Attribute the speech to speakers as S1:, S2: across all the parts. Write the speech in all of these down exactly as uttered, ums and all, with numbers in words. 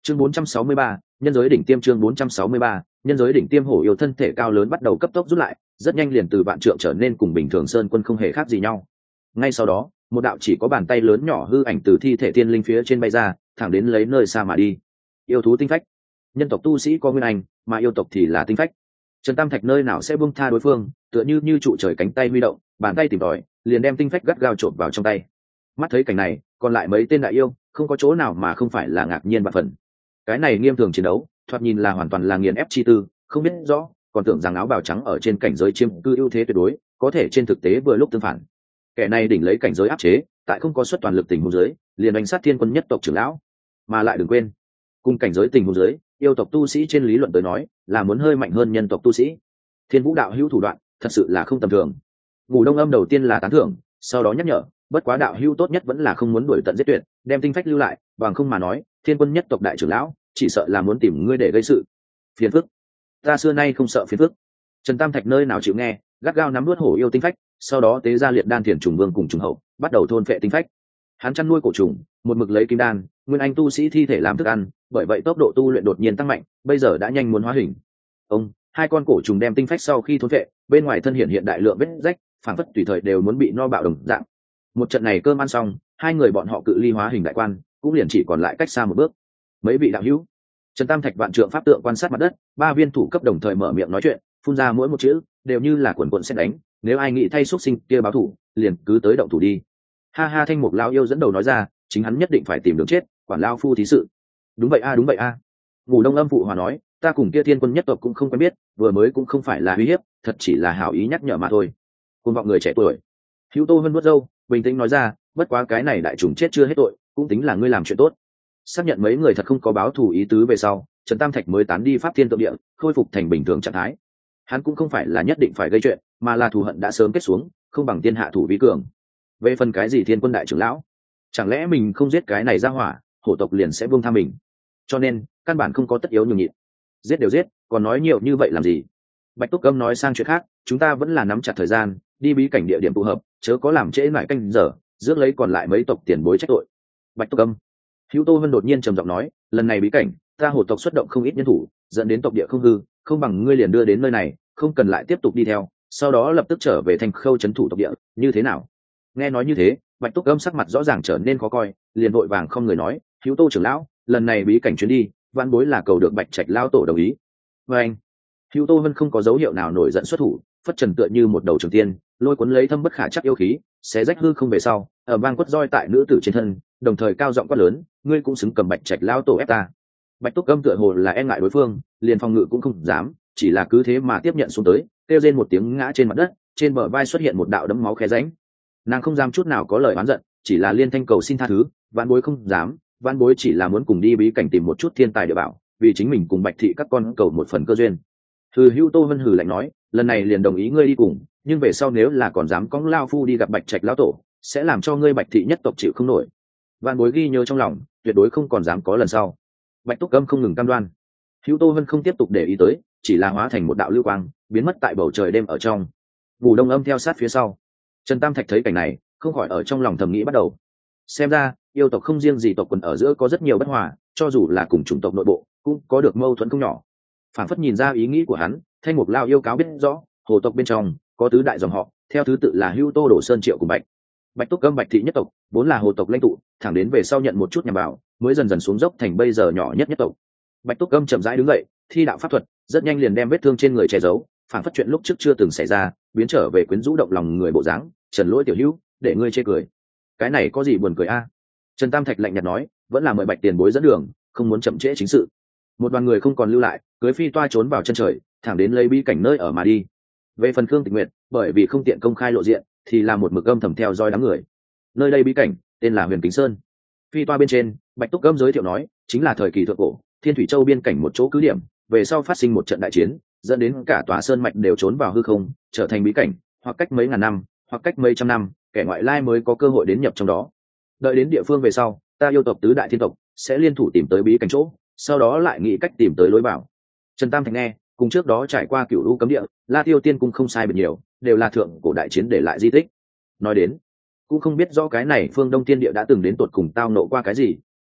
S1: chương bốn trăm sáu mươi ba, nhân giới đỉnh tiêm. Chương bốn trăm sáu mươi ba, nhân giới đỉnh tiêm. Hổ yêu thân thể cao lớn bắt đầu cấp tốc rút lại, rất nhanh liền từ vạn trượng trở nên cùng bình thường sơn quân không hề khác gì nhau. Ngay sau đó, một đạo chỉ có bàn tay lớn nhỏ hư ảnh từ thi thể tiên linh phía trên bay ra, thẳng đến lấy nơi xa mà đi. Yêu thú tinh phách. Nhân tộc tu sĩ có nguyên anh, mà yêu tộc thì là tinh phách. Trần Tam Thạch nơi nào sẽ buông tha đối phương, tựa như như trụ trời cánh tay huy động, bàn tay tìm tòi, liền đem tinh phách gắt gao trộn vào trong tay. Mắt thấy cảnh này, còn lại mấy tên đại yêu, không có chỗ nào mà không phải là ngạc nhiên vạn phần. Cái này nghiêm thường chiến đấu, thoạt nhìn là hoàn toàn là nghiền ép chi tư, không biết rõ, còn tưởng rằng áo bào trắng ở trên cảnh giới chiêm cư ưu thế tuyệt đối, có thể trên thực tế vừa lúc tương phản. Kẻ này đỉnh lấy cảnh giới áp chế, tại không có xuất toàn lực tình huống dưới, liền đánh sát thiên quân nhất tộc trưởng lão. Mà lại đừng quên, cùng cảnh giới tình huống dưới, yêu tộc tu sĩ trên lý luận tới nói, là muốn hơi mạnh hơn nhân tộc tu sĩ. Thiên Vũ đạo hữu thủ đoạn, thật sự là không tầm thường. Ngũ Đông Âm đầu tiên là tán thưởng, sau đó nhắc nhở, bất quá đạo hữu tốt nhất vẫn là không muốn đuổi tận giết tuyệt, đem tinh phách lưu lại, bằng không mà nói, thiên quân nhất tộc đại trưởng lão, chỉ sợ là muốn tìm ngươi để gây sự. Phiền phức. Ta xưa nay không sợ phiền phức. Trần Tam Thạch nơi nào chịu nghe, gắt gao nắm nuốt hổ yêu tinh phách, sau đó tế ra liệt đan thiền trùng vương cùng trùng hậu, bắt đầu thôn phệ tinh phách. Hắn chăn nuôi cổ trùng, một mực lấy kim đan, nguyên anh tu sĩ thi thể làm thức ăn, bởi vậy tốc độ tu luyện đột nhiên tăng mạnh, bây giờ đã nhanh muốn hóa hình. Ông, hai con cổ trùng đem tinh phách sau khi thôn phệ, bên ngoài thân hiện hiện đại lượng vết rách, phảng phất tùy thời đều muốn bị no bạo đồng dạng. Một trận này cơm ăn xong, hai người bọn họ cự ly hóa hình đại quan, cũng liền chỉ còn lại cách xa một bước. Mấy vị đạo hữu. Trần Tam Thạch vạn trượng pháp tượng quan sát mặt đất, ba viên thủ cấp đồng thời mở miệng nói chuyện, phun ra mỗi một chữ đều như là quần quần sẽ đánh, nếu ai nghĩ thay xuất sinh kia báo thủ, liền cứ tới động thủ đi. Ha ha, Thanh Mục lão yêu dẫn đầu nói ra, chính hắn nhất định phải tìm đường chết, quản lão phu thí sự. Đúng vậy a, đúng vậy a. Ngũ Đông Âm phụ hòa nói, ta cùng kia thiên quân nhất tộc cũng không quen biết, vừa mới cũng không phải là uy hiếp, thật chỉ là hảo ý nhắc nhở mà thôi. Côn vọng người trẻ tuổi. Hữu Tô Vân vuốt râu, bình tĩnh nói ra, bất quá cái này đại trùng chết chưa hết tội, cũng tính là ngươi làm chuyện tốt. Xác nhận mấy người thật không có báo thù ý tứ về sau, Trần Tam Thạch mới tán đi pháp thiên tượng địa, khôi phục thành bình thường trạng thái. Hắn cũng không phải là nhất định phải gây chuyện, mà là thù hận đã sớm kết xuống, không bằng tiên hạ thủ vi cường. Về phần cái gì thiên quân đại trưởng lão, chẳng lẽ mình không giết cái này ra hỏa, hổ tộc liền sẽ buông tha mình? Cho nên căn bản không có tất yếu nhường nhịn. Giết đều giết, còn nói nhiều như vậy làm gì? Bạch Túc Âm nói sang chuyện khác, chúng ta vẫn là nắm chặt thời gian, đi bí cảnh địa điểm tụ hợp, chớ có làm trễ lại canh giờ, rước lấy còn lại mấy tộc tiền bối trách tội. Bạch Túc Âm. Hữu Tô Vân đột nhiên trầm giọng nói, lần này bí cảnh, ta hổ tộc xuất động không ít nhân thủ, dẫn đến tộc địa không hư, không bằng ngươi liền đưa đến nơi này, không cần lại tiếp tục đi theo, sau đó lập tức trở về thành khâu trấn thủ tộc địa, như thế nào? Nghe nói như thế, Bạch Túc Âm sắc mặt rõ ràng trở nên khó coi, liền vội vàng không người nói, Hữu Tô trưởng lão, lần này bí cảnh chuyến đi, vạn bối là cầu được Bạch Trạch lão tổ đồng ý. Và anh, Hữu Tô Vân không có dấu hiệu nào nổi giận xuất thủ, phất trần tựa như một đầu trường tiên, lôi cuốn lấy thâm bất khả chắc yêu khí, xé rách hư không về sau, ở vang quất roi tại nữ tử trên thân, đồng thời cao giọng quát lớn, ngươi cũng xứng cầm Bạch Trạch lão tổ ép ta. Bạch Túc Âm tựa hồ là e ngại đối phương, liền phòng ngự cũng không dám, chỉ là cứ thế mà tiếp nhận xuống tới, kêu rên một tiếng ngã trên mặt đất, trên bờ vai xuất hiện một đạo đấm máu khe rãnh. Nàng không dám chút nào có lời oán giận, chỉ là liên thanh cầu xin tha thứ, vạn bối không dám, vạn bối chỉ là muốn cùng đi bí cảnh tìm một chút thiên tài địa bảo, vì chính mình cùng Bạch thị các con cầu một phần cơ duyên. Hừ, Hữu Tô Vân hừ lạnh nói, lần này liền đồng ý ngươi đi cùng, nhưng về sau nếu là còn dám cõng lao phu đi gặp Bạch Trạch lão tổ, sẽ làm cho ngươi Bạch thị nhất tộc chịu không nổi. Vạn bối ghi nhớ trong lòng, tuyệt đối không còn dám có lần sau. Bạch Túc Âm không ngừng cam đoan. Hữu Tô Vân không tiếp tục để ý tới, chỉ là hóa thành một đạo lưu quang, biến mất tại bầu trời đêm ở trong. Ngũ Đông Âm theo sát phía sau. Trần Tam Thạch thấy cảnh này, không khỏi ở trong lòng thầm nghĩ bắt đầu. Xem ra, yêu tộc không riêng gì tộc quần ở giữa có rất nhiều bất hòa, cho dù là cùng chủng tộc nội bộ, cũng có được mâu thuẫn không nhỏ. Phản phất nhìn ra ý nghĩ của hắn, Thanh Mục lão yêu cáo biết rõ, hồ tộc bên trong có tứ đại dòng họ, theo thứ tự là Hữu Tô, Đổ Sơn, Triệu cùng Bạch. Bạch Túc Âm Bạch thị nhất tộc, vốn là hồ tộc lãnh tụ, thẳng đến về sau nhận một chút nhằm vào, mới dần dần xuống dốc thành bây giờ nhỏ nhất nhất tộc. Bạch Túc Âm chậm rãi đứng dậy, thi đạo pháp thuật, rất nhanh liền đem vết thương trên người che giấu, phản phất chuyện lúc trước chưa từng xảy ra, biến trở về quyến rũ động lòng người bộ dáng. Trần Lỗi tiểu hữu, để ngươi chê cười. Cái này có gì buồn cười a? Trần Tam Thạch lạnh nhạt nói, vẫn là mời Bạch tiền bối dẫn đường, không muốn chậm trễ chính sự. Một đoàn người không còn lưu lại, cưới phi toa trốn vào chân trời, thẳng đến lấy bí cảnh nơi ở mà đi. Về phần Khương Tịch Nguyệt, bởi vì không tiện công khai lộ diện, thì là một mực âm thầm theo dõi đám người. Nơi đây bí cảnh tên là Huyền Kính Sơn. Phi toa bên trên, Bạch Túc Âm giới thiệu nói, chính là thời kỳ thượng cổ, Thiên Thủy Châu biên cảnh một chỗ cứ điểm, về sau phát sinh một trận đại chiến, dẫn đến cả tòa sơn mạch đều trốn vào hư không, trở thành bí cảnh, hoặc cách mấy ngàn năm, hoặc cách mấy trăm năm, kẻ ngoại lai mới có cơ hội đến nhập trong đó. Đợi đến địa phương về sau, ta yêu tộc tứ đại thiên tộc sẽ liên thủ tìm tới bí cảnh chỗ, sau đó lại nghĩ cách tìm tới lối vào. Trần Tam Thạch nghe, cùng trước đó trải qua Cửu U cấm địa, La Tiêu Tiên cung không sai biệt nhiều, đều là thượng cổ đại chiến để lại di tích. Nói đến, cũng không biết rõ cái này phương Đông Tiên địa đã từng đến tột cùng tao nộ qua cái gì,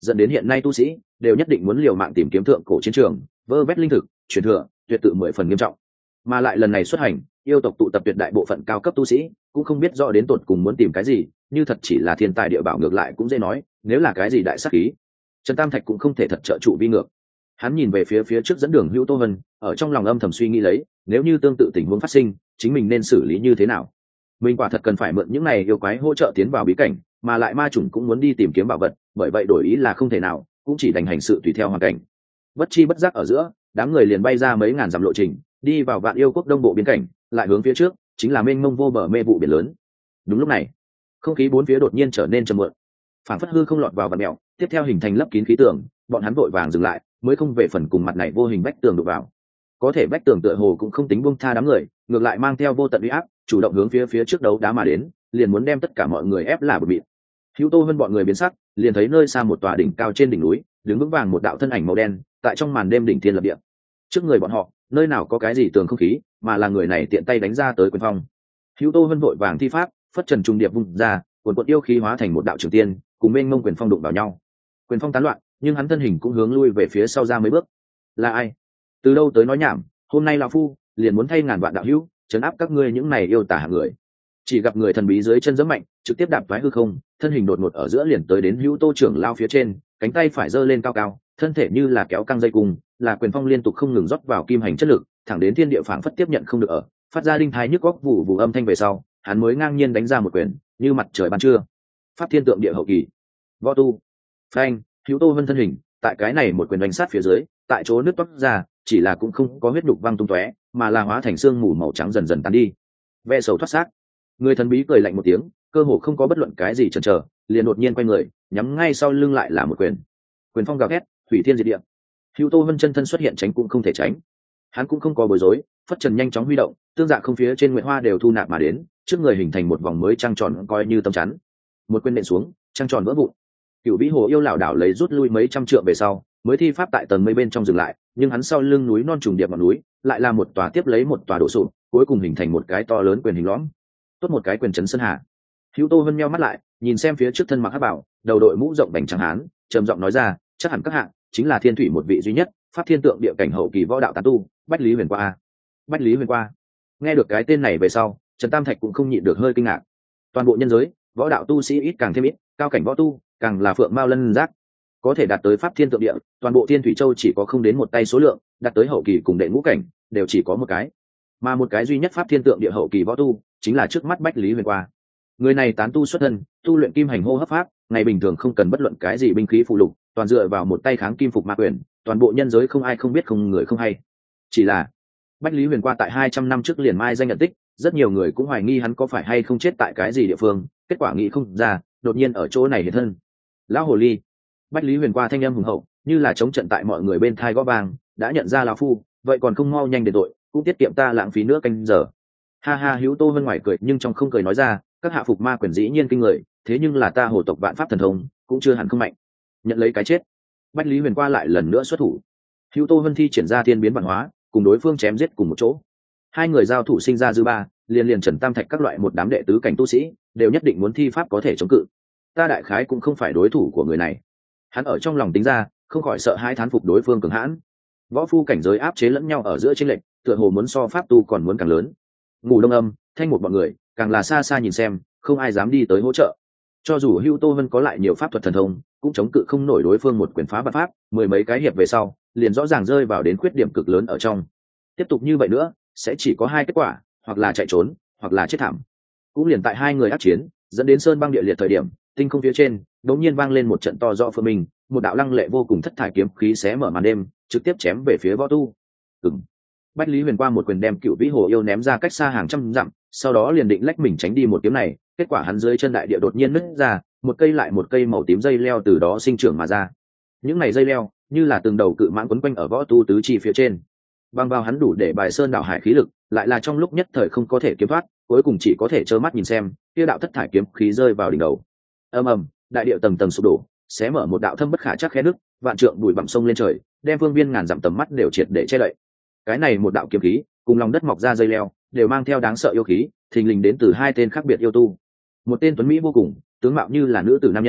S1: dẫn đến hiện nay tu sĩ đều nhất định muốn liều mạng tìm kiếm thượng cổ chiến trường, vơ vét linh thực truyền thừa, tuyệt tự mười phần nghiêm trọng. Mà lại lần này xuất hành, yêu tộc tụ tập tuyệt đại bộ phận cao cấp tu sĩ cũng không biết rõ đến tột cùng muốn tìm cái gì, như thật chỉ là thiên tài địa bảo ngược lại cũng dễ nói, nếu là cái gì đại sát khí, Trần Tam Thạch cũng không thể thật trợ trụ vi ngược. Hắn nhìn về phía phía trước dẫn đường Hữu Tô Vân, ở trong lòng âm thầm suy nghĩ lấy, nếu như tương tự tình huống phát sinh, chính mình nên xử lý như thế nào. Mình quả thật cần phải mượn những này yêu quái hỗ trợ tiến vào bí cảnh, mà lại ma chủng cũng muốn đi tìm kiếm bảo vật, bởi vậy đổi ý là không thể nào, cũng chỉ đành hành sự tùy theo hoàn cảnh. Bất chi bất giác ở giữa, đám người liền bay ra mấy ngàn dặm lộ trình, đi vào Vạn Yêu quốc đông bộ biên cảnh, lại hướng phía trước, chính là mênh mông vô bờ mê vụ biển lớn. Đúng lúc này, không khí bốn phía đột nhiên trở nên trầm muộn, phản phất hư không lọt vào vạt mèo, tiếp theo hình thành lấp kín khí tường, bọn hắn vội vàng dừng lại, mới không về phần cùng mặt này vô hình vách tường đụng vào. Có thể vách tường tựa hồ cũng không tính buông tha đám người, ngược lại mang theo vô tận uy áp, chủ động hướng phía phía trước đấu đá mà đến, liền muốn đem tất cả mọi người ép là bờ mịn. Hữu Tô Vân bọn người biến sắc, liền thấy nơi xa một tòa đỉnh cao trên đỉnh núi, đứng vững vàng một đạo thân ảnh màu đen, tại trong màn đêm đỉnh thiên lập địa. Trước người bọn họ, nơi nào có cái gì tường không khí, mà là người này tiện tay đánh ra tới quyền phong. Hữu Tô Vân vội vàng thi pháp, phất trần trùng điệp vung ra, cuồn cuộn yêu khí hóa thành một đạo trường tiên, cùng mênh mông quyền phong đụng vào nhau. Quyền phong tán loạn, nhưng hắn thân hình cũng hướng lui về phía sau ra mấy bước. Là ai? Từ đâu tới nói nhảm, hôm nay lão phu liền muốn thay ngàn vạn đạo hữu, trấn áp các ngươi những này yêu tả hạng người. Chỉ gặp người thần bí dưới chân giẫm mạnh, trực tiếp đạp thoái hư không, thân hình đột ngột ở giữa liền tới đến Hữu Tô trưởng lao phía trên, cánh tay phải giơ lên cao cao, thân thể như là kéo căng dây cung, là quyền phong liên tục không ngừng rót vào kim hành chất lực, thẳng đến thiên địa phảng phất tiếp nhận không được ở, phát ra đinh thái nhức góc vụ vụ âm thanh về sau, hắn mới ngang nhiên đánh ra một quyền, như mặt trời ban trưa. Pháp thiên tượng địa hậu kỳ, võ tu. Phanh, Hữu Tô Vân thân hình, tại cái này một quyền đánh sát phía dưới, tại chỗ nứt toát ra, chỉ là cũng không có huyết nhục văng tung tóe, mà là hóa thành xương mù màu trắng dần dần tan đi. Ve sầu thoát xác. Người thần bí cười lạnh một tiếng, cơ hồ không có bất luận cái gì chần chờ, liền đột nhiên quay người, nhắm ngay sau lưng lại là một quyền. Quyền phong gào thét, hủy thiên diệt địa. Hữu Tô Vân chân thân xuất hiện tránh cũng không thể tránh. Hắn cũng không có bối rối, phất trần nhanh chóng huy động, tương dạ không phía trên nguyện hoa đều thu nạp mà đến, trước người hình thành một vòng mới trăng tròn coi như tấm chắn. Một quyền nện xuống, trăng tròn vỡ vụn. Cửu Vĩ Hồ yêu lão đảo lấy rút lui mấy trăm trượng về sau, mới thi pháp tại tầng mây bên trong dừng lại, nhưng hắn sau lưng núi non trùng điệp ngọn núi, lại là một tòa tiếp lấy một tòa đổ sụp, cuối cùng hình thành một cái to lớn quyền hình lõm. Tốt một cái quyền trấn sơn hà. Hữu Tô Vân nheo mắt lại, nhìn xem phía trước thân mặc hắc bảo, đầu đội mũ rộng bành trắng hán, trầm giọng nói ra, chắc hẳn các hạng chính là thiên thủy một vị duy nhất, pháp thiên tượng địa cảnh hậu kỳ võ đạo tán tu, Bách Lý Huyền Qua. Bách Lý Huyền Qua. Nghe được cái tên này về sau, Trần Tam Thạch cũng không nhịn được hơi kinh ngạc. Toàn bộ nhân giới, võ đạo tu sĩ ít càng thêm ít, cao cảnh võ tu càng là phượng mao lân giác, có thể đạt tới pháp thiên tượng địa, toàn bộ thiên thủy châu chỉ có không đến một tay số lượng, đạt tới hậu kỳ cùng đệ ngũ cảnh đều chỉ có một cái, mà một cái duy nhất pháp thiên tượng địa hậu kỳ võ tu chính là trước mắt Bách Lý Huyền Qua. Người này tán tu xuất thân, tu luyện kim hành hô hấp pháp, ngày bình thường không cần bất luận cái gì binh khí phụ lục, toàn dựa vào một tay kháng kim phục ma quyền, toàn bộ nhân giới không ai không biết không người không hay. Chỉ là Bách Lý Huyền Qua tại hai trăm năm trước liền mai danh nhận tích, rất nhiều người cũng hoài nghi hắn có phải hay không chết tại cái gì địa phương, kết quả nghĩ không ra, đột nhiên ở chỗ này hiện thân. Lão hồ ly. Bách Lý Huyền Qua thanh âm hùng hậu, như là chống trận tại mọi người bên thai gõ vang, đã nhận ra lão phu, vậy còn không mau nhanh đền tội, cũng tiết kiệm ta lãng phí nữa canh giờ. Ha ha. Hữu Tô Vân ngoài cười nhưng trong không cười nói ra, các hạ phục ma quyền dĩ nhiên kinh người, thế nhưng là ta hồ tộc vạn pháp thần thông cũng chưa hẳn không mạnh. Nhận lấy cái chết. Bách Lý Huyền Qua lại lần nữa xuất thủ. Hữu Tô Vân thi triển ra thiên biến văn hóa, cùng đối phương chém giết cùng một chỗ. Hai người giao thủ sinh ra dư ba, liên liền Trần Tam Thạch các loại một đám đệ tứ cảnh tu sĩ đều nhất định muốn thi pháp có thể chống cự. Ta đại khái cũng không phải đối thủ của người này. Hắn ở trong lòng tính ra, không khỏi sợ hai thán phục đối phương cường hãn. Võ phu cảnh giới áp chế lẫn nhau ở giữa chênh lệch, tựa hồ muốn so pháp tu còn muốn càng lớn. Ngủ Đông Âm, Thanh một bọn người, càng là xa xa nhìn xem, không ai dám đi tới hỗ trợ. Cho dù Hữu Tô Vân có lại nhiều pháp thuật thần thông, cũng chống cự không nổi đối phương một quyền phá vạn pháp, mười mấy cái hiệp về sau, liền rõ ràng rơi vào đến khuyết điểm cực lớn ở trong. Tiếp tục như vậy nữa, sẽ chỉ có hai kết quả, hoặc là chạy trốn, hoặc là chết thảm. Cũng liền tại hai người ác chiến, dẫn đến sơn băng địa liệt thời điểm, tinh không phía trên đột nhiên vang lên một trận to rõ phương minh, một đạo lăng lệ vô cùng thất thải kiếm khí xé mở màn đêm, trực tiếp chém về phía võ tu. Ừm. Bách Lý Huyền Qua một quyền đem Cựu Vĩ Hồ yêu ném ra cách xa hàng trăm dặm, sau đó liền định lách mình tránh đi một kiếm này, kết quả hắn dưới chân đại địa đột nhiên nứt ra, một cây lại một cây màu tím dây leo từ đó sinh trưởng mà ra. Những này dây leo như là từng đầu cự mãng quấn quanh ở võ tu tứ chi phía trên, băng vào hắn đủ để bài sơn đảo hải khí lực, lại là trong lúc nhất thời không có thể kiếm thoát, cuối cùng chỉ có thể trơ mắt nhìn xem kia đạo thất thải kiếm khí rơi vào đỉnh đầu. Ầm ầm, đại địa tầng tầng sụp đổ, xé mở một đạo thâm bất khả chắc khe nước, vạn trượng bụi bặm sông lên trời, đem phương viên ngàn dặm tầm mắt đều triệt để che đậy. Cái này một đạo kiếm khí, cùng lòng đất mọc ra dây leo, đều mang theo đáng sợ yêu khí, thình lình đến từ hai tên khác biệt yêu tu. Một tên tuấn mỹ vô cùng, tướng mạo như là nữ tử nam nhân,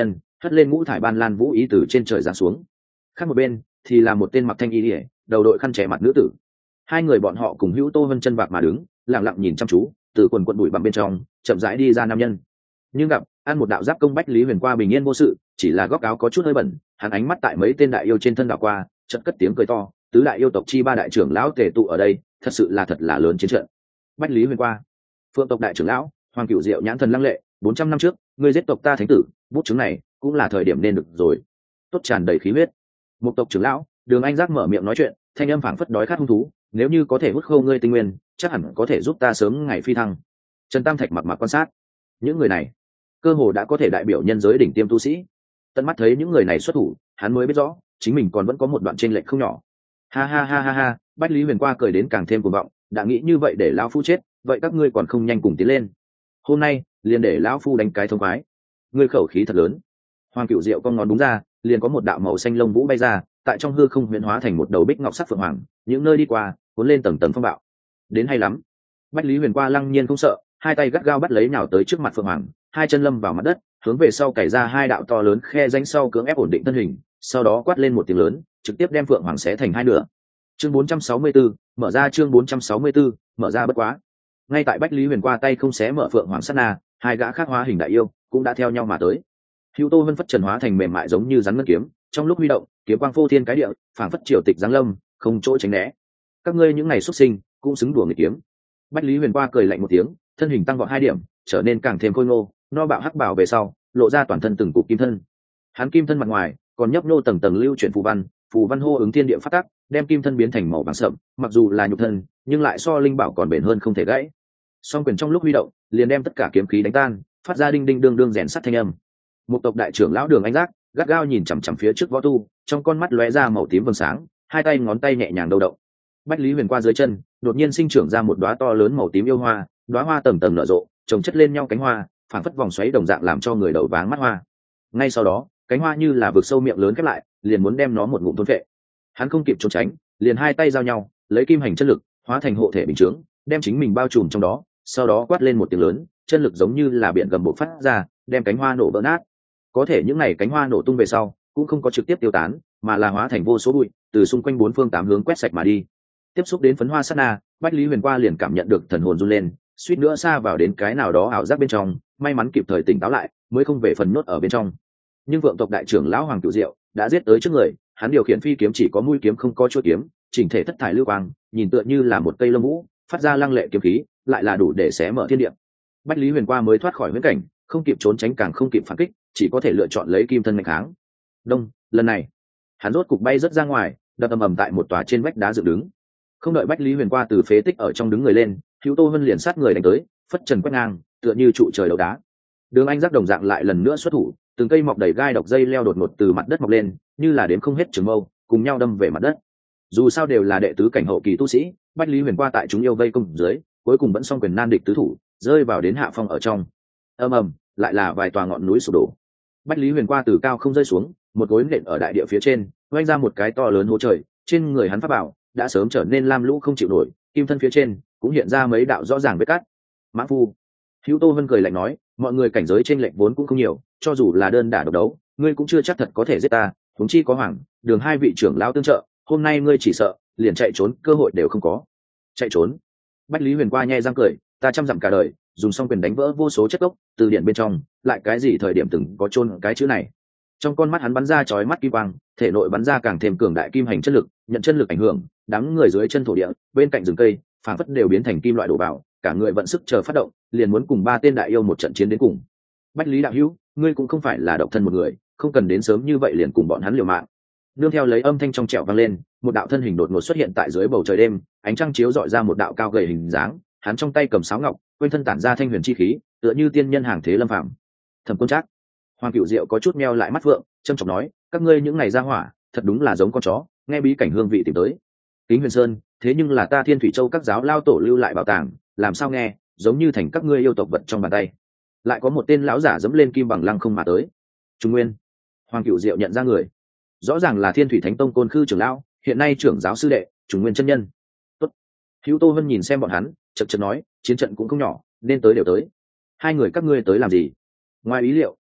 S1: hất lên ngũ thải ban lan vũ ý từ trên trời giáng xuống. Khác một bên thì là một tên mặc thanh y ỉa đầu đội khăn trẻ mặt nữ tử. Hai người bọn họ cùng Hữu Tô Vân chân bạc mà đứng, lặng lặng nhìn chăm chú từ quần quần bụi bặm bên trong chậm rãi đi ra nam nhân. Nhưng gặp ăn một đạo giáp công bách lý huyền qua bình yên vô sự, chỉ là góc áo có chút hơi bẩn, hắn ánh mắt tại mấy tên đại yêu trên thân đảo qua, chợt cất tiếng cười to, tứ đại yêu tộc chi ba đại trưởng lão tề tụ ở đây, thật sự là thật là lớn chiến trận. Bách lý huyền qua, phượng tộc đại trưởng lão Hoàng Cửu Diệu nhãn thần lăng lệ, bốn trăm năm trước ngươi giết tộc ta thánh tử, bút chứng này cũng là thời điểm nên được rồi. Tốt tràn đầy khí huyết. Một tộc trưởng lão Đường Anh Giác mở miệng nói chuyện, thanh âm phảng phất đói khát hung thú, nếu như có thể hút khô ngươi tinh nguyên, chắc hẳn có thể giúp ta sớm ngày phi thăng. Trần Tam Thạch mặc mặc quan sát những người này, cơ hồ đã có thể đại biểu nhân giới đỉnh tiêm tu sĩ. Tận mắt thấy những người này xuất thủ, hắn mới biết rõ chính mình còn vẫn có một đoạn chênh lệch không nhỏ. Ha ha ha ha ha, Bách Lý Huyền qua cười đến càng thêm cuồng vọng, đã nghĩ như vậy để lão phu chết, vậy các ngươi còn không nhanh cùng tiến lên. Hôm nay liền để lão phu đánh cái thông khoái. Ngươi khẩu khí thật lớn. Hoàng Cửu Diệu con ngón đúng ra, liền có một đạo màu xanh lông vũ bay ra, tại trong hư không huyễn hóa thành một đầu bích ngọc sắc phượng hoàng, những nơi đi qua cuốn lên tầng tầng phong bạo. Đến hay lắm. Bách Lý Huyền qua lăng nhiên không sợ, hai tay gắt gao bắt lấy nhào tới trước mặt phượng hoàng, hai chân lâm vào mặt đất, hướng về sau cày ra hai đạo to lớn khe rãnh sau cưỡng ép ổn định thân hình, sau đó quát lên một tiếng lớn, trực tiếp đem phượng hoàng xé thành hai nửa. Chương bốn trăm sáu mươi tư, mở ra chương bốn trăm sáu mươi tư, mở ra bất quá. Ngay tại Bách Lý Huyền qua tay không xé mở phượng hoàng sát na, hai gã khác hóa hình đại yêu cũng đã theo nhau mà tới. Hữu Tô Vân phất trần hóa thành mềm mại giống như rắn ngân kiếm, trong lúc huy động, kiếm quang phô thiên cái địa, phảng phất triều tịch giáng lâm, không chỗ tránh né. Các ngươi những ngày xuất sinh, cũng xứng đùa nghịch kiếm. Bách Lý Huyền qua cười lạnh một tiếng, thân hình tăng vọt hai điểm, trở nên càng thêm khôi ngô, no bạo hắc bảo về sau, lộ ra toàn thân từng cục kim thân. Hắn kim thân mặt ngoài còn nhấp nô tầng tầng lưu chuyển phù văn, phù văn hô ứng thiên địa phát tác, đem kim thân biến thành màu vàng sậm, mặc dù là nhục thân, nhưng lại so linh bảo còn bền hơn không thể gãy. Song quyền trong lúc huy động, liền đem tất cả kiếm khí đánh tan, phát ra đinh đinh đương đương rèn sắt thanh âm. Một tộc đại trưởng lão Đường Anh Giác gắt gao nhìn chằm chằm phía trước võ tu, trong con mắt lóe ra màu tím vầng sáng, hai tay ngón tay nhẹ nhàng đầu động. Bách Lý Huyền qua dưới chân đột nhiên sinh trưởng ra một đóa to lớn màu tím yêu hoa, đóa hoa tầng tầng nở rộ, chồng chất lên nhau cánh hoa, phảng phất vòng xoáy đồng dạng làm cho người đầu váng mắt hoa. Ngay sau đó, cánh hoa như là vực sâu miệng lớn khép lại, liền muốn đem nó một ngụm thôn phệ. Hắn không kịp trốn tránh, liền hai tay giao nhau, lấy kim hành chân lực hóa thành hộ thể bình chướng, đem chính mình bao trùm trong đó, sau đó quát lên một tiếng lớn, chân lực giống như là biển gầm bộc phát ra, đem cánh hoa nổ vỡ nát. Có thể những ngày cánh hoa nổ tung về sau, cũng không có trực tiếp tiêu tán, mà là hóa thành vô số bụi, từ xung quanh bốn phương tám hướng quét sạch mà đi. Tiếp xúc đến phấn hoa sát na, Bách Lý Huyền qua liền cảm nhận được thần hồn run lên, suýt nữa xa vào đến cái nào đó ảo giác bên trong, may mắn kịp thời tỉnh táo lại, mới không về phần nốt ở bên trong. Nhưng vượng tộc đại trưởng lão Hoàng Cửu Diệu đã giết tới trước người, hắn điều khiển phi kiếm chỉ có mũi kiếm không có chuôi kiếm, chỉnh thể thất thải lưu quang, nhìn tựa như là một cây lông vũ, phát ra lăng lệ kiếm khí, lại là đủ để xé mở thiên địa. Bách Lý Huyền qua mới thoát khỏi huyễn cảnh, không kịp trốn tránh càng không kịp phản kích, chỉ có thể lựa chọn lấy kim thân nghênh kháng. Đông, lần này, hắn rốt cục bay rất ra ngoài, đập ầm ầm tại một tòa trên vách đá dựng đứng. Không đợi Bách Lý Huyền qua từ phế tích ở trong đứng người lên, Hữu Tô Vân liền sát người đánh tới, phất trần quét ngang, tựa như trụ trời đấu đá. Đường Anh Giác đồng dạng lại lần nữa xuất thủ, từng cây mọc đầy gai độc dây leo đột ngột từ mặt đất mọc lên, như là đến không hết trường mâu, cùng nhau đâm về mặt đất. Dù sao đều là đệ tứ cảnh hậu kỳ tu sĩ, Bách Lý Huyền qua tại chúng yêu vây công dưới, cuối cùng vẫn song quyền nan địch tứ thủ, rơi vào đến hạ phong ở trong. Ầm ầm, lại là vài tòa ngọn núi sụp đổ. Bách Lý Huyền qua từ cao không rơi xuống, một gối nện ở đại địa phía trên, vang ra một cái to lớn hố trời, trên người hắn pháp bảo đã sớm trở nên lam lũ không chịu nổi, kim thân phía trên cũng hiện ra mấy đạo rõ ràng vết cắt. Mã phu, Hữu Tô Vân cười lạnh nói, mọi người cảnh giới trên lệnh vốn cũng không nhiều, cho dù là đơn đả độc đấu, ngươi cũng chưa chắc thật có thể giết ta, huống chi có Hoàng, Đường hai vị trưởng lão tương trợ, hôm nay ngươi chỉ sợ liền chạy trốn cơ hội đều không có. Chạy trốn? Bách Lý Huyền qua nhe răng cười, ta trăm dặm cả đời, dùng song quyền đánh vỡ vô số chất gốc, từ điển bên trong, lại cái gì thời điểm từng có chôn cái chữ này. Trong con mắt hắn bắn ra chói mắt kim quang, thể nội bắn ra càng thêm cường đại kim hành chân lực, nhận chân lực ảnh hưởng, đám người dưới chân thổ địa, bên cạnh rừng cây, phảng phất đều biến thành kim loại đổ vào, cả người vận sức chờ phát động, liền muốn cùng ba tên đại yêu một trận chiến đến cùng. Bách Lý đạo hữu, ngươi cũng không phải là độc thân một người, không cần đến sớm như vậy liền cùng bọn hắn liều mạng. Nương theo lấy âm thanh trong trẻo vang lên, một đạo thân hình đột ngột xuất hiện tại dưới bầu trời đêm, ánh trăng chiếu rọi ra một đạo cao gầy hình dáng, hắn trong tay cầm sáo ngọc, quanh thân tản ra thanh huyền chi khí, tựa như tiên nhân hàng thế lâm phàm. Thẩm Quân Trác. Hoàng Cửu Diệu có chút meo lại mắt vượng, trâm trọng nói, các ngươi những ngày ra hỏa, thật đúng là giống con chó, nghe bí cảnh hương vị tìm tới. Kính Huyền Sơn, thế nhưng là ta Thiên Thủy Châu các giáo lao tổ lưu lại bảo tàng, làm sao nghe, giống như thành các ngươi yêu tộc vật trong bàn tay. Lại có một tên lão giả dẫm lên kim bằng lăng không mà tới. Trung Nguyên. Hoàng Cửu Diệu nhận ra người, rõ ràng là Thiên Thủy Thánh Tông Côn Khư trưởng lão, hiện nay trưởng giáo sư đệ, Trung Nguyên chân nhân. Tốt. Hữu Tô Vân nhìn xem bọn hắn, chật chật nói, chiến trận cũng không nhỏ, nên tới đều tới. Hai người các ngươi tới làm gì? Ngoài ý liệu,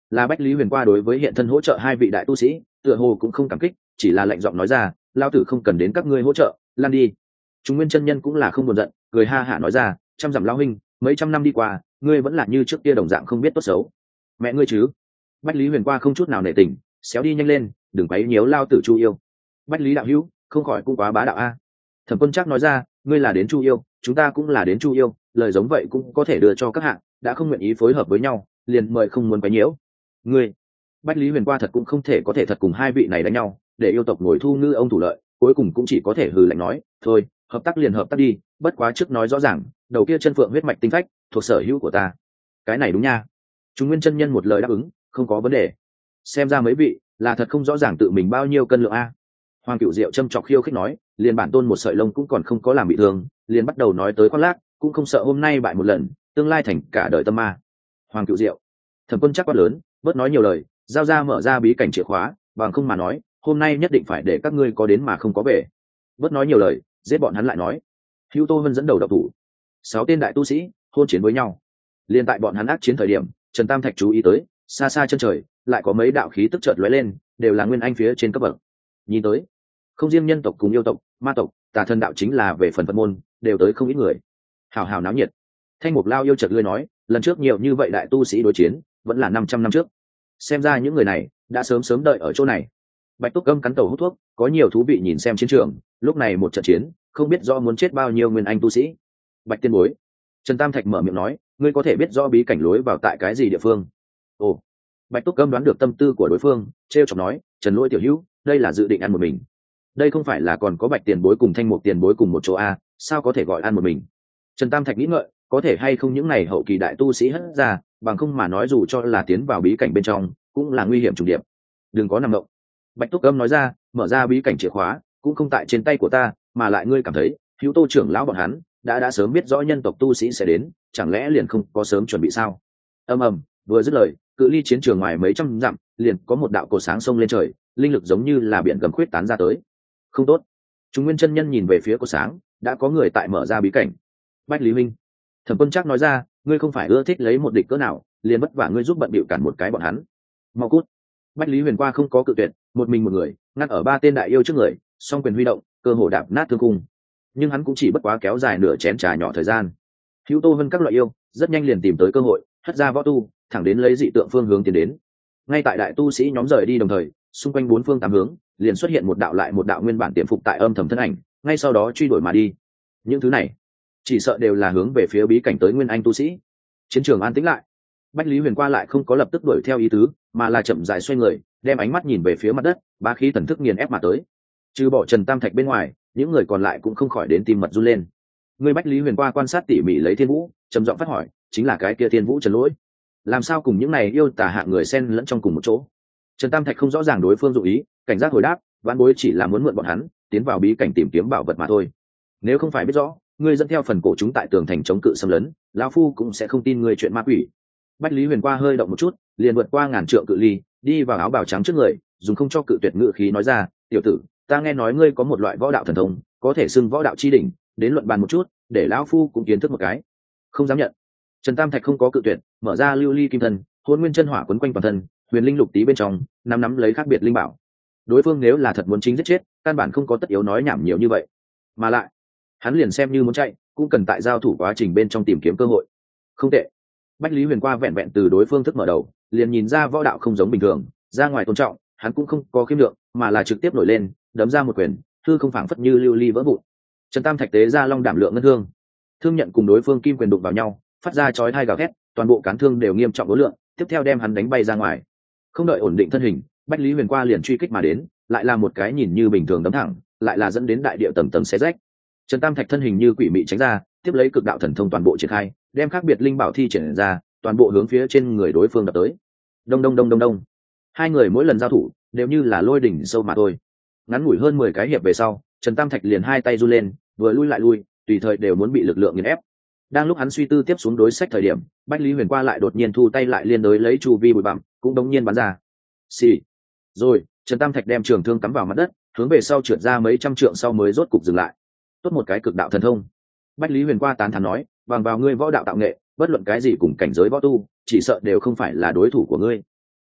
S1: là Bách Lý Huyền qua đối với hiện thân hỗ trợ hai vị đại tu sĩ tựa hồ cũng không cảm kích, chỉ là lạnh giọng nói ra, lao tử không cần đến các ngươi hỗ trợ, lan đi. Chúng Nguyên chân nhân cũng là không buồn giận, cười ha hả nói ra, trăm dặm lao huynh, mấy trăm năm đi qua, ngươi vẫn là như trước kia đồng dạng không biết tốt xấu. Mẹ ngươi chứ? Bách Lý Huyền qua không chút nào nể tình, xéo đi nhanh lên, đừng quấy nhiễu lao tử Chu Yêu. Bách Lý đạo hữu, không khỏi cũng quá bá đạo a. Thẩm Quân Trác nói ra, ngươi là đến Chu Yêu, chúng ta cũng là đến Chu Yêu, lời giống vậy cũng có thể đưa cho các hạng, đã không nguyện ý phối hợp với nhau, liền mời không muốn quấy nhiễu. Ngươi, Bách Lý Huyền qua thật cũng không thể có thể thật cùng hai vị này đánh nhau, để yêu tộc ngồi thu ngư ông thủ lợi, cuối cùng cũng chỉ có thể hừ lạnh nói, thôi, hợp tác liền hợp tác đi, bất quá trước nói rõ ràng, đầu kia chân phượng huyết mạch tinh phách thuộc sở hữu của ta. Cái này đúng nha. Chúng Nguyên chân nhân một lời đáp ứng, không có vấn đề. Xem ra mấy vị là thật không rõ ràng tự mình bao nhiêu cân lượng a. Hoàng Cửu Diệu châm chọc khiêu khích nói, liền bản tôn một sợi lông cũng còn không có làm bị thương, liền bắt đầu nói tới khoác lác, cũng không sợ hôm nay bại một lần, tương lai thành cả đời tâm ma. Hoàng Cửu Diệu, Thẩm Quân Trác quát lớn, bớt nói nhiều lời, giao ra mở ra bí cảnh chìa khóa, bằng không mà nói, hôm nay nhất định phải để các ngươi có đến mà không có về. Bớt nói nhiều lời, giết bọn hắn lại nói. Hữu Tô Vân dẫn đầu độc thủ, sáu tên đại tu sĩ hôn chiến với nhau. Liên tại bọn hắn ác chiến thời điểm, Trần Tam Thạch chú ý tới, xa xa chân trời lại có mấy đạo khí tức chợt lóe lên, đều là nguyên anh phía trên cấp bậc. Nhìn tới, không riêng nhân tộc cùng yêu tộc, ma tộc, tà thần đạo chính là về phần Phật môn, đều tới không ít người. Hào hào náo nhiệt. Thanh Mục Lao yêu chợt lươi nói, lần trước nhiều như vậy đại tu sĩ đối chiến, vẫn là năm trăm năm trước. Xem ra những người này đã sớm sớm đợi ở chỗ này. Bạch Túc Âm cắn tàu hút thuốc, có nhiều thú vị nhìn xem chiến trường, lúc này một trận chiến, không biết rõ muốn chết bao nhiêu nguyên anh tu sĩ. Bạch Tiên Bối, Trần Tam Thạch mở miệng nói, ngươi có thể biết rõ bí cảnh lối vào tại cái gì địa phương? Ồ, Bạch Túc Âm đoán được tâm tư của đối phương, trêu chọc nói, Trần Lỗi tiểu hữu, đây là dự định ăn một mình. Đây không phải là còn có Bạch Tiền Bối cùng Thanh Mục Tiền Bối cùng một chỗ a, sao có thể gọi ăn một mình? Trần Tam Thạch nghĩ ngợi, có thể hay không những này hậu kỳ đại tu sĩ hất ra, bằng không mà nói dù cho là tiến vào bí cảnh bên trong, cũng là nguy hiểm trùng điệp. Đừng có nằm động. Bạch Túc Âm nói ra, mở ra bí cảnh chìa khóa, cũng không tại trên tay của ta, mà lại ngươi cảm thấy, Hữu Tô trưởng lão bọn hắn đã đã sớm biết rõ nhân tộc tu sĩ sẽ đến, chẳng lẽ liền không có sớm chuẩn bị sao? Ầm ầm, vừa dứt lời, cự ly chiến trường ngoài mấy trăm dặm, liền có một đạo cột sáng xông lên trời, linh lực giống như là biển gầm khuyết tán ra tới. Không tốt. Chúng Nguyên chân nhân nhìn về phía cột sáng, đã có người tại mở ra bí cảnh. Bách Lý Minh, Thẩm Quân Trác nói ra, ngươi không phải ưa thích lấy một địch cỡ nào, liền vất vả ngươi giúp bận bịu cản một cái bọn hắn. Mau cút. Bách Lý Huyền qua không có cự tuyệt, một mình một người ngăn ở ba tên đại yêu trước người, song quyền huy động, cơ hồ đạp nát thương cung. Nhưng hắn cũng chỉ bất quá kéo dài nửa chén trà nhỏ thời gian. Hữu Tô Vân các loại yêu rất nhanh liền tìm tới cơ hội, hất ra võ tu, thẳng đến lấy dị tượng phương hướng tiến đến. Ngay tại đại tu sĩ nhóm rời đi đồng thời, xung quanh bốn phương tám hướng liền xuất hiện một đạo lại một đạo nguyên bản tiềm phục tại âm thầm thân ảnh, ngay sau đó truy đuổi mà đi. Những thứ này chỉ sợ đều là hướng về phía bí cảnh tới nguyên anh tu sĩ. Chiến trường an tĩnh lại, Bách Lý Huyền qua lại không có lập tức đuổi theo ý tứ, mà là chậm rãi xoay người, đem ánh mắt nhìn về phía mặt đất, ba khí thần thức nghiền ép mà tới. Trừ bỏ Trần Tam Thạch bên ngoài, những người còn lại cũng không khỏi đến tim mật run lên. Người Bách Lý Huyền qua quan sát tỉ mỉ lấy Thiên Vũ, trầm giọng phát hỏi, chính là cái kia Thiên Vũ Trần Lỗi? Làm sao cùng những này yêu tà hạng người xen lẫn trong cùng một chỗ? Trần Tam Thạch không rõ ràng đối phương dụng ý, cảnh giác hồi đáp, vãn bối chỉ là muốn mượn bọn hắn tiến vào bí cảnh tìm kiếm bảo vật mà thôi. Nếu không phải biết rõ, ngươi dẫn theo phần cổ chúng tại tường thành chống cự xâm lấn, lão phu cũng sẽ không tin ngươi chuyện ma quỷ. Bách Lý Huyền qua hơi động một chút, liền vượt qua ngàn trượng cự ly, đi vào áo bào trắng trước người, dùng không cho cự tuyệt ngự khí nói ra, tiểu tử, ta nghe nói ngươi có một loại võ đạo thần thông, có thể xưng võ đạo chi đỉnh, đến luận bàn một chút, để lão phu cũng kiến thức một cái. Không dám nhận. Trần Tam Thạch không có cự tuyệt, mở ra lưu ly kim thân, hôn nguyên chân hỏa quấn quanh toàn thân, huyền linh lục tí bên trong, nắm nắm lấy khác biệt linh bảo. Đối phương nếu là thật muốn chính giết chết, căn bản không có tất yếu nói nhảm nhiều như vậy. Mà lại, hắn liền xem như muốn chạy, cũng cần tại giao thủ quá trình bên trong tìm kiếm cơ hội. Không tệ. Bách Lý Huyền qua vẹn vẹn từ đối phương thức mở đầu, liền nhìn ra võ đạo không giống bình thường, ra ngoài tôn trọng, hắn cũng không có khiêm lượng, mà là trực tiếp nổi lên, đấm ra một quyền, thư không phảng phất như lưu ly vỡ vụn. Trần Tam Thạch tế ra long đảm lượng ngân thương, thương nhận cùng đối phương kim quyền đụng vào nhau, phát ra chói tai gào thét, toàn bộ cán thương đều nghiêm trọng đối lượng, tiếp theo đem hắn đánh bay ra ngoài. Không đợi ổn định thân hình, Bách Lý Huyền qua liền truy kích mà đến, lại là một cái nhìn như bình thường đấm thẳng, lại là dẫn đến đại địa tầng tầng xé rách. Trần Tam Thạch thân hình như quỷ mị tránh ra, tiếp lấy cực đạo thần thông toàn bộ triển khai, đem khác biệt linh bảo thi triển ra, toàn bộ hướng phía trên người đối phương đập tới. Đông đông đông đông đông. Hai người mỗi lần giao thủ đều như là lôi đỉnh sâu mà thôi. Ngắn ngủi hơn mười cái hiệp về sau, Trần Tam Thạch liền hai tay run lên, vừa lui lại lui, tùy thời đều muốn bị lực lượng nghiền ép. Đang lúc hắn suy tư tiếp xuống đối sách thời điểm, Bách Lý Huyền qua lại đột nhiên thu tay lại liên đối lấy chu vi bụi bặm, cũng đống nhiên bắn ra. Xì. Rồi, Trần Tam Thạch đem trường thương cắm vào mặt đất, hướng về sau trượt ra mấy trăm trượng sau mới rốt cục dừng lại. Tốt một cái cực đạo thần thông. Bách Lý Huyền qua tán thán nói, bằng vào ngươi võ đạo tạo nghệ, bất luận cái gì cùng cảnh giới võ tu, chỉ sợ đều không phải là đối thủ của ngươi.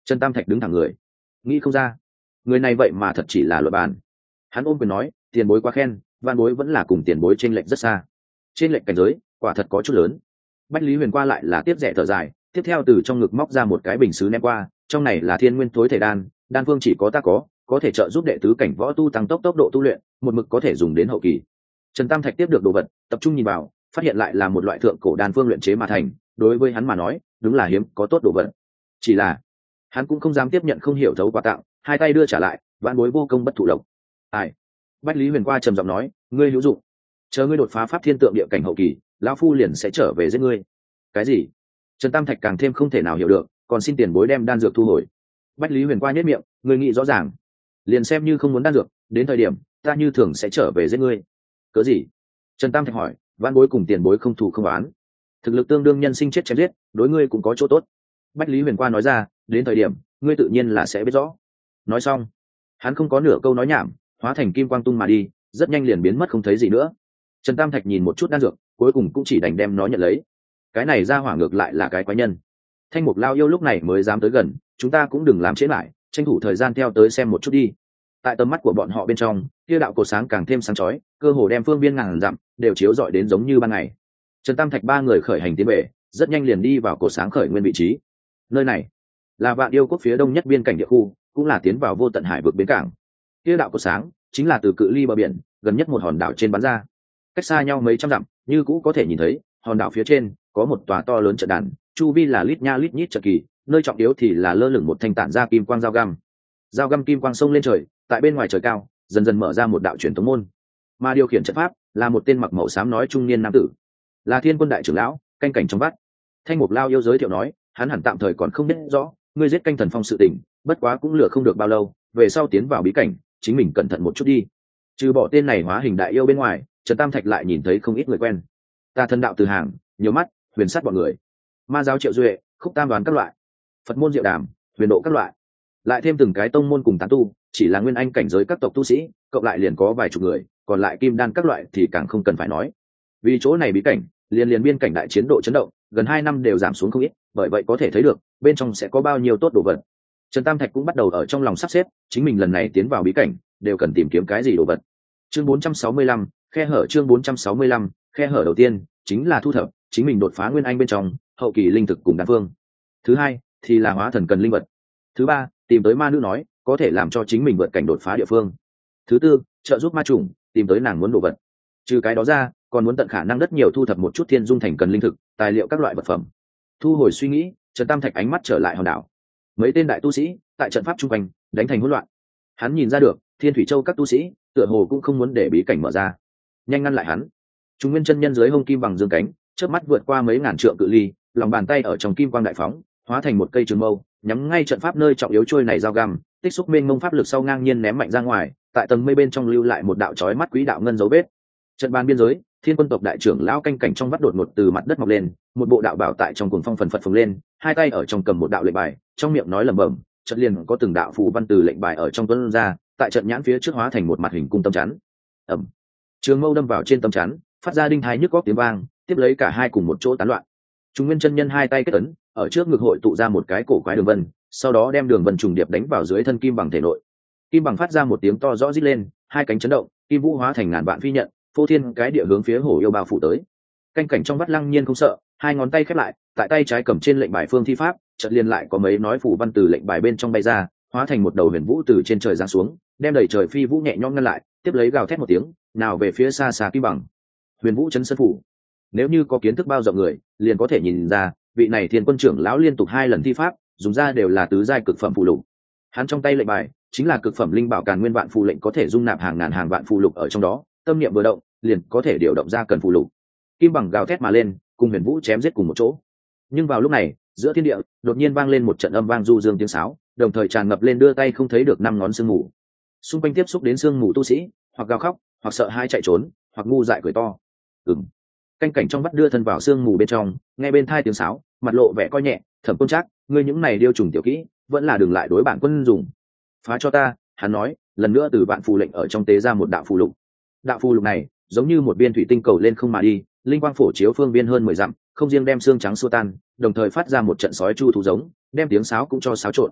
S1: Trần Tam Thạch đứng thẳng người, nghĩ không ra người này vậy mà thật chỉ là luật bàn. Hắn ôm quyền nói, tiền bối quá khen, van bối vẫn là cùng tiền bối trên lệnh rất xa, trên lệnh cảnh giới quả thật có chút lớn. Bách Lý Huyền qua lại là tiếp rẻ thở dài, tiếp theo từ trong ngực móc ra một cái bình sứ ném qua, trong này là thiên nguyên tối thể đan, đan phương chỉ có ta có, có thể trợ giúp đệ tứ cảnh võ tu tăng tốc tốc độ tu luyện, một mực có thể dùng đến hậu kỳ. Trần Tam Thạch tiếp được đồ vật, tập trung nhìn vào, phát hiện lại là một loại thượng cổ đan phương luyện chế mà thành, đối với hắn mà nói đúng là hiếm có tốt đồ vật. Chỉ là hắn cũng không dám tiếp nhận không hiểu thấu quà tặng, hai tay đưa trả lại, vãn bối vô công bất thụ lộc. Ai? Bách Lý Huyền qua trầm giọng nói, ngươi hữu dụng, chờ ngươi đột phá pháp thiên tượng địa cảnh hậu kỳ, lão phu liền sẽ trở về giết ngươi. Cái gì? Trần Tam Thạch càng thêm không thể nào hiểu được, còn xin tiền bối đem đan dược thu hồi. Bách Lý Huyền qua nhếch miệng, ngươi nghĩ rõ ràng, liền xem như không muốn đan dược, đến thời điểm ta như thường sẽ trở về giết ngươi. Cớ gì? Trần Tam Thạch hỏi, vãn bối cùng tiền bối không thù không oán, thực lực tương đương, nhân sinh chết chém giết, đối ngươi cũng có chỗ tốt. Bách Lý Huyền qua nói ra, đến thời điểm ngươi tự nhiên là sẽ biết rõ. Nói xong, hắn không có nửa câu nói nhảm, hóa thành kim quang tung mà đi, rất nhanh liền biến mất không thấy gì nữa. Trần Tam Thạch nhìn một chút đan dược, cuối cùng cũng chỉ đành đem nó nhận lấy. Cái này ra hỏa ngược lại là cái quái nhân. Thanh Mục Lao yêu lúc này mới dám tới gần, chúng ta cũng đừng làm trễ lại, tranh thủ thời gian theo tới xem một chút đi. Tại tầm mắt của bọn họ bên trong, kia đạo cột sáng càng thêm sáng chói, cơ hồ đem phương viên ngàn dặm đều chiếu rọi đến giống như ban ngày. Trần Tam Thạch ba người khởi hành tiến về, rất nhanh liền đi vào cột sáng khởi nguyên vị trí. Nơi này là Vạn Yêu quốc phía đông nhất biên cảnh địa khu, cũng là tiến vào vô tận hải vực bến cảng. Kia đạo cột sáng chính là từ cự ly bờ biển gần nhất một hòn đảo trên bắn ra, cách xa nhau mấy trăm dặm, như cũ có thể nhìn thấy hòn đảo phía trên có một tòa to lớn trận đàn, chu vi là lít nha lít nhít trận kỳ, nơi trọng yếu thì là lơ lửng một thanh tản ra kim quang dao găm. Dao găm kim quang sông lên trời, tại bên ngoài trời cao dần dần mở ra một đạo truyền thống môn, mà điều khiển trận pháp là một tên mặc màu xám nói trung niên nam tử, là Thiên Quân đại trưởng lão, canh cảnh trong vắt. Thanh Mục Lao yêu giới thiệu nói, hắn hẳn tạm thời còn không biết rõ ngươi giết canh thần phong sự tình, bất quá cũng lừa không được bao lâu, về sau tiến vào bí cảnh chính mình cẩn thận một chút đi. Trừ bỏ tên này hóa hình đại yêu bên ngoài, Trần Tam Thạch lại nhìn thấy không ít người quen. Ta Thần đạo từ hàng, nhiều mắt, huyền sát bọn người, ma giáo triệu duệ, khúc tam đoán các loại, Phật môn diệu đàm, huyền độ các loại, lại thêm từng cái tông môn cùng tán tu, chỉ là nguyên anh cảnh giới các tộc tu sĩ cộng lại liền có vài chục người, còn lại kim đan các loại thì càng không cần phải nói. Vì chỗ này bí cảnh liền liền biên cảnh đại chiến độ chấn động, gần hai năm đều giảm xuống không ít, bởi vậy có thể thấy được bên trong sẽ có bao nhiêu tốt đồ vật. Trần Tam Thạch cũng bắt đầu ở trong lòng sắp xếp, chính mình lần này tiến vào bí cảnh đều cần tìm kiếm cái gì đồ vật. Chương bốn trăm sáu mươi lăm, khe hở. Chương bốn trăm sáu mươi lăm, khe hở đầu tiên chính là thu thập chính mình đột phá nguyên anh bên trong hậu kỳ linh thực cùng đan phương. Thứ hai thì là hóa thần cần linh vật. Thứ ba, tìm tới ma nữ nói có thể làm cho chính mình vượt cảnh đột phá địa phương. Thứ tư, trợ giúp ma trùng tìm tới nàng muốn đồ vật. Trừ cái đó ra, còn muốn tận khả năng rất nhiều thu thập một chút thiên dung thành cần linh thực, tài liệu các loại vật phẩm. Thu hồi suy nghĩ, Trần Tam Thạch ánh mắt trở lại hòn đảo. Mấy tên đại tu sĩ tại trận pháp trung quanh đánh thành hỗn loạn. Hắn nhìn ra được Thiên Thủy Châu các tu sĩ tựa hồ cũng không muốn để bí cảnh mở ra, nhanh ngăn lại hắn. Trung Nguyên chân nhân dưới hông kim bằng dương cánh, chớp mắt vượt qua mấy ngàn trượng cự ly, lòng bàn tay ở trong kim quang đại phóng, hóa thành một cây trường mâu, nhắm ngay trận pháp nơi trọng yếu trôi này dao găm, tích xúc mênh mông pháp lực sau ngang nhiên ném mạnh ra ngoài, tại tầng mây bên trong lưu lại một đạo chói mắt quý đạo ngân dấu vết. Trận bàn biên giới, Thiên Quân tộc đại trưởng lão canh cảnh trong vắt đột ngột từ mặt đất mọc lên, một bộ đạo bảo tại trong cuồng phong phần phật phồng lên, hai tay ở trong cầm một đạo lệnh bài, trong miệng nói lẩm bẩm, trận liền có từng đạo phù văn từ lệnh bài ở trong tuôn ra, tại trận nhãn phía trước hóa thành một mặt hình cung tâm chắn. Ầm. Trường mâu đâm vào trên tâm chắn, phát ra đinh hai nhức óc tiếng vang, tiếp lấy cả hai cùng một chỗ tán loạn. Trung Nguyên chân nhân hai tay kết ấn, ở trước ngực hội tụ ra một cái cổ quái đường vân, sau đó đem đường vân trùng điệp đánh vào dưới thân kim bằng thể nội. Kim bằng phát ra một tiếng to rõ rít lên, hai cánh chấn động, kim vũ hóa thành ngàn vạn phi nhận, phô thiên cái địa hướng phía hổ yêu bao phủ tới. Canh cảnh trong vắt lăng nhiên không sợ, hai ngón tay khép lại, tại tay trái cầm trên lệnh bài phương thi pháp, chợt liền lại có mấy nói phủ văn từ lệnh bài bên trong bay ra, hóa thành một đầu huyền vũ từ trên trời giáng xuống, đem đẩy trời phi vũ nhẹ nhõm ngăn lại, tiếp lấy gào thét một tiếng, nào về phía xa xa kim bằng. Huyền vũ chấn sơn phủ. Nếu như có kiến thức bao rộng người, liền có thể nhìn ra, vị này Thiên Quân trưởng lão liên tục hai lần thi pháp, dùng ra đều là tứ giai cực phẩm phù lục. Hắn trong tay lệnh bài chính là cực phẩm linh bảo Càn Nguyên Vạn phù lệnh, có thể dung nạp hàng ngàn hàng vạn phù lục ở trong đó, tâm niệm vừa động, liền có thể điều động ra cần phù lục. Kim bằng gào thét mà lên, cùng huyền vũ chém giết cùng một chỗ. Nhưng vào lúc này, giữa thiên địa đột nhiên vang lên một trận âm vang du dương tiếng sáo, đồng thời tràn ngập lên đưa tay không thấy được năm ngón sương mù. Xung quanh tiếp xúc đến sương mù tu sĩ, hoặc gào khóc, hoặc sợ hãi chạy trốn, hoặc ngu dại cười to. Ừm. Canh cảnh trong vắt đưa thân vào sương mù bên trong, nghe bên thai tiếng sáo, mặt lộ vẻ coi nhẹ, Thẩm Côn Trác, ngươi những này điêu trùng tiểu kỹ, vẫn là đừng lại đối bản quân dùng. Phá cho ta, hắn nói, lần nữa từ vạn phù lệnh ở trong tế ra một đạo phù lục. Đạo phù lục này giống như một viên thủy tinh cầu lên không mà đi, linh quang phổ chiếu phương viên hơn mười dặm, không riêng đem xương trắng xua tan, đồng thời phát ra một trận sói chu thú giống, đem tiếng sáo cũng cho xáo trộn.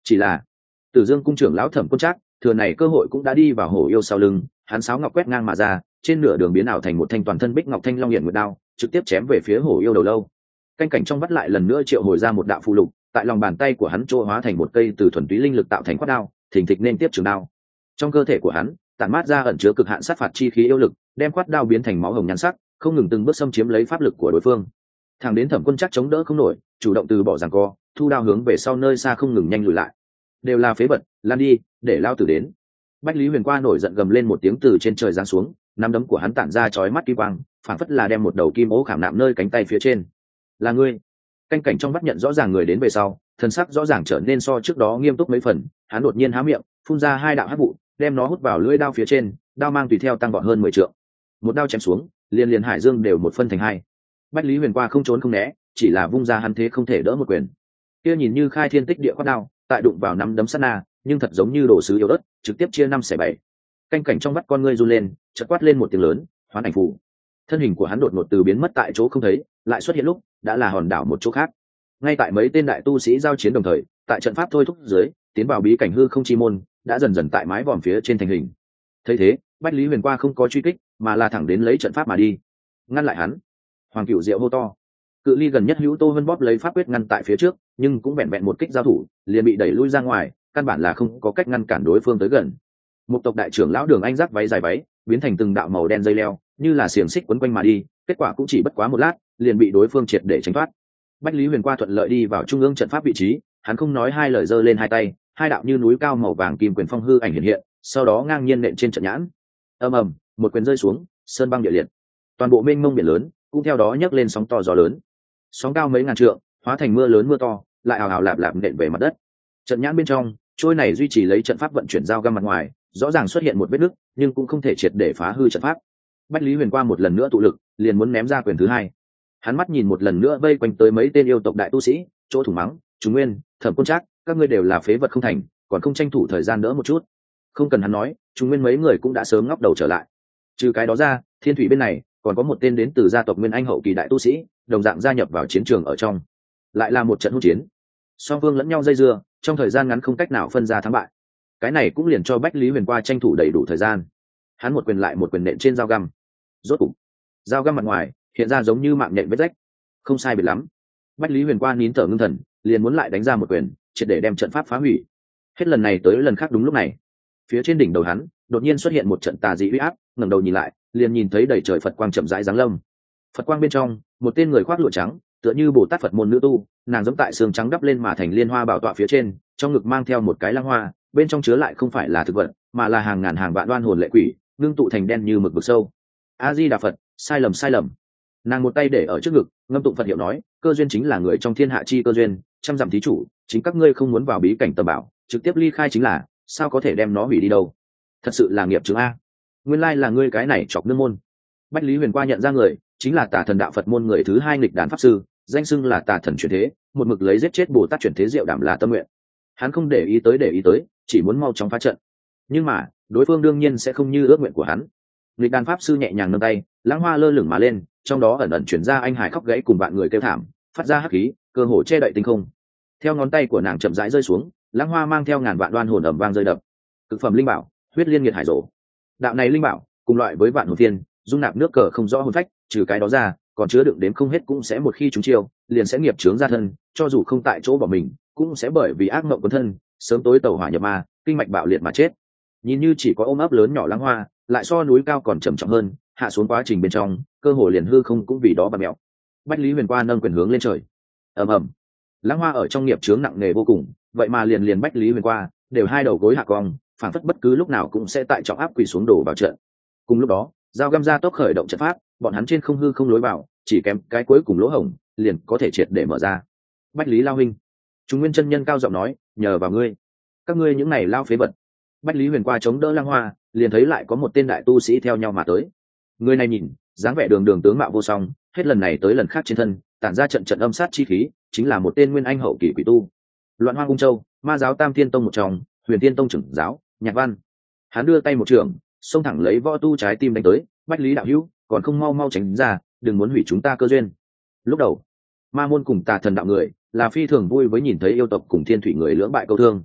S1: Chỉ là Tử Dương cung trưởng lão Thẩm Quân Trác thừa này cơ hội cũng đã đi vào hổ yêu sau lưng, hắn sáo ngọc quét ngang mà ra, trên nửa đường biến ảo thành một thanh toàn thân bích ngọc thanh long hiển nguyệt đao, trực tiếp chém về phía hổ yêu đầu lâu. Canh cảnh trong vắt lại lần nữa triệu hồi ra một đạo phù lục, tại lòng bàn tay của hắn trôi hóa thành một cây từ thuần túy linh lực tạo thành quát đao, thình thịch nên tiếp trường đao. Trong cơ thể của hắn tản mát ra ẩn chứa cực hạn sát phạt chi khí yêu lực, đem quát đao biến thành máu hồng nhan sắc, không ngừng từng bước xâm chiếm lấy pháp lực của đối phương. Thằng đến Thẩm Quân Trác chống đỡ không nổi, chủ động từ bỏ giằng co, thu đao hướng về sau nơi xa không ngừng nhanh lùi lại. Đều là phế vật, lan đi, để lao tử đến. Bách Lý Huyền Qua nổi giận gầm lên một tiếng từ trên trời giáng xuống, nắm đấm của hắn tản ra chói mắt kim quang, phảng phất là đem một đầu kim ố khảm nạm nơi cánh tay phía trên. Là ngươi? Canh cảnh trong bắt nhận rõ ràng người đến về sau, thần sắc rõ ràng trở nên so trước đó nghiêm túc mấy phần, hắn đột nhiên há miệng, phun ra hai đạo hắc vụ, đem nó hút vào lưỡi đao phía trên, đao mang tùy theo tăng vọt hơn mười trượng. Một đao chém xuống, liên liên hải dương đều một phân thành hai. Bách Lý Huyền Qua không trốn không né, chỉ là vung ra hắn thế không thể đỡ một quyền. Kia nhìn như khai thiên tích địa quát đao, tại đụng vào nắm đấm sát na, nhưng thật giống như đổ sứ yếu đất, trực tiếp chia năm xẻ bảy. Canh cảnh trong mắt con ngươi run lên, chợt quát lên một tiếng lớn, hoán ảnh phù. Thân hình của hắn đột ngột từ biến mất tại chỗ không thấy, lại xuất hiện lúc đã là hòn đảo một chỗ khác. Ngay tại mấy tên đại tu sĩ giao chiến đồng thời, tại trận pháp thôi thúc dưới, tiến vào bí cảnh hư không chi môn, đã dần dần tại mái vòm phía trên thành hình. Thấy thế, Bách Lý Huyền Qua không có truy kích, mà là thẳng đến lấy trận pháp mà đi. Ngăn lại hắn. Hoàng Cửu Diệu hô to. Cự ly gần nhất Hữu Tô Vân bóp lấy pháp quyết ngăn tại phía trước, nhưng cũng vẹn vẹn một kích giao thủ, liền bị đẩy lui ra ngoài, căn bản là không có cách ngăn cản đối phương tới gần. Một tộc đại trưởng lão Đường Anh giáp váy dài váy, biến thành từng đạo màu đen dây leo, như là xiềng xích quấn quanh mà đi, kết quả cũng chỉ bất quá một lát, liền bị đối phương triệt để tránh thoát. Bách Lý Huyền Qua thuận lợi đi vào trung ương trận pháp vị trí, hắn không nói hai lời giơ lên hai tay, hai đạo như núi cao màu vàng kim quyền phong hư ảnh hiện hiện, sau đó ngang nhiên nện trên trận nhãn. Ầm ầm, một quyền rơi xuống, sơn băng địa liệt. Toàn bộ mênh mông biển lớn cũng theo đó nhấc lên sóng to gió lớn. Sóng cao mấy ngàn trượng, hóa thành mưa lớn mưa to, lại ào ào lạp lạp nện về mặt đất. Trận nhãn bên trong, trôi này duy trì lấy trận pháp vận chuyển giao găm mặt ngoài, rõ ràng xuất hiện một vết nứt, nhưng cũng không thể triệt để phá hư trận pháp. Bách Lý Huyền Qua một lần nữa tụ lực, liền muốn ném ra quyền thứ hai. Hắn mắt nhìn một lần nữa vây quanh tới mấy tên yêu tộc đại tu sĩ, chỗ thủ mắng, Trung Nguyên, Thẩm Quân Trác, các ngươi đều là phế vật không thành, còn không tranh thủ thời gian đỡ một chút. Không cần hắn nói, Trung Nguyên mấy người cũng đã sớm ngóc đầu trở lại. Trừ cái đó ra, Thiên Thủy bên này còn có một tên đến từ gia tộc Nguyên Anh hậu kỳ đại tu sĩ, đồng dạng gia nhập vào chiến trường ở trong. Lại là một trận hỗn chiến. Song phương lẫn nhau dây dưa, trong thời gian ngắn không cách nào phân ra thắng bại. Cái này cũng liền cho Bách Lý Huyền Qua tranh thủ đầy đủ thời gian. Hắn một quyền lại một quyền nện trên dao găm. Rốt cục, dao găm mặt ngoài hiện ra giống như mạng nhện vết rách. Không sai biệt lắm. Bách Lý Huyền Qua nín thở ngưng thần, liền muốn lại đánh ra một quyền, triệt để đem trận pháp phá hủy. Hết lần này tới lần khác đúng lúc này, phía trên đỉnh đầu hắn đột nhiên xuất hiện một trận tà dị uy áp, ngẩng đầu nhìn lại, liền nhìn thấy đầy trời Phật quang chậm rãi giáng lâm. Phật quang bên trong, một tên người khoác lụa trắng, tựa như Bồ Tát Phật môn nữ tu, nàng giống tại xương trắng đắp lên mà thành liên hoa bảo tọa phía trên, trong ngực mang theo một cái lăng hoa, bên trong chứa lại không phải là thực vật, mà là hàng ngàn hàng vạn đoan hồn lệ quỷ, ngưng tụ thành đen như mực vực sâu. A Di Đà Phật, sai lầm sai lầm. Nàng một tay để ở trước ngực, ngâm tụng Phật hiệu nói, cơ duyên chính là người trong thiên hạ chi cơ duyên, trăm dặm thí chủ, chính các ngươi không muốn vào bí cảnh tầm bảo, trực tiếp ly khai chính là, sao có thể đem nó hủy đi đâu? Thật sự là nghiệp chướng a. Nguyên lai là ngươi cái này chọc nương môn. Bách Lý Huyền Qua nhận ra người, chính là Tà Thần đạo Phật môn người thứ hai nghịch đàn pháp sư, danh xưng là Tà Thần chuyển thế, một mực lấy giết chết Bồ Tát chuyển thế diệu đảm là tâm nguyện. Hắn không để ý tới để ý tới, chỉ muốn mau chóng phá trận. Nhưng mà, đối phương đương nhiên sẽ không như ước nguyện của hắn. Nghịch đàn pháp sư nhẹ nhàng nâng tay, lãng hoa lơ lửng mà lên, trong đó ẩn ẩn chuyển ra anh hải khóc gãy cùng bạn người kêu thảm, phát ra hắc khí, cơ hồ che đậy tinh không. Theo ngón tay của nàng chậm rãi rơi xuống, lãng hoa mang theo ngàn vạn đoan hồn ầm vang rơi đập. Cực phẩm linh bảo, huyết liên nghiệt hải rổ. Đạo này linh bảo, cùng loại với vạn hồn thiên, dung nạp nước cờ không rõ hồn phách, trừ cái đó ra, còn chứa đựng đến không hết cũng sẽ một khi chúng chiêu, liền sẽ nghiệp chướng ra thân, cho dù không tại chỗ bỏ mình, cũng sẽ bởi vì ác mộng quấn thân, sớm tối tẩu hỏa nhập ma, kinh mạch bạo liệt mà chết. Nhìn như chỉ có ôm ấp lớn nhỏ lãng hoa, lại so núi cao còn trầm trọng hơn, hạ xuống quá trình bên trong, cơ hồ liền hư không cũng vì đó bạt mèo. Bách Lý Huyền Qua nâng quyền hướng lên trời. Ầm ầm. Lãng hoa ở trong nghiệp chướng nặng nề vô cùng, vậy mà liền liền Bách Lý Huyền Qua đều hai đầu gối hạ cong, phản phất bất cứ lúc nào cũng sẽ tại trọng áp quỳ xuống đổ vào trận. Cùng lúc đó, giao găm ra tốc khởi động trận pháp, bọn hắn trên không hư không lối vào, chỉ kém cái cuối cùng lỗ hổng, liền có thể triệt để mở ra. Bách Lý lao huynh, Trung Nguyên chân nhân cao giọng nói, nhờ vào ngươi. Các ngươi những này lao phế vật. Bách Lý Huyền Qua chống đỡ Lăng Hoa, liền thấy lại có một tên đại tu sĩ theo nhau mà tới. Người này nhìn, dáng vẻ đường đường tướng mạo vô song, hết lần này tới lần khác trên thân tản ra trận trận âm sát chi khí, chính là một tên nguyên anh hậu kỳ quỷ tu. Loạn Hoang Cung Châu, Ma giáo Tam Thiên Tông một trong, Huyền Thiên Tông trưởng giáo, Nhạc Văn. Hắn đưa tay một trường, xông thẳng lấy võ tu trái tim đánh tới. Bách Lý đạo hữu, còn không mau mau tránh ra, đừng muốn hủy chúng ta cơ duyên. Lúc đầu, Ma môn cùng Tà Thần đạo người là phi thường vui với nhìn thấy yêu tộc cùng Thiên Thủy người lưỡng bại câu thương,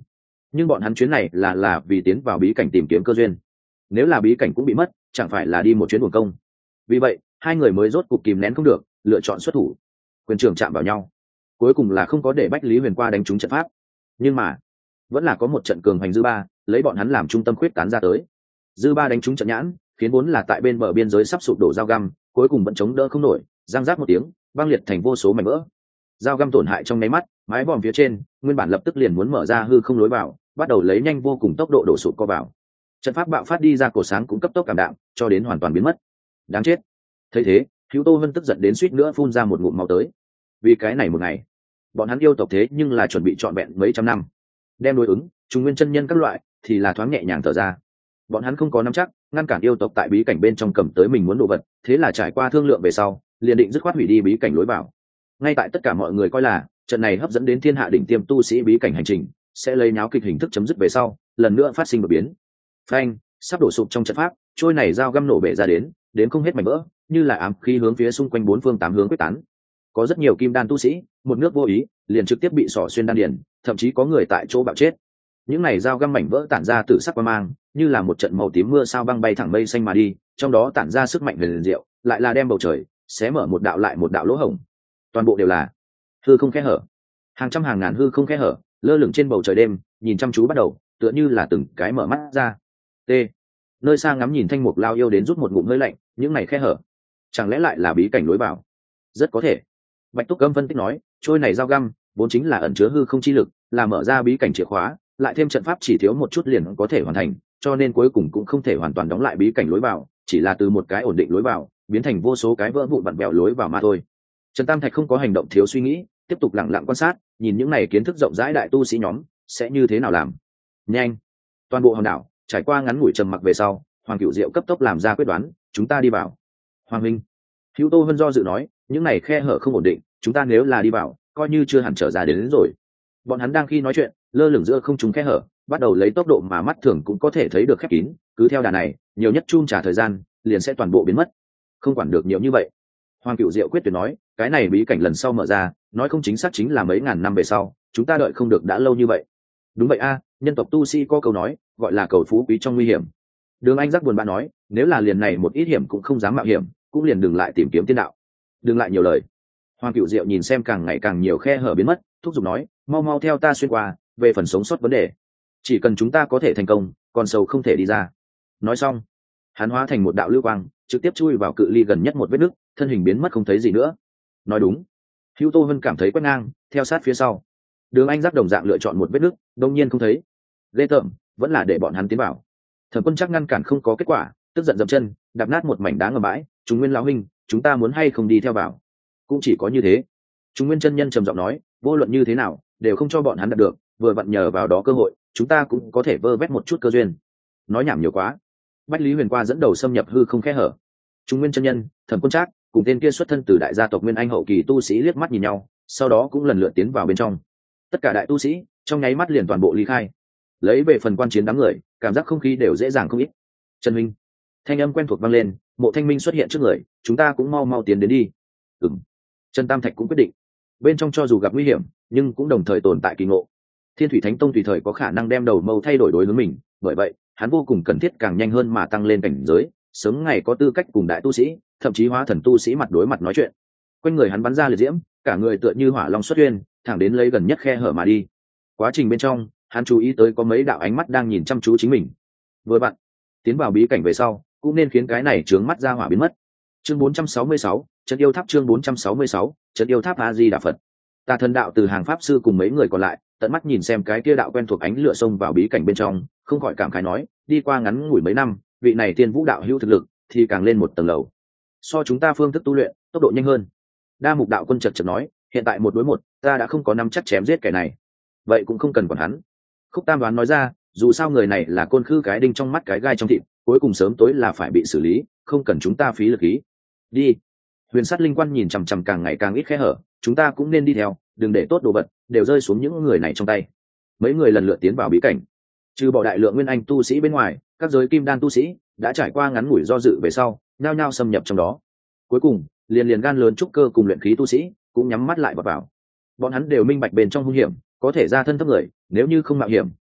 S1: nhưng bọn hắn chuyến này là là vì tiến vào bí cảnh tìm kiếm cơ duyên, nếu là bí cảnh cũng bị mất chẳng phải là đi một chuyến buồn công. Vì vậy hai người mới rốt cục kìm nén không được, lựa chọn xuất thủ. Quyền trưởng chạm vào nhau, cuối cùng là không có để Bách Lý Huyền qua đánh trúng trận pháp, nhưng mà vẫn là có một trận cường hành dư ba lấy bọn hắn làm trung tâm khuyết tán ra tới. Dư ba đánh trúng trận nhãn, khiến vốn là tại bên bờ biên giới sắp sụp đổ dao găm cuối cùng vẫn chống đỡ không nổi, răng rác một tiếng băng liệt thành vô số mảnh vỡ. Dao găm tổn hại trong nháy mắt, mái vòm phía trên nguyên bản lập tức liền muốn mở ra hư không lối vào, bắt đầu lấy nhanh vô cùng tốc độ đổ sụp co vào. Trận pháp bạo phát đi ra cổ sáng cũng cấp tốc cảm đạm, cho đến hoàn toàn biến mất. Đáng chết. Thấy thế, Hữu Tô Vân tức giận đến suýt nữa phun ra một ngụm máu tới. Vì cái này một ngày, bọn hắn yêu tộc thế nhưng là chuẩn bị trọn vẹn mấy trăm năm, đem đối ứng trùng nguyên chân nhân các loại thì là thoáng nhẹ nhàng thở ra. Bọn hắn không có nắm chắc ngăn cản yêu tộc tại bí cảnh bên trong cầm tới mình muốn đồ vật, thế là trải qua thương lượng về sau liền định dứt khoát hủy đi bí cảnh lối vào. Ngay tại tất cả mọi người coi là trận này hấp dẫn đến thiên hạ đỉnh tiêm tu sĩ bí cảnh hành trình sẽ lấy nháo kịch hình thức chấm dứt về sau, lần nữa phát sinh đột biến. Phanh, sắp đổ sụp trong trận pháp, trôi này dao găm nổ bể ra đến, đến không hết mảnh vỡ, như là ám khí hướng phía xung quanh bốn phương tám hướng quyết tán. Có rất nhiều kim đan tu sĩ, một nước vô ý, liền trực tiếp bị xỏ xuyên đan điền, thậm chí có người tại chỗ bạo chết. Những này dao găm mảnh vỡ tản ra từ sắc quang mang, như là một trận màu tím mưa sao băng bay thẳng mây xanh mà đi, trong đó tản ra sức mạnh huyền diệu, lại là đem bầu trời xé mở một đạo lại một đạo lỗ hổng. Toàn bộ đều là hư không khe hở, hàng trăm hàng ngàn hư không khe hở lơ lửng trên bầu trời đêm, nhìn chăm chú bắt đầu, tựa như là từng cái mở mắt ra. T. Nơi xa ngắm nhìn Thanh Mục Lao yêu đến rút một ngụm hơi lạnh, những này khe hở, chẳng lẽ lại là bí cảnh lối vào? Rất có thể. Bạch Túc Âm phân tích nói, trôi này dao găm vốn chính là ẩn chứa hư không chi lực, là mở ra bí cảnh chìa khóa, lại thêm trận pháp chỉ thiếu một chút liền có thể hoàn thành, cho nên cuối cùng cũng không thể hoàn toàn đóng lại bí cảnh lối vào, chỉ là từ một cái ổn định lối vào biến thành vô số cái vỡ vụn vặn vẹo lối vào mà thôi. Trần Tam Thạch không có hành động thiếu suy nghĩ, tiếp tục lặng lặng quan sát, nhìn những này kiến thức rộng rãi đại tu sĩ nhóm sẽ như thế nào làm. Nhanh. Toàn bộ hòn đảo trải qua ngắn ngủi trầm mặc về sau, Hoàng Cửu Diệu cấp tốc làm ra quyết đoán, chúng ta đi vào. Hoàng Minh. Hữu Tô Vân do dự nói, những này khe hở không ổn định, chúng ta nếu là đi vào coi như chưa hẳn trở ra đến, đến rồi. Bọn hắn đang khi nói chuyện, lơ lửng giữa không trung khe hở bắt đầu lấy tốc độ mà mắt thường cũng có thể thấy được khép kín, cứ theo đà này nhiều nhất chung trả thời gian liền sẽ toàn bộ biến mất. Không quản được nhiều như vậy, Hoàng Cửu Diệu quyết tuyệt nói, cái này bí cảnh lần sau mở ra nói không chính xác chính là mấy ngàn năm về sau, chúng ta đợi không được đã lâu như vậy. Đúng vậy a, nhân tộc tu sĩ có câu nói gọi là cầu phú quý trong nguy hiểm. Đường Anh Giác buồn bã nói, nếu là liền này một ít hiểm cũng không dám mạo hiểm, cũng liền đừng lại tìm kiếm tiên đạo. Đừng lại nhiều lời. Hoàng Cửu Diệu nhìn xem càng ngày càng nhiều khe hở biến mất, thúc giục nói, mau mau theo ta xuyên qua, về phần sống sót vấn đề, chỉ cần chúng ta có thể thành công, còn sâu không thể đi ra. Nói xong, hắn hóa thành một đạo lưu quang, trực tiếp chui vào cự ly gần nhất một vết nứt, thân hình biến mất không thấy gì nữa. Nói đúng. Hữu Tô Vân cảm thấy quét ngang, theo sát phía sau. Đường Anh Giác đồng dạng lựa chọn một vết nứt, đông nhiên không thấy. Ghê tởm, vẫn là để bọn hắn tiến vào. Thẩm Quân chắc ngăn cản không có kết quả, tức giận dậm chân, đạp nát một mảnh đá ngầm bãi, chúng nguyên lão huynh, chúng ta muốn hay không đi theo vào? Cũng chỉ có như thế. Chúng nguyên chân nhân trầm giọng nói, vô luận như thế nào đều không cho bọn hắn đạt được, vừa vặn nhờ vào đó cơ hội chúng ta cũng có thể vơ vét một chút cơ duyên. Nói nhảm nhiều quá. Bách Lý Huyền qua dẫn đầu xâm nhập hư không khe hở. Chúng nguyên chân nhân, Thẩm Quân Trác cùng tên kia xuất thân từ đại gia tộc Nguyên Anh hậu kỳ tu sĩ liếc mắt nhìn nhau, sau đó cũng lần lượt tiến vào bên trong. Tất cả đại tu sĩ trong nháy mắt liền toàn bộ ly khai. Lấy về phần quan chiến đám người, cảm giác không khí đều dễ dàng không ít. Trần Minh, thanh âm quen thuộc vang lên, Mộ Thanh Minh xuất hiện trước người, chúng ta cũng mau mau tiến đến đi. Ừm. Trần Tam Thạch cũng quyết định. Bên trong cho dù gặp nguy hiểm, nhưng cũng đồng thời tồn tại kỳ ngộ. Thiên Thủy Thánh Tông tùy thời có khả năng đem đầu mâu thay đổi đối với mình, bởi vậy hắn vô cùng cần thiết càng nhanh hơn mà tăng lên cảnh giới, sớm ngày có tư cách cùng đại tu sĩ, thậm chí hóa thần tu sĩ mặt đối mặt nói chuyện. Quanh người hắn bắn ra liệt diễm, cả người tựa như hỏa long xuất uyên, thẳng đến lấy gần nhất khe hở mà đi. Quá trình bên trong, hắn chú ý tới có mấy đạo ánh mắt đang nhìn chăm chú chính mình. Vừa bạn tiến vào bí cảnh về sau, cũng nên khiến cái này trướng mắt ra hỏa biến mất. Chương bốn trăm sáu mươi sáu, Trận Yêu Tháp. Chương bốn trăm sáu mươi sáu, Trận Yêu Tháp. A Di Đà Phật. Tà Thần đạo từ hàng pháp sư cùng mấy người còn lại tận mắt nhìn xem cái kia đạo quen thuộc ánh lửa xông vào bí cảnh bên trong, không khỏi cảm khái nói, đi qua ngắn ngủi mấy năm, vị này Tiên Vũ đạo hữu thực lực thì càng lên một tầng lầu. So chúng ta phương thức tu luyện, tốc độ nhanh hơn. Đa Mục đạo quân chợt chợt nói, hiện tại một đối một, ta đã không có nắm chắc chém giết kẻ này. Vậy cũng không cần quản hắn. Khúc Tam đoán nói ra, dù sao người này là côn khư cái đinh trong mắt cái gai trong thịt, cuối cùng sớm tối là phải bị xử lý, không cần chúng ta phí lực ý. Đi. Huyền Sát Linh Quan nhìn chằm chằm càng ngày càng ít khe hở, chúng ta cũng nên đi theo, đừng để tốt đồ vật đều rơi xuống những người này trong tay. Mấy người lần lượt tiến vào bí cảnh. Trừ bỏ đại lượng nguyên anh tu sĩ bên ngoài, các giới kim đan tu sĩ đã trải qua ngắn ngủi do dự về sau, nhao nhao xâm nhập trong đó. Cuối cùng, liền liền gan lớn trúc cơ cùng luyện khí tu sĩ cũng nhắm mắt lại vào vào. Bọn hắn đều minh bạch bên trong hung hiểm, có thể ra thân thấp người, nếu như không mạo hiểm,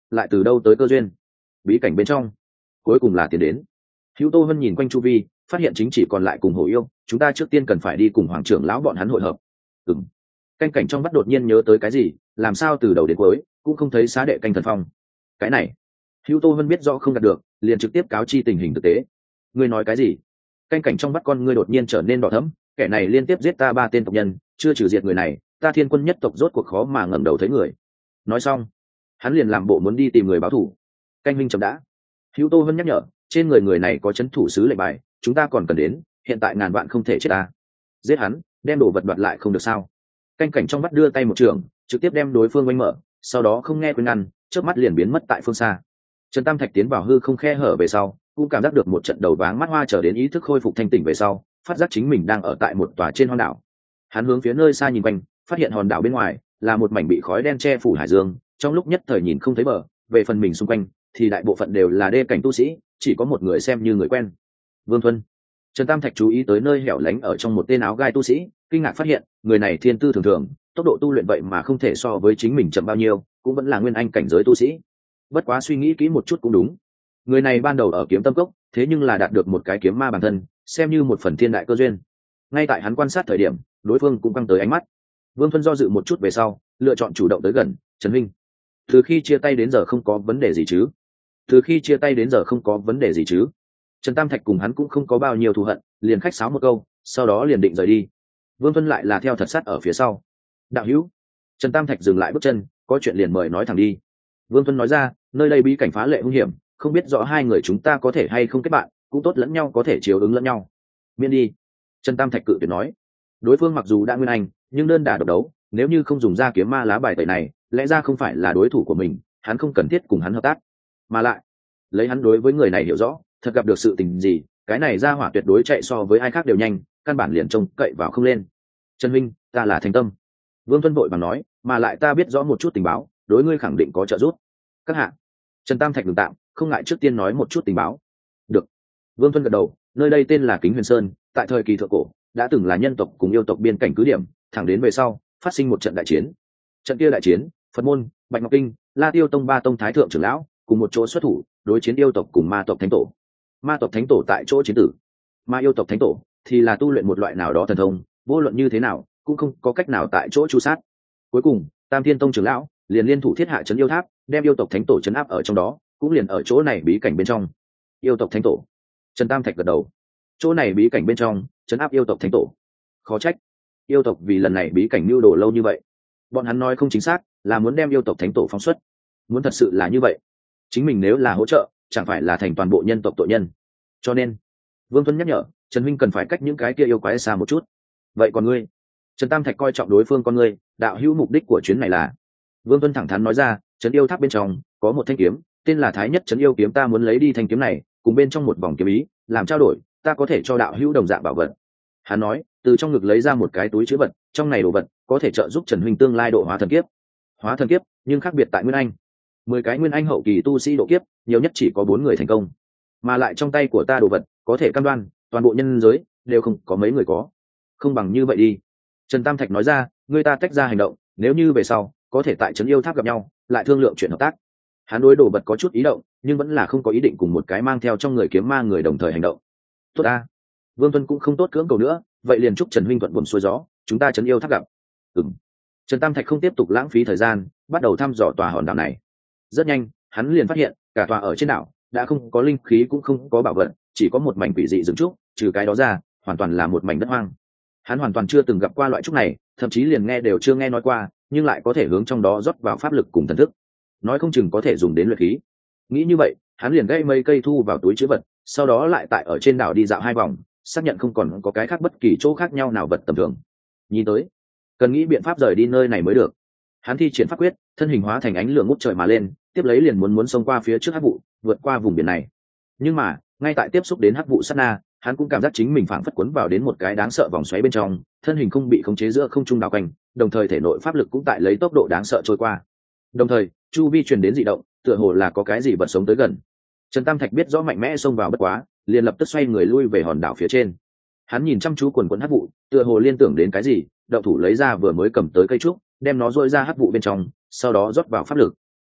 S1: lại từ đâu tới cơ duyên. Bí cảnh bên trong cuối cùng là tiến đến. Hữu Tô Vân nhìn quanh chu vi, phát hiện chính chỉ còn lại cùng Hổ Yêu, chúng ta trước tiên cần phải đi cùng hoàng trưởng lão bọn hắn hội hợp. Ừm. Canh cảnh trong bắt đột nhiên nhớ tới cái gì, làm sao từ đầu đến cuối cũng không thấy xá đệ canh thần phong. Cái này, Hữu Tô Vân biết rõ không đạt được, liền trực tiếp cáo chi tình hình thực tế. Ngươi nói cái gì? Canh cảnh trong bắt con ngươi đột nhiên trở nên đỏ thẫm, kẻ này liên tiếp giết ta ba tên tộc nhân, chưa trừ diệt người này, ta Thiên Quân nhất tộc rốt cuộc khó mà ngẩng đầu thấy người. Nói xong, hắn liền làm bộ muốn đi tìm người báo thù. Canh minh chậm đã. Hữu Tô Vân nhắc nhở, trên người người này có chấn thủ sứ lệnh bài, chúng ta còn cần đến, hiện tại ngàn vạn không thể chết ta. Giết hắn, đem đồ vật đoạt lại không được sao? Canh cảnh trong mắt đưa tay một trường, trực tiếp đem đối phương quanh mở, sau đó không nghe khuyên ngăn, chớp mắt liền biến mất tại phương xa. Trần Tam Thạch tiến vào hư không khe hở về sau, cũng cảm giác được một trận đầu váng mắt hoa, chờ đến ý thức khôi phục thanh tỉnh về sau, phát giác chính mình đang ở tại một tòa trên hòn đảo. Hắn hướng phía nơi xa nhìn quanh, phát hiện hòn đảo bên ngoài là một mảnh bị khói đen che phủ hải dương, trong lúc nhất thời nhìn không thấy bờ. Về phần mình xung quanh thì đại bộ phận đều là đê cảnh tu sĩ, chỉ có một người xem như người quen. Vương Thuân. Trần Tam Thạch chú ý tới nơi hẻo lánh ở trong một tên áo gai tu sĩ, kinh ngạc phát hiện người này thiên tư thường thường, tốc độ tu luyện vậy mà không thể so với chính mình chậm bao nhiêu, cũng vẫn là nguyên anh cảnh giới tu sĩ. Bất quá suy nghĩ kỹ một chút cũng đúng, người này ban đầu ở kiếm tâm cốc, thế nhưng là đạt được một cái kiếm ma bản thân, xem như một phần thiên đại cơ duyên. Ngay tại hắn quan sát thời điểm, đối phương cũng căng tới ánh mắt. Vương Thuân do dự một chút về sau, lựa chọn chủ động tới gần. Trần Minh, từ khi chia tay đến giờ không có vấn đề gì chứ? Từ khi chia tay đến giờ không có vấn đề gì chứ? Trần Tam Thạch cùng hắn cũng không có bao nhiêu thù hận, liền khách sáo một câu, sau đó liền định rời đi. Vương Thuân lại là theo thật sát ở phía sau. Đạo hữu. Trần Tam Thạch dừng lại bước chân, có chuyện liền mời nói thẳng đi. Vương Thuân nói ra, nơi đây bí cảnh phá lệ hung hiểm, không biết rõ hai người chúng ta có thể hay không kết bạn, cũng tốt lẫn nhau có thể chiếu ứng lẫn nhau. Miễn đi. Trần Tam Thạch cự tuyệt nói. Đối phương mặc dù đã nguyên anh, nhưng đơn đả độc đấu, nếu như không dùng ra kiếm ma lá bài tẩy này, lẽ ra không phải là đối thủ của mình, hắn không cần thiết cùng hắn hợp tác. Mà lại, lấy hắn đối với người này hiểu rõ, thật gặp được sự tình gì, cái này ra hỏa tuyệt đối chạy so với ai khác đều nhanh, căn bản liền trông cậy vào không lên. Trần Minh, ta là thành tâm. Vương Tuân vội bằng nói, mà lại ta biết rõ một chút tình báo, đối ngươi khẳng định có trợ giúp. Các hạ. Trần Tam Thạch ngừng tạm, không ngại trước tiên nói một chút tình báo. Được. Vương Tuân gật đầu, nơi đây tên là Kính Huyền Sơn, tại thời kỳ thượng cổ đã từng là nhân tộc cùng yêu tộc biên cảnh cứ điểm, thẳng đến về sau phát sinh một trận đại chiến. Trận kia đại chiến, Phật môn, Bạch Ngọc Kinh, La Tiêu Tông ba tông thái thượng trưởng lão cùng một chỗ xuất thủ, đối chiến yêu tộc cùng ma tộc thánh tổ. Ma tộc thánh tổ tại chỗ chiến tử, ma yêu tộc thánh tổ thì là tu luyện một loại nào đó thần thông, vô luận như thế nào cũng không có cách nào tại chỗ chu sát. Cuối cùng, Tam Thiên Tông trưởng lão liền liên thủ thiết hạ trấn yêu tháp, đem yêu tộc thánh tổ trấn áp ở trong đó, cũng liền ở chỗ này bí cảnh bên trong. Yêu tộc thánh tổ. Trần Tam Thạch gật đầu. Chỗ này bí cảnh bên trong trấn áp yêu tộc thánh tổ, khó trách yêu tộc vì lần này bí cảnh mưu đồ lâu như vậy. Bọn hắn nói không chính xác, là muốn đem yêu tộc thánh tổ phóng xuất. Muốn thật sự là như vậy, chính mình nếu là hỗ trợ chẳng phải là thành toàn bộ nhân tộc tội nhân. Cho nên Vương Tuấn nhắc nhở, Trần Minh cần phải cách những cái kia yêu quái xa một chút. Vậy còn ngươi? Trần Tam Thạch coi trọng đối phương con ngươi, đạo hữu mục đích của chuyến này là? Vương Tuấn thẳng thắn nói ra, trấn yêu tháp bên trong có một thanh kiếm, tên là Thái Nhất Trấn Yêu Kiếm, ta muốn lấy đi thanh kiếm này cùng bên trong một vòng kiếm ý, làm trao đổi, ta có thể cho đạo hữu đồng dạng bảo vật. Hắn nói, từ trong ngực lấy ra một cái túi chứa vật, trong này đồ vật có thể trợ giúp Trần Huynh tương lai độ hóa thần kiếp. Hóa thần kiếp, nhưng khác biệt tại Nguyên Anh. Mười cái Nguyên Anh hậu kỳ tu sĩ độ kiếp, nhiều nhất chỉ có bốn người thành công. Mà lại trong tay của ta đồ vật, có thể cam đoan, toàn bộ nhân giới đều không có mấy người có. Không bằng như vậy đi. Trần Tam Thạch nói ra, người ta tách ra hành động, nếu như về sau có thể tại trấn yêu tháp gặp nhau, lại thương lượng chuyện hợp tác. Hắn đối đồ vật có chút ý động, nhưng vẫn là không có ý định cùng một cái mang theo trong người kiếm ma người đồng thời hành động. Tốt a. Vương Tuân cũng không tốt cưỡng cầu nữa, vậy liền chúc Trần Huynh thuận buồm xuôi gió, chúng ta trấn yêu tháp gặp. Ừm. Trần Tam Thạch không tiếp tục lãng phí thời gian, bắt đầu thăm dò tòa hòn đảo này. Rất nhanh, hắn liền phát hiện, cả tòa ở trên đảo đã không có linh khí, cũng không có bảo vật, chỉ có một mảnh quỷ dị rừng trúc, trừ cái đó ra, hoàn toàn là một mảnh đất hoang. Hắn hoàn toàn chưa từng gặp qua loại trúc này, thậm chí liền nghe đều chưa nghe nói qua, nhưng lại có thể hướng trong đó rót vào pháp lực cùng thần thức, nói không chừng có thể dùng đến luyện khí. Nghĩ như vậy, hắn liền gãy mấy cây thu vào túi trữ vật, sau đó lại tại ở trên đảo đi dạo hai vòng, xác nhận không còn có cái khác bất kỳ chỗ khác nhau nào vật tầm thường. Nhìn tới, cần nghĩ biện pháp rời đi nơi này mới được. Hắn thi triển pháp quyết, thân hình hóa thành ánh lửa ngút trời mà lên, tiếp lấy liền muốn muốn xông qua phía trước hắc vụ, vượt qua vùng biển này. Nhưng mà, ngay tại tiếp xúc đến hắc vụ sát na, hắn cũng cảm giác chính mình phảng phất cuốn vào đến một cái đáng sợ vòng xoáy bên trong, thân hình không bị khống chế giữa không trung đảo quanh, đồng thời thể nội pháp lực cũng tại lấy tốc độ đáng sợ trôi qua. Đồng thời, chu vi truyền đến dị động, tựa hồ là có cái gì vật sống tới gần. Trần Tam Thạch biết rõ mạnh mẽ xông vào bất quá, liền lập tức xoay người lui về hòn đảo phía trên. Hắn nhìn chăm chú quần quần hắc vụ, tựa hồ liên tưởng đến cái gì, động thủ lấy ra vừa mới cầm tới cây trúc, đem nó rôi ra hắc vụ bên trong, sau đó rót vào pháp lực.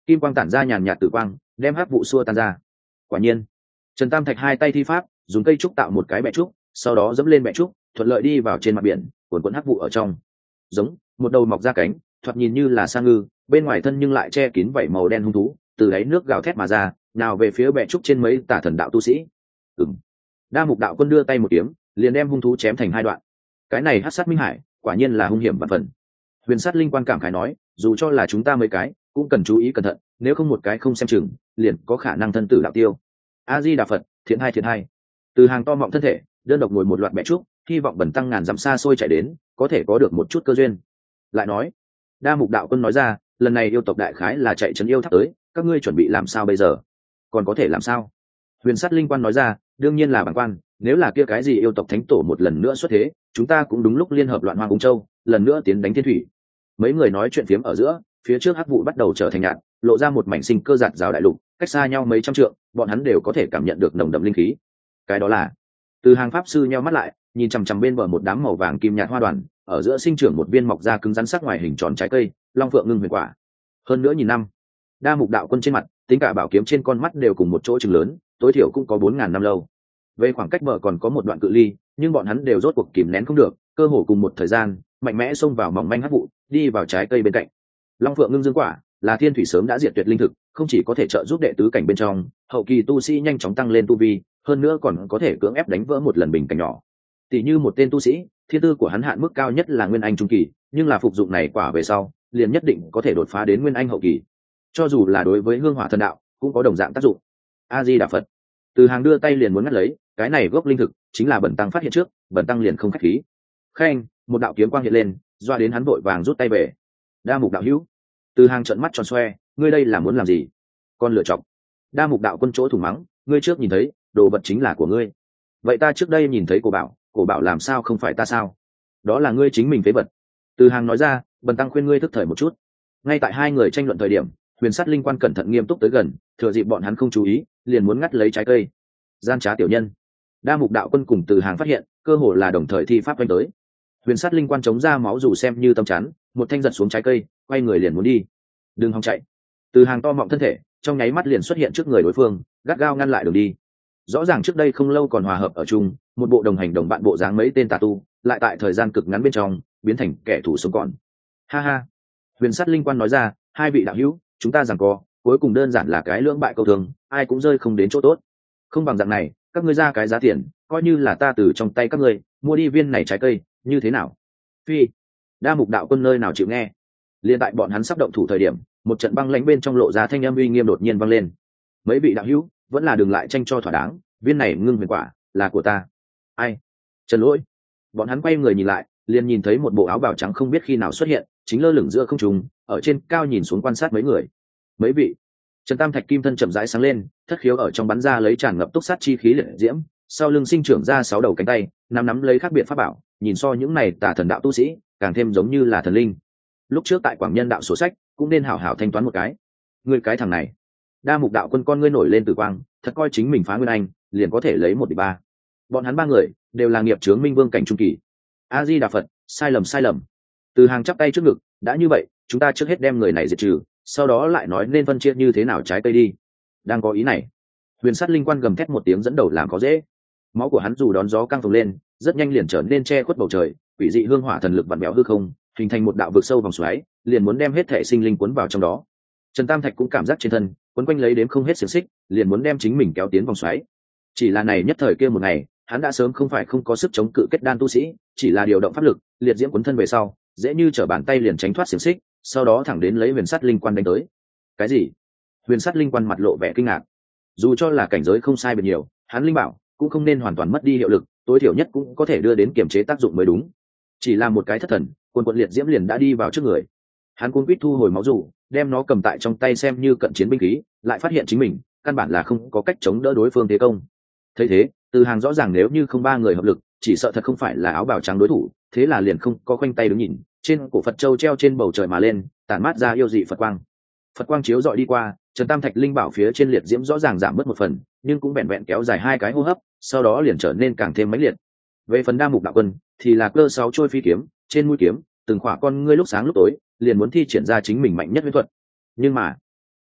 S1: kim quang tản ra nhàn nhạt tử quang, đem hắc vụ xua tan ra. Quả nhiên, Trần Tam Thạch hai tay thi pháp, dùng cây trúc tạo một cái bẹ trúc, sau đó dẫm lên bẹ trúc, thuận lợi đi vào trên mặt biển, cuồn cuộn hắc vụ ở trong. Giống một đầu mọc ra cánh, thoạt nhìn như là sa ngư, bên ngoài thân nhưng lại che kín vảy màu đen hung thú, từ đáy nước gào thét mà ra, nào về phía bẹ trúc trên mấy tả thần đạo tu sĩ. Ừm. Đa Mục đạo quân đưa tay một kiếm, liền đem hung thú chém thành hai đoạn. Cái này hắc sát minh hải, quả nhiên là hung hiểm vạn phần. Huyền sát linh quan cảm khái nói, dù cho là chúng ta mấy cái, cũng cần chú ý cẩn thận, nếu không một cái không xem chừng, liền có khả năng thân tử đạo tiêu. A Di Đà Phật, thiện hai thiện hai. Từ hàng to mọng thân thể, đơn độc ngồi một loạt bẹ trúc, hy vọng bần tăng ngàn dặm xa xôi chạy đến, có thể có được một chút cơ duyên. Lại nói, Đa Mục đạo quân nói ra, lần này yêu tộc đại khái là chạy trấn yêu tháp tới, các ngươi chuẩn bị làm sao bây giờ? Còn có thể làm sao? Huyền sát linh quan nói ra, đương nhiên là bản quan, nếu là kia cái gì yêu tộc thánh tổ một lần nữa xuất thế, chúng ta cũng đúng lúc liên hợp loạn hoang cung châu, lần nữa tiến đánh thiên thủy. Mấy người nói chuyện phiếm ở giữa, phía trước hắc vụ bắt đầu trở thành nhạt, lộ ra một mảnh sinh cơ giạt rào đại lục, cách xa nhau mấy trăm trượng, bọn hắn đều có thể cảm nhận được nồng đậm linh khí. Cái đó là, từ hàng pháp sư nheo mắt lại, nhìn chằm chằm bên bờ một đám màu vàng kim nhạt hoa đoàn, ở giữa sinh trưởng một viên mọc ra cứng rắn sắc ngoài hình tròn trái cây, long phượng ngưng huyền quả. Hơn nữa nhìn năm, Đa Mục đạo quân trên mặt, tính cả bảo kiếm trên con mắt đều cùng một chỗ chừng lớn, tối thiểu cũng có bốn ngàn năm lâu. Về khoảng cách bờ còn có một đoạn cự ly, nhưng bọn hắn đều rốt cuộc kìm nén không được, cơ hồ cùng một thời gian, mạnh mẽ xông vào mỏng manh hắc vụ, đi vào trái cây bên cạnh. Long phượng ngưng dương quả là thiên thủy sớm đã diệt tuyệt linh thực, không chỉ có thể trợ giúp đệ tứ cảnh bên trong, hậu kỳ tu sĩ nhanh chóng tăng lên tu vi, hơn nữa còn có thể cưỡng ép đánh vỡ một lần bình cảnh nhỏ. Tỷ như một tên tu sĩ, thiên tư của hắn hạn mức cao nhất là nguyên anh trung kỳ, nhưng là phục dụng này quả về sau, liền nhất định có thể đột phá đến nguyên anh hậu kỳ. Cho dù là đối với hương hỏa thần đạo, cũng có đồng dạng tác dụng. A Di Đà Phật. Từ hàng đưa tay liền muốn ngắt lấy, cái này gốc linh thực chính là bần tăng phát hiện trước, bần tăng liền không khách khí. Khen, một đạo kiếm quang hiện lên, doa đến hắn vội vàng rút tay về. Đa Mục đạo hữu. Từ hàng trợn mắt tròn xoe, ngươi đây là muốn làm gì? Con lựa chọc. Đa Mục đạo quân chỗ thủng mắng, ngươi trước nhìn thấy, đồ vật chính là của ngươi. Vậy ta trước đây nhìn thấy cổ bảo, cổ bảo làm sao không phải ta sao? Đó là ngươi chính mình phế vật. Từ hàng nói ra, bần tăng khuyên ngươi thức thời một chút. Ngay tại hai người tranh luận thời điểm, huyền sát linh quan cẩn thận nghiêm túc tới gần, thừa dịp bọn hắn không chú ý, liền muốn ngắt lấy trái cây. Gian trá tiểu nhân. Đa Mục đạo quân cùng Từ hàng phát hiện, cơ hồ là đồng thời thi pháp đánh tới. Huyền sát linh quan chống ra máu dù xem như tâm chắn, một thanh giật xuống trái cây, quay người liền muốn đi. Đừng hòng chạy. Từ hàng to mọng thân thể, trong nháy mắt liền xuất hiện trước người đối phương, gắt gao ngăn lại đường đi. Rõ ràng trước đây không lâu còn hòa hợp ở chung, một bộ đồng hành đồng bạn bộ dáng mấy tên tà tu, lại tại thời gian cực ngắn bên trong biến thành kẻ thù sống còn. Ha ha. Huyền sát linh quan nói ra, hai vị đạo hữu, chúng ta giằng co, cuối cùng đơn giản là cái lưỡng bại câu thường, ai cũng rơi không đến chỗ tốt. Không bằng dạng này, các ngươi ra cái giá tiền, coi như là ta từ trong tay các ngươi mua đi viên này trái cây, như thế nào? Phi. Đa Mục đạo quân nơi nào chịu nghe. Liên tại bọn hắn sắp động thủ thời điểm, một trận băng lãnh bên trong lộ ra thanh âm uy nghiêm đột nhiên vang lên. Mấy vị đạo hữu, vẫn là đừng lại tranh cho thỏa đáng, viên này ngưng huyền quả là của ta. Ai? Trần Lỗi. Bọn hắn quay người nhìn lại, liền nhìn thấy một bộ áo bào trắng không biết khi nào xuất hiện, chính lơ lửng giữa không trung, ở trên cao nhìn xuống quan sát mấy người. Mấy vị. Trần Tam Thạch kim thân chậm rãi sáng lên, thất khiếu ở trong bắn ra lấy tràn ngập túc sát chi khí liệt diễm, sau lưng sinh trưởng ra sáu đầu cánh tay, nắm nắm lấy khác biệt pháp bảo, nhìn so những này tà thần đạo tu sĩ, càng thêm giống như là thần linh. Lúc trước tại Quảng Nhân đạo sổ sách, cũng nên hảo hảo thanh toán một cái. Ngươi cái thằng này. Đa Mục đạo quân con ngươi nổi lên tử quang, thật coi chính mình phá nguyên anh, liền có thể lấy một địch ba. Bọn hắn ba người đều là nghiệp chướng minh vương cảnh trung kỳ. A Di Đà Phật, sai lầm sai lầm. Từ hàng chắp tay trước ngực, đã như vậy, chúng ta trước hết đem người này diệt trừ, sau đó lại nói nên phân chia như thế nào trái cây đi. Đang có ý này, huyền sát linh quan gầm thét một tiếng dẫn đầu làm có dễ. Máu của hắn dù đón gió căng phồng lên, rất nhanh liền trở nên che khuất bầu trời, quỷ dị hương hỏa thần lực vặn béo hư không, hình thành một đạo vực sâu vòng xoáy, liền muốn đem hết thể sinh linh cuốn vào trong đó. Trần Tam Thạch cũng cảm giác trên thân quấn quanh lấy đếm không hết xiềng xích, liền muốn đem chính mình kéo tiến vòng xoáy. Chỉ là này nhất thời kia một ngày, hắn đã sớm không phải không có sức chống cự kết đan tu sĩ, chỉ là điều động pháp lực, liệt diễm cuốn thân về sau, dễ như trở bàn tay liền tránh thoát xiềng xích, sau đó thẳng đến lấy huyền sát linh quan đánh tới. Cái gì? Huyền sát linh quan mặt lộ vẻ kinh ngạc. Dù cho là cảnh giới không sai biệt nhiều, hắn linh bảo cũng không nên hoàn toàn mất đi hiệu lực, tối thiểu nhất cũng có thể đưa đến kiềm chế tác dụng mới đúng. Chỉ là một cái thất thần, quần quần liệt diễm liền đã đi vào trước người. Hắn cuống quýt thu hồi máu dù, đem nó cầm tại trong tay xem như cận chiến binh khí, lại phát hiện chính mình căn bản là không có cách chống đỡ đối phương thế công. Thấy thế, Từ Hàng rõ ràng nếu như không ba người hợp lực, chỉ sợ thật không phải là áo bào trắng đối thủ, thế là liền không có khoanh tay đứng nhìn, trên cổ Phật châu treo trên bầu trời mà lên, tản mát ra yêu dị Phật quang. Phật quang chiếu dọi đi qua, Trần Tam Thạch linh bảo phía trên liệt diễm rõ ràng giảm mất một phần, nhưng cũng vẹn vẹn kéo dài hai cái hô hấp, sau đó liền trở nên càng thêm mãnh liệt. Về phần Đa Mục đạo quân, thì là cơ sáu trôi phi kiếm, trên mũi kiếm, từng khỏa con ngươi lúc sáng lúc tối, liền muốn thi triển ra chính mình mạnh nhất huyễn thuật. Nhưng mà,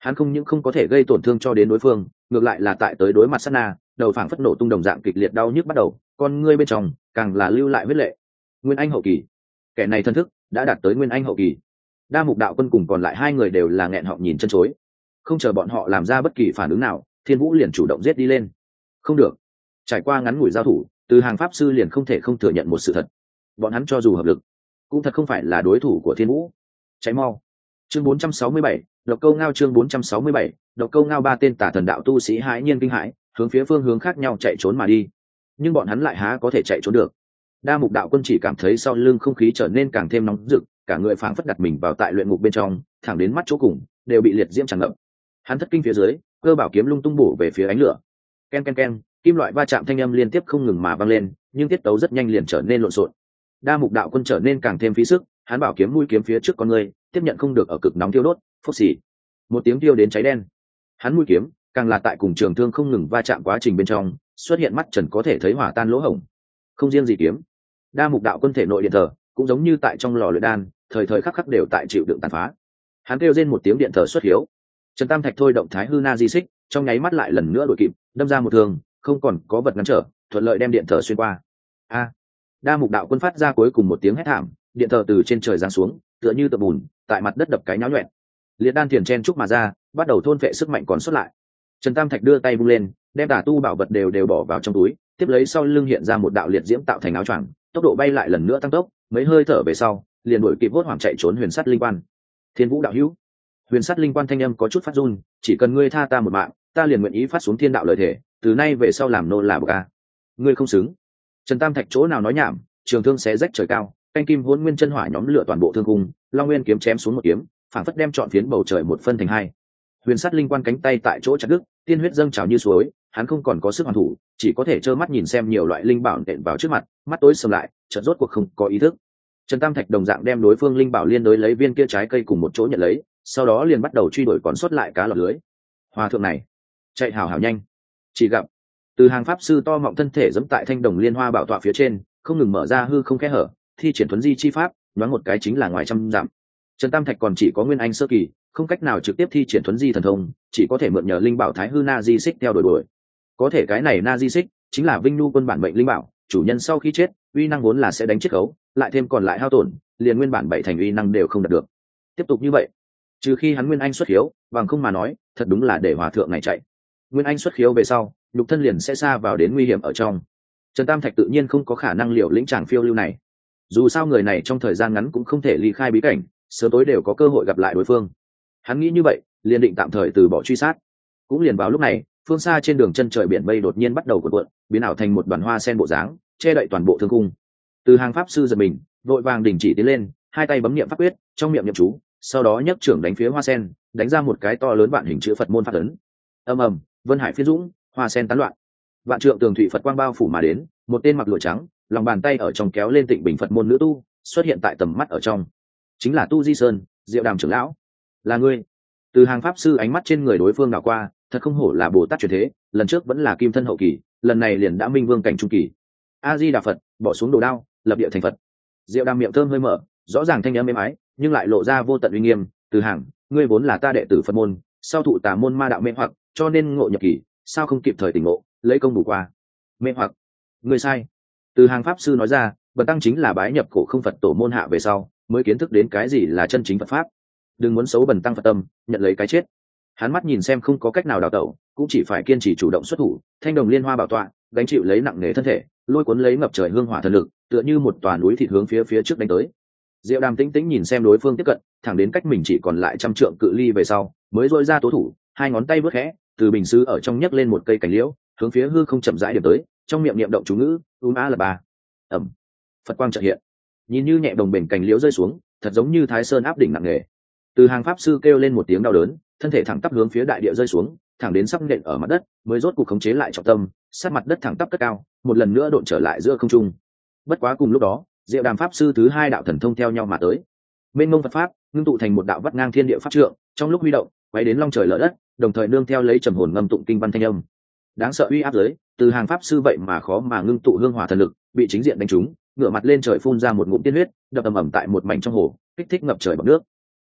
S1: Hắn không những không có thể gây tổn thương cho đến đối phương, ngược lại là tại tới đối mặt sát na, đầu phảng phất nổ tung đồng dạng kịch liệt đau nhức bắt đầu, con ngươi bên trong càng là lưu lại huyết lệ. Nguyên Anh hậu kỳ, kẻ này thân thức đã đạt tới Nguyên Anh hậu kỳ. Đa Mục Đạo Quân cùng còn lại hai người đều là nghẹn họng nhìn chân chối, không chờ bọn họ làm ra bất kỳ phản ứng nào, Thiên Vũ liền chủ động giết đi lên. Không được, trải qua ngắn ngủi giao thủ, từ hàng pháp sư liền không thể không thừa nhận một sự thật, bọn hắn cho dù hợp lực cũng thật không phải là đối thủ của Thiên Vũ. Cháy mau. Chương bốn trăm sáu mươi bảy, độc câu ngao. Chương bốn trăm sáu mươi bảy, độc câu ngao. Ba tên tà thần đạo tu sĩ hãi nhiên kinh hãi, hướng phía phương hướng khác nhau chạy trốn mà đi, nhưng bọn hắn lại há có thể chạy trốn được. Đa Mục Đạo Quân chỉ cảm thấy sau lưng không khí trở nên càng thêm nóng rực, cả người phảng phất đặt mình vào tại luyện ngục bên trong, thẳng đến mắt chỗ cùng đều bị liệt diễm tràn ngập. Hắn thất kinh phía dưới, cơ bảo kiếm lung tung bổ về phía ánh lửa. Ken ken ken, kim loại va chạm thanh âm liên tiếp không ngừng mà vang lên, nhưng tiết tấu rất nhanh liền trở nên lộn xộn. Đa Mục Đạo Quân trở nên càng thêm phí sức, hắn bảo kiếm mũi kiếm phía trước con người tiếp nhận không được ở cực nóng thiêu đốt, phốc xì, một tiếng thiêu đến cháy đen. Hắn mũi kiếm càng là tại cùng trường thương không ngừng va chạm quá trình bên trong xuất hiện mắt trần có thể thấy hỏa tan lỗ hổng. Không riêng gì kiếm, Đa Mục Đạo Quân thể nội điện thờ cũng giống như tại trong lò luyện đan, thời thời khắc khắc đều tại chịu đựng tàn phá. Hắn kêu lên một tiếng điện thờ xuất hiếu, Trần Tam Thạch thôi động Thái Hư Na Di Xích, trong nháy mắt lại lần nữa đuổi kịp, đâm ra một thương, không còn có vật ngăn trở, thuận lợi đem điện thờ xuyên qua. A! Đa Mục Đạo Quân phát ra cuối cùng một tiếng hét thảm, điện thờ từ trên trời giáng xuống, tựa như tờ bùn, tại mặt đất đập cái nhão nhuyễn. Liệt đan tiền chen trúc mà ra, bắt đầu thôn phệ sức mạnh còn sót lại. Trần Tam Thạch đưa tay vung lên, đem tà tu bảo vật đều đều bỏ vào trong túi, tiếp lấy sau lưng hiện ra một đạo liệt diễm tạo thành áo choàng, tốc độ bay lại lần nữa tăng tốc, mấy hơi thở về sau, liền đuổi kịp hốt hoảng chạy trốn Huyền Sắt Linh Quan. Thiên Vũ đạo hữu. Huyền Sắt Linh Quan thanh âm có chút phát run, chỉ cần ngươi tha ta một mạng, ta liền nguyện ý phát xuống thiên đạo lời thể, từ nay về sau làm nô là bậc a. Ngươi không xứng. Trần Tam Thạch chỗ nào nói nhảm, trường thương xé rách trời cao, canh kim hỗn nguyên chân hỏa nhóm lửa toàn bộ thương cung, Long Nguyên kiếm chém xuống một kiếm, phảng phất đem trọn phiến bầu trời một phân thành hai. Huyền Sắt Linh Quan cánh tay tại chỗ chặt đứt, tiên huyết dâng trào như suối, hắn không còn có sức hoàn thủ, chỉ có thể trơ mắt nhìn xem nhiều loại linh bảo nện vào trước mặt, mắt tối sầm lại, chợt rốt cuộc không có ý thức. Trần Tam Thạch đồng dạng đem đối phương linh bảo liên đối lấy viên kia trái cây cùng một chỗ nhận lấy, sau đó liền bắt đầu truy đuổi còn sót lại cá lọt lưới. Hòa thượng này, chạy hào hào nhanh. Chỉ gặp từ hàng pháp sư to mọng thân thể giẫm tại thanh đồng liên hoa bảo tọa phía trên, không ngừng mở ra hư không kẽ hở, thi triển thuấn di chi pháp, nhoáng một cái chính là ngoài trăm dặm. Trần Tam Thạch còn chỉ có Nguyên Anh sơ kỳ, không cách nào trực tiếp thi triển thuấn di thần thông, chỉ có thể mượn nhờ linh bảo Thái Hư Na Di Xích theo đuổi đuổi. Có thể cái này Na Di Xích chính là Vinh Nu quân bản mệnh linh bảo, chủ nhân sau khi chết, uy năng vốn là sẽ đánh chiết khấu, lại thêm còn lại hao tổn, liền nguyên bản bảy thành uy năng đều không đạt được. Tiếp tục như vậy, trừ khi hắn Nguyên Anh xuất hiếu, bằng không mà nói, thật đúng là để hòa thượng này chạy. Nguyên Anh xuất hiếu về sau, nhục thân liền sẽ xa vào đến nguy hiểm ở trong. Trần Tam Thạch tự nhiên không có khả năng liều lĩnh chàng phiêu lưu này. Dù sao người này trong thời gian ngắn cũng không thể ly khai bí cảnh, sớm tối đều có cơ hội gặp lại đối phương. Hắn nghĩ như vậy, liền định tạm thời từ bỏ truy sát. Cũng liền vào lúc này, phương xa trên đường chân trời biển mây đột nhiên bắt đầu cuộn cuộn, biến ảo thành một đoàn hoa sen bộ dáng, che đậy toàn bộ thương cung. Từ hàng pháp sư giật mình, vội vàng đình chỉ tiến lên, hai tay bấm niệm pháp quyết, trong miệng niệm chú, sau đó nhấc trưởng đánh phía hoa sen, đánh ra một cái to lớn vạn hình chữ Phật môn pháp ấn. Ầm ầm, vân hải phiên dũng, hoa sen tán loạn. Vạn trượng tường thủy Phật quang bao phủ mà đến, một tên mặc lụa trắng, lòng bàn tay ở trong kéo lên tịnh bình Phật môn nữ tu, xuất hiện tại tầm mắt ở trong. Chính là Tu Di Sơn, Diệu Đàm trưởng lão. Là ngươi? Từ hàng pháp sư ánh mắt trên người đối phương đảo qua, thật không hổ là Bồ Tát truyền thế, lần trước vẫn là kim thân hậu kỳ, lần này liền đã minh vương cảnh trung kỳ. A Di Đà Phật, bỏ xuống đồ đao, lập địa thành Phật. Diệu Đàm miệng thơm hơi mở, rõ ràng thanh âm êm ái, nhưng lại lộ ra vô tận uy nghiêm. Từ hàng, ngươi vốn là ta đệ tử Phật môn, sau thụ tà môn ma đạo mê hoặc, cho nên ngộ nhập kỳ, sao không kịp thời tỉnh ngộ, lấy công bù qua. Mê hoặc? Ngươi sai. Từ hàng pháp sư nói ra, bần tăng chính là bái nhập cổ không Phật tổ môn hạ về sau, mới kiến thức đến cái gì là chân chính Phật pháp. Đừng muốn xấu bần tăng Phật tâm, nhận lấy cái chết. Hắn mắt nhìn xem không có cách nào đào tẩu, cũng chỉ phải kiên trì chủ động xuất thủ, thanh đồng liên hoa bảo tọa, gánh chịu lấy nặng nề thân thể, lôi cuốn lấy ngập trời hương hỏa thần lực, tựa như một tòa núi thịt hướng phía phía trước đánh tới. Diệu Đàm tĩnh tĩnh nhìn xem đối phương tiếp cận, thẳng đến cách mình chỉ còn lại trăm trượng cự ly về sau, mới dội ra tố thủ, hai ngón tay vớt khẽ, từ bình sứ ở trong nhấc lên một cây cành liễu, hướng phía hư không chậm rãi điểm tới, trong miệng niệm động chú ngữ, um a là ba. Ẩm. Phật quang chợt hiện, nhìn như nhẹ đồng bền cành liễu rơi xuống, thật giống như Thái Sơn áp đỉnh nặng nề. Từ hàng pháp sư kêu lên một tiếng đau đớn, thân thể thẳng tắp hướng phía đại địa rơi xuống, thẳng đến sắp nện ở mặt đất, mới rốt cuộc khống chế lại trọng tâm, sát mặt đất thẳng tắp cất cao, một lần nữa độn trở lại giữa không trung. Bất quá cùng lúc đó, Diệu Đàm pháp sư thứ hai đạo thần thông theo nhau mà tới. Mênh mông Phật pháp, ngưng tụ thành một đạo vắt ngang thiên địa pháp trượng, trong lúc huy động, quay đến long trời lở đất, đồng thời nương theo lấy trầm hồn ngâm tụng kinh văn thanh âm. Đáng sợ uy áp giới, từ hàng pháp sư vậy mà khó mà ngưng tụ hương hỏa thần lực, bị chính diện đánh trúng, ngửa mặt lên trời phun ra một ngụm tiên huyết, đập ầm ầm tại một mảnh trong hồ, kích thích ngập trời bọt nước.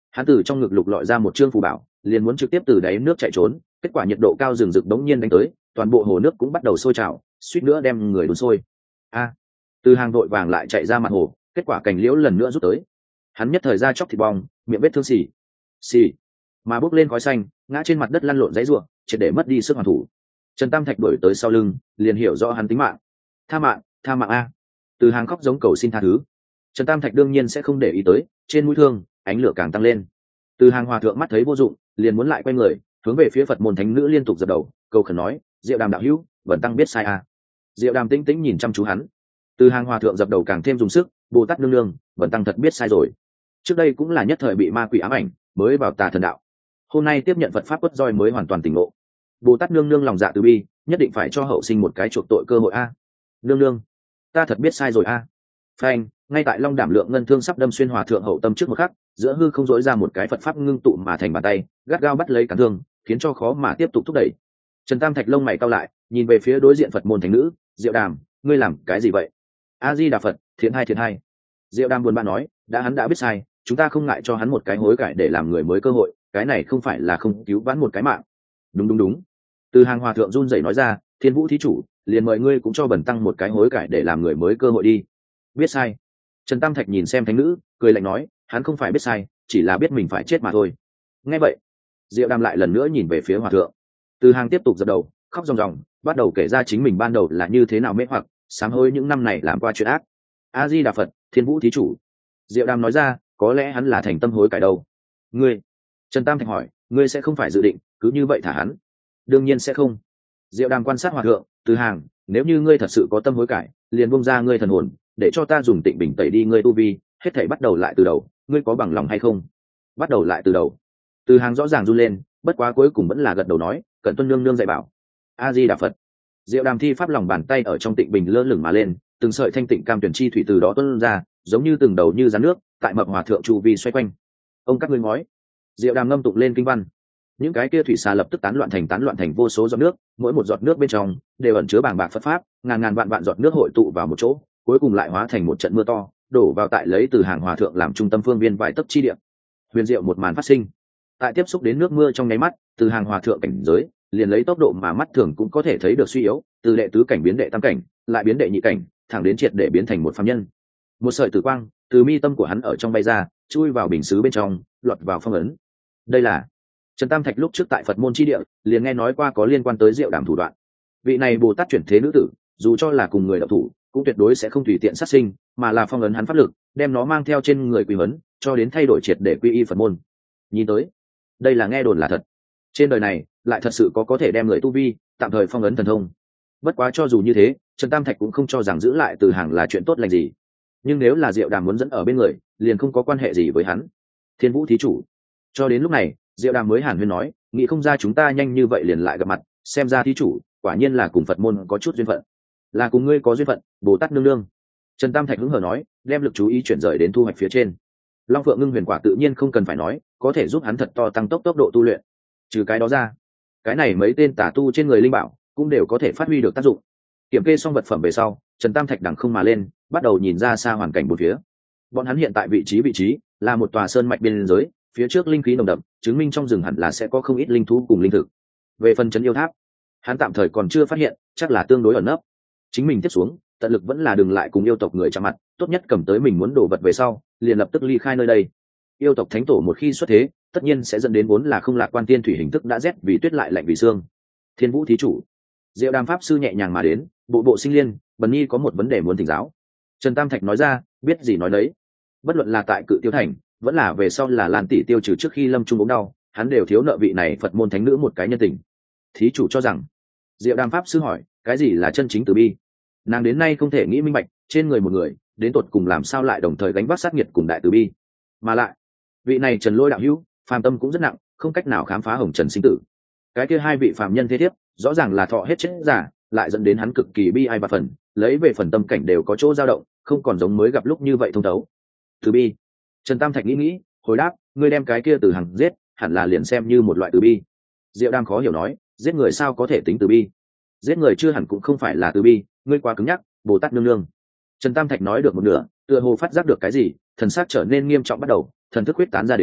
S1: Hắn từ trong ngực lục lọi ra một trương phù bảo, liền muốn trực tiếp từ đáy nước chạy trốn, kết quả nhiệt độ cao rừng rực đống nhiên đánh tới, toàn bộ hồ nước cũng bắt đầu sôi trào, suýt nữa đem người đun sôi. A! Từ hàng đội vàng lại chạy ra mặt hồ, kết quả cành liễu lần nữa rút tới. Hắn nhất thời ra chóc thịt bong, miệng vết thương xì xì, mà bốc lên khói xanh, ngã trên mặt đất lăn lộn dãy rủa, triệt để mất đi sức hoàn thủ. Trần Tam Thạch đuổi tới sau lưng, liền hiểu rõ hắn tính mạng. Tha mạng, tha mạng a! Từ hàng khóc giống cầu xin tha thứ. Trần Tam Thạch đương nhiên sẽ không để ý tới, trên mũi thương, ánh lửa càng tăng lên. Từ hàng hòa thượng mắt thấy vô dụng, liền muốn lại quay người, hướng về phía Phật môn thánh nữ liên tục dập đầu, cầu khẩn nói: Diệu Đàm đạo hữu, Bần tăng biết sai a. Diệu Đàm tĩnh tĩnh nhìn chăm chú hắn. Từ hàng hòa thượng dập đầu càng thêm dùng sức: Bồ Tát nương nương, Bần tăng thật biết sai rồi. Trước đây cũng là nhất thời bị ma quỷ ám ảnh, mới vào tà thần đạo. Hôm nay tiếp nhận Phật pháp quất roi mới hoàn toàn tỉnh ngộ. Bồ Tát nương nương lòng dạ từ bi, nhất định phải cho hậu sinh một cái chuộc tội cơ hội a. Nương nương, ta thật biết sai rồi a. Phanh, ngay tại long đảm lượng ngân thương sắp đâm xuyên hòa thượng hậu tâm trước một khắc, giữa hư không dỗi ra một cái Phật pháp ngưng tụ mà thành bàn tay, gắt gao bắt lấy cán thương, khiến cho khó mà tiếp tục thúc đẩy. Trần Tam Thạch lông mày cau lại, nhìn về phía đối diện Phật môn thánh nữ: Diệu Đàm, ngươi làm cái gì vậy? A Di Đà Phật, thiện hai thiện hai. Diệu Đàm buồn bã nói: đã hắn đã biết sai, chúng ta không ngại cho hắn một cái hối cải để làm người mới cơ hội, cái này không phải là không cứu vãn một cái mạng. Đúng đúng đúng. Từ hàng hòa thượng run rẩy nói ra: Thiên Vũ thí chủ, liền mời ngươi cũng cho bần tăng một cái hối cải để làm người mới cơ hội đi. Biết sai. Trần Tam Thạch nhìn xem thánh nữ, cười lạnh nói: hắn không phải biết sai, chỉ là biết mình phải chết mà thôi. Nghe vậy, Diệu Đàm lại lần nữa nhìn về phía hòa thượng. Từ hàng tiếp tục dập đầu, khóc ròng ròng, bắt đầu kể ra chính mình ban đầu là như thế nào mê hoặc, sám hối những năm này làm qua chuyện ác. A Di Đà Phật, Thiên Vũ thí chủ. Diệu Đàm nói ra: có lẽ hắn là thành tâm hối cải đâu. Ngươi? Trần Tam Thạch hỏi: ngươi sẽ không phải dự định cứ như vậy thả hắn? Đương nhiên sẽ không. Diệu Đàm quan sát hòa thượng: Từ hàng, nếu như ngươi thật sự có tâm hối cải, liền buông ra ngươi thần hồn, để cho ta dùng tịnh bình tẩy đi ngươi tu vi, hết thảy bắt đầu lại từ đầu, ngươi có bằng lòng hay không? Bắt đầu lại từ đầu. Từ hàng rõ ràng run lên, bất quá cuối cùng vẫn là gật đầu nói: cẩn tuân nương nương dạy bảo. A Di Đà Phật. Diệu Đàm thi pháp lòng bàn tay ở trong tịnh bình lơ lửng mà lên, từng sợi thanh tịnh cam tuyển chi thủy từ đó tuôn ra, giống như từng đầu như rắn nước, tại mập hòa thượng chu vi xoay quanh. Ông các ngươi ngói. Diệu Đàm ngâm tụng lên kinh văn. Những cái kia thủy xà lập tức tán loạn thành tán loạn thành vô số giọt nước, mỗi một giọt nước bên trong đều ẩn chứa bàng bạc Phật pháp, ngàn ngàn vạn vạn giọt nước hội tụ vào một chỗ, cuối cùng lại hóa thành một trận mưa to, đổ vào tại lấy từ hàng hòa thượng làm trung tâm phương viên vài tấc chi địa. Huyền diệu một màn phát sinh. Tại tiếp xúc đến nước mưa trong nháy mắt, từ hàng hòa thượng cảnh giới liền lấy tốc độ mà mắt thường cũng có thể thấy được suy yếu, từ đệ tứ cảnh biến đệ tam cảnh, lại biến đệ nhị cảnh, thẳng đến triệt để biến thành một phàm nhân. Một sợi tử quang từ mi tâm của hắn ở trong bay ra, chui vào bình sứ bên trong, lọt vào phong ấn. Đây là Trần Tam Thạch lúc trước tại Phật môn chi địa liền nghe nói qua có liên quan tới Diệu Đàm thủ đoạn. Vị này Bồ Tát chuyển thế nữ tử, dù cho là cùng người đạo thủ, cũng tuyệt đối sẽ không tùy tiện sát sinh, mà là phong ấn hắn pháp lực, đem nó mang theo trên người quy huấn, cho đến thay đổi triệt để quy y Phật môn. Nhìn tới, đây là nghe đồn là thật. Trên đời này, lại thật sự có có thể đem người tu vi tạm thời phong ấn thần thông. Bất quá cho dù như thế, Trần Tam Thạch cũng không cho rằng giữ lại từ hàng là chuyện tốt lành gì. Nhưng nếu là Diệu Đàm muốn dẫn ở bên người, liền không có quan hệ gì với hắn. Thiên Vũ thí chủ. Cho đến lúc này, Diệu Đàm mới hàn huyên nói: nghĩ không ra chúng ta nhanh như vậy liền lại gặp mặt, xem ra thí chủ quả nhiên là cùng Phật môn có chút duyên phận. Là cùng ngươi có duyên phận, Bồ Tát nương nương. Trần Tam Thạch hứng hở nói, đem lực chú ý chuyển rời đến thu hoạch phía trên. Long Phượng Ngưng Huyền Quả tự nhiên không cần phải nói, có thể giúp hắn thật to tăng tốc tốc độ tu luyện. Trừ cái đó ra, cái này mấy tên tà tu trên người linh bảo cũng đều có thể phát huy được tác dụng. Kiểm kê xong vật phẩm về sau, Trần Tam Thạch đằng không mà lên, bắt đầu nhìn ra xa hoàn cảnh bốn phía. Bọn hắn hiện tại vị trí vị trí là một tòa sơn mạch biên giới, phía trước linh khí nồng đậm, chứng minh trong rừng hẳn là sẽ có không ít linh thú cùng linh thực. Về phần trấn yêu tháp, hắn tạm thời còn chưa phát hiện, chắc là tương đối ẩn nấp. Chính mình tiếp xuống, tận lực vẫn là đừng lại cùng yêu tộc người chạm mặt, tốt nhất cầm tới mình muốn đồ vật về sau, liền lập tức ly khai nơi đây. Yêu tộc thánh tổ một khi xuất thế, tất nhiên sẽ dẫn đến vốn là không lạc quan tiên thủy hình thức đã rét vì tuyết lại lạnh vì xương. Thiên Vũ thí chủ. Diệu Đàm pháp sư nhẹ nhàng mà đến, bộ bộ sinh liên, Bần nhi có một vấn đề muốn thỉnh giáo. Trần Tam Thạch nói ra, biết gì nói đấy. Bất luận là tại Cự Tiêu Thành, vẫn là về sau là Lan tỷ tiêu trừ trước khi lâm trung ốm đau, hắn đều thiếu nợ vị này Phật môn thánh nữ một cái nhân tình. Thí chủ cho rằng. Diệu Đàm pháp sư hỏi, cái gì là chân chính từ bi? Nàng đến nay không thể nghĩ minh bạch, trên người một người đến tột cùng làm sao lại đồng thời gánh vác sát nghiệt cùng đại từ bi. Mà lại, vị này Trần Lôi đạo hữu, phàm tâm cũng rất nặng, không cách nào khám phá hồng trần sinh tử. Cái kia hai vị phàm nhân thế thiếp, rõ ràng là thọ hết chết giả, lại dẫn đến hắn cực kỳ bi ai và phần, lấy về phần tâm cảnh đều có chỗ dao động, không còn giống mới gặp lúc như vậy thông thấu. Từ bi. Trần Tam Thạch nghĩ nghĩ, hồi đáp, ngươi đem cái kia từ hằng giết, hẳn là liền xem như một loại từ bi. Diệu Đàm khó hiểu nói, giết người sao có thể tính từ bi? Giết người chưa hẳn cũng không phải là từ bi, ngươi quá cứng nhắc, Bồ Tát nương nương. Trần Tam Thạch nói được một nửa, tựa hồ phát giác được cái gì, thần sắc trở nên nghiêm trọng bắt đầu, thần thức huyết tán ra đến,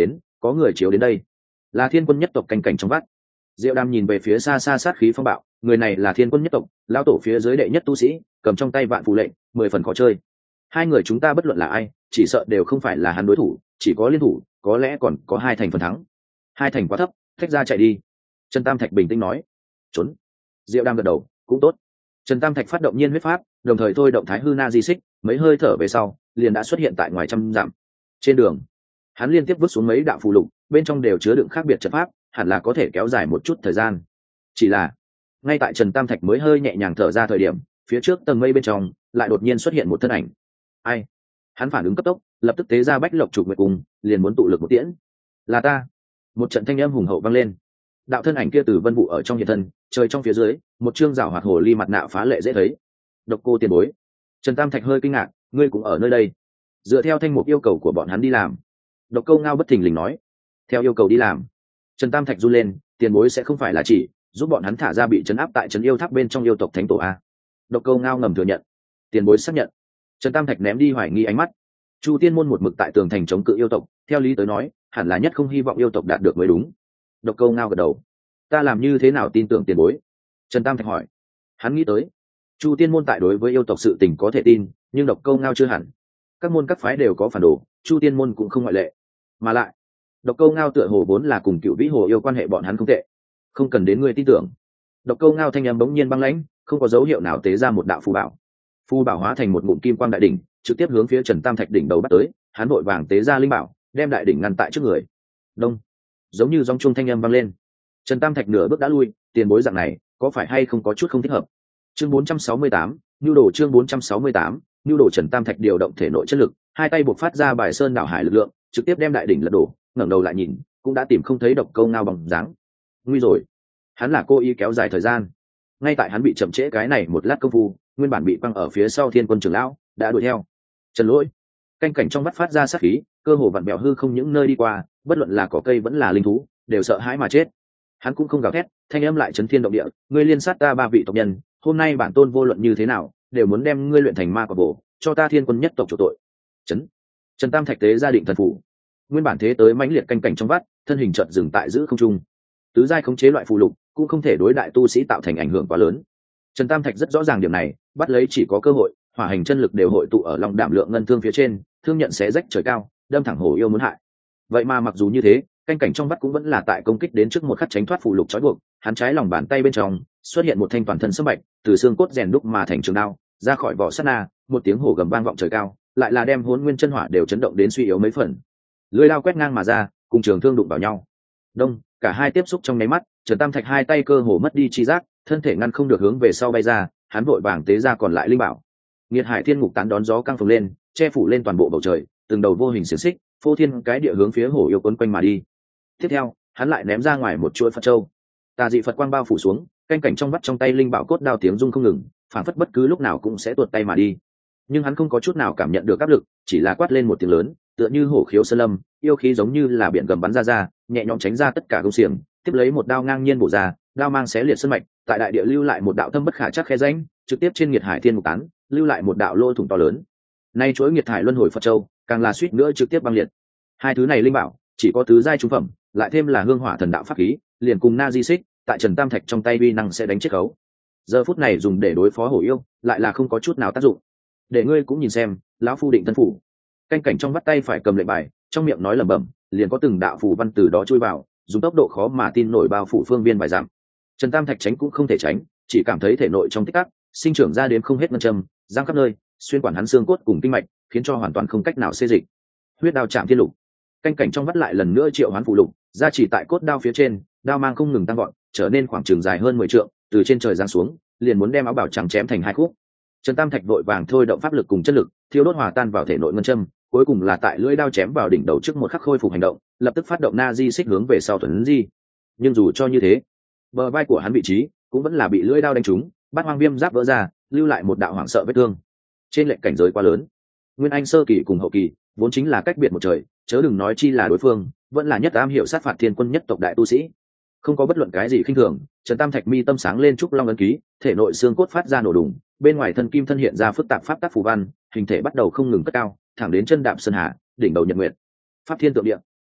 S1: có người chiếu đến đây, là thiên quân nhất tộc canh cảnh trong vắt. Diệu Đàm nhìn về phía xa xa sát khí phong bạo, người này là thiên quân nhất tộc, lão tổ phía dưới đệ nhất tu sĩ, cầm trong tay vạn phù lệnh, mười phần khó chơi. Hai người chúng ta bất luận là ai, chỉ sợ đều không phải là hắn đối thủ, chỉ có liên thủ, có lẽ còn có hai thành phần thắng. Hai thành quá thấp, thách ra chạy đi. Trần Tam Thạch bình tĩnh nói. Trốn. Diệu Đàm gật đầu, cũng tốt. Trần Tam Thạch phát động nhiên huyết pháp, đồng thời thôi động thái hư na di xích, mấy hơi thở về sau, liền đã xuất hiện tại ngoài trăm dặm. Trên đường, hắn liên tiếp vứt xuống mấy đạo phù lục, bên trong đều chứa đựng khác biệt trận pháp, hẳn là có thể kéo dài một chút thời gian. Chỉ là, ngay tại Trần Tam Thạch mới hơi nhẹ nhàng thở ra thời điểm, phía trước tầng mây bên trong lại đột nhiên xuất hiện một thân ảnh. Ai? Hắn phản ứng cấp tốc, lập tức tế ra bách lộc trục nguyệt cùng, liền muốn tụ lực một tiễn. Là ta. Một trận thanh âm hùng hậu vang lên. Đạo thân ảnh kia từ vân vụ ở trong hiện thân, trời trong phía dưới, một trương rào hoạt hồ ly mặt nạ phá lệ dễ thấy. Độc Cô tiền bối. Trần Tam Thạch hơi kinh ngạc, ngươi cũng ở nơi đây. Dựa theo thanh mục yêu cầu của bọn hắn đi làm. Độc Câu Ngao bất thình lình nói. Theo yêu cầu đi làm. Trần Tam Thạch run lên, tiền bối sẽ không phải là chỉ giúp bọn hắn thả ra bị trấn áp tại trấn yêu tháp bên trong yêu tộc thánh tổ a? Độc Câu Ngao ngầm thừa nhận. Tiền bối xác nhận. Trần Tam Thạch ném đi hoài nghi ánh mắt. Chu Tiên môn một mực tại tường thành chống cự yêu tộc, theo lý tới nói, hẳn là nhất không hy vọng yêu tộc đạt được mới đúng. Độc Câu Ngao gật đầu. Ta làm như thế nào tin tưởng tiền bối? Trần Tam Thạch hỏi. Hắn nghĩ tới, Chu Tiên môn tại đối với yêu tộc sự tình có thể tin, nhưng Độc Câu Ngao chưa hẳn. Các môn các phái đều có phản đồ, Chu Tiên môn cũng không ngoại lệ. Mà lại, Độc Câu Ngao tựa hồ vốn là cùng Cựu Vĩ Hồ yêu quan hệ bọn hắn không tệ, không cần đến ngươi tin tưởng. Độc Câu Ngao thanh âm bỗng nhiên băng lãnh, không có dấu hiệu nào tế ra một đạo phù bảo. Phù bảo hóa thành một ngụm kim quang đại đỉnh, trực tiếp hướng phía Trần Tam Thạch đỉnh đầu bắt tới. Hắn vội vàng tế ra linh bảo, đem đại đỉnh ngăn tại trước người. Đông, giống như dòng chuông thanh âm vang lên. Trần Tam Thạch nửa bước đã lui, tiền bối dạng này, có phải hay không có chút không thích hợp? Chương bốn trăm sáu mươi tám, nhu đồ chương bốn trăm sáu mươi tám, nhu đồ. Trần Tam Thạch điều động thể nội chất lực, hai tay buộc phát ra bài sơn đảo hải lực lượng, trực tiếp đem đại đỉnh lật đổ. Ngẩng đầu lại nhìn, cũng đã tìm không thấy Độc Câu Ngao bằng dáng. Nguy rồi, hắn là cố ý kéo dài thời gian. Ngay tại hắn bị chậm trễ cái này một lát công phu, nguyên bản bị quăng ở phía sau Thiên Quân trưởng lão đã đuổi theo. Trần Lỗi, canh cảnh trong mắt phát ra sát khí, cơ hồ vặn bèo hư không những nơi đi qua, bất luận là cỏ cây vẫn là linh thú, đều sợ hãi mà chết. Hắn cũng không gào thét, thanh âm lại chấn thiên động địa, ngươi liên sát ta ba vị tộc nhân, hôm nay bản tôn vô luận như thế nào, đều muốn đem ngươi luyện thành ma quả bổ, cho ta Thiên Quân nhất tộc chủ tội. Trấn. Trần Tam Thạch tế gia định thần phủ. Nguyên bản thế tới mãnh liệt canh cảnh trong vắt, thân hình chợt dừng tại giữ không trung. Tứ giai khống chế loại phù lục, cũng không thể đối đại tu sĩ tạo thành ảnh hưởng quá lớn. Trần Tam Thạch rất rõ ràng điểm này, bắt lấy chỉ có cơ hội, hỏa hành chân lực đều hội tụ ở lòng đảm lượng ngân thương phía trên, thương nhận xé rách trời cao, đâm thẳng hổ yêu muốn hại. Vậy mà mặc dù như thế, canh cảnh trong vắt cũng vẫn là tại công kích đến trước một khắc tránh thoát phù lục trói buộc, hắn trái lòng bàn tay bên trong xuất hiện một thanh toàn thân sẫm bạch, từ xương cốt rèn đúc mà thành trường đao, ra khỏi vỏ sát na, một tiếng hổ gầm vang vọng trời cao, lại là đem Hỗn Nguyên chân hỏa đều chấn động đến suy yếu mấy phần. Lưỡi đao quét ngang mà ra, cùng trường thương đụng vào nhau. Đông, cả hai tiếp xúc trong nháy mắt, Trần Tam Thạch hai tay cơ hồ mất đi chi giác, thân thể ngăn không được hướng về sau bay ra, hắn vội vàng tế ra còn lại linh bảo. Nghiệt Hải Thiên Ngục tán đón gió căng phồng lên, che phủ lên toàn bộ bầu trời, từng đầu vô hình xiềng xích, phô thiên cái địa hướng phía hổ yêu quấn quanh mà đi. Tiếp theo, hắn lại ném ra ngoài một chuỗi Phật châu. Tà dị Phật quang bao phủ xuống, canh cảnh trong vắt trong tay linh bảo cốt đao tiếng rung không ngừng, phản phất bất cứ lúc nào cũng sẽ tuột tay mà đi. Nhưng hắn không có chút nào cảm nhận được áp lực, chỉ là quát lên một tiếng lớn, tựa như hổ khiếu sơn lâm, yêu khí giống như là biển gầm bắn ra ra, nhẹ nhõm tránh ra tất cả công xiềng, tiếp lấy một đao ngang nhiên bổ ra, đao mang xé liệt sơn mạch, tại đại địa lưu lại một đạo thâm bất khả trắc khe rãnh, trực tiếp trên Nghiệt Hải Thiên Ngục tán, lưu lại một đạo lỗ thủng to lớn. Nay chuỗi Nghiệt Hải luân hồi Phật châu, càng là suýt nữa trực tiếp băng liệt. Hai thứ này linh bảo, chỉ có tứ giai trung phẩm, lại thêm là hương hỏa thần đạo pháp khí, liền cùng na di xích, tại Trần Tam Thạch trong tay uy năng sẽ đánh chết khấu. Giờ phút này dùng để đối phó hổ yêu, lại là không có chút nào tác dụng. Để ngươi cũng nhìn xem, lão phu định thân phủ. Canh cảnh trong bắt tay phải cầm lệnh bài, trong miệng nói lẩm bẩm, liền có từng đạo phù văn từ đó chui vào, dùng tốc độ khó mà tin nổi bao phủ phương viên vài dặm. Trần Tam Thạch tránh cũng không thể tránh, chỉ cảm thấy thể nội trong tích tắc sinh trưởng ra đến không hết ngân châm, giang khắp nơi, xuyên quản hắn xương cốt cùng kinh mạch, khiến cho hoàn toàn không cách nào xê dịch. Huyết đao chạm thiên lục. Canh cảnh trong vắt lại lần nữa triệu hoán phù lục, ra chỉ tại cốt đao phía trên, đao mang không ngừng tăng gọn, trở nên khoảng trường dài hơn mười trượng, từ trên trời giáng xuống, liền muốn đem áo bảo trắng chém thành hai khúc. Trần Tam Thạch vội vàng thôi động pháp lực cùng chất lực, thiêu đốt hòa tan vào thể nội ngân châm, cuối cùng là tại lưỡi đao chém vào đỉnh đầu trước một khắc khôi phục hành động, lập tức phát động na di xích hướng về sau thuần di. Nhưng dù cho như thế, bờ vai của hắn vị trí cũng vẫn là bị lưỡi đao đánh trúng, bát hoang viêm giáp vỡ ra, lưu lại một đạo hoảng sợ vết thương. Trên lệnh cảnh giới quá lớn, nguyên anh sơ kỳ cùng hậu kỳ vốn chính là cách biệt một trời, chớ đừng nói chi là đối phương vẫn là nhất am hiểu sát phạt thiên quân nhất tộc đại tu sĩ. Không có bất luận cái gì khinh thường, Trần Tam Thạch mi tâm sáng lên trúc long ấn ký, thể nội xương cốt phát ra nổ đùng, bên ngoài thân kim thân hiện ra phức tạp pháp tác phù văn, hình thể bắt đầu không ngừng cất cao, thẳng đến chân đạp sơn hà, đỉnh đầu nhật nguyệt. Pháp thiên tượng địa.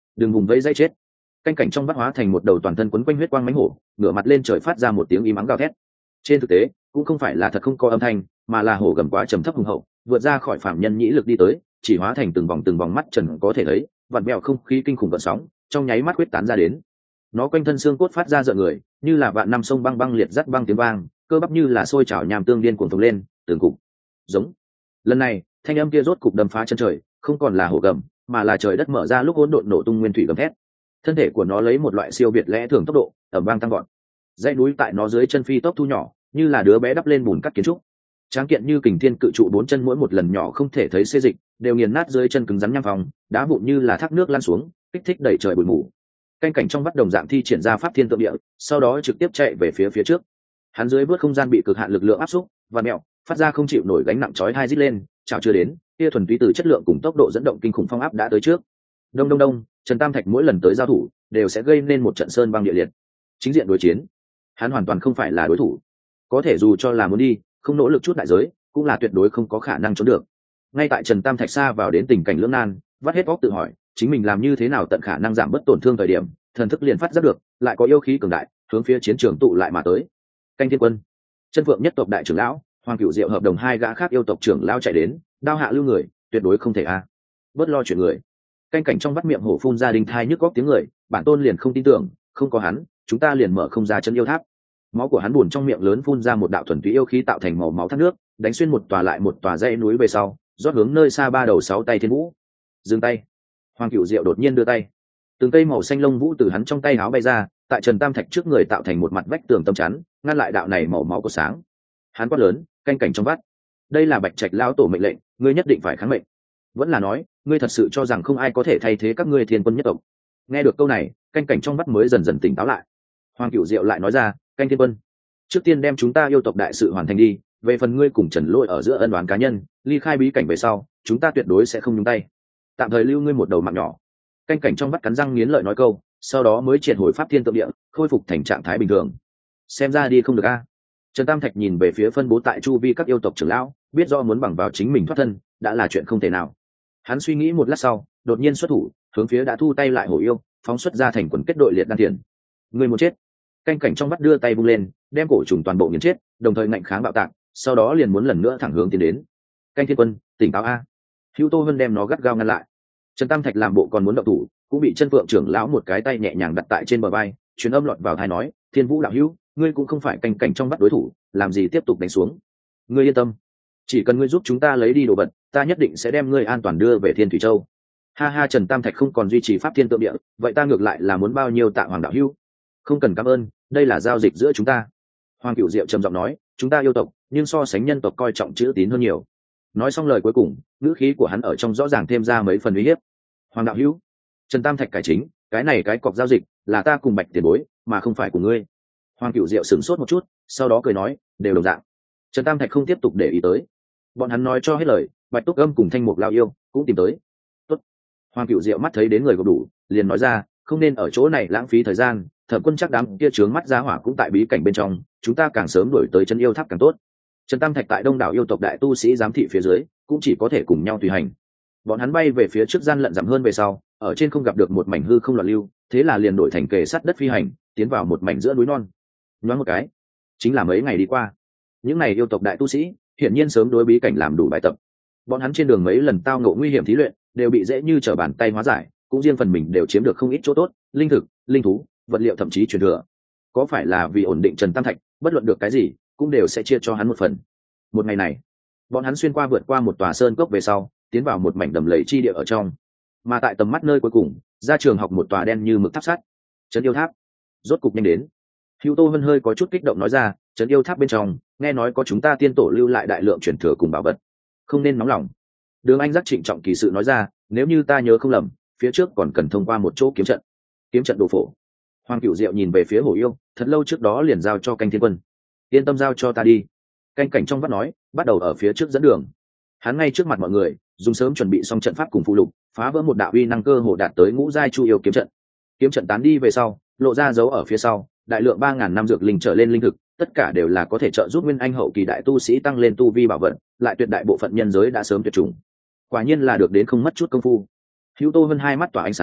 S1: đừng vùng vẫy dây chết. Canh cảnh trong vắt hóa thành một đầu toàn thân quấn quanh huyết quang mãnh hổ, ngửa mặt lên trời phát ra một tiếng im ắng gào thét. Trên thực tế cũng không phải là thật không có âm thanh, mà là hổ gầm quá trầm thấp hùng hậu, vượt ra khỏi phạm nhân nhĩ lực đi tới, chỉ hóa thành từng vòng từng vòng mắt trần có thể thấy, vặn vẹo không khí kinh khủng gợn sóng trong nháy mắt huyết tán ra đến. Nó quanh thân xương cốt phát ra rợn người, như là vạn năm sông băng băng liệt dắt băng tiếng vang, cơ bắp như là sôi trào nham tương điên cuồng phồng lên, từng cục giống. Lần này thanh âm kia rốt cục đâm phá chân trời, không còn là hổ gầm, mà là trời đất mở ra lúc hỗn độn nổ tung nguyên thủy gầm thét. Thân thể của nó lấy một loại siêu việt lẽ thường tốc độ ẩm vang tăng gọn, dãy núi tại nó dưới chân phi tốc thu nhỏ, như là đứa bé đắp lên bùn cắt kiến trúc. Tráng kiện như kình thiên cự trụ bốn chân mỗi một lần nhỏ không thể thấy xê dịch, đều nghiền nát dưới chân cứng rắn nham phòng, đá vụn như là thác nước lan xuống, kích thích đẩy trời bụi mù. Canh cảnh trong bắt đồng dạng thi triển ra pháp thiên tượng địa, sau đó trực tiếp chạy về phía phía trước. Hắn dưới bước không gian bị cực hạn lực lượng áp xúc và mẹo, phát ra không chịu nổi gánh nặng chói hai rít lên, chảo chưa đến, kia thuần túy từ chất lượng cùng tốc độ dẫn động kinh khủng phong áp đã tới trước. Đông đông đông, Trần Tam Thạch mỗi lần tới giao thủ, đều sẽ gây nên một trận sơn băng địa liệt. Chính diện đối chiến, hắn hoàn toàn không phải là đối thủ. Có thể dù cho là muốn đi, không nỗ lực chút đại giới, cũng là tuyệt đối không có khả năng trốn được. Ngay tại Trần Tam Thạch xa vào đến tình cảnh lưỡng nan, vắt hết óc tự hỏi, chính mình làm như thế nào tận khả năng giảm bớt tổn thương thời điểm, thần thức liền phát giác được, lại có yêu khí cường đại, hướng phía chiến trường tụ lại mà tới. Canh Thiên Quân, Chân Phượng nhất tộc đại trưởng lão, Hoàng Cửu Diệu hợp đồng hai gã khác yêu tộc trưởng lão chạy đến, đao hạ lưu người, tuyệt đối không thể a. À. Bớt lo chuyện người. Canh cảnh trong vắt miệng hổ phun ra đinh thai nhức góc tiếng người, bản tôn liền không tin tưởng, không có hắn, chúng ta liền mở không ra chân yêu tháp. Máu của hắn buồn trong miệng lớn phun ra một đạo thuần túy yêu khí tạo thành màu máu thác nước, đánh xuyên một tòa lại một tòa dãy núi về sau, rót hướng nơi xa ba đầu sáu tay thiên vũ. Dừng tay. Hoàng Cửu Diệu đột nhiên đưa tay, từng cây màu xanh lông vũ từ hắn trong tay áo bay ra, tại Trần Tam Thạch trước người tạo thành một mặt vách tường tấm chắn, ngăn lại đạo này màu máu của sáng. Hắn quát lớn, canh cảnh trong vắt, đây là Bạch Trạch lão tổ mệnh lệnh, ngươi nhất định phải kháng mệnh. Vẫn là nói, ngươi thật sự cho rằng không ai có thể thay thế các ngươi Thiên Quân nhất tộc? Nghe được câu này, canh cảnh trong vắt mới dần dần tỉnh táo lại. Hoàng Cửu Diệu lại nói ra, canh Thiên Quân, trước tiên đem chúng ta yêu tộc đại sự hoàn thành đi, về phần ngươi cùng Trần Lỗi ở giữa ân oán cá nhân, ly khai bí cảnh về sau, chúng ta tuyệt đối sẽ không nhúng tay, tạm thời lưu ngươi một đầu mạng nhỏ. Canh cảnh trong vắt cắn răng nghiến lợi nói câu, sau đó mới triệt hồi pháp thiên tượng địa, khôi phục thành trạng thái bình thường. Xem ra đi không được a. Trần Tam Thạch nhìn về phía phân bố tại chu vi các yêu tộc trưởng lão, biết do muốn bằng vào chính mình thoát thân đã là chuyện không thể nào. Hắn suy nghĩ một lát sau, đột nhiên xuất thủ, hướng phía đã thu tay lại hổ yêu, phóng xuất ra thành quần kết đội liệt đan tiền. Người muốn chết. Canh cảnh trong vắt đưa tay vung lên, đem cổ trùng toàn bộ nghiền chết, đồng thời ngạnh kháng bạo tạc, sau đó liền muốn lần nữa thẳng hướng tiến đến. Canh Thiên Quân, tỉnh táo a. Hữu Tô Vân đem nó gắt gao ngăn lại. Trần Tam Thạch làm bộ còn muốn động thủ, cũng bị Chân Phượng trưởng lão một cái tay nhẹ nhàng đặt tại trên bờ vai, truyền âm lọt vào tai nói, Thiên Vũ đạo hữu, ngươi cũng không phải canh cảnh trong bắt đối thủ, làm gì tiếp tục đánh xuống. Ngươi yên tâm, chỉ cần ngươi giúp chúng ta lấy đi đồ vật, ta nhất định sẽ đem ngươi an toàn đưa về Thiên Thủy Châu. Ha ha, Trần Tam Thạch không còn duy trì pháp thiên tượng địa, vậy ta ngược lại là muốn bao nhiêu tạ Hoàng đạo hữu. Không cần cảm ơn, đây là giao dịch giữa chúng ta. Hoàng Cửu Diệu trầm giọng nói, chúng ta yêu tộc, nhưng so sánh nhân tộc coi trọng chữ tín hơn nhiều. Nói xong lời cuối cùng, ngữ khí của hắn ở trong rõ ràng thêm ra mấy phần uy hiếp. Hoàng đạo hữu, Trần Tam Thạch cải chính, cái này cái cọc giao dịch là ta cùng Bạch tiền bối, mà không phải của ngươi. Hoàng Cửu Diệu sửng sốt một chút, sau đó cười nói, đều đồng dạng. Trần Tam Thạch không tiếp tục để ý tới. Bọn hắn nói cho hết lời, Bạch Túc Âm cùng Thanh Mục Lao yêu cũng tìm tới. Tốt. Hoàng Cửu Diệu mắt thấy đến người gộp đủ, liền nói ra, không nên ở chỗ này lãng phí thời gian, Thẩm Quân chắc đám kia trướng mắt ra hỏa cũng tại bí cảnh bên trong, chúng ta càng sớm đuổi tới chân yêu tháp càng tốt. Trần Tam Thạch tại đông đảo yêu tộc đại tu sĩ giám thị phía dưới, cũng chỉ có thể cùng nhau tùy hành. Bọn hắn bay về phía trước gian lận giảm hơn về sau, ở trên không gặp được một mảnh hư không loạn lưu, thế là liền đổi thành kề sát đất phi hành, tiến vào một mảnh giữa núi non. Nhoáng một cái, chính là mấy ngày đi qua. Những này yêu tộc đại tu sĩ, hiển nhiên sớm đối bí cảnh làm đủ bài tập. Bọn hắn trên đường mấy lần tao ngộ nguy hiểm thí luyện, đều bị dễ như trở bàn tay hóa giải, cũng riêng phần mình đều chiếm được không ít chỗ tốt, linh thực, linh thú, vật liệu thậm chí truyền thừa. Có phải là vì ổn định Trần Tam Thạch, bất luận được cái gì, cũng đều sẽ chia cho hắn một phần. Một ngày này, bọn hắn xuyên qua vượt qua một tòa sơn cốc về sau, tiến vào một mảnh đầm lầy chi địa ở trong. Mà tại tầm mắt nơi cuối cùng, ra trường học một tòa đen như mực tháp sắt. Trấn yêu tháp, rốt cục nhanh đến. Hữu Tô Vân hơi có chút kích động nói ra, trấn yêu tháp bên trong, nghe nói có chúng ta tiên tổ lưu lại đại lượng truyền thừa cùng bảo vật, không nên nóng lòng. Đường Anh giác trịnh trọng kỳ sự nói ra, nếu như ta nhớ không lầm, phía trước còn cần thông qua một chỗ kiếm trận. Kiếm trận đồ phổ. Hoàng Cửu Diệu nhìn về phía Hổ Yêu, thật lâu trước đó liền giao cho Canh Thiên Quân. Yên tâm giao cho ta đi. Canh cảnh trong vắt nói, bắt đầu ở phía trước dẫn đường. Hắn ngay trước mặt mọi người, dùng sớm chuẩn bị xong trận pháp cùng phụ lục, phá vỡ một đạo uy năng cơ hồ đạt tới ngũ giai chu yêu kiếm trận. Kiếm trận tán đi về sau, lộ ra dấu ở phía sau, đại lượng ba ngàn năm dược linh trở lên linh thực, tất cả đều là có thể trợ giúp nguyên anh hậu kỳ đại tu sĩ tăng lên tu vi bảo vận, lại tuyệt đại bộ phận nhân giới đã sớm tuyệt chủng. Quả nhiên là được đến không mất chút công phu. Hữu Tô Vân hai mắt tỏa ánh sáng,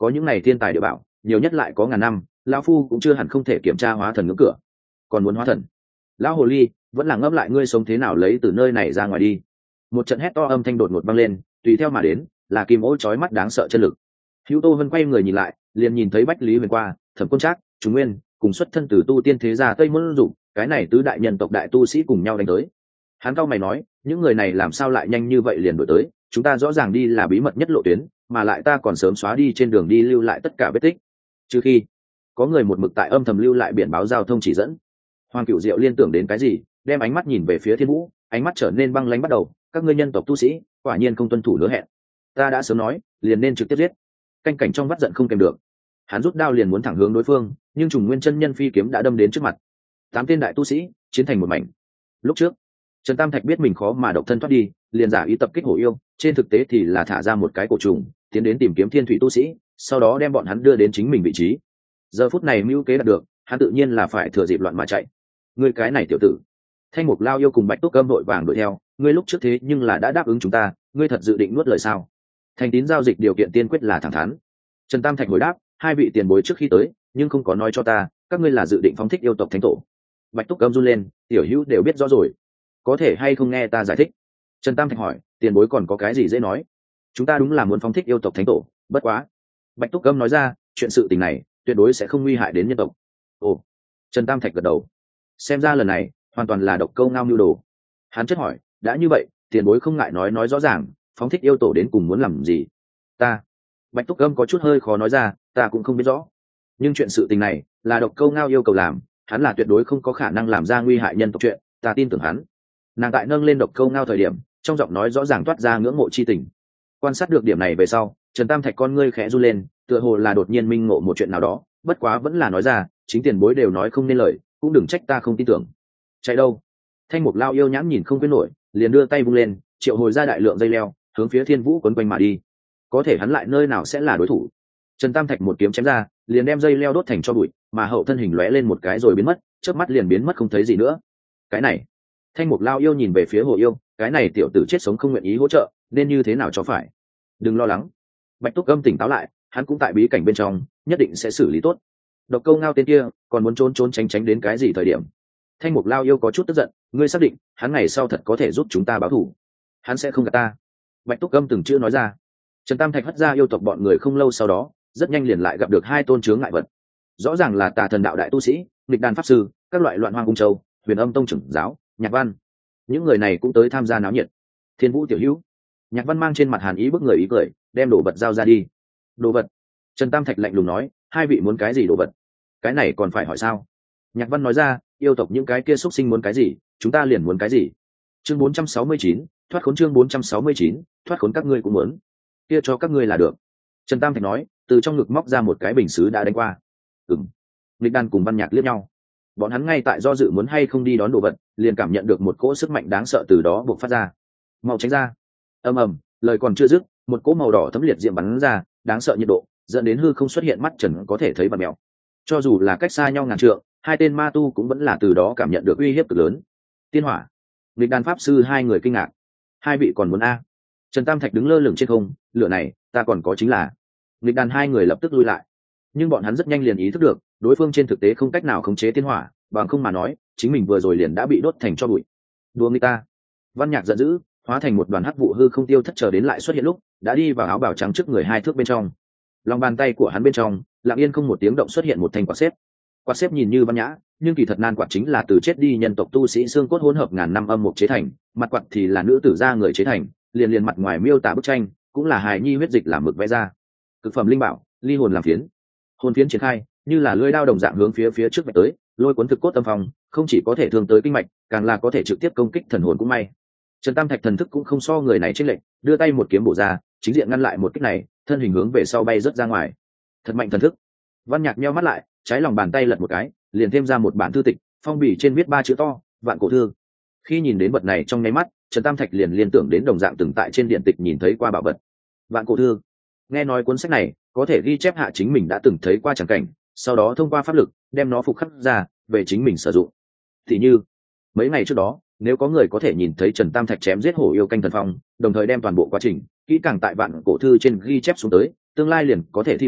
S1: có những này thiên tài địa bảo nhiều nhất lại có ngàn năm, lão phu cũng chưa hẳn không thể kiểm tra hóa thần ngưỡng cửa. Còn muốn hóa thần, lão hồ ly vẫn là ngấp lại ngươi sống thế nào lấy từ nơi này ra ngoài đi. Một trận hét to âm thanh đột ngột vang lên, tùy theo mà đến là kim ô chói mắt đáng sợ chân lực. Hữu Tô Vân quay người nhìn lại, liền nhìn thấy Bách Lý Huyền qua, Thẩm Quân Trác, Trung Nguyên cùng xuất thân từ tu tiên thế gia Tây Môn Dục, cái này tứ đại nhân tộc đại tu sĩ cùng nhau đánh tới. Hắn cao mày nói, những người này làm sao lại nhanh như vậy liền đuổi tới, chúng ta rõ ràng đi là bí mật nhất lộ tuyến, mà lại ta còn sớm xóa đi trên đường đi lưu lại tất cả vết tích, trừ khi có người một mực tại âm thầm lưu lại biển báo giao thông chỉ dẫn. Hoàng Cửu Diệu liên tưởng đến cái gì, đem ánh mắt nhìn về phía Thiên Vũ, ánh mắt trở nên băng lãnh bắt đầu, các ngươi nhân tộc tu sĩ quả nhiên không tuân thủ hứa hẹn, ta đã sớm nói liền nên trực tiếp giết. Canh Cảnh trong vắt giận không kèm được, hắn rút đao liền muốn thẳng hướng đối phương, nhưng Trùng Nguyên chân nhân phi kiếm đã đâm đến trước mặt. Tám tên đại tu sĩ chiến thành một mảnh. Lúc trước Trần Tam Thạch biết mình khó mà độc thân thoát đi, liền giả ý tập kích hổ yêu, trên thực tế thì là thả ra một cái cổ trùng tiến đến tìm kiếm thiên thủy tu sĩ, sau đó đem bọn hắn đưa đến chính mình vị trí. Giờ phút này mưu kế đạt được, hắn tự nhiên là phải thừa dịp loạn mà chạy. Ngươi cái này tiểu tử! Thanh Mục Lao yêu cùng Bạch Túc Âm đội vàng đuổi theo, ngươi lúc trước thế nhưng là đã đáp ứng chúng ta, ngươi thật dự định nuốt lời sao? Thành tín giao dịch điều kiện tiên quyết là thẳng thắn. Trần Tam Thạch hồi đáp, hai vị tiền bối trước khi tới nhưng không có nói cho ta các ngươi là dự định phóng thích yêu tộc thánh tổ. Bạch Túc Âm run lên, tiểu hữu đều biết rõ rồi, có thể hay không nghe ta giải thích? Trần Tam Thạch hỏi, tiền bối còn có cái gì dễ nói? Chúng ta đúng là muốn phóng thích yêu tộc thánh tổ, bất quá Bạch Túc Âm nói ra, chuyện sự tình này tuyệt đối sẽ không nguy hại đến nhân tộc. Ồ. Trần Tam Thạch gật đầu, xem ra lần này hoàn toàn là độc câu ngao mưu đồ. Hắn chất hỏi, đã như vậy tiền bối không ngại nói nói rõ ràng, phóng thích yêu tổ đến cùng muốn làm gì? Ta Bạch Túc Âm có chút hơi khó nói ra, ta cũng không biết rõ, nhưng chuyện sự tình này là độc câu ngao yêu cầu làm, hắn là tuyệt đối không có khả năng làm ra nguy hại nhân tộc chuyện, ta tin tưởng hắn. Nàng tại nâng lên độc câu ngao thời điểm, trong giọng nói rõ ràng toát ra ngưỡng mộ chi tình. Quan sát được điểm này về sau, Trần Tam Thạch con ngươi khẽ run lên, tựa hồ là đột nhiên minh ngộ một chuyện nào đó, bất quá vẫn là nói ra, chính tiền bối đều nói không nên lời, cũng đừng trách ta không tin tưởng. Chạy đâu? Thanh Mục Lao yêu nhãn nhìn không quyết nổi, liền đưa tay vung lên, triệu hồi ra đại lượng dây leo, hướng phía Thiên Vũ quấn quanh mà đi. Có thể hắn lại nơi nào sẽ là đối thủ? Trần Tam Thạch một kiếm chém ra, liền đem dây leo đốt thành cho bụi, mà hậu thân hình lóe lên một cái rồi biến mất, chớp mắt liền biến mất không thấy gì nữa. Cái này, Thanh Mục Lao yêu nhìn về phía Hồ yêu, cái này tiểu tử chết sống không nguyện ý hỗ trợ, nên như thế nào cho phải? Đừng lo lắng. Bạch Túc Âm tỉnh táo lại, hắn cũng tại bí cảnh bên trong, nhất định sẽ xử lý tốt. Độc câu ngao tên kia, còn muốn trốn trốn tránh tránh đến cái gì thời điểm? Thanh Mục Lao yêu có chút tức giận, ngươi xác định hắn ngày sau thật có thể giúp chúng ta báo thù? Hắn sẽ không gạt ta. Bạch Túc Âm từng chữ nói ra. Trần Tam Thạch hất ra yêu tộc bọn người không lâu sau đó, rất nhanh liền lại gặp được hai tôn chướng ngại vật. Rõ ràng là Tà Thần đạo đại tu sĩ, nghịch đàn pháp sư, các loại loạn hoang cung châu, Huyền Âm tông trưởng giáo, Nhạc Văn. Những người này cũng tới tham gia náo nhiệt. Thiên Vũ tiểu hữu. Nhạc Văn mang trên mặt hàn ý bức người ý cười, đem đồ vật giao ra đi. Đồ vật? Trần Tam Thạch lạnh lùng nói, hai vị muốn cái gì đồ vật? Cái này còn phải hỏi sao? Nhạc Văn nói ra, yêu tộc những cái kia xuất sinh muốn cái gì, chúng ta liền muốn cái gì. Chương bốn trăm sáu mươi chín, thoát khốn. Chương bốn trăm sáu mươi chín, thoát khốn, các ngươi cũng muốn. Kia cho các ngươi là được. Trần Tam Thạch nói, từ trong ngực móc ra một cái bình sứ đã đánh qua. Ừm. Lịch Đan cùng Văn Nhạc liếc nhau. Bọn hắn ngay tại do dự muốn hay không đi đón đồ vật, liền cảm nhận được một cỗ sức mạnh đáng sợ từ đó buộc phát ra. Mau tránh ra. Ầm ầm, lời còn chưa dứt, một cỗ màu đỏ thấm liệt diệm bắn ra, đáng sợ nhiệt độ, dẫn đến hư không xuất hiện mắt trần có thể thấy bạt mèo. Cho dù là cách xa nhau ngàn trượng, hai tên ma tu cũng vẫn là từ đó cảm nhận được uy hiếp cực lớn. Tiên hỏa. Lịch Đan pháp sư hai người kinh ngạc. Hai vị còn muốn a? Trần Tam Thạch đứng lơ lửng trên không, lửa này, ta còn có chính là. Lịch Đan hai người lập tức lui lại. Nhưng bọn hắn rất nhanh liền ý thức được, đối phương trên thực tế không cách nào khống chế tiên hỏa, bằng không mà nói, chính mình vừa rồi liền đã bị đốt thành tro bụi. Đùa người ta. Văn Nhạc giận dữ, hóa thành một đoàn hắc vụ hư không tiêu thất, chờ đến lại xuất hiện lúc, đã đi vào áo bào trắng trước người hai thước bên trong. Lòng bàn tay của hắn bên trong, lặng yên không một tiếng động xuất hiện một thanh quạt xếp. Quạt xếp nhìn như văn nhã, nhưng kỳ thật nan quạt chính là từ chết đi nhân tộc tu sĩ xương cốt hỗn hợp ngàn năm âm mục chế thành, mặt quạt thì là nữ tử da người chế thành, liền liền mặt ngoài miêu tả bức tranh, cũng là hài nhi huyết dịch làm mực vẽ ra. Cực phẩm linh bảo, ly hồn làm phiến. Hồn phiến triển khai, như là lưỡi đao đồng dạng hướng phía phía trước vạch tới, lôi cuốn thực cốt tâm phòng, không chỉ có thể thương tới kinh mạch, càng là có thể trực tiếp công kích thần hồn cũng may. Trần Tam Thạch thần thức cũng không so người này chênh lệch, đưa tay một kiếm bổ ra, chính diện ngăn lại một kích này, thân hình hướng về sau bay rớt ra ngoài. Thật mạnh thần thức. Văn Nhạc nheo mắt lại, trái lòng bàn tay lật một cái, liền thêm ra một bản thư tịch, phong bì trên viết ba chữ to, Vạn Cổ Thư. Khi nhìn đến vật này trong nháy mắt, Trần Tam Thạch liền liên tưởng đến đồng dạng từng tại trên điện tịch nhìn thấy qua bảo vật. Vạn Cổ Thư. Nghe nói cuốn sách này có thể ghi chép hạ chính mình đã từng thấy qua chẳng cảnh, sau đó thông qua pháp lực đem nó phục khắc ra về chính mình sử dụng. Thì như mấy ngày trước đó, nếu có người có thể nhìn thấy Trần Tam Thạch chém giết hổ yêu canh thần phong, đồng thời đem toàn bộ quá trình kỹ càng tại Vạn Cổ Thư trên ghi chép xuống tới, tương lai liền có thể thi pháp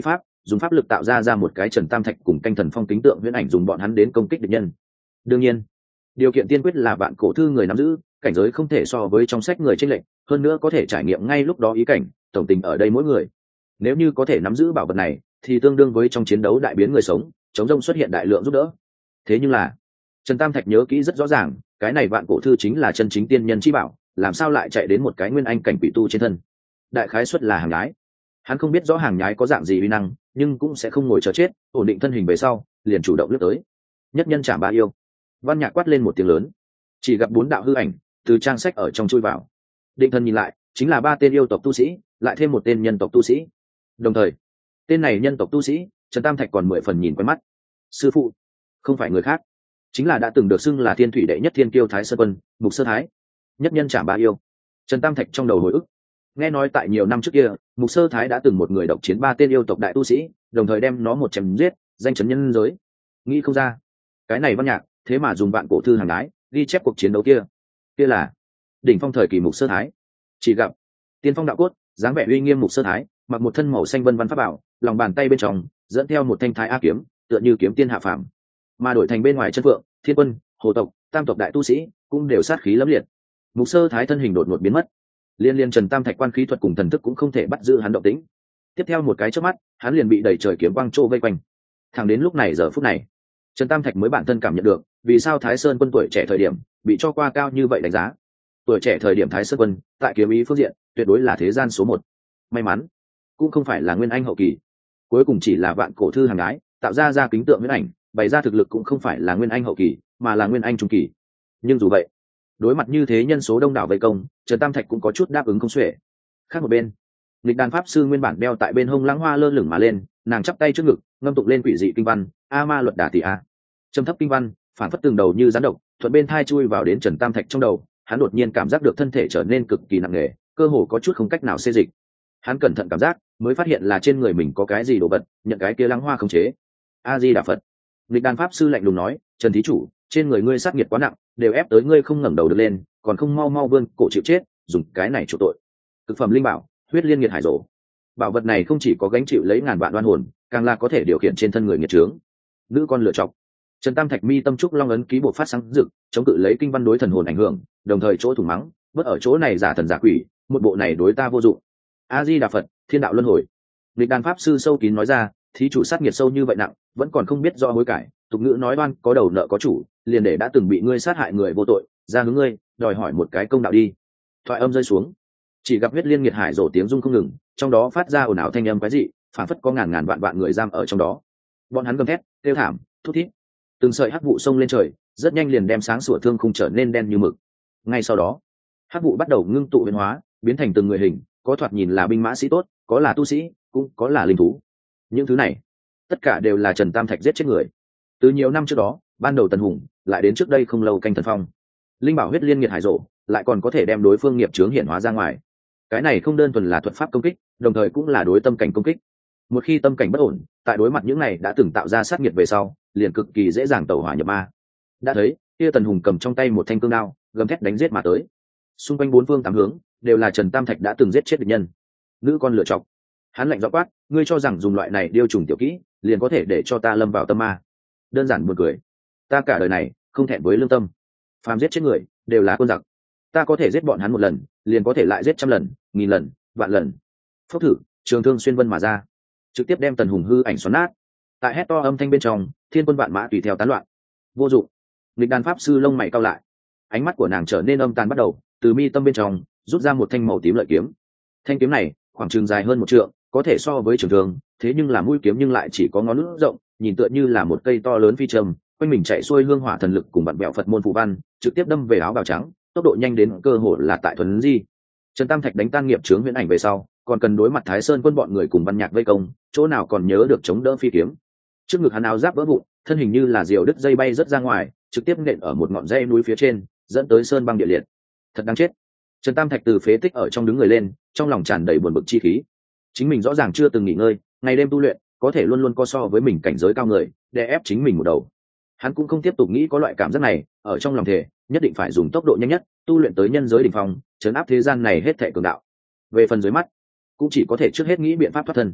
S1: dùng pháp lực tạo ra ra một cái Trần Tam Thạch cùng canh thần phong kính tượng huyễn ảnh, dùng bọn hắn đến công kích địch nhân. Đương nhiên, điều kiện tiên quyết là vạn cổ thư người nắm giữ cảnh giới không thể so với trong sách người trên lệnh, hơn nữa có thể trải nghiệm ngay lúc đó ý cảnh, tổng tình ở đây mỗi người. Nếu như có thể nắm giữ bảo vật này thì tương đương với trong chiến đấu đại biến người sống, chống rông xuất hiện đại lượng giúp đỡ. Thế nhưng là Trần Tam Thạch nhớ kỹ rất rõ ràng, cái này vạn cổ thư chính là chân chính tiên nhân chi bảo, làm sao lại chạy đến một cái nguyên anh cảnh quỷ tu trên thân? Đại khái suất là hàng nhái. Hắn không biết rõ hàng nhái có dạng gì uy năng, nhưng cũng sẽ không ngồi chờ chết, ổn định thân hình về sau liền chủ động lướt tới. Nhất nhân chạm ba yêu. Văn Nhạc quát lên một tiếng lớn, chỉ gặp bốn đạo hư ảnh từ trang sách ở trong chui vào. Định thần nhìn lại, chính là ba tên yêu tộc tu sĩ, lại thêm một tên nhân tộc tu sĩ. Đồng thời tên này nhân tộc tu sĩ Trần Tam Thạch còn mười phần nhìn quen mắt. Sư phụ không phải người khác, chính là đã từng được xưng là thiên thủy đệ nhất thiên kiêu Thái Sơn Quân, Mục Sơ Thái. Nhất nhân chạm ba yêu. Trần Tam Thạch trong đầu hồi ức, nghe nói tại nhiều năm trước kia Mục Sơ Thái đã từng một người độc chiến ba tên yêu tộc đại tu sĩ, đồng thời đem nó một chém giết, danh chấn nhân giới. Nghĩ không ra cái này Văn Nhạc thế mà dùng vạn cổ thư hàng đái ghi chép cuộc chiến đấu kia. Kia là đỉnh phong thời kỳ Mục Sơ Thái. Chỉ gặp tiên phong đạo cốt, dáng vẻ uy nghiêm Mục Sơ Thái, mặc một thân màu xanh vân văn pháp bảo, lòng bàn tay bên trong dẫn theo một thanh thái a kiếm, tựa như kiếm tiên hạ phàm. Mà đổi thành bên ngoài chân phượng, Thiên Quân, Hồ tộc, Tam tộc đại tu sĩ cũng đều sát khí lẫm liệt. Mục Sơ Thái thân hình đột ngột biến mất, liên liên Trần Tam Thạch quan khí thuật cùng thần thức cũng không thể bắt giữ hắn động tĩnh. Tiếp theo một cái chớp mắt, hắn liền bị đẩy trời kiếm quang trô vây quanh. Thẳng đến lúc này giờ phút này, Trần Tam Thạch mới bản thân cảm nhận được vì sao Thái Sơn Quân tuổi trẻ thời điểm bị cho qua cao như vậy đánh giá. Tuổi trẻ thời điểm Thái Sơn Quân tại kiếm ý phương diện tuyệt đối là thế gian số một. May mắn cũng không phải là nguyên anh hậu kỳ, cuối cùng chỉ là vạn cổ thư hàng gái tạo ra ra kính tượng nguyên ảnh, bày ra thực lực cũng không phải là nguyên anh hậu kỳ mà là nguyên anh trung kỳ. Nhưng dù vậy, đối mặt như thế nhân số đông đảo vây công, Trần Tam Thạch cũng có chút đáp ứng không xuể. Khác một bên, Lịch Đàn pháp sư nguyên bản đeo tại bên hông lãng hoa lơ lửng mà lên, nàng chắp tay trước ngực ngâm tụng lên quỷ dị kinh văn A Ma Luật Đà Tỷ A. Trầm thấp kinh văn phản phất từng đầu như rắn độc, thuận bên thai chui vào đến Trần Tam Thạch trong đầu. Hắn đột nhiên cảm giác được thân thể trở nên cực kỳ nặng nề, cơ hồ có chút không cách nào xê dịch. Hắn cẩn thận cảm giác mới phát hiện là trên người mình có cái gì đồ vật nhận cái kia lãng hoa không chế. A Di Đà Phật. Lịch Đàn pháp sư lạnh lùng nói, Trần thí chủ, trên người ngươi sát nghiệt quá nặng, đều ép tới ngươi không ngẩng đầu được lên, còn không mau mau vươn cổ chịu chết, dùng cái này chủ tội. Thực phẩm linh bảo, huyết liên nghiệt hải rổ. Bảo vật này không chỉ có gánh chịu lấy ngàn vạn oan hồn, càng là có thể điều khiển trên thân người nghiệt trướng. Nữ con lựa chọc. Trần Tam Thạch mi tâm trúc long ấn ký bộ phát sáng rực, chống cự lấy kinh văn đối thần hồn ảnh hưởng, đồng thời chỗ thủng mắng, bất ở chỗ này giả thần giả quỷ, một bộ này đối ta vô dụng. A Di Đà Phật, thiên đạo luân hồi. Lịch Đàn pháp sư sâu kín nói ra, thí chủ sát nghiệt sâu như vậy nặng, vẫn còn không biết rõ hối cải. Tục ngữ nói oan có đầu nợ có chủ, liền để đã từng bị ngươi sát hại người vô tội ra hướng ngươi, đòi hỏi một cái công đạo đi. Thoại âm rơi xuống, chỉ gặp huyết liên nghiệt hải rổ tiếng rung không ngừng, trong đó phát ra ồn ào thanh âm quái dị, phản phất có ngàn ngàn vạn vạn người giam ở trong đó. Bọn hắn gầm thét, kêu thảm, thút thít, từng sợi hắc vụ xông lên trời, rất nhanh liền đem sáng sủa thương khung trở nên đen như mực. Ngay sau đó, hắc vụ bắt đầu ngưng tụ biến hóa, biến thành từng người hình, có thoạt nhìn là binh mã sĩ tốt, có là tu sĩ, cũng có là linh thú. Những thứ này tất cả đều là Trần Tam Thạch giết chết người. Từ nhiều năm trước đó, ban đầu Tần Hùng, lại đến trước đây không lâu canh thần phong, linh bảo huyết liên nghiệt hải rộ, lại còn có thể đem đối phương nghiệp chướng hiện hóa ra ngoài. Cái này không đơn thuần là thuật pháp công kích, đồng thời cũng là đối tâm cảnh công kích. Một khi tâm cảnh bất ổn, tại đối mặt những này đã từng tạo ra sát nghiệt về sau, liền cực kỳ dễ dàng tẩu hỏa nhập ma. Đã thấy, kia Tần Hùng cầm trong tay một thanh cương đao, gầm thét đánh giết mà tới. Xung quanh bốn phương tám hướng đều là Trần Tam Thạch đã từng giết chết địch nhân. Nữ con lựa chọc. Hắn lạnh giọng quát, ngươi cho rằng dùng loại này điêu trùng tiểu kỹ, liền có thể để cho ta lâm vào tâm ma? Đơn giản buồn cười. Ta cả đời này không thẹn với lương tâm, phàm giết chết người đều là quân giặc. Ta có thể giết bọn hắn một lần, liền có thể lại giết trăm lần, nghìn lần, vạn lần. Phốc thử, trường thương xuyên vân mà ra, trực tiếp đem Tần Hùng hư ảnh xoắn nát. Tại hét to âm thanh bên trong, thiên quân vạn mã tùy theo tán loạn. Vô dụng. Lịch Đàn pháp sư lông mày cau lại, ánh mắt của nàng trở nên âm tàn bắt đầu, từ mi tâm bên trong rút ra một thanh màu tím lợi kiếm. Thanh kiếm này khoảng trường dài hơn một trượng, có thể so với trường thương, thế nhưng là mũi kiếm nhưng lại chỉ có ngón út rộng, nhìn tựa như là một cây to lớn phi trầm, quanh mình chạy xuôi hương hỏa thần lực cùng bạn bèo Phật môn phù văn, trực tiếp đâm về áo bào trắng, tốc độ nhanh đến cơ hồ là tại thuần di. Trần Tam Thạch đánh tan nghiệp chướng huyễn ảnh về sau, còn cần đối mặt Thái Sơn Quân bọn người cùng Văn Nhạc vây công, chỗ nào còn nhớ được chống đỡ phi kiếm. Trước ngực hắn áo giáp vỡ vụn, thân hình như là diều đứt dây bay rất ra ngoài, trực tiếp nện ở một ngọn dãy núi phía trên, dẫn tới sơn băng địa liệt. Thật đáng chết. Trần Tam Thạch từ phế tích ở trong đứng người lên, trong lòng tràn đầy buồn bực chi khí. Chính mình rõ ràng chưa từng nghỉ ngơi, ngày đêm tu luyện, có thể luôn luôn có so với mình cảnh giới cao người, đè ép chính mình một đầu. Hắn cũng không tiếp tục nghĩ có loại cảm giác này, ở trong lòng thể, nhất định phải dùng tốc độ nhanh nhất, tu luyện tới nhân giới đỉnh phong, trấn áp thế gian này hết thảy cường đạo. Về phần dưới mắt, cũng chỉ có thể trước hết nghĩ biện pháp thoát thân.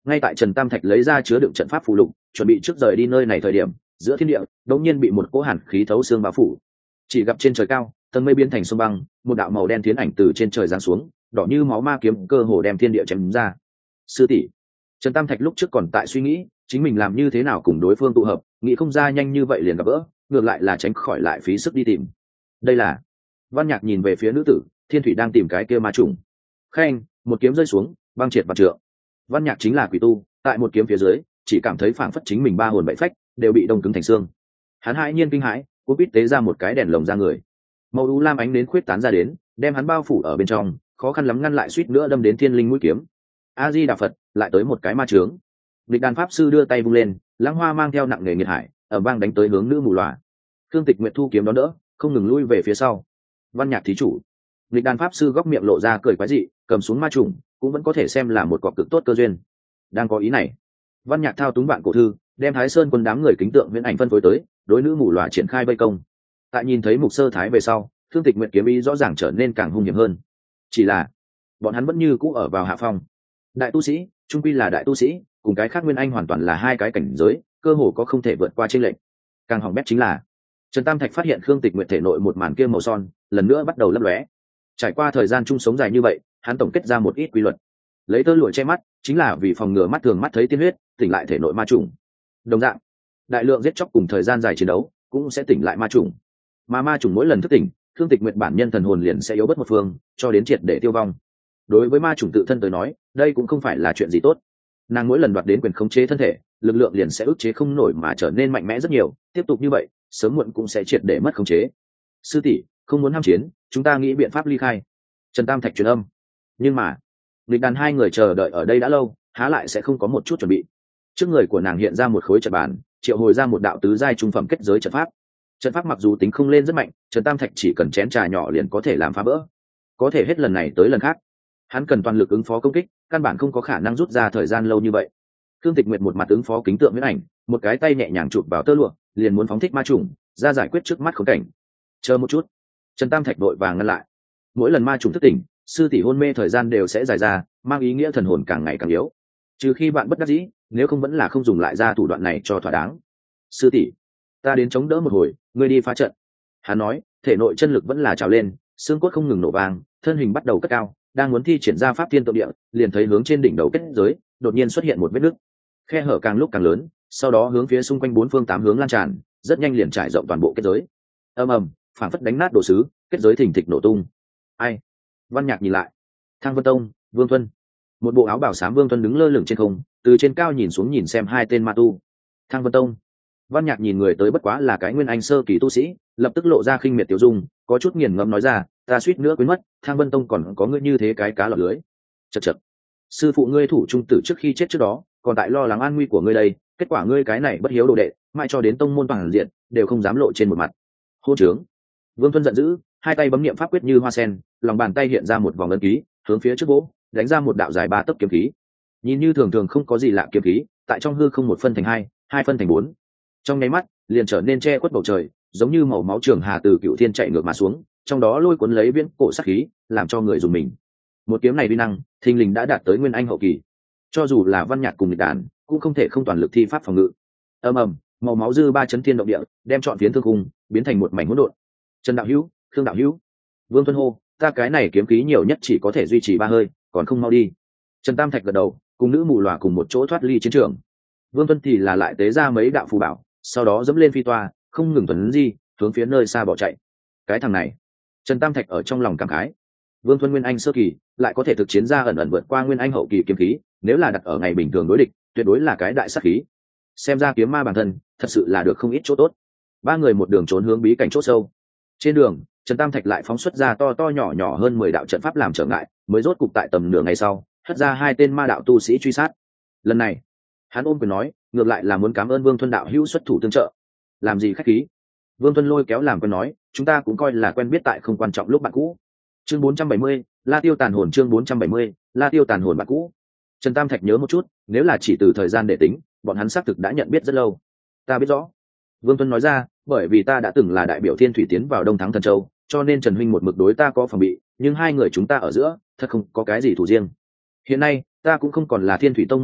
S1: ngay tại Trần Tam Thạch lấy ra chứa đựng trận pháp phù lục chuẩn bị trước rời đi nơi này thời điểm, giữa thiên địa đột nhiên bị một cỗ hàn khí thấu xương bao phủ. Chỉ gặp trên trời cao tầng mây biến thành sông băng, một đạo màu đen tiến ảnh từ trên trời giáng xuống, đỏ như máu ma kiếm cơ hồ đem thiên địa chém ra. Sư tỷ. Trần Tam Thạch lúc trước còn tại suy nghĩ chính mình làm như thế nào cùng đối phương tụ hợp, nghĩ không ra nhanh như vậy liền gặp gỡ, ngược lại là tránh khỏi lại phí sức đi tìm. Đây là Văn Nhạc nhìn về phía nữ tử, Thiên Thủy đang tìm cái kia ma trùng. Khen, một kiếm rơi xuống, băng triệt vạn trượng. Văn Nhạc chính là quỷ tu, tại một kiếm phía dưới, chỉ cảm thấy phảng phất chính mình ba hồn bảy phách đều bị đông cứng thành xương. Hắn hãi nhiên kinh hãi, cố biết tế ra một cái đèn lồng ra người. Màu u lam ánh đến khuyết tán ra đến, đem hắn bao phủ ở bên trong, khó khăn lắm ngăn lại suýt nữa đâm đến thiên linh mũi kiếm. A Di Đà Phật, lại tới một cái ma trướng. Lịch Đàn pháp sư đưa tay vung lên, lãng hoa mang theo nặng nề nghiệt hải, ở bang đánh tới hướng nữ mù lòa. Khương Tịch Nguyệt thu kiếm đón đỡ, không ngừng lui về phía sau. Văn Nhạc thí chủ. Lịch Đàn pháp sư góc miệng lộ ra cười quái dị, cầm xuống ma trùng, cũng vẫn có thể xem là một cọc cực tốt cơ duyên. Đang có ý này, Văn Nhạc thao túng bạn cổ thư, đem Thái Sơn quân đám người kính tượng viễn ảnh phân phối tới, đối nữ mù lòa triển khai vây công. Tại nhìn thấy Mục Sơ Thái về sau, Khương Tịch Nguyệt kiếm ý rõ ràng trở nên càng hung hiểm hơn. Chỉ là, bọn hắn vẫn như cũ ở vào hạ phong. Đại tu sĩ, trung quy là đại tu sĩ, cùng cái khác nguyên anh hoàn toàn là hai cái cảnh giới, cơ hồ có không thể vượt qua chênh lệch. Càng hỏng bét chính là, Trần Tam Thạch phát hiện Khương Tịch Nguyệt thể nội một màn kia màu son, lần nữa bắt đầu lấp lóe. Trải qua thời gian chung sống dài như vậy, hắn tổng kết ra một ít quy luật. Lấy tơ lụa che mắt, chính là vì phòng ngừa mắt thường mắt thấy tiên huyết, tỉnh lại thể nội ma trùng. Đồng dạng, đại lượng giết chóc cùng thời gian dài chiến đấu, cũng sẽ tỉnh lại ma trùng. Mà ma trùng mỗi lần thức tỉnh, Khương Tịch Nguyệt bản nhân thần hồn liền sẽ yếu bớt một phương, cho đến triệt để tiêu vong. Đối với ma trùng tự thân tới nói, đây cũng không phải là chuyện gì tốt. Nàng mỗi lần đoạt đến quyền khống chế thân thể, lực lượng liền sẽ ức chế không nổi mà trở nên mạnh mẽ rất nhiều, tiếp tục như vậy, sớm muộn cũng sẽ triệt để mất khống chế. Sư tỷ, không muốn ham chiến, chúng ta nghĩ biện pháp ly khai. Trần Tam Thạch truyền âm. Nhưng mà, Lịch Đàn hai người chờ đợi ở đây đã lâu, há lại sẽ không có một chút chuẩn bị. Trước người của nàng hiện ra một khối trận bàn, triệu hồi ra một đạo tứ giai trung phẩm kết giới trận pháp. Trận pháp mặc dù tính không lên rất mạnh, Trần Tam Thạch chỉ cần chén trà nhỏ liền có thể làm phá vỡ. Có thể hết lần này tới lần khác, hắn cần toàn lực ứng phó công kích, căn bản không có khả năng rút ra thời gian lâu như vậy. Khương Tịch Nguyệt một mặt ứng phó kính tượng huyễn ảnh, một cái tay nhẹ nhàng chụp vào tơ lụa, liền muốn phóng thích ma trùng, ra giải quyết trước mắt khốn cảnh. Chờ một chút, Trần Tam Thạch đội vàng ngăn lại. Mỗi lần ma trùng thức tỉnh, sư tỷ hôn mê thời gian đều sẽ dài ra, mang ý nghĩa thần hồn càng ngày càng yếu. Trừ khi bạn bất đắc dĩ, nếu không vẫn là không dùng lại ra thủ đoạn này cho thỏa đáng. Sư tỷ, ta đến chống đỡ một hồi, ngươi đi phá trận. Hắn nói, thể nội chân lực vẫn là trào lên, xương cốt không ngừng nổ vang, thân hình bắt đầu cất cao, đang muốn thi triển ra pháp thiên tượng địa, liền thấy hướng trên đỉnh đầu kết giới đột nhiên xuất hiện một vết nứt, khe hở càng lúc càng lớn, sau đó hướng phía xung quanh bốn phương tám hướng lan tràn, rất nhanh liền trải rộng toàn bộ kết giới. Ầm ầm, phảng phất đánh nát đồ sứ, kết giới thình thịch nổ tung. Ai? Văn Nhạc nhìn lại, Thang Vân Tông, Vương Thuân, một bộ áo bào xám Vương Thuân đứng lơ lửng trên không, từ trên cao nhìn xuống nhìn xem hai tên ma tu. Thang Vân Tông. Văn Nhạc nhìn người tới bất quá là cái nguyên anh sơ kỳ tu sĩ, lập tức lộ ra khinh miệt tiểu dung, có chút nghiền ngẫm nói ra, ta suýt nữa quên mất, Thang Vân Tông còn có ngươi như thế cái cá lọt lưới. Chậc chậc. Sư phụ ngươi thủ trung tử trước khi chết trước đó, còn tại lo lắng an nguy của ngươi đây, kết quả ngươi cái này bất hiếu đồ đệ, mãi cho đến tông môn toàn diện, đều không dám lộ trên một mặt. Hô trướng. Vương Thuân giận dữ, hai tay bấm niệm pháp quyết như hoa sen, lòng bàn tay hiện ra một vòng ấn ký, hướng phía trước vỗ, đánh ra một đạo dài ba tấc kiếm khí. Nhìn như thường thường không có gì lạ kiếm khí, tại trong hư không một phân thành hai, hai phân thành bốn. Trong nháy mắt, liền trở nên che khuất bầu trời, giống như màu máu trường hà từ cựu thiên chạy ngược mà xuống, trong đó lôi cuốn lấy viễn cổ sát khí, làm cho người dùng mình. Một kiếm này uy năng, thình lình đã đạt tới nguyên anh hậu kỳ. Cho dù là Văn Nhạc cùng Lịch Đàn, cũng không thể không toàn lực thi pháp phòng ngự. Ầm ầm, màu máu dư ba chấn thiên động địa, đem trọn phiến thương khung biến thành một mảnh hỗn độn. Trần đạo hữu, Khương đạo hữu, Vương Tuân hô, ta cái này kiếm khí nhiều nhất chỉ có thể duy trì ba hơi, còn không mau đi. Trần Tam Thạch gật đầu, cùng nữ mù lòa cùng một chỗ thoát ly chiến trường. Vương Tuân thì là lại tế ra mấy đạo phù bảo, sau đó dẫm lên phi toa, không ngừng tuấn di, hướng phía nơi xa bỏ chạy. Cái thằng này, Trần Tam Thạch ở trong lòng cảm khái. Vương Tuân nguyên anh sơ kỳ, lại có thể thực chiến ra ẩn ẩn vượt qua nguyên anh hậu kỳ kiếm khí, nếu là đặt ở ngày bình thường đối địch, tuyệt đối là cái đại sát khí. Xem ra kiếm ma bản thân, thật sự là được không ít chỗ tốt. Ba người một đường trốn hướng bí cảnh chỗ sâu. Trên đường, Trần Tam Thạch lại phóng xuất ra to to nhỏ nhỏ hơn mười đạo trận pháp làm trở ngại, mới rốt cục tại tầm nửa ngày sau, hất ra hai tên ma đạo tu sĩ truy sát. Lần này, hắn ôm quyền nói, ngược lại là muốn cảm ơn Vương Thuân đạo hữu xuất thủ tương trợ. Làm gì khách khí? Vương Thuân lôi kéo làm quen nói, chúng ta cũng coi là quen biết tại không quan trọng lúc bạn cũ. Chương bốn trăm bảy mươi, La Tiêu tàn hồn chương bốn trăm bảy mươi, La Tiêu tàn hồn bạn cũ. Trần Tam Thạch nhớ một chút, nếu là chỉ từ thời gian để tính, bọn hắn xác thực đã nhận biết rất lâu. Ta biết rõ. Vương Tuân nói ra, bởi vì ta đã từng là đại biểu Thiên Thủy tiến vào Đông Thắng Thần Châu, cho nên Trần huynh một mực đối ta có phòng bị, nhưng hai người chúng ta ở giữa, thật không có cái gì thủ riêng. Hiện nay, ta cũng không còn là Thiên Thủy tông môn người,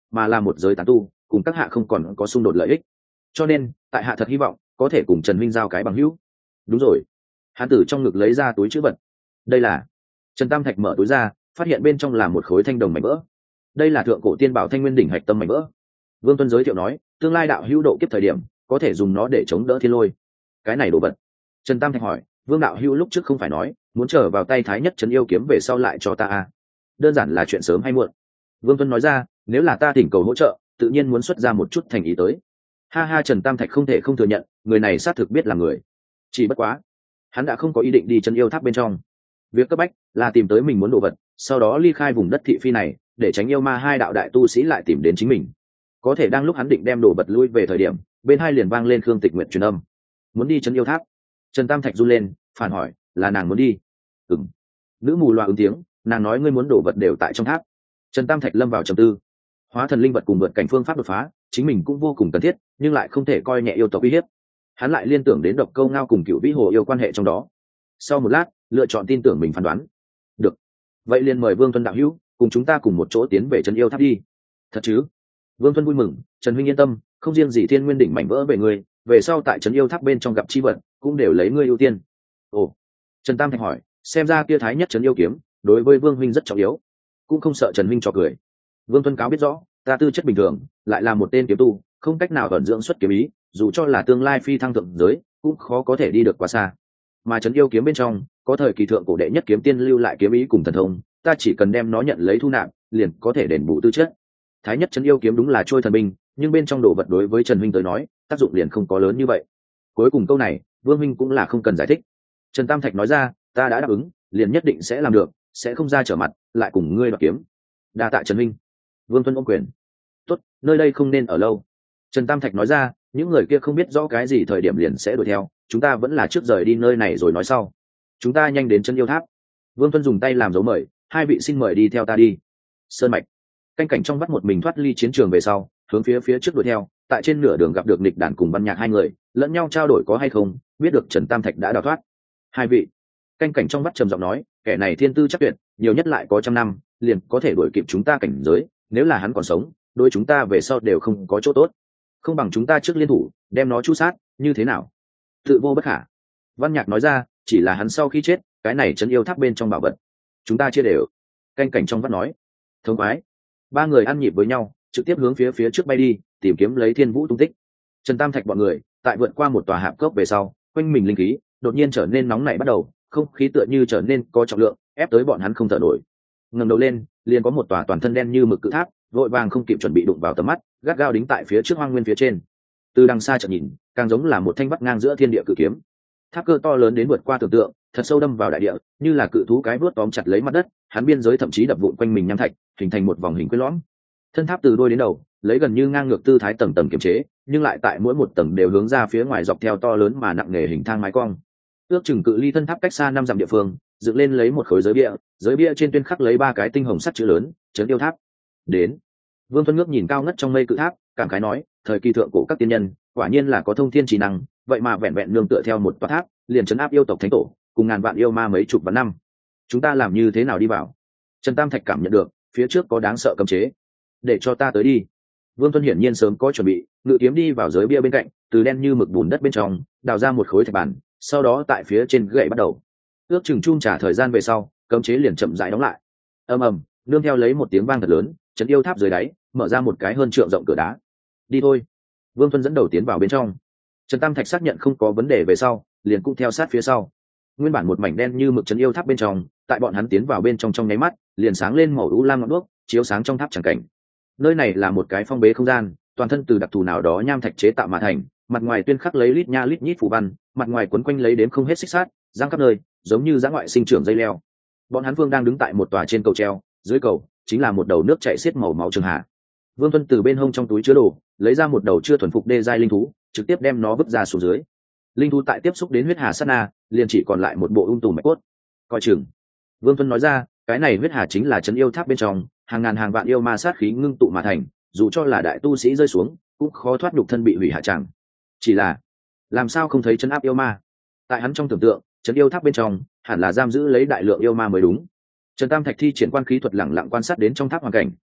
S1: mà là một giới tán tu cùng các hạ không còn có xung đột lợi ích, cho nên tại hạ thật hy vọng có thể cùng Trần Minh giao cái bằng hữu. Đúng rồi. Hán tử trong ngực lấy ra túi chữ vật. Đây là. Trần Tam Thạch mở túi ra, phát hiện bên trong là một khối thanh đồng mảnh vỡ. Đây là thượng cổ tiên bảo Thanh Nguyên đỉnh hạch tâm mảnh vỡ. Vương Tuân giới thiệu nói, tương lai đạo hữu độ kiếp thời điểm có thể dùng nó để chống đỡ thiên lôi. Cái này đồ vật. Trần Tam Thạch hỏi, Vương đạo hữu lúc trước không phải nói muốn trở vào tay Thái Nhất Trấn Yêu kiếm về sau lại cho ta à? Đơn giản là chuyện sớm hay muộn. Vương Tuân nói ra, nếu là ta thỉnh cầu hỗ trợ, tự nhiên muốn xuất ra một chút thành ý tới. Ha ha, Trần Tam Thạch không thể không thừa nhận, người này xác thực biết là người. Chỉ bất quá, hắn đã không có ý định đi Trấn Yêu Tháp bên trong. Việc cấp bách là tìm tới mình muốn đồ vật, sau đó ly khai vùng đất thị phi này, để tránh yêu ma hai đạo đại tu sĩ lại tìm đến chính mình. Có thể đang lúc hắn định đem đồ vật lui về thời điểm, bên hai liền vang lên Khương Tịch Nguyệt truyền âm, muốn đi Trấn Yêu Tháp. Trần Tam Thạch run lên, phản hỏi, là nàng muốn đi? Ừm. Nữ mù loa ứng tiếng, nàng nói ngươi muốn đồ vật đều tại trong tháp. Trần Tam Thạch lâm vào trầm tư. Hóa thần linh vật cùng vượt cảnh phương pháp đột phá, chính mình cũng vô cùng cần thiết, nhưng lại không thể coi nhẹ yêu tộc uy hiếp. Hắn lại liên tưởng đến Độc Câu Ngao cùng Cửu Vĩ Hồ yêu quan hệ trong đó. Sau một lát, lựa chọn tin tưởng mình phán đoán. Được, vậy liền mời Vương Tuân đạo hữu cùng chúng ta cùng một chỗ tiến về Trấn Yêu Tháp đi. Thật chứ? Vương Tuân vui mừng, Trần huynh yên tâm, không riêng gì Thiên Nguyên đỉnh mảnh vỡ về người, về sau tại Trấn Yêu Tháp bên trong gặp chi vật, cũng đều lấy ngươi ưu tiên. Ồ. Trần Tam Thạch hỏi, xem ra kia Thái Nhất Trấn Yêu kiếm đối với Vương huynh rất trọng yếu, cũng không sợ Trần huynh cho cười. Vương Tuân cáo biết rõ, ta tư chất bình thường, lại là một tên kiếm tu, không cách nào ẩn dưỡng xuất kiếm ý, dù cho là tương lai phi thăng thượng giới, cũng khó có thể đi được quá xa. Mà Trấn Yêu kiếm bên trong có thời kỳ thượng cổ đệ nhất kiếm tiên lưu lại kiếm ý cùng thần thông, ta chỉ cần đem nó nhận lấy thu nạp, liền có thể đền bù tư chất. Thái Nhất Trấn Yêu kiếm đúng là trôi thần binh, nhưng bên trong đồ vật đối với Trần huynh tới nói, tác dụng liền không có lớn như vậy. Cuối cùng câu này, Vương huynh cũng là không cần giải thích. Trần Tam Thạch nói ra, ta đã đáp ứng, liền nhất định sẽ làm được, sẽ không ra trở mặt, lại cùng ngươi đoạt kiếm. Đa tạ Trần huynh. Vương Tuân ôm quyền. Tốt, nơi đây không nên ở lâu. Trần Tam Thạch nói ra, những người kia không biết rõ cái gì thời điểm liền sẽ đuổi theo, chúng ta vẫn là trước rời đi nơi này rồi nói sau. Chúng ta nhanh đến Trấn Yêu Tháp. Vương Tuân dùng tay làm dấu mời, hai vị xin mời đi theo ta đi. Sơn mạch. Canh cảnh trong bắt một mình thoát ly chiến trường về sau, hướng phía phía trước đuổi theo, tại trên nửa đường gặp được Nịch Đàn cùng Văn Nhạc hai người, lẫn nhau trao đổi có hay không, biết được Trần Tam Thạch đã đào thoát. Hai vị. Canh cảnh trong bắt trầm giọng nói, kẻ này thiên tư chắc tuyệt, nhiều nhất lại có trăm năm, liền có thể đuổi kịp chúng ta cảnh giới, nếu là hắn còn sống, đôi chúng ta về sau đều không có chỗ tốt. Không bằng chúng ta trước liên thủ, đem nó chu sát, như thế nào? Tự vô bất khả. Văn Nhạc nói ra, chỉ là hắn sau khi chết, cái này Trấn Yêu Tháp bên trong bảo vật, chúng ta chia đều. Canh cảnh trong vắt nói, thống khoái. Ba người ăn nhịp với nhau, trực tiếp hướng phía phía trước bay đi, tìm kiếm lấy Thiên Vũ tung tích. Trần Tam Thạch bọn người tại vượt qua một tòa hạp cốc về sau, quanh mình linh khí đột nhiên trở nên nóng nảy bắt đầu, không khí tựa như trở nên có trọng lượng, ép tới bọn hắn không thở nổi. Ngẩng đầu lên, liền có một tòa toàn thân đen như mực cự tháp, vội vàng không kịp chuẩn bị đụng vào tầm mắt, gắt gao đính tại phía trước hoang nguyên phía trên. Từ đằng xa chợt nhìn, càng giống là một thanh vắt ngang giữa thiên địa cự kiếm. Tháp cơ to lớn đến vượt qua tưởng tượng, thật sâu đâm vào đại địa, như là cự thú cái vuốt tóm chặt lấy mặt đất, hắn biên giới thậm chí đập vụn quanh mình nham thạch, hình thành một vòng hình quyến lõm. Thân tháp từ đuôi đến đầu, lấy gần như ngang ngược tư thái tầng tầng kiềm chế, nhưng lại tại mỗi một tầng đều hướng ra phía ngoài dọc theo to lớn mà nặng nề hình thang mái cong. Ước chừng cự ly thân tháp cách xa năm dặm địa phương, dựng lên lấy một khối giới bia, giới bia trên tuyên khắc lấy ba cái tinh hồng sắt chữ lớn, Trấn Yêu Tháp. Đến. Vương Tuân ngước nhìn cao ngất trong mây cự tháp, cảm khái nói, thời kỳ thượng cổ các tiên nhân, quả nhiên là có thông thiên trí năng, vậy mà vẹn vẹn nương tựa theo một tòa tháp, liền trấn áp yêu tộc thánh tổ, cùng ngàn vạn yêu ma mấy chục vạn năm. Chúng ta làm như thế nào đi vào? Trần Tam Thạch cảm nhận được, phía trước có đáng sợ cấm chế. Để cho ta tới đi. Vương Tuân hiển nhiên sớm có chuẩn bị, ngự kiếm đi vào giới bia bên cạnh, từ đen như mực bùn đất bên trong, đào ra một khối thạch bản, sau đó tại phía trên gậy bắt đầu. Ước chừng chung trả thời gian về sau, cấm chế liền chậm rãi đóng lại. Ầm ầm, nương theo lấy một tiếng vang thật lớn, Trấn Yêu Tháp dưới đáy mở ra một cái hơn trượng rộng cửa đá. Đi thôi. Vương Tuân dẫn đầu tiến vào bên trong. Trần Tam Thạch xác nhận không có vấn đề về sau, liền cũng theo sát phía sau. Nguyên bản một mảnh đen như mực Trấn Yêu Tháp bên trong, tại bọn hắn tiến vào bên trong trong nháy mắt, liền sáng lên màu u lam ngọn đuốc, chiếu sáng trong tháp chẳng cảnh. Nơi này là một cái phong bế không gian, toàn thân từ đặc thù nào đó nham thạch chế tạo mà thành, mặt ngoài tuyên khắc lấy lít nha lít nhít phù văn, mặt ngoài quấn quanh lấy đếm không hết xích sắt, giăng khắp nơi, giống như dã ngoại sinh trưởng dây leo. Bọn hắn Vương đang đứng tại một tòa trên cầu treo, dưới cầu chính là một đầu nước chảy xiết màu máu trường hạ. Vương Tuân từ bên hông trong túi chứa đồ, lấy ra một đầu chưa thuần phục đê giai linh thú, trực tiếp đem nó vứt ra xuống dưới. Linh thú tại tiếp xúc đến huyết hà sát na, liền chỉ còn lại một bộ ung tùm mạch cốt. Coi chừng. Vương Tuân nói ra, cái này huyết hà chính là Trấn Yêu Tháp bên trong, hàng ngàn hàng vạn yêu ma sát khí ngưng tụ mà thành, dù cho là đại tu sĩ rơi xuống, cũng khó thoát nhục thân bị hủy hạ chẳng. Chỉ là, làm sao không thấy trấn áp yêu ma? Tại hắn trong tưởng tượng, Trấn Yêu Tháp bên trong hẳn là giam giữ lấy đại lượng yêu ma mới đúng. Trần Tam Thạch thi triển quan khí thuật lẳng lặng quan sát đến trong tháp hoàn cảnh,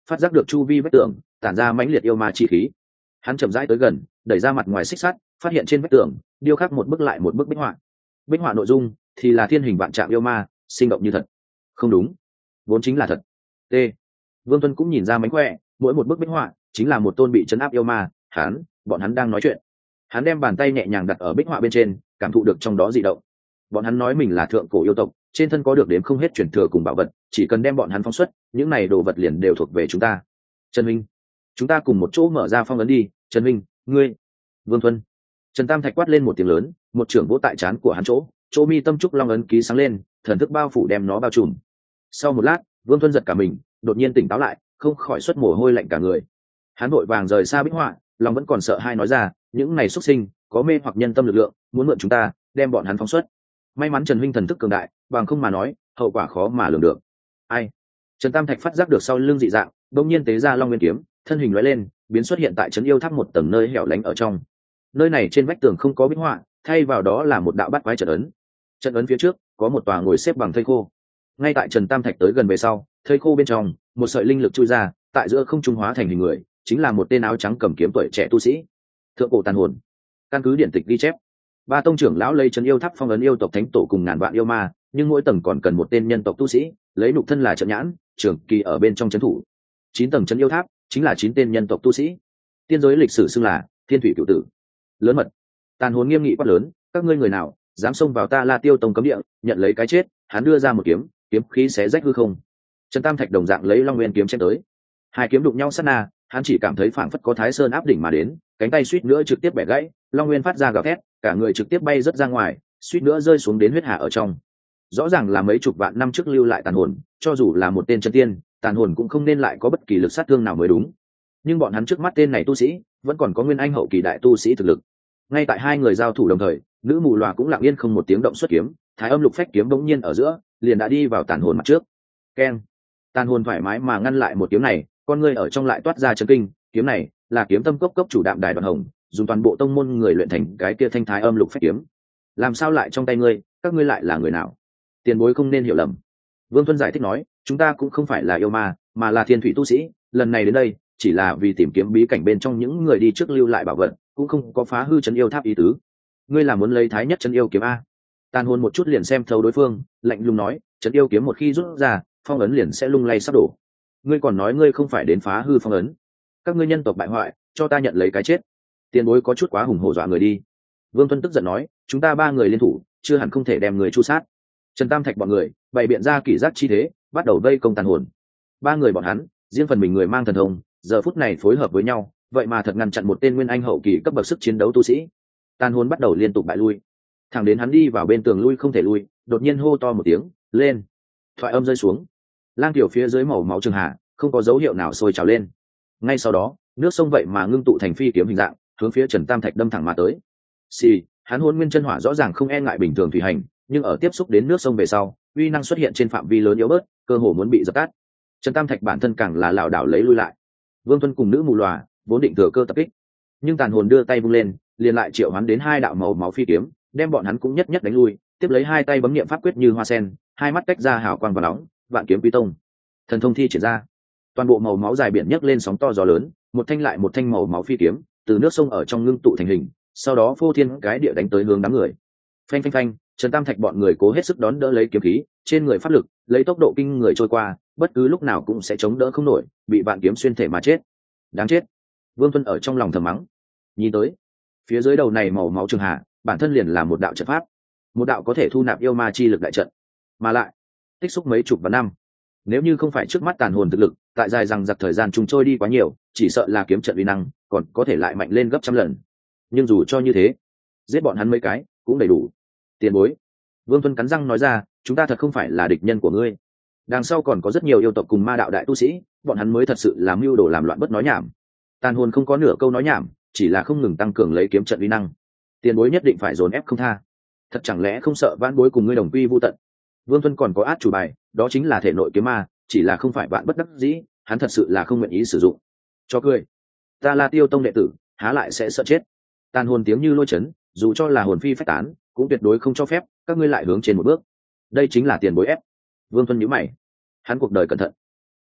S1: phát giác được chu vi vách tường tản ra mãnh liệt yêu ma chi khí. Hắn chậm rãi tới gần, đẩy ra mặt ngoài xích sắt, phát hiện trên vách tường điêu khắc một bức lại một bức bích họa. Bích họa nội dung thì là thiên hình vạn trạng yêu ma, sinh động như thật. Không đúng, vốn chính là thật. T. Vương Tuân cũng nhìn ra mánh khỏe, mỗi một bức bích họa chính là một tôn bị chấn áp yêu ma. Hắn, bọn hắn đang nói chuyện. Hắn đem bàn tay nhẹ nhàng đặt ở bích họa bên trên, cảm thụ được trong đó dị động. Bọn hắn nói mình là thượng cổ yêu tộc, trên thân có được đếm không hết truyền thừa cùng bảo vật, chỉ cần đem bọn hắn phóng xuất, những này đồ vật liền đều thuộc về chúng ta. Trần Minh, chúng ta cùng một chỗ mở ra phong ấn đi. Trần Minh, ngươi. Vương Tuân. Trần Tam Thạch quát lên một tiếng lớn, một trưởng vỗ tại trán của hắn chỗ, chỗ mi tâm trúc long ấn ký sáng lên, thần thức bao phủ đem nó bao trùm. Sau một lát, Vương Tuân giật cả mình, đột nhiên tỉnh táo lại, không khỏi xuất mồ hôi lạnh cả người. Hắn vội vàng rời xa bích họa, lòng vẫn còn sợ hai nói ra, những này xuất sinh có mê hoặc nhân tâm lực lượng, muốn mượn chúng ta đem bọn hắn phóng xuất. May mắn Trần huynh thần thức cường đại, bằng không mà nói hậu quả khó mà lường được. Ai? Trần Tam Thạch phát giác được sau lưng dị dạng, đột nhiên tế ra long nguyên kiếm, thân hình lóe lên, biến xuất hiện tại trấn yêu tháp một tầng nơi hẻo lánh ở trong. Nơi này trên vách tường không có bích họa, thay vào đó là một đạo bát quái trận ấn. Trận ấn phía trước có một tòa ngồi xếp bằng thây khô. Ngay tại Trần Tam Thạch tới gần về sau, thây khô bên trong một sợi linh lực chui ra, tại giữa không trung hóa thành hình người, chính là một tên áo trắng cầm kiếm tuổi trẻ tu sĩ. Thượng cổ tàn hồn. Căn cứ điển tịch ghi chép, ba tông trưởng lão lấy trấn yêu tháp phong ấn yêu tộc thánh tổ cùng ngàn vạn yêu ma, nhưng mỗi tầng còn cần một tên nhân tộc tu sĩ lấy nục thân là trận nhãn, trường kỳ ở bên trong trấn thủ. Chín tầng trấn yêu tháp chính là chín tên nhân tộc tu sĩ. Tiên giới lịch sử xưng là thiên thủy cửu tử. Lớn mật. Tàn hồn nghiêm nghị quát lớn, các ngươi người nào dám xông vào ta La Tiêu tông cấm địa, nhận lấy cái chết. Hắn đưa ra một kiếm, kiếm khí xé rách hư không. Trần Tam Thạch đồng dạng lấy long nguyên kiếm chém tới. Hai kiếm đụng nhau sát na, hắn chỉ cảm thấy phảng phất có thái sơn áp đỉnh mà đến, cánh tay suýt nữa trực tiếp bẻ gãy, long nguyên phát ra gào thét, cả người trực tiếp bay rất ra ngoài, suýt nữa rơi xuống đến huyết hà ở trong. Rõ ràng là mấy chục vạn năm trước lưu lại tàn hồn, cho dù là một tên chân tiên, tàn hồn cũng không nên lại có bất kỳ lực sát thương nào mới đúng. Nhưng bọn hắn trước mắt tên này tu sĩ vẫn còn có nguyên anh hậu kỳ đại tu sĩ thực lực. Ngay tại hai người giao thủ đồng thời, nữ mù lòa cũng lặng yên không một tiếng động xuất kiếm, thái âm lục phách kiếm bỗng nhiên ở giữa liền đã đi vào tàn hồn mặt trước. Keng. Tàn hồn thoải mái mà ngăn lại một kiếm này, con ngươi ở trong lại toát ra chấn kinh. Kiếm này là kiếm tâm cốc cốc chủ đạm đài đoạn hồng dùng toàn bộ tông môn người luyện thành cái kia thanh thái âm lục phách kiếm. Làm sao lại trong tay ngươi? Các ngươi lại là người nào? Tiền bối không nên hiểu lầm. Vương Tuân giải thích nói, chúng ta cũng không phải là yêu ma, mà là thiên thủy tu sĩ, lần này đến đây chỉ là vì tìm kiếm bí cảnh bên trong những người đi trước lưu lại bảo vật, cũng không có phá hư trấn yêu tháp ý tứ. Ngươi là muốn lấy thái nhất trấn yêu kiếm a? Tàn hồn một chút liền xem thấu đối phương, lạnh lùng nói, trấn yêu kiếm một khi rút ra, phong ấn liền sẽ lung lay sắp đổ. Ngươi còn nói ngươi không phải đến phá hư phong ấn? Các ngươi nhân tộc bại hoại, cho ta nhận lấy cái chết. Tiền bối có chút quá hùng hổ dọa người đi. Vương Tuân tức giận nói, chúng ta ba người liên thủ, chưa hẳn không thể đem người chu sát. Trần Tam Thạch bọn người bày biện ra kỷ giác chi thế, bắt đầu vây công tàn hồn. Ba người bọn hắn riêng phần mình người mang thần thông, giờ phút này phối hợp với nhau, vậy mà thật ngăn chặn một tên nguyên anh hậu kỳ cấp bậc sức chiến đấu tu sĩ. Tàn hồn bắt đầu liên tục bại lui, thẳng đến hắn đi vào bên tường lui không thể lui, đột nhiên hô to một tiếng, lên. Thoại âm rơi xuống, lang tiểu phía dưới màu máu trường hạ không có dấu hiệu nào sôi trào lên. Ngay sau đó, nước sông vậy mà ngưng tụ thành phi kiếm hình dạng, hướng phía Trần Tam Thạch đâm thẳng mà tới. Xì, hắn hồn nguyên chân hỏa rõ ràng không e ngại bình thường thủy hành, nhưng ở tiếp xúc đến nước sông về sau, uy năng xuất hiện trên phạm vi lớn yếu bớt, cơ hồ muốn bị dập tắt. Trần Tam Thạch bản thân càng là lảo đảo lấy lui lại. Vương Tuân cùng nữ mù lòa vốn định thừa cơ tập kích, nhưng tàn hồn đưa tay vung lên, liền lại triệu hắn đến hai đạo màu máu phi kiếm, đem bọn hắn cũng nhất nhất đánh lui. Tiếp lấy hai tay bấm niệm pháp quyết như hoa sen, hai mắt tách ra hào quang và nóng, vạn kiếm quy tông, thần thông thi triển ra. Toàn bộ màu máu dài biển nhấc lên sóng to gió lớn, một thanh lại một thanh màu máu phi kiếm từ nước sông ở trong ngưng tụ thành hình, sau đó phô thiên cái địa đánh tới hướng đám người. Phanh phanh phanh, Trần Tam Thạch bọn người cố hết sức đón đỡ lấy kiếm khí, trên người pháp lực lấy tốc độ kinh người trôi qua, bất cứ lúc nào cũng sẽ chống đỡ không nổi, bị vạn kiếm xuyên thể mà chết. Đáng chết. Vương Tuân ở trong lòng thầm mắng. Nhìn tới, phía dưới đầu này màu máu trường hạ, bản thân liền là một đạo trận pháp, một đạo có thể thu nạp yêu ma chi lực đại trận, mà lại tích xúc mấy chục và năm. Nếu như không phải trước mắt tàn hồn thực lực tại dài rằng giặc thời gian trùng trôi đi quá nhiều, chỉ sợ là kiếm trận uy năng còn có thể lại mạnh lên gấp trăm lần. Nhưng dù cho như thế, giết bọn hắn mấy cái cũng đầy đủ. Tiền bối. Vương Tuân cắn răng nói ra, chúng ta thật không phải là địch nhân của ngươi. Đằng sau còn có rất nhiều yêu tộc cùng ma đạo đại tu sĩ, bọn hắn mới thật sự làm mưu đồ làm loạn bất nói nhảm. Tàn hồn không có nửa câu nói nhảm, chỉ là không ngừng tăng cường lấy kiếm trận uy năng. Tiền bối nhất định phải dồn ép không tha. Thật chẳng lẽ không sợ vãn bối cùng ngươi đồng quy vu tận? Vương Tuân còn có át chủ bài, đó chính là thể nội kiếm ma, chỉ là không phải bạn bất đắc dĩ, hắn thật sự là không nguyện ý sử dụng. Cho cười. Ta La Tiêu tông đệ tử, há lại sẽ sợ chết. Tàn hồn tiếng như lôi chấn, dù cho là hồn phi phách tán, cũng tuyệt đối không cho phép các ngươi lại hướng trên một bước. Đây chính là tiền bối ép. Vương Tuân nhíu mày. Hắn cuộc đời cẩn thận,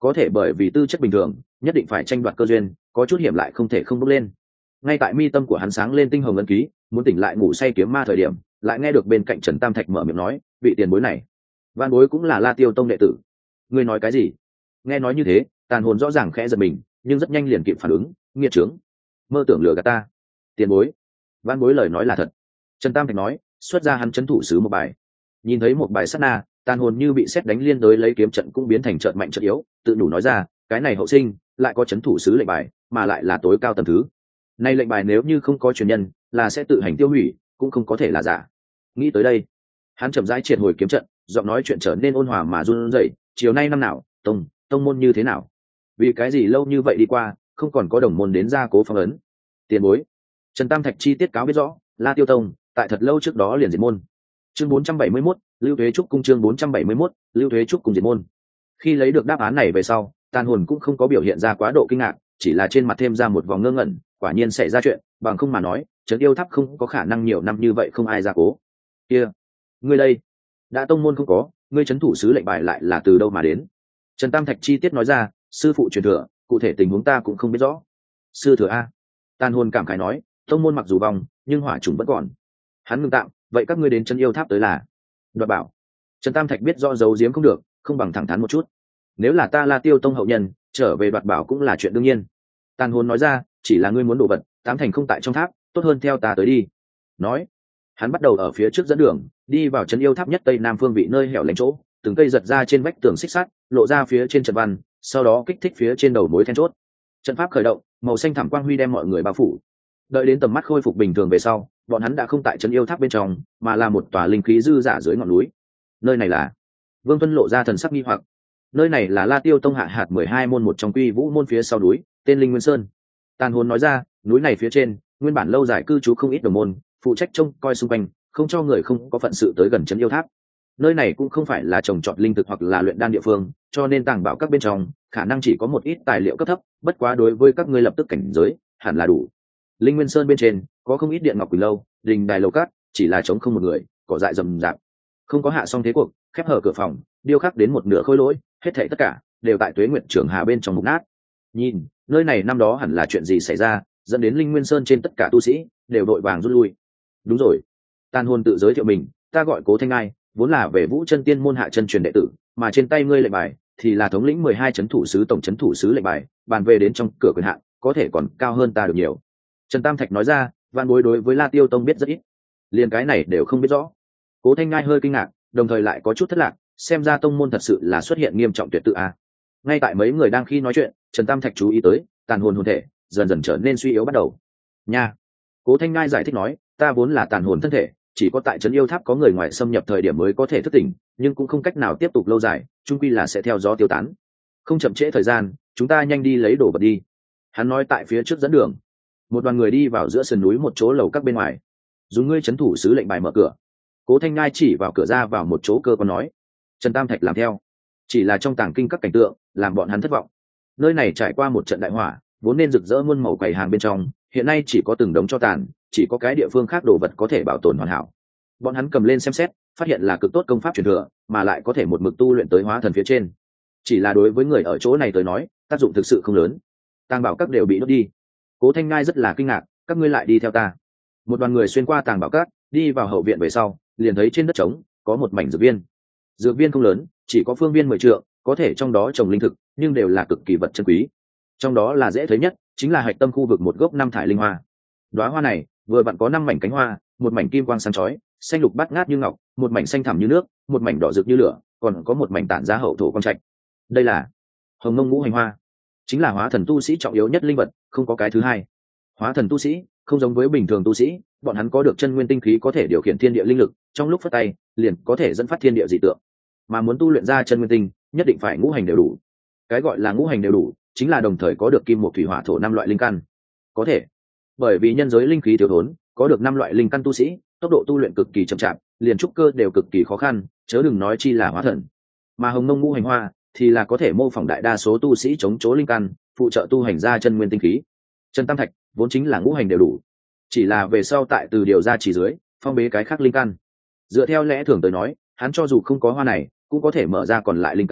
S1: có thể bởi vì tư chất bình thường nhất định phải tranh đoạt cơ duyên, có chút hiểm lại không thể không bước lên. Ngay tại mi tâm của hắn sáng lên tinh hồng ấn ký, muốn tỉnh lại ngủ say kiếm ma thời điểm, lại nghe được bên cạnh Trần Tam Thạch mở miệng nói, vị tiền bối này van bối cũng là La Tiêu Tông đệ tử. Ngươi nói cái gì? Nghe nói như thế, tàn hồn rõ ràng khẽ giật mình, nhưng rất nhanh liền kịp phản ứng, nghiệt trướng, mơ tưởng lừa gạt ta. Tiền bối, van bối lời nói là thật. Trần Tam Thạch nói, xuất ra hắn trấn thủ sứ một bài. Nhìn thấy một bài sát na, tàn hồn như bị sét đánh liên đối lấy kiếm trận cũng biến thành trận mạnh trận yếu, tự đủ nói ra, cái này hậu sinh lại có trấn thủ sứ lệnh bài, mà lại là tối cao tầng thứ. Nay lệnh bài nếu như không có truyền nhân, là sẽ tự hành tiêu hủy, cũng không có thể là giả. Nghĩ tới đây, hắn chậm rãi triệt hồi kiếm trận, giọng nói chuyện trở nên ôn hòa mà run rẩy. Chiều nay năm nào, tông tông môn như thế nào? Vì cái gì lâu như vậy đi qua, không còn có đồng môn đến gia cố phong ấn? Tiền bối, Trần Tam Thạch chi tiết cáo biết rõ, La Tiêu Tông tại thật lâu trước đó liền diệt môn. Chương bốn trăm bảy mươi mốt, Lưu Thuế Trúc cung. Chương bốn trăm bảy mươi mốt, Lưu Thuế Trúc cung diệt môn. Khi lấy được đáp án này về sau, tàn hồn cũng không có biểu hiện ra quá độ kinh ngạc, chỉ là trên mặt thêm ra một vòng ngơ ngẩn. Quả nhiên xảy ra chuyện, bằng không mà nói, trấn yêu tháp không có khả năng nhiều năm như vậy không ai gia cố. Kia, ngươi đây, đã tông môn không có, ngươi trấn thủ sứ lệnh bài lại là từ đâu mà đến? Trần Tam Thạch chi tiết nói ra, sư phụ truyền thừa, cụ thể tình huống ta cũng không biết rõ. Sư thừa a? Tàn hồn cảm khái nói, tông môn mặc dù vong, nhưng hỏa trùng vẫn còn. Hắn ngừng tạm, vậy các ngươi đến trấn yêu tháp tới là đoạt bảo? Trần Tam Thạch biết rõ giấu giếm không được, không bằng thẳng thắn một chút. Nếu là ta La Tiêu Tông hậu nhân, trở về đoạt bảo cũng là chuyện đương nhiên. Tàn hồn nói ra, chỉ là ngươi muốn đồ vật, tám thành không tại trong tháp, tốt hơn theo ta tới đi. Nói, hắn bắt đầu ở phía trước dẫn đường, đi vào trấn yêu tháp nhất tây nam phương vị nơi hẻo lánh chỗ, từng cây giật ra trên vách tường xích sắt, lộ ra phía trên trận văn, sau đó kích thích phía trên đầu mối then chốt. Trận pháp khởi động, màu xanh thẳm quang huy đem mọi người bao phủ. Đợi đến tầm mắt khôi phục bình thường về sau, bọn hắn đã không tại trấn yêu tháp bên trong, mà là một tòa linh khí dư dả dưới ngọn núi. Nơi này là? Vương Tuân lộ ra thần sắc nghi hoặc. Nơi này là La Tiêu Tông hạ hạt mười hai môn một trong Quy Vũ môn phía sau núi, tên Linh Nguyên Sơn. Tàn hồn nói ra, núi này phía trên, nguyên bản lâu dài cư trú không ít đồng môn, phụ trách trông coi xung quanh, không cho người không có phận sự tới gần trấn yêu tháp. Nơi này cũng không phải là trồng trọt linh thực hoặc là luyện đan địa phương, cho nên tàng bảo các bên trong khả năng chỉ có một ít tài liệu cấp thấp, bất quá đối với các ngươi lập tức cảnh giới hẳn là đủ. Linh Nguyên Sơn bên trên có không ít điện ngọc quỳnh lâu, đình đài lầu cát, chỉ là trống không một người, cỏ dại rậm rạp, không có hạ xong thế cuộc, khép hở cửa phòng, điêu khắc đến một nửa khôi lỗi, hết thảy tất cả đều tại Tuế Nguyện Trường Hà bên trong mục nát. Nhìn, nơi này năm đó hẳn là chuyện gì xảy ra, dẫn đến Linh Nguyên Sơn trên tất cả tu sĩ đều đội vàng rút lui. Đúng rồi, Tàn hồn tự giới thiệu mình, ta gọi Cố Thanh Ngai, vốn là về Vũ Chân Tiên môn hạ chân truyền đệ tử, mà trên tay ngươi lệnh bài thì là thống lĩnh mười hai chấn thủ sứ tổng chấn thủ sứ lệnh bài, bàn về đến trong cửa quyền hạn, có thể còn cao hơn ta được nhiều. Trần Tam Thạch nói ra, Vạn bối đối với La Tiêu Tông biết rất ít, liền cái này đều không biết rõ. Cố Thanh Ngai hơi kinh ngạc, đồng thời lại có chút thất lạc, xem ra tông môn thật sự là xuất hiện nghiêm trọng tuyệt tự a. Ngay tại mấy người đang khi nói chuyện, Trần Tam Thạch chú ý tới, tàn hồn hồn thể dần dần trở nên suy yếu bắt đầu. Nha. Cố Thanh Ngai giải thích nói, ta vốn là tàn hồn thân thể, chỉ có tại trấn yêu tháp có người ngoài xâm nhập thời điểm mới có thể thức tỉnh, nhưng cũng không cách nào tiếp tục lâu dài, chung quy là sẽ theo gió tiêu tán. Không chậm trễ thời gian, chúng ta nhanh đi lấy đồ vật đi. Hắn nói tại phía trước dẫn đường. Một đoàn người đi vào giữa sườn núi một chỗ lầu các bên ngoài, dùng ngươi trấn thủ sứ lệnh bài mở cửa. Cố Thanh Ngai chỉ vào cửa ra vào một chỗ cơ quan nói. Trần Tam Thạch làm theo, chỉ là trong tàng kinh các cảnh tượng làm bọn hắn thất vọng. Nơi này trải qua một trận đại hỏa, vốn nên rực rỡ muôn màu quầy hàng bên trong, hiện nay chỉ có từng đống tro tàn, chỉ có cái địa phương khác đồ vật có thể bảo tồn hoàn hảo. Bọn hắn cầm lên xem xét, phát hiện là cực tốt công pháp truyền thừa, mà lại có thể một mực tu luyện tới hóa thần phía trên. Chỉ là đối với người ở chỗ này tới nói, tác dụng thực sự không lớn. Tàng bảo các đều bị đốt đi. Cố Thanh Ngai rất là kinh ngạc, các ngươi lại đi theo ta. Một đoàn người xuyên qua tàng bảo các, đi vào hậu viện về sau, liền thấy trên đất trống có một mảnh dược viên. Dược viên không lớn, chỉ có phương viên mười trượng, có thể trong đó trồng linh thực, nhưng đều là cực kỳ vật chân quý. Trong đó là dễ thấy nhất, chính là hạch tâm khu vực một gốc năm thải linh hoa. Đóa hoa này vừa vặn có năm mảnh cánh hoa, một mảnh kim quang sáng chói, xanh lục bát ngát như ngọc, một mảnh xanh thẳm như nước, một mảnh đỏ rực như lửa, còn có một mảnh tản ra hậu thổ quang trạch. Đây là hồng mông ngũ hành hoa, chính là hóa thần tu sĩ trọng yếu nhất linh vật, không có cái thứ hai. Hóa thần tu sĩ không giống với bình thường tu sĩ, bọn hắn có được chân nguyên tinh khí có thể điều khiển thiên địa linh lực, trong lúc phất tay liền có thể dẫn phát thiên địa dị tượng. Mà muốn tu luyện ra chân nguyên tinh, nhất định phải ngũ hành đều đủ. Cái gọi là ngũ hành đều đủ, chính là đồng thời có được kim một thủy hỏa thổ năm loại linh căn. Có thể, bởi vì nhân giới linh khí thiếu thốn, có được năm loại linh căn tu sĩ, tốc độ tu luyện cực kỳ chậm chạp, liền trúc cơ đều cực kỳ khó khăn, chớ đừng nói chi là hóa thần. Mà hồng mông ngũ hành hoa thì là có thể mô phỏng đại đa số tu sĩ chống chỗ linh căn, phụ trợ tu hành ra chân nguyên tinh khí. Chân Tam Thạch vốn chính là ngũ hành đều đủ, chỉ là về sau tại từ điều ra chỉ dưới, phong bế cái khác linh căn. Dựa theo lẽ thường tới nói, hắn cho dù không có hoa này, cũng có thể mở ra còn lại linh căn,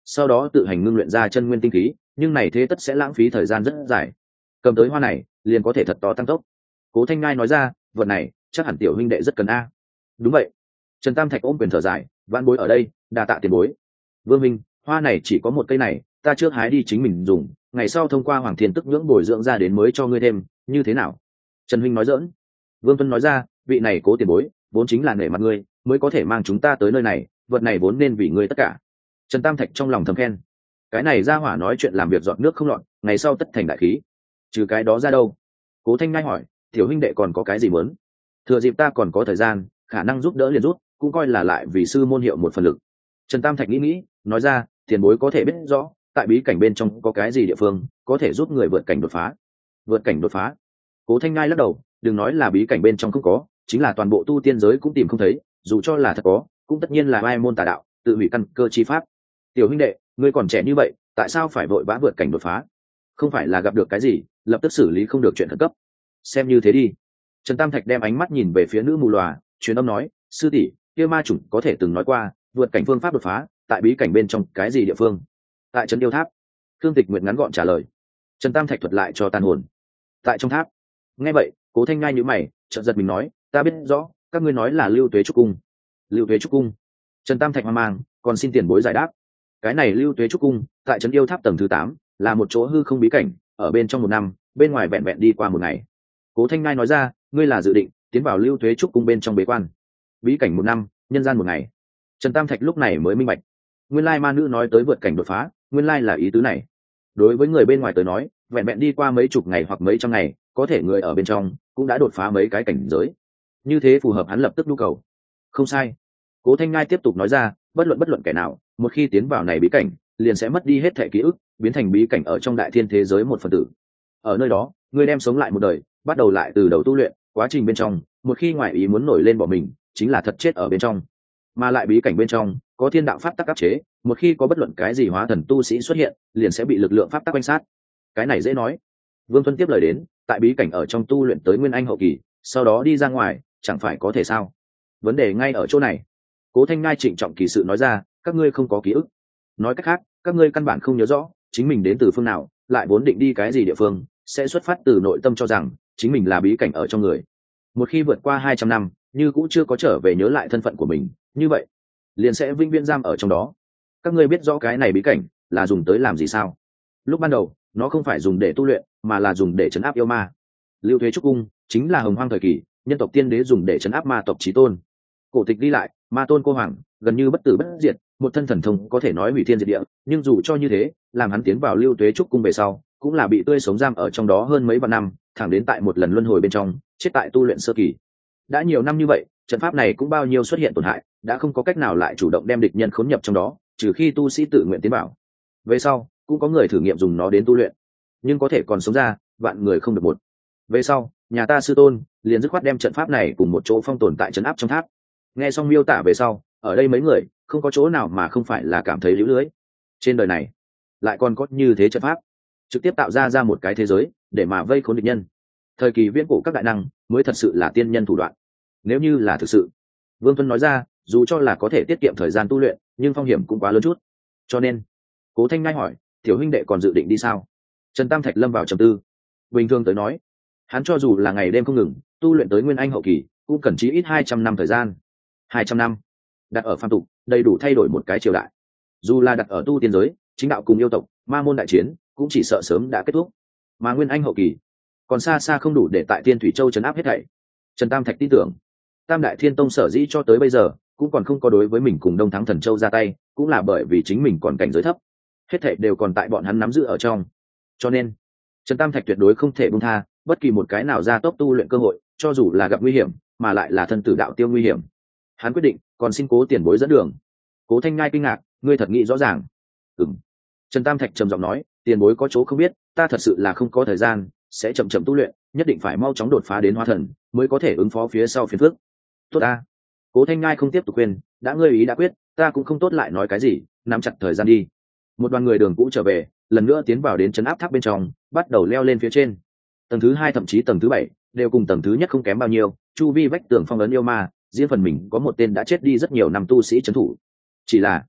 S1: sau đó tự hành ngưng luyện ra chân nguyên tinh khí, nhưng này thế tất sẽ lãng phí thời gian rất dài. Cầm tới hoa này liền có thể thật to tăng tốc. Cố Thanh Ngai nói ra, vật này chắc hẳn tiểu huynh đệ rất cần a. Đúng vậy. Trần Tam Thạch ôm quyền thở dài, vãn bối ở đây, đa tạ tiền bối. Vương minh, hoa này chỉ có một cây này, ta trước hái đi chính mình dùng, ngày sau thông qua Hoàng Thiên Tức nhưỡng bồi dưỡng ra đến mới cho ngươi thêm, như thế nào? Trần huynh nói giỡn. Vương Tuân nói ra, vị này Cố tiền bối, vốn chính là nể mặt ngươi, mới có thể mang chúng ta tới nơi này, vật này vốn nên vì ngươi tất cả. Trần Tam Thạch trong lòng thầm khen, cái này ra hỏa nói chuyện làm việc dọn nước không lọt, ngày sau tất thành đại khí. Trừ cái đó ra đâu? Cố Thanh Ngai hỏi, tiểu huynh đệ còn có cái gì muốn? Thừa dịp ta còn có thời gian, khả năng giúp đỡ liền rút, cũng coi là lại vì sư môn hiệu một phần lực. Trần Tam Thạch nghĩ nghĩ, nói ra, tiền bối có thể biết rõ tại bí cảnh bên trong có cái gì địa phương có thể giúp người vượt cảnh đột phá. Vượt cảnh đột phá? Cố Thanh Ngai lắc đầu, đừng nói là bí cảnh bên trong không có, chính là toàn bộ tu tiên giới cũng tìm không thấy, dù cho là thật có, cũng tất nhiên là ai môn tà đạo, tự hủy căn cơ chi pháp. Tiểu huynh đệ, ngươi còn trẻ như vậy, tại sao phải vội vã vượt cảnh đột phá? Không phải là gặp được cái gì lập tức xử lý không được chuyện khẩn cấp? Xem như thế đi. Trần Tam Thạch đem ánh mắt nhìn về phía nữ mù lòa, truyền âm nói, sư tỷ, kia ma chủng có thể từng nói qua vượt cảnh phương pháp đột phá tại bí cảnh bên trong cái gì địa phương? Tại trấn yêu tháp. Thương Tịch Nguyệt ngắn gọn trả lời. Trần Tam Thạch thuật lại cho tàn hồn. Tại trong tháp. Nghe vậy, Cố Thanh Ngai nhíu mày, chợt giật mình nói, ta biết rõ, các ngươi nói là Lưu Tuế Trúc Cung. Lưu Tuế Trúc Cung? Trần Tam Thạch hoang mang, còn xin tiền bối giải đáp. Cái này Lưu Tuế Trúc Cung tại trấn yêu tháp tầng thứ tám, là một chỗ hư không bí cảnh, ở bên trong một năm, bên ngoài vẹn vẹn đi qua một ngày. Cố Thanh Ngai nói ra, ngươi là dự định tiến vào Lưu Tuế Trúc Cung bên trong bế quan? Bí cảnh một năm, nhân gian một ngày. Trần Tam Thạch lúc này mới minh bạch, nguyên lai ma nữ nói tới vượt cảnh đột phá, nguyên lai là ý tứ này. Đối với người bên ngoài tới nói, vẹn vẹn đi qua mấy chục ngày hoặc mấy trăm ngày, có thể người ở bên trong cũng đã đột phá mấy cái cảnh giới, như thế phù hợp hắn lập tức nhu cầu. Không sai. Cố Thanh Ngai tiếp tục nói ra, bất luận bất luận kẻ nào, một khi tiến vào này bí cảnh, liền sẽ mất đi hết thể ký ức, biến thành bí cảnh ở trong đại thiên thế giới một phần tử. Ở nơi đó, người đem sống lại một đời, bắt đầu lại từ đầu tu luyện, quá trình bên trong, một khi ngoại ý muốn nổi lên bỏ mình, chính là thật chết ở bên trong. Mà lại bí cảnh bên trong có thiên đạo pháp tắc áp chế, một khi có bất luận cái gì hóa thần tu sĩ xuất hiện, liền sẽ bị lực lượng pháp tắc quanh sát. Cái này dễ nói. Vương Tuân tiếp lời đến, tại bí cảnh ở trong tu luyện tới nguyên anh hậu kỳ, sau đó đi ra ngoài, chẳng phải có thể sao? Vấn đề ngay ở chỗ này. Cố Thanh Ngai trịnh trọng kỳ sự nói ra, các ngươi không có ký ức. Nói cách khác, các ngươi căn bản không nhớ rõ chính mình đến từ phương nào, lại vốn định đi cái gì địa phương, sẽ xuất phát từ nội tâm cho rằng chính mình là bí cảnh ở trong người. Một khi vượt qua hai trăm năm, như cũng chưa có trở về nhớ lại thân phận của mình, như vậy liền sẽ vĩnh viễn giam ở trong đó. Các ngươi biết rõ cái này bí cảnh là dùng tới làm gì sao? Lúc ban đầu, nó không phải dùng để tu luyện, mà là dùng để trấn áp yêu ma. Lưu Tuế Trúc Cung chính là hồng hoang thời kỳ, nhân tộc tiên đế dùng để trấn áp ma tộc chí tôn. Cổ tịch đi lại, ma tôn cô hoàng gần như bất tử bất diệt, một thân thần thông có thể nói hủy thiên diệt địa, nhưng dù cho như thế, làm hắn tiến vào Lưu Tuế Trúc Cung về sau, cũng là bị tươi sống giam ở trong đó hơn mấy vạn năm, thẳng đến tại một lần luân hồi bên trong, chết tại tu luyện sơ kỳ. Đã nhiều năm như vậy, trận pháp này cũng bao nhiêu xuất hiện tổn hại, đã không có cách nào lại chủ động đem địch nhân khốn nhập trong đó, trừ khi tu sĩ tự nguyện tiến vào. Về sau, cũng có người thử nghiệm dùng nó đến tu luyện, nhưng có thể còn sống ra, vạn người không được một. Về sau, nhà ta sư tôn liền dứt khoát đem trận pháp này cùng một chỗ phong tồn tại trấn áp trong tháp. Nghe xong miêu tả về sau, ở đây mấy người không có chỗ nào mà không phải là cảm thấy liễu lưới. Trên đời này lại còn có như thế trận pháp, trực tiếp tạo ra ra một cái thế giới để mà vây khốn địch nhân. Thời kỳ viễn cổ các đại năng mới thật sự là tiên nhân thủ đoạn. Nếu như là thực sự, Vương Tuân nói ra, dù cho là có thể tiết kiệm thời gian tu luyện, nhưng phong hiểm cũng quá lớn chút. Cho nên, Cố Thanh Ngai hỏi, tiểu huynh đệ còn dự định đi sao? Trần Tam Thạch lâm vào trầm tư. Bình thường tới nói, hắn cho dù là ngày đêm không ngừng tu luyện tới nguyên anh hậu kỳ, cũng cần chí ít hai trăm năm thời gian. Hai trăm năm, đặt ở phàm tục, đầy đủ thay đổi một cái triều đại. Dù là đặt ở tu tiên giới, chính đạo cùng yêu tộc, ma môn đại chiến, cũng chỉ sợ sớm đã kết thúc. Mà nguyên anh hậu kỳ, còn xa xa không đủ để tại Tiên Thủy Châu trấn áp hết thảy. Trần Tam Thạch tin tưởng, Tam Đại Thiên Tông sở dĩ cho tới bây giờ cũng còn không có đối với mình cùng Đông Thắng Thần Châu ra tay, cũng là bởi vì chính mình còn cảnh giới thấp, hết thảy đều còn tại bọn hắn nắm giữ ở trong. Cho nên, Trần Tam Thạch tuyệt đối không thể buông tha bất kỳ một cái nào ra tốc tu luyện cơ hội, cho dù là gặp nguy hiểm, mà lại là thân tử đạo tiêu nguy hiểm. Hắn quyết định, còn xin Cố tiền bối dẫn đường. Cố Thanh Ngai kinh ngạc, ngươi thật nghĩ rõ ràng? Ừm. Trần Tam Thạch trầm giọng nói, tiền bối có chỗ không biết, ta thật sự là không có thời gian, sẽ chậm chậm tu luyện, nhất định phải mau chóng đột phá đến hóa thần, mới có thể ứng phó phía sau phiền phức. Tốt ta. Cố Thanh Ngai không tiếp tục khuyên, đã ngươi ý đã quyết, ta cũng không tốt lại nói cái gì, nắm chặt thời gian đi. Một đoàn người đường cũ trở về, lần nữa tiến vào đến trấn áp tháp bên trong, bắt đầu leo lên phía trên. Tầng thứ hai thậm chí tầng thứ bảy đều cùng tầng thứ nhất không kém bao nhiêu, chu vi vách tường phong ấn yêu ma, riêng phần mình có một tên đã chết đi rất nhiều năm tu sĩ trấn thủ. Chỉ là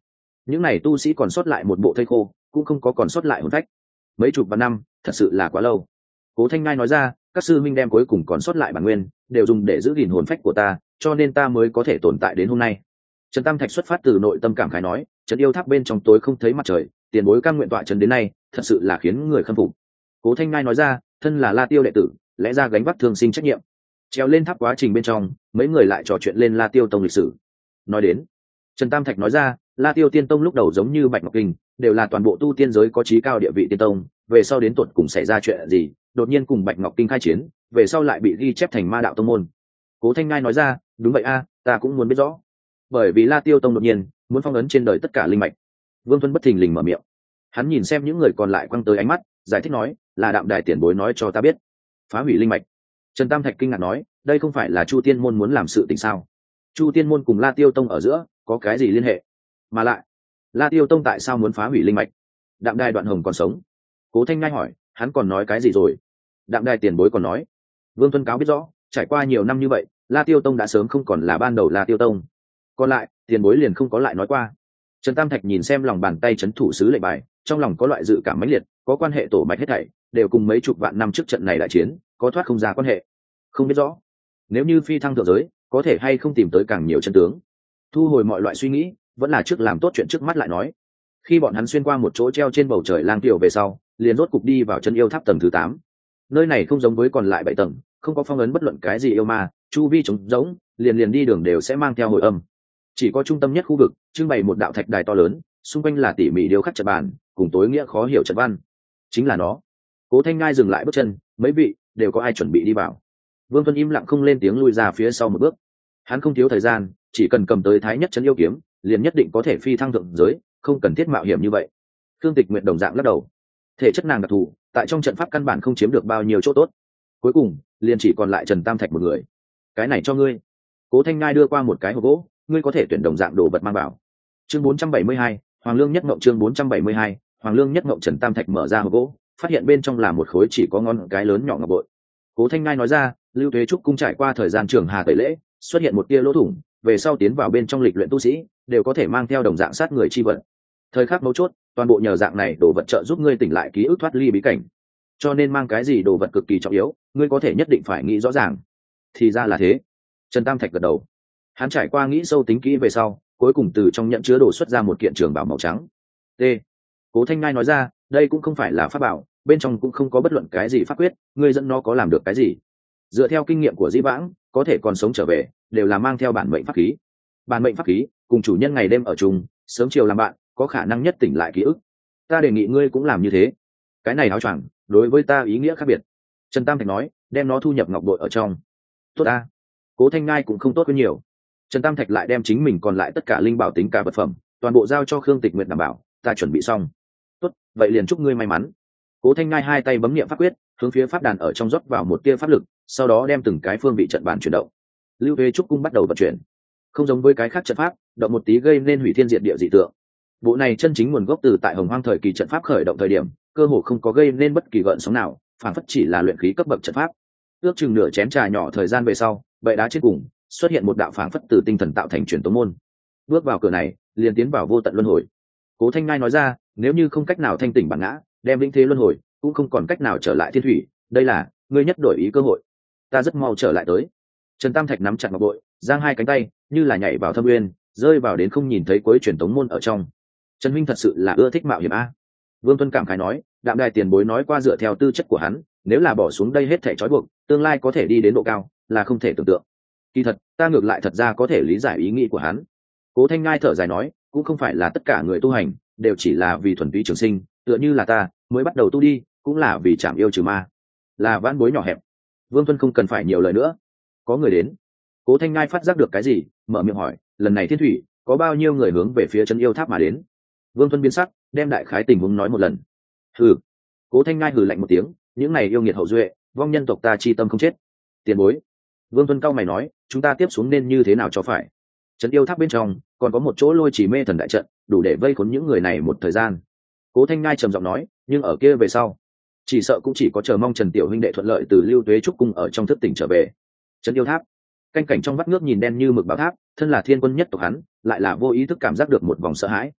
S1: những này tu sĩ còn sót lại một bộ thây khô cũng không có còn sót lại hồn phách. Mấy chục vạn năm thật sự là quá lâu. Cố Thanh Ngai nói ra, các sư minh đem cuối cùng còn sót lại bản nguyên đều dùng để giữ gìn hồn phách của ta, cho nên ta mới có thể tồn tại đến hôm nay. Trần Tam Thạch xuất phát từ nội tâm cảm khái nói, trấn yêu tháp bên trong tối không thấy mặt trời, tiền bối cam nguyện tọa trấn đến nay thật sự là khiến người khâm phục. Cố Thanh Ngai nói ra, thân là La Tiêu đệ tử, lẽ ra gánh vác thường sinh trách nhiệm. Trèo lên tháp quá trình bên trong, mấy người lại trò chuyện lên La Tiêu tông lịch sử. Nói đến, Trần Tam Thạch nói ra, La Tiêu tiên tông lúc đầu giống như Bạch Ngọc Kinh, đều là toàn bộ tu tiên giới có chí cao địa vị tiên tông, về sau đến tuột cùng xảy ra chuyện gì, đột nhiên cùng Bạch Ngọc Kinh khai chiến, về sau lại bị ghi chép thành ma đạo tông môn. Cố Thanh Ngai nói ra, đúng vậy a, ta cũng muốn biết rõ. Bởi vì La Tiêu tông đột nhiên muốn phong ấn trên đời tất cả linh mạch. Vương Tuấn bất thình lình mở miệng, hắn nhìn xem những người còn lại quăng tới ánh mắt, giải thích nói, là Đạm Đài tiền bối nói cho ta biết, phá hủy linh mạch. Trần Tam Thạch kinh ngạc nói, đây không phải là Chu Tiên môn muốn làm sự tình sao? Chu Tiên môn cùng La Tiêu tông ở giữa có cái gì liên hệ? Mà lại, La Tiêu tông tại sao muốn phá hủy linh mạch? Đạm Đài Đoạn Hồng còn sống. Cố Thanh Ngai hỏi, hắn còn nói cái gì rồi? Đạm Đài tiền bối còn nói, Vương Tuấn cáo biết rõ, trải qua nhiều năm như vậy, La Tiêu tông đã sớm không còn là ban đầu La Tiêu tông. Còn lại, tiền bối liền không có lại nói qua. Trần Tam Thạch nhìn xem lòng bàn tay trấn thủ sứ lệnh bài, trong lòng có loại dự cảm mãnh liệt, có quan hệ tổ mạch hết thảy, đều cùng mấy chục vạn năm trước trận này đại chiến, có thoát không ra quan hệ. Không biết rõ, nếu như phi thăng thượng giới, có thể hay không tìm tới càng nhiều chân tướng. Thu hồi mọi loại suy nghĩ, vẫn là trước làm tốt chuyện trước mắt lại nói. Khi bọn hắn xuyên qua một chỗ treo trên bầu trời lang tiểu về sau, liền rốt cục đi vào chân yêu tháp tầng thứ tám. Nơi này không giống với còn lại bảy tầng, không có phong ấn bất luận cái gì yêu ma, chu vi trống rỗng, liền liền đi đường đều sẽ mang theo hồi âm. Chỉ có trung tâm nhất khu vực trưng bày một đạo thạch đài to lớn, xung quanh là tỉ mỉ điêu khắc trận bàn cùng tối nghĩa khó hiểu trận văn. Chính là nó. Cố Thanh Ngai dừng lại bước chân, mấy vị đều có ai chuẩn bị đi vào? Vương Tuấn im lặng không lên tiếng lui ra phía sau một bước. Hắn không thiếu thời gian, chỉ cần cầm tới thái nhất trấn yêu kiếm, liền nhất định có thể phi thăng thượng giới, không cần thiết mạo hiểm như vậy. Khương Tịch Nguyệt đồng dạng lắc đầu. Thể chất nàng đặc thù, tại trong trận pháp căn bản không chiếm được bao nhiêu chỗ tốt. Cuối cùng, liền chỉ còn lại Trần Tam Thạch một người. Cái này cho ngươi. Cố Thanh Ngai đưa qua một cái hộp gỗ, ngươi có thể tuyển đồng dạng đồ vật mang vào. Chương bốn trăm bảy mươi hai, Hoàng Lương Nhất Mộng. Chương bốn trăm bảy mươi hai, Hoàng Lương Nhất Mộng. Trần Tam Thạch mở ra hộp gỗ, phát hiện bên trong là một khối chỉ có ngón cái lớn nhỏ ngọc bội. Cố Thanh Ngai nói ra, Lưu Tuế Trúc cung trải qua thời gian trường hà tẩy lễ, xuất hiện một tia lỗ thủng, về sau tiến vào bên trong lịch luyện tu sĩ, đều có thể mang theo đồng dạng sát người chi vật. Thời khắc mấu chốt, toàn bộ nhờ dạng này đồ vật trợ giúp ngươi tỉnh lại ký ức thoát ly bí cảnh. Cho nên mang cái gì đồ vật cực kỳ trọng yếu, ngươi có thể nhất định phải nghĩ rõ ràng. Thì ra là thế. Trần Tam Thạch gật đầu. Hắn trải qua nghĩ sâu tính kỹ về sau, cuối cùng từ trong nhận chứa đồ xuất ra một kiện trường bảo màu trắng. T. Cố Thanh Ngai nói ra, đây cũng không phải là pháp bảo, bên trong cũng không có bất luận cái gì pháp quyết, ngươi dẫn nó có làm được cái gì? Dựa theo kinh nghiệm của Dĩ Vãng, có thể còn sống trở về, đều là mang theo bản mệnh pháp khí. Bản mệnh pháp khí, cùng chủ nhân ngày đêm ở chung, sớm chiều làm bạn, có khả năng nhất tỉnh lại ký ức. Ta đề nghị ngươi cũng làm như thế. Cái này áo choàng, đối với ta ý nghĩa khác biệt. Trần Tam Thạch nói, đem nó thu nhập ngọc bội ở trong. Tốt a. Cố Thanh Ngai cũng không tốt hơn nhiều. Trần Tam Thạch lại đem chính mình còn lại tất cả linh bảo tính cả vật phẩm, toàn bộ giao cho Khương Tịch Nguyệt đảm bảo, ta chuẩn bị xong. Tốt, vậy liền chúc ngươi may mắn. Cố Thanh Ngai hai tay bấm niệm pháp quyết, hướng phía pháp đàn ở trong rót vào một tia pháp lực, sau đó đem từng cái phương vị trận bàn chuyển động. Lưu Tuế Trúc cung bắt đầu vận chuyển. Không giống với cái khác trận pháp, động một tí gây nên hủy thiên diệt địa dị tượng. Bộ này chân chính nguồn gốc từ tại Hồng Hoang thời kỳ trận pháp khởi động thời điểm, cơ hồ không có gây nên bất kỳ gợn sóng nào, phản phất chỉ là luyện khí cấp bậc trận pháp. Ước chừng nửa chén trà nhỏ thời gian về sau, bệ đá trên cùng xuất hiện một đạo phản phất từ tinh thần tạo thành truyền tống môn. Bước vào cửa này, liền tiến vào vô tận luân hồi. Cố Thanh Ngai nói ra, nếu như không cách nào thanh tỉnh bản ngã, đem vĩnh thế luân hồi, cũng không còn cách nào trở lại thiên thủy, đây là ngươi nhất đổi ý cơ hội. Ta rất mau trở lại tới. Trần Tam Thạch nắm chặt ngọc bội, giang hai cánh tay, như là nhảy vào thâm uyên, rơi vào đến không nhìn thấy cuối truyền tống môn ở trong. Trần huynh thật sự là ưa thích mạo hiểm a. Vương Tuân cảm khái nói, Đạm Đài tiền bối nói qua dựa theo tư chất của hắn, nếu là bỏ xuống đây hết thảy trói buộc, tương lai có thể đi đến độ cao, là không thể tưởng tượng. Kỳ thật, ta ngược lại thật ra có thể lý giải ý nghĩ của hắn. Cố Thanh Ngai thở dài nói, cũng không phải là tất cả người tu hành đều chỉ là vì thuần túy trường sinh, tựa như là ta mới bắt đầu tu đi, cũng là vì chạm yêu trừ ma, là vãn bối nhỏ hẹp. Vương Tuân không cần phải nhiều lời nữa. Có người đến. Cố Thanh Ngai phát giác được cái gì, mở miệng hỏi, lần này thiên thủy có bao nhiêu người hướng về phía chân yêu tháp mà đến? Vương Tuân biến sắc, đem đại khái tình huống nói một lần. Hừ. Cố Thanh Ngai hừ lạnh một tiếng, những này yêu nghiệt hậu duệ, vong nhân tộc ta chi tâm không chết. Tiền bối. Vương Tuân cao mày nói, chúng ta tiếp xuống nên như thế nào cho phải? Trận yêu tháp bên trong còn có một chỗ lôi chỉ mê thần đại trận, đủ để vây khốn những người này một thời gian. Cố Thanh Ngai trầm giọng nói, nhưng ở kia về sau, chỉ sợ cũng chỉ có chờ mong Trần tiểu huynh đệ thuận lợi từ Lưu Tuế Trúc cung ở trong thức tỉnh trở về. Trận yêu tháp, canh cảnh trong vắt nước nhìn đen như mực bảo tháp, thân là thiên quân nhất tộc hắn, lại là vô ý thức cảm giác được một vòng sợ hãi.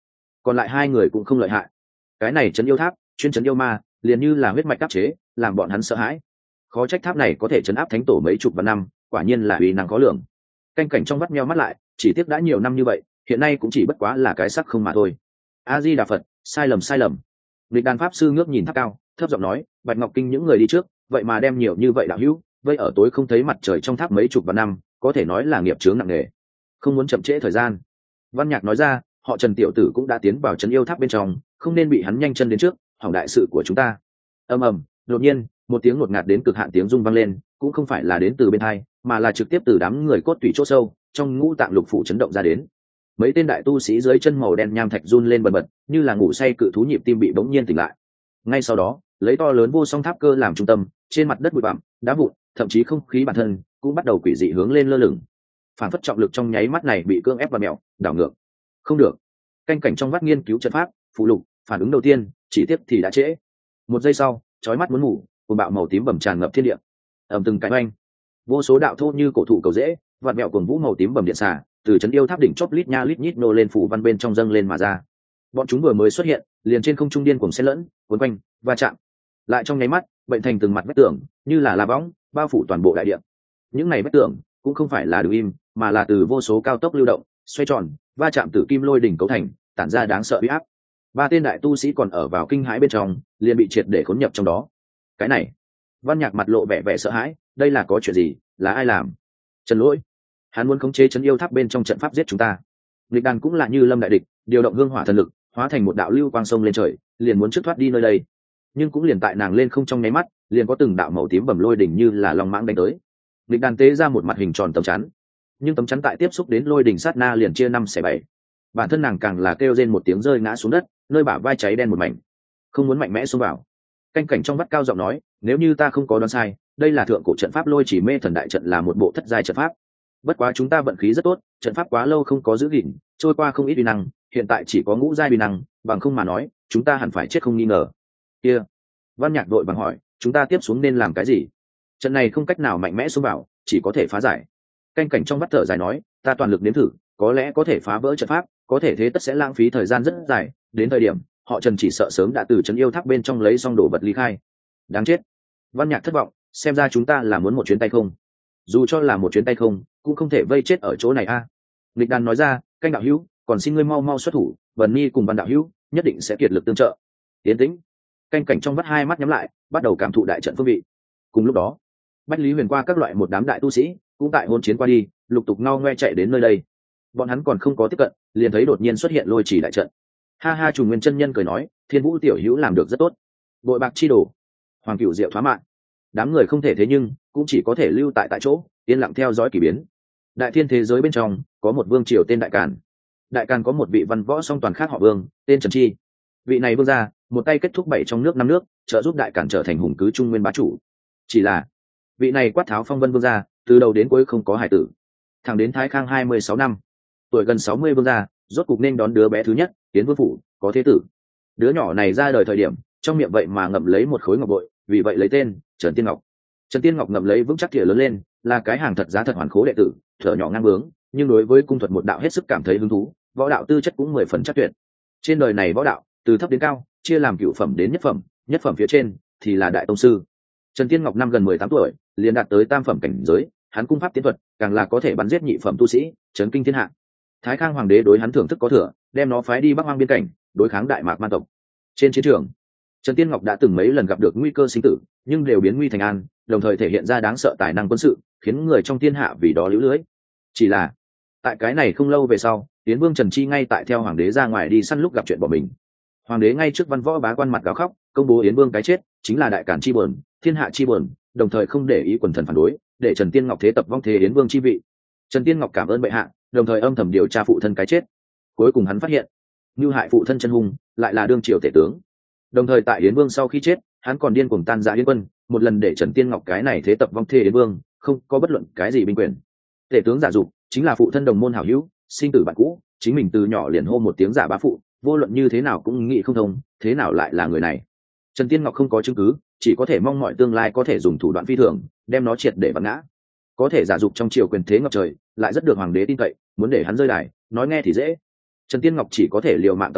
S1: còn lại hai người cũng không lợi hại. Cái này trấn yêu tháp chuyên trấn yêu ma, liền như là huyết mạch áp chế, làm bọn hắn sợ hãi. Khó trách tháp này có thể trấn áp thánh tổ mấy chục vạn năm, quả nhiên là uy năng khó lường. Canh cảnh trong vắt meo mắt lại, chỉ tiếc đã nhiều năm như vậy, hiện nay cũng chỉ bất quá là cái sắc không mà thôi. A Di Đà Phật, sai lầm sai lầm. Lịch đàn pháp sư ngước nhìn tháp cao, thấp giọng nói, Bạch Ngọc Kinh những người đi trước, vậy mà đem nhiều như vậy đạo hữu, vậy ở tối không thấy mặt trời trong tháp mấy chục vạn năm, có thể nói là nghiệp chướng nặng nề. Không muốn chậm trễ thời gian. Văn Nhạc nói ra, họ Trần tiểu tử cũng đã tiến vào trấn yêu tháp bên trong, không nên bị hắn nhanh chân đến trước, hỏng đại sự của chúng ta. Ầm ầm, đột nhiên, một tiếng ngột ngạt đến cực hạn tiếng rung vang lên, cũng không phải là đến từ bên hai, mà là trực tiếp từ đám người cốt tủy chỗ sâu, trong ngũ tạng lục phủ chấn động ra đến. Mấy tên đại tu sĩ dưới chân màu đen nham thạch run lên bần bật, như là ngủ say cự thú nhịp tim bị bỗng nhiên tỉnh lại. Ngay sau đó, lấy to lớn vô song tháp cơ làm trung tâm, trên mặt đất bụi bặm, đá vụn, thậm chí không khí bản thân cũng bắt đầu quỷ dị hướng lên lơ lửng. Phản phất trọng lực trong nháy mắt này bị cưỡng ép và mèo, đảo ngược. Không được. Canh cảnh trong vắt nghiên cứu trận pháp, phụ lục, phản ứng đầu tiên, chỉ tiếp thì đã trễ. Một giây sau, chói mắt muốn ngủ, cuồng bạo màu tím bầm tràn ngập thiên địa. Ầm từng cái oanh, vô số đạo thô như cổ thụ cầu rễ, vạt mèo cuồng vũ màu tím bầm điện xả, từ trấn yêu tháp đỉnh chóp lít nha lít nhít nô lên phủ văn bên trong dâng lên mà ra. Bọn chúng vừa mới xuất hiện, liền trên không trung điên cuồng xen lẫn, cuốn quanh, va chạm. Lại trong nháy mắt, bệnh thành từng mặt vách tường, như là lá bóng, bao phủ toàn bộ đại địa. Những này vách tường cũng không phải là đứng im, mà là từ vô số cao tốc lưu động, xoay tròn, va chạm từ kim lôi đỉnh cấu thành, tản ra đáng sợ uy áp. Ba tên đại tu sĩ còn ở vào kinh hãi bên trong, liền bị triệt để khốn nhập trong đó. Cái này, Văn Nhạc mặt lộ vẻ vẻ sợ hãi, đây là có chuyện gì, là ai làm? Trần Lỗi, hắn muốn khống chế trấn yêu tháp bên trong trận pháp giết chúng ta. Lịch đàn cũng là như lâm đại địch, điều động hương hỏa thần lực, hóa thành một đạo lưu quang sông lên trời, liền muốn trước thoát đi nơi đây. Nhưng cũng liền tại nàng lên không trong nháy mắt, liền có từng đạo màu tím bầm lôi đỉnh như là long mãng đánh tới. Lịch đàn tế ra một mặt hình tròn tấm chắn, nhưng tấm chắn tại tiếp xúc đến lôi đỉnh sát na liền chia năm xẻ bảy. Bản thân nàng càng là kêu rên một tiếng rơi ngã xuống đất, nơi bả vai cháy đen một mảnh. Không muốn mạnh mẽ xông vào. Canh cảnh trong vắt cao giọng nói, nếu như ta không có đoán sai, đây là thượng cổ trận pháp lôi chỉ mê thần đại trận, là một bộ thất giai trận pháp. Bất quá chúng ta vận khí rất tốt, trận pháp quá lâu không có giữ gìn, trôi qua không ít uy năng, hiện tại chỉ có ngũ giai uy năng, bằng không mà nói, chúng ta hẳn phải chết không nghi ngờ. Kia, Văn Nhạc đội bằng hỏi, chúng ta tiếp xuống nên làm cái gì? Trận này không cách nào mạnh mẽ xông vào, chỉ có thể phá giải. Canh cảnh trong vắt thở dài nói, ta toàn lực nếm thử, có lẽ có thể phá vỡ trận pháp, có thể thế tất sẽ lãng phí thời gian rất dài, đến thời điểm họ Trần chỉ sợ sớm đã từ trấn yêu tháp bên trong lấy xong đồ vật ly khai. Đáng chết. Văn Nhạc thất vọng, xem ra chúng ta là muốn một chuyến tay không. Dù cho là một chuyến tay không, cũng không thể vây chết ở chỗ này a. À. Lịch đàn nói ra, canh đạo hữu, còn xin ngươi mau mau xuất thủ, Bần Ni cùng Văn đạo hữu nhất định sẽ kiệt lực tương trợ. Tiến tĩnh. Canh cảnh trong vắt hai mắt nhắm lại, bắt đầu cảm thụ đại trận phương vị. Cùng lúc đó, Bách Lý Huyền qua các loại một đám đại tu sĩ cũng tại hôn chiến qua đi, lục tục ngao ngoe chạy đến nơi đây. Bọn hắn còn không có tiếp cận, liền thấy đột nhiên xuất hiện lôi chỉ đại trận. Ha ha, Trùng Nguyên chân nhân cười nói, Thiên Vũ tiểu hữu làm được rất tốt. Bội bạc chi đồ, Hoàng Cửu Diệu thoá mạng. Đám người không thể thế nhưng cũng chỉ có thể lưu tại tại chỗ, yên lặng theo dõi kỳ biến. Đại thiên thế giới bên trong có một vương triều tên Đại Càn. Đại Càn có một vị văn võ song toàn khác họ Vương, tên Trần Chi. Vị này vương gia một tay kết thúc bảy trong nước năm nước, trợ giúp Đại Càn trở thành hùng cứ trung nguyên bá chủ. Chỉ là vị này quát tháo phong vân vương gia, từ đầu đến cuối không có hài tử. Thẳng đến Thái Khang hai mươi sáu năm, tuổi gần sáu mươi vương gia rốt cục nên đón đứa bé thứ nhất, tiến vương phủ, có thế tử. Đứa nhỏ này ra đời thời điểm, trong miệng vậy mà ngậm lấy một khối ngọc bội, vì vậy lấy tên Trần Tiên Ngọc. Trần Tiên Ngọc ngậm lấy vững chắc thìa lớn lên, là cái hàng thật giá thật hoàn khố đệ tử, thở nhỏ ngang bướng, nhưng đối với cung thuật một đạo hết sức cảm thấy hứng thú, võ đạo tư chất cũng mười phần chắc tuyệt. Trên đời này võ đạo, từ thấp đến cao, chia làm cửu phẩm đến nhất phẩm, nhất phẩm phía trên thì là đại tông sư. Trần Tiên Ngọc năm gần mười tám tuổi, liền đạt tới tam phẩm cảnh giới, hắn cung pháp tiến thuật, càng là có thể bắn giết nhị phẩm tu sĩ, chấn kinh thiên hạ. Thái Khang hoàng đế đối hắn thưởng thức có thừa, đem nó phái đi Bắc Hoang biên cảnh, đối kháng Đại Mạc man tộc. Trên chiến trường, Trần Tiên Ngọc đã từng mấy lần gặp được nguy cơ sinh tử, nhưng đều biến nguy thành an, đồng thời thể hiện ra đáng sợ tài năng quân sự, khiến người trong thiên hạ vì đó liễu lưới. Chỉ là, tại cái này không lâu về sau, Yến Vương Trần Chi ngay tại theo hoàng đế ra ngoài đi săn lúc gặp chuyện bỏ mình. Hoàng đế ngay trước văn võ bá quan mặt gào khóc, công bố Yến Vương cái chết chính là đại cản chi buồn, thiên hạ chi buồn, đồng thời không để ý quần thần phản đối, để Trần Tiên Ngọc thế tập vong thế Yến Vương chi vị. Trần Tiên Ngọc cảm ơn bệ hạ, đồng thời âm thầm điều tra phụ thân cái chết. Cuối cùng hắn phát hiện, mưu hại phụ thân chân hung lại là đương triều tể tướng. Đồng thời tại Yến Vương sau khi chết, hắn còn điên cuồng tan rã Yến quân, một lần để Trần Tiên Ngọc cái này thế tập vong thê Yến Vương, không có bất luận cái gì binh quyền. Tể tướng giả dục chính là phụ thân đồng môn hảo hữu, sinh tử bạn cũ, chính mình từ nhỏ liền hô một tiếng giả bá phụ, vô luận như thế nào cũng nghĩ không thông, thế nào lại là người này. Trần Tiên Ngọc không có chứng cứ, chỉ có thể mong mọi tương lai có thể dùng thủ đoạn phi thường, đem nó triệt để vặn ngã. Có thể giả dục trong triều quyền thế ngập trời, lại rất được hoàng đế tin cậy, muốn để hắn rơi đài, nói nghe thì dễ. Trần Tiên Ngọc chỉ có thể liều mạng tập võ,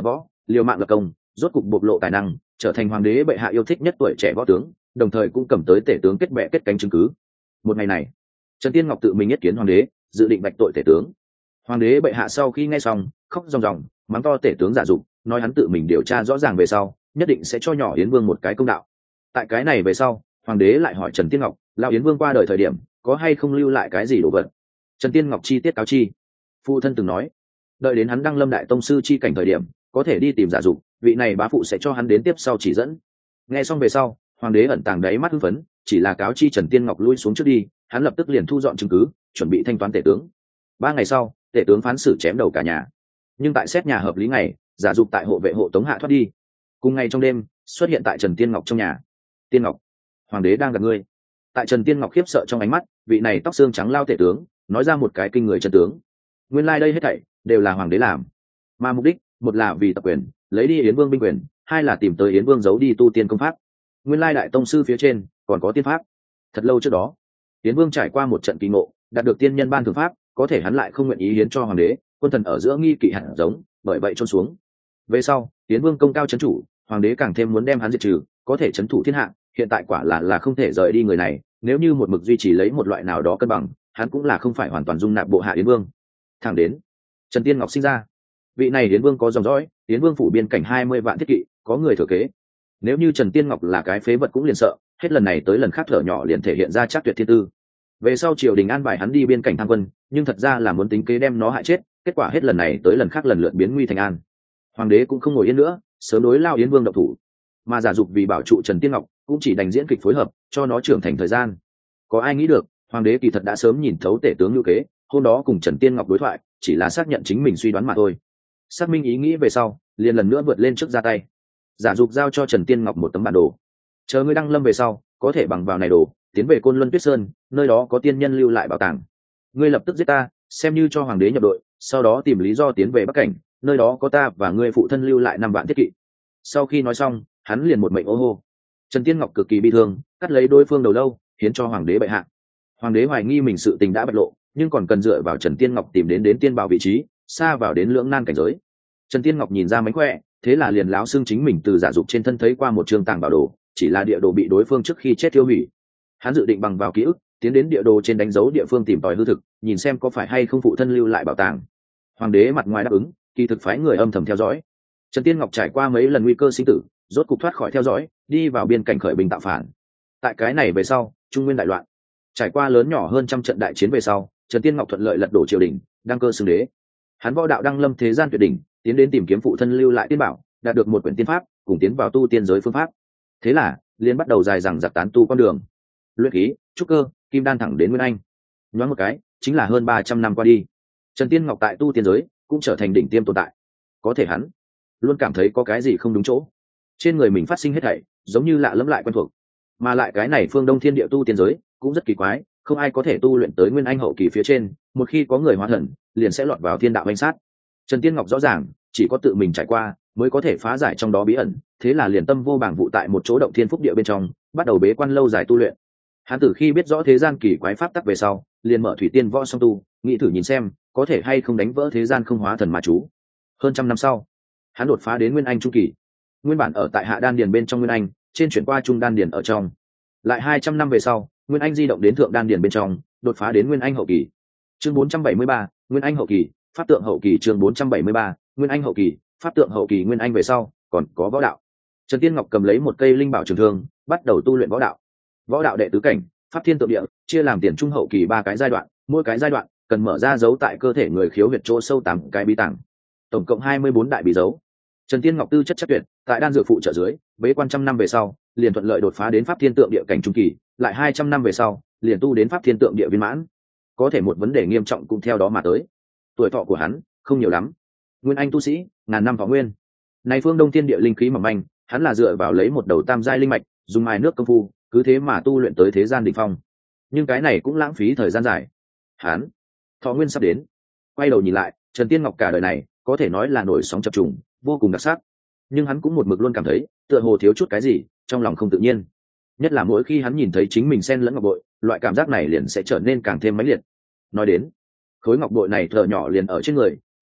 S1: liều mạng lập công, rốt cục bộc lộ tài năng, trở thành hoàng đế bệ hạ yêu thích nhất tuổi trẻ võ tướng, đồng thời cũng cầm tới tể tướng kết bè kết cánh chứng cứ. Một ngày này, Trần Tiên Ngọc tự mình yết kiến hoàng đế, dự định bạch tội tể tướng. Hoàng đế bệ hạ sau khi nghe xong, khóc ròng ròng, mắng to tể tướng giả dục, nói hắn tự mình điều tra rõ ràng về sau, nhất định sẽ cho nhỏ Yến Vương một cái công đạo. Tại cái này về sau, hoàng đế lại hỏi Trần Tiên Ngọc, lão Yến Vương qua đời thời điểm, có hay không lưu lại cái gì đồ vật? Trần Tiên Ngọc chi tiết cáo chi. Phụ thân từng nói, đợi đến hắn đăng lâm đại tông sư chi cảnh thời điểm, có thể đi tìm giả dục, vị này bá phụ sẽ cho hắn đến tiếp sau chỉ dẫn. Nghe xong về sau, hoàng đế ẩn tàng đáy mắt hưng phấn, chỉ là cáo chi Trần Tiên Ngọc lui xuống trước đi, hắn lập tức liền thu dọn chứng cứ, chuẩn bị thanh toán tể tướng. Ba ngày sau, tể tướng phán xử chém đầu cả nhà. Nhưng tại xét nhà hợp lý ngày, giả dục tại hộ vệ hộ tống hạ thoát đi. Cùng ngày trong đêm, xuất hiện tại Trần Tiên Ngọc trong nhà. Tiên Ngọc, hoàng đế đang gặp ngươi. Tại Trần Tiên Ngọc khiếp sợ trong ánh mắt, vị này tóc xương trắng lao tể tướng nói ra một cái kinh người chân tướng. Nguyên lai like đây hết thảy đều là hoàng đế làm, mà mục đích một là vì tập quyền, lấy đi Yến Vương binh quyền, hai là tìm tới Yến Vương giấu đi tu tiên công pháp. Nguyên lai đại tông sư phía trên còn có tiên pháp. Thật lâu trước đó, Yến Vương trải qua một trận kỳ ngộ, đạt được tiên nhân ban thượng pháp, có thể hắn lại không nguyện ý hiến cho hoàng đế, quân thần ở giữa nghi kỵ hẳn giống, bởi vậy trôn xuống. Về sau, Yến Vương công cao chấn chủ, hoàng đế càng thêm muốn đem hắn diệt trừ, có thể chấn thủ thiên hạ, hiện tại quả là là không thể rời đi người này, nếu như một mực duy trì lấy một loại nào đó cân bằng, hắn cũng là không phải hoàn toàn dung nạp bộ hạ Yến Vương. Thẳng đến Trần Tiên Ngọc sinh ra, vị này Yến Vương có dòng dõi, Yến Vương phủ biên cảnh hai mươi vạn thiết kỵ, có người thừa kế. Nếu như Trần Tiên Ngọc là cái phế vật cũng liền sợ, hết lần này tới lần khác thở nhỏ liền thể hiện ra chắc tuyệt thiên tư. Về sau triều đình an bài hắn đi biên cảnh tham quân, nhưng thật ra là muốn tính kế đem nó hại chết, kết quả hết lần này tới lần khác lần lượt biến nguy thành an. Hoàng đế cũng không ngồi yên nữa, sớm đối lao Yến Vương động thủ, mà giả dục vì bảo trụ Trần Tiên Ngọc, cũng chỉ đành diễn kịch phối hợp, cho nó trưởng thành thời gian. Có ai nghĩ được, hoàng đế kỳ thật đã sớm nhìn thấu tể tướng lưu kế, hôm đó cùng Trần Tiên Ngọc đối thoại, chỉ là xác nhận chính mình suy đoán mà thôi. Xác minh ý nghĩ về sau, liền lần nữa vượt lên trước ra tay. Giả dục giao cho Trần Tiên Ngọc một tấm bản đồ, chờ ngươi đăng lâm về sau, có thể bằng vào này đồ tiến về Côn Luân Tuyết Sơn, nơi đó có tiên nhân lưu lại bảo tàng. Ngươi lập tức giết ta, xem như cho hoàng đế nhập đội, sau đó tìm lý do tiến về Bắc Cảnh, nơi đó có ta và ngươi phụ thân lưu lại năm vạn thiết kỵ. Sau khi nói xong, hắn liền một mệnh ô hô. Trần Tiên Ngọc cực kỳ bi thương, cắt lấy đối phương đầu lâu, hiến cho hoàng đế bệ hạ. Hoàng đế hoài nghi mình sự tình đã bại lộ, nhưng còn cần dựa vào Trần Tiên Ngọc tìm đến đến tiên bảo vị trí, xa vào đến lưỡng nan cảnh giới. Trần Tiên Ngọc nhìn ra mánh khỏe, thế là liền láo xưng chính mình từ giả dục trên thân thấy qua một trường tàng bảo đồ, chỉ là địa đồ bị đối phương trước khi chết tiêu hủy. Hắn dự định bằng vào ký ức tiến đến địa đồ trên đánh dấu địa phương tìm tòi hư thực, nhìn xem có phải hay không phụ thân lưu lại bảo tàng. Hoàng đế mặt ngoài đáp ứng, kỳ thực phái người âm thầm theo dõi. Trần Tiên Ngọc trải qua mấy lần nguy cơ sinh tử, rốt cục thoát khỏi theo dõi, đi vào biên cảnh khởi binh tạo phản. Tại cái này về sau, Trung Nguyên đại loạn, trải qua lớn nhỏ hơn trăm trận đại chiến về sau, Trần Tiên Ngọc thuận lợi lật đổ triều đình, đăng cơ xưng đế. Hắn võ đạo đăng lâm thế gian tuyệt đỉnh, tiến đến tìm kiếm phụ thân lưu lại tiên bảo, đạt được một quyển tiên pháp, cùng tiến vào tu tiên giới phương pháp. Thế là liền bắt đầu dài dằng dặc tán tu con đường, luyện khí, trúc cơ, kim đan thẳng đến Nguyên Anh. Nhoáng một cái, chính là hơn ba trăm năm qua đi, Trần Tiên Ngọc tại tu tiên giới cũng trở thành đỉnh tiêm tồn tại. Có thể hắn luôn cảm thấy có cái gì không đúng chỗ, trên người mình phát sinh hết thảy giống như lạ lẫm lại quen thuộc, mà lại cái này phương Đông Thiên Địa tu tiên giới cũng rất kỳ quái, không ai có thể tu luyện tới Nguyên Anh hậu kỳ phía trên, một khi có người hóa thần, liền sẽ lọt vào thiên đạo anh sát. Trần Tiên Ngọc rõ ràng, chỉ có tự mình trải qua mới có thể phá giải trong đó bí ẩn, thế là liền tâm vô bảng vụ tại một chỗ động thiên phúc địa bên trong, bắt đầu bế quan lâu dài tu luyện. Hắn từ khi biết rõ thế gian kỳ quái pháp tắc về sau, liền mở thủy tiên võ song tu, nghĩ thử nhìn xem có thể hay không đánh vỡ thế gian không hóa thần mà chú. Hơn trăm năm sau, hắn đột phá đến Nguyên Anh trung kỳ. Nguyên bản ở tại hạ đan điền bên trong Nguyên Anh, trên chuyển qua trung đan điền ở trong. Lại hai trăm năm về sau, Nguyên Anh di động đến thượng đan điền bên trong, đột phá đến Nguyên Anh hậu kỳ. Chương bốn trăm bảy mươi ba, Nguyên Anh hậu kỳ, pháp tượng hậu kỳ. Chương bốn trăm bảy mươi ba, Nguyên Anh hậu kỳ, pháp tượng hậu kỳ. Nguyên Anh về sau, còn có võ đạo. Trần Tiên Ngọc cầm lấy một cây linh bảo trường thương, bắt đầu tu luyện võ đạo. Võ đạo đệ tứ cảnh, pháp thiên tượng địa, chia làm tiền trung hậu kỳ ba cái giai đoạn, mỗi cái giai đoạn cần mở ra dấu tại cơ thể người khiếu huyệt chỗ sâu tám cái bí tàng, tổng cộng hai mươi bốn đại bí dấu. Trần Tiên Ngọc tư chất chất tuyệt, tại đan dược phụ trợ dưới, bế quan trăm năm về sau, liền thuận lợi đột phá đến pháp thiên tượng địa cảnh trung kỳ, lại hai trăm năm về sau, liền tu đến pháp thiên tượng địa viên mãn. Có thể một vấn đề nghiêm trọng cũng theo đó mà tới. Tuổi thọ của hắn không nhiều lắm. Nguyên Anh tu sĩ, ngàn năm thọ nguyên. Này phương Đông Thiên Địa linh khí mỏng manh, hắn là dựa vào lấy một đầu tam giai linh mạch, dùng mài nước công phu, cứ thế mà tu luyện tới thế gian đỉnh phong. Nhưng cái này cũng lãng phí thời gian dài. Hắn thọ nguyên sắp đến. Quay đầu nhìn lại, Trần Tiên Ngọc cả đời này có thể nói là nổi sóng chập trùng, vô cùng đặc sắc. Nhưng hắn cũng một mực luôn cảm thấy, tựa hồ thiếu chút cái gì, trong lòng không tự nhiên. Nhất là mỗi khi hắn nhìn thấy chính mình xen lẫn ngọc bội, loại cảm giác này liền sẽ trở nên càng thêm mãnh liệt. Nói đến, khối ngọc bội này thợ nhỏ liền ở trên người,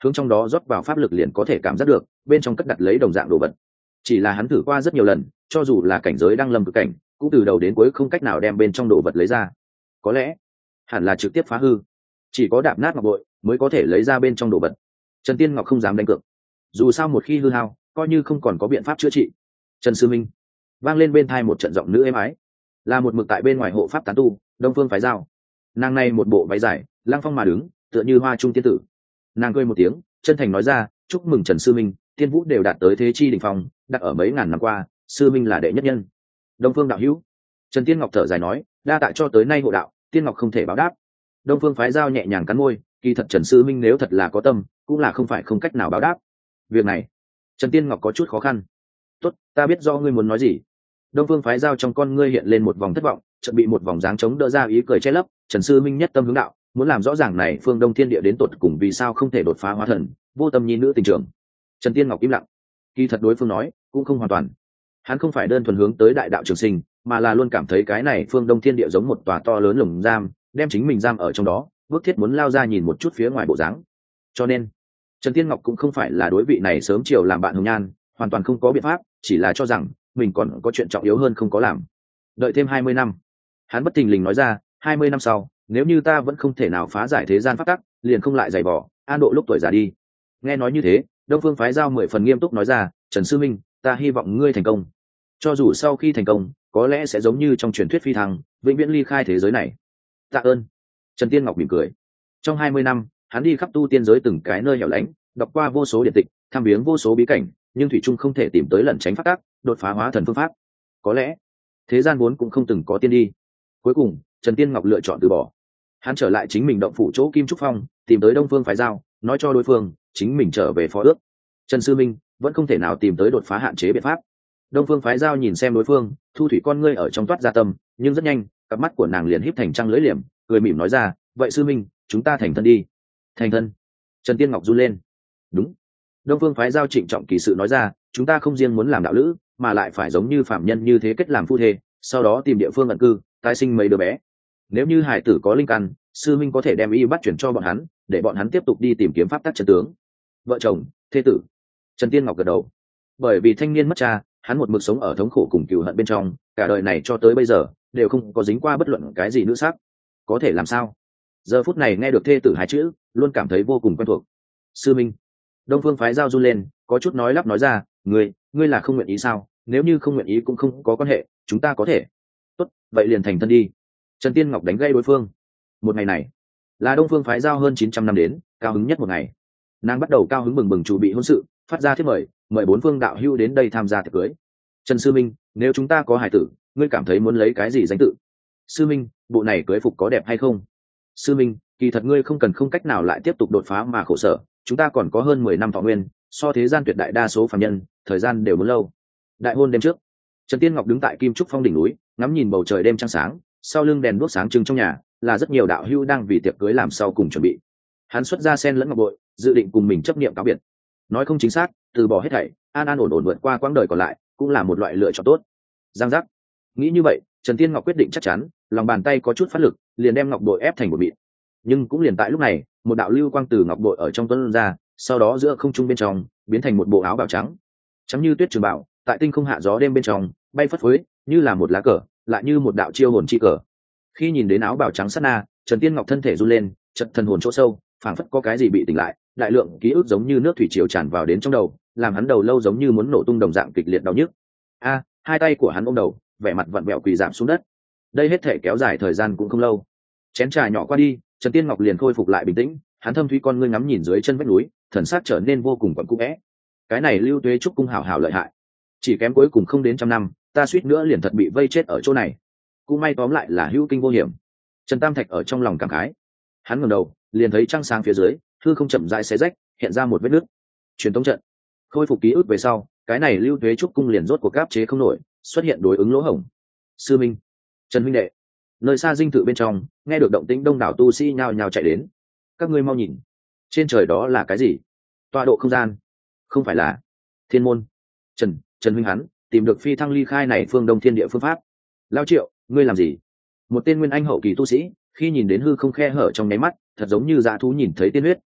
S1: hướng trong đó rót vào pháp lực liền có thể cảm giác được bên trong cất đặt lấy đồng dạng đồ vật. Chỉ là hắn thử qua rất nhiều lần, cho dù là cảnh giới đang lâm cực cảnh cũng từ đầu đến cuối không cách nào đem bên trong đồ vật lấy ra. Có lẽ hẳn là trực tiếp phá hư, chỉ có đạp nát ngọc bội mới có thể lấy ra bên trong đồ vật. Trần Tiên Ngọc không dám đánh cược, dù sao một khi hư hao coi như không còn có biện pháp chữa trị. Trần Sư Minh, vang lên bên thai một trận giọng nữ êm ái, là một mực tại bên ngoài hộ pháp tán tu Đông Phương Phái Giao. Nàng này một bộ váy dài lăng phong mà đứng, tựa như hoa trung tiên tử. Nàng cười một tiếng chân thành nói ra, chúc mừng Trần Sư Minh, tiên vũ đều đạt tới thế chi đỉnh phong, đặt ở mấy ngàn năm qua Sư Minh là đệ nhất nhân. Đông Phương đạo hữu. Trần Tiên Ngọc thở dài nói, đa tạ cho tới nay hộ đạo, Tiên Ngọc không thể báo đáp. Đông Phương Phái Giao nhẹ nhàng cắn môi, kỳ thật Trần Sư Minh nếu thật là có tâm cũng là không phải không cách nào báo đáp. Việc này Trần Tiên Ngọc có chút khó khăn. Tốt, ta biết do ngươi muốn nói gì. Đông Phương Phái Giao trong con ngươi hiện lên một vòng thất vọng, chợt bị một vòng dáng chống đỡ ra ý cười che lấp. Trần Sư Minh nhất tâm hướng đạo, muốn làm rõ ràng này phương Đông Thiên Địa đến tột cùng vì sao không thể đột phá hóa thần, vô tâm nhi nữ tình trường. Trần Tiên Ngọc im lặng. Kỳ thật đối phương nói cũng không hoàn toàn, hắn không phải đơn thuần hướng tới đại đạo trường sinh, mà là luôn cảm thấy cái này phương Đông Thiên Địa giống một tòa to lớn lồng giam, đem chính mình giam ở trong đó, bước thiết muốn lao ra nhìn một chút phía ngoài bộ dáng. Cho nên Trần Tiên Ngọc cũng không phải là đối vị này sớm chiều làm bạn hồng nhan, hoàn toàn không có biện pháp, chỉ là cho rằng mình còn có chuyện trọng yếu hơn không có làm. Đợi thêm hai mươi năm. Hắn bất thình lình nói ra, hai mươi năm sau, nếu như ta vẫn không thể nào phá giải thế gian pháp tắc, liền không lại giày vò, an độ lúc tuổi già đi. Nghe nói như thế, Đông Phương Phái Giao mười phần nghiêm túc nói ra, Trần Sư Minh, ta hy vọng ngươi thành công. Cho dù sau khi thành công, có lẽ sẽ giống như trong truyền thuyết phi thăng, vĩnh viễn ly khai thế giới này. Tạ ơn. Trần Tiên Ngọc mỉm cười. Trong hai mươi năm, hắn đi khắp tu tiên giới từng cái nơi hẻo lánh, đọc qua vô số điện tịch, tham viếng vô số bí cảnh, nhưng thủy trung không thể tìm tới lẩn tránh pháp tắc, đột phá hóa thần phương pháp. Có lẽ thế gian vốn cũng không từng có tiên đi. Cuối cùng Trần Tiên Ngọc lựa chọn từ bỏ. Hắn trở lại chính mình động phủ chỗ Kim Trúc Phong, tìm tới Đông Phương Phái Giao, nói cho đối phương chính mình trở về phó ước. Trần Sư Minh vẫn không thể nào tìm tới đột phá hạn chế biện pháp. Đông Phương Phái Giao nhìn xem đối phương, thu thủy con ngươi ở trong toát ra tâm, nhưng rất nhanh cặp mắt của nàng liền híp thành trăng lưỡi liềm, cười mỉm nói ra, vậy Sư Minh, chúng ta thành thân đi. Thành thân? Trần Tiên Ngọc run lên. Đúng. Đông Phương Phái Giao trịnh trọng kỳ sự nói ra, chúng ta không riêng muốn làm đạo lữ, mà lại phải giống như phạm nhân như thế kết làm phu thê, sau đó tìm địa phương ẩn cư, tái sinh mấy đứa bé. Nếu như hải tử có linh căn, Sư Minh có thể đem y bắt chuyển cho bọn hắn, để bọn hắn tiếp tục đi tìm kiếm pháp tắc chân tướng. Vợ chồng, thê tử. Trần Tiên Ngọc gật đầu. Bởi vì thanh niên mất cha, hắn một mực sống ở thống khổ cùng cừu hận bên trong, cả đời này cho tới bây giờ đều không có dính qua bất luận cái gì nữ sắc. Có thể làm sao? Giờ phút này nghe được thê tử hai chữ, luôn cảm thấy vô cùng quen thuộc. Sư Minh. Đông Phương Phái Giao run lên, có chút nói lắp nói ra, ngươi, ngươi là không nguyện ý sao? Nếu như không nguyện ý cũng không có quan hệ, chúng ta có thể. Tốt, vậy liền thành thân đi. Trần Tiên Ngọc đánh gây đối phương. Một ngày này là Đông Phương Phái Giao hơn chín trăm năm đến cao hứng nhất một ngày. Nàng bắt đầu cao hứng bừng bừng chuẩn bị hôn sự, phát ra thiếp mời, mời bốn phương đạo hữu đến đây tham gia tiệc cưới. Trần Sư Minh, nếu chúng ta có hài tử, ngươi cảm thấy muốn lấy cái gì danh tự? Sư Minh, bộ này cưới phục có đẹp hay không? Sư Minh, kỳ thật ngươi không cần không cách nào lại tiếp tục đột phá mà khổ sở, chúng ta còn có hơn mười năm thọ nguyên, so thế gian tuyệt đại đa số phàm nhân, thời gian đều muốn lâu. Đại hôn đêm trước, Trần Tiên Ngọc đứng tại Kim Trúc Phong đỉnh núi, ngắm nhìn bầu trời đêm trăng sáng, sau lưng đèn đuốc sáng trưng trong nhà, là rất nhiều đạo hữu đang vì tiệc cưới làm sau cùng chuẩn bị. Hắn xuất ra sen lẫn ngọc bội, dự định cùng mình chấp niệm cáo biệt. Nói không chính xác, từ bỏ hết thảy, an an ổn ổn vượt qua quãng đời còn lại, cũng là một loại lựa chọn tốt. Giang giác. Nghĩ như vậy, Trần Tiên Ngọc quyết định chắc chắn, lòng bàn tay có chút phát lực, liền đem ngọc bội ép thành một mịn. Nhưng cũng liền tại lúc này, một đạo lưu quang từ ngọc bội ở trong tuấn ra, sau đó giữa không trung bên trong biến thành một bộ áo bào trắng, trắng như tuyết trường bào, tại tinh không hạ gió đêm bên trong bay phất phới, như là một lá cờ, lại như một đạo chiêu hồn chi cờ. Khi nhìn đến áo bào trắng sát na, Trần Tiên Ngọc thân thể run lên, chợt thần hồn chỗ sâu, phảng phất có cái gì bị tỉnh lại, đại lượng ký ức giống như nước thủy triều tràn vào đến trong đầu, làm hắn đầu lâu giống như muốn nổ tung đồng dạng kịch liệt đau nhức. A, hai tay của hắn ôm đầu, vẻ mặt vặn vẹo quỳ giảm xuống đất. Đây hết thể kéo dài thời gian cũng không lâu. Chén trà nhỏ qua đi, Trần Tiên Ngọc liền khôi phục lại bình tĩnh, hắn thâm thúy con ngươi ngắm nhìn dưới chân vách núi, thần sắc trở nên vô cùng quặn cũ vẽ. Cái này Lưu Tuế Trúc cung hảo hảo lợi hại, chỉ kém cuối cùng không đến trăm năm, ta suýt nữa liền thật bị vây chết ở chỗ này. Cũng may tóm lại là hữu kinh vô hiểm. Trần Tam Thạch ở trong lòng cảm khái. Hắn ngẩng đầu, liền thấy trăng sáng phía dưới, hư không chậm rãi xé rách, hiện ra một vết nứt. Truyền tống trận. Khôi phục ký ức về sau, cái này Lưu Tuế Trúc cung liền rốt cuộc áp chế không nổi, xuất hiện đối ứng lỗ hổng. Sư Minh, Trần huynh đệ. Nơi xa dinh thự bên trong, nghe được động tĩnh đông đảo tu sĩ nhao nhao chạy đến. Các ngươi mau nhìn, trên trời đó là cái gì? Tọa độ không gian? Không phải là thiên môn? Trần, Trần huynh hắn tìm được phi thăng ly khai này phương Đông Thiên Địa phương pháp. Lao Triệu, ngươi làm gì? Một tên nguyên anh hậu kỳ tu sĩ, khi nhìn đến hư không khe hở trong nháy mắt, thật giống như dã thú nhìn thấy tiên huyết,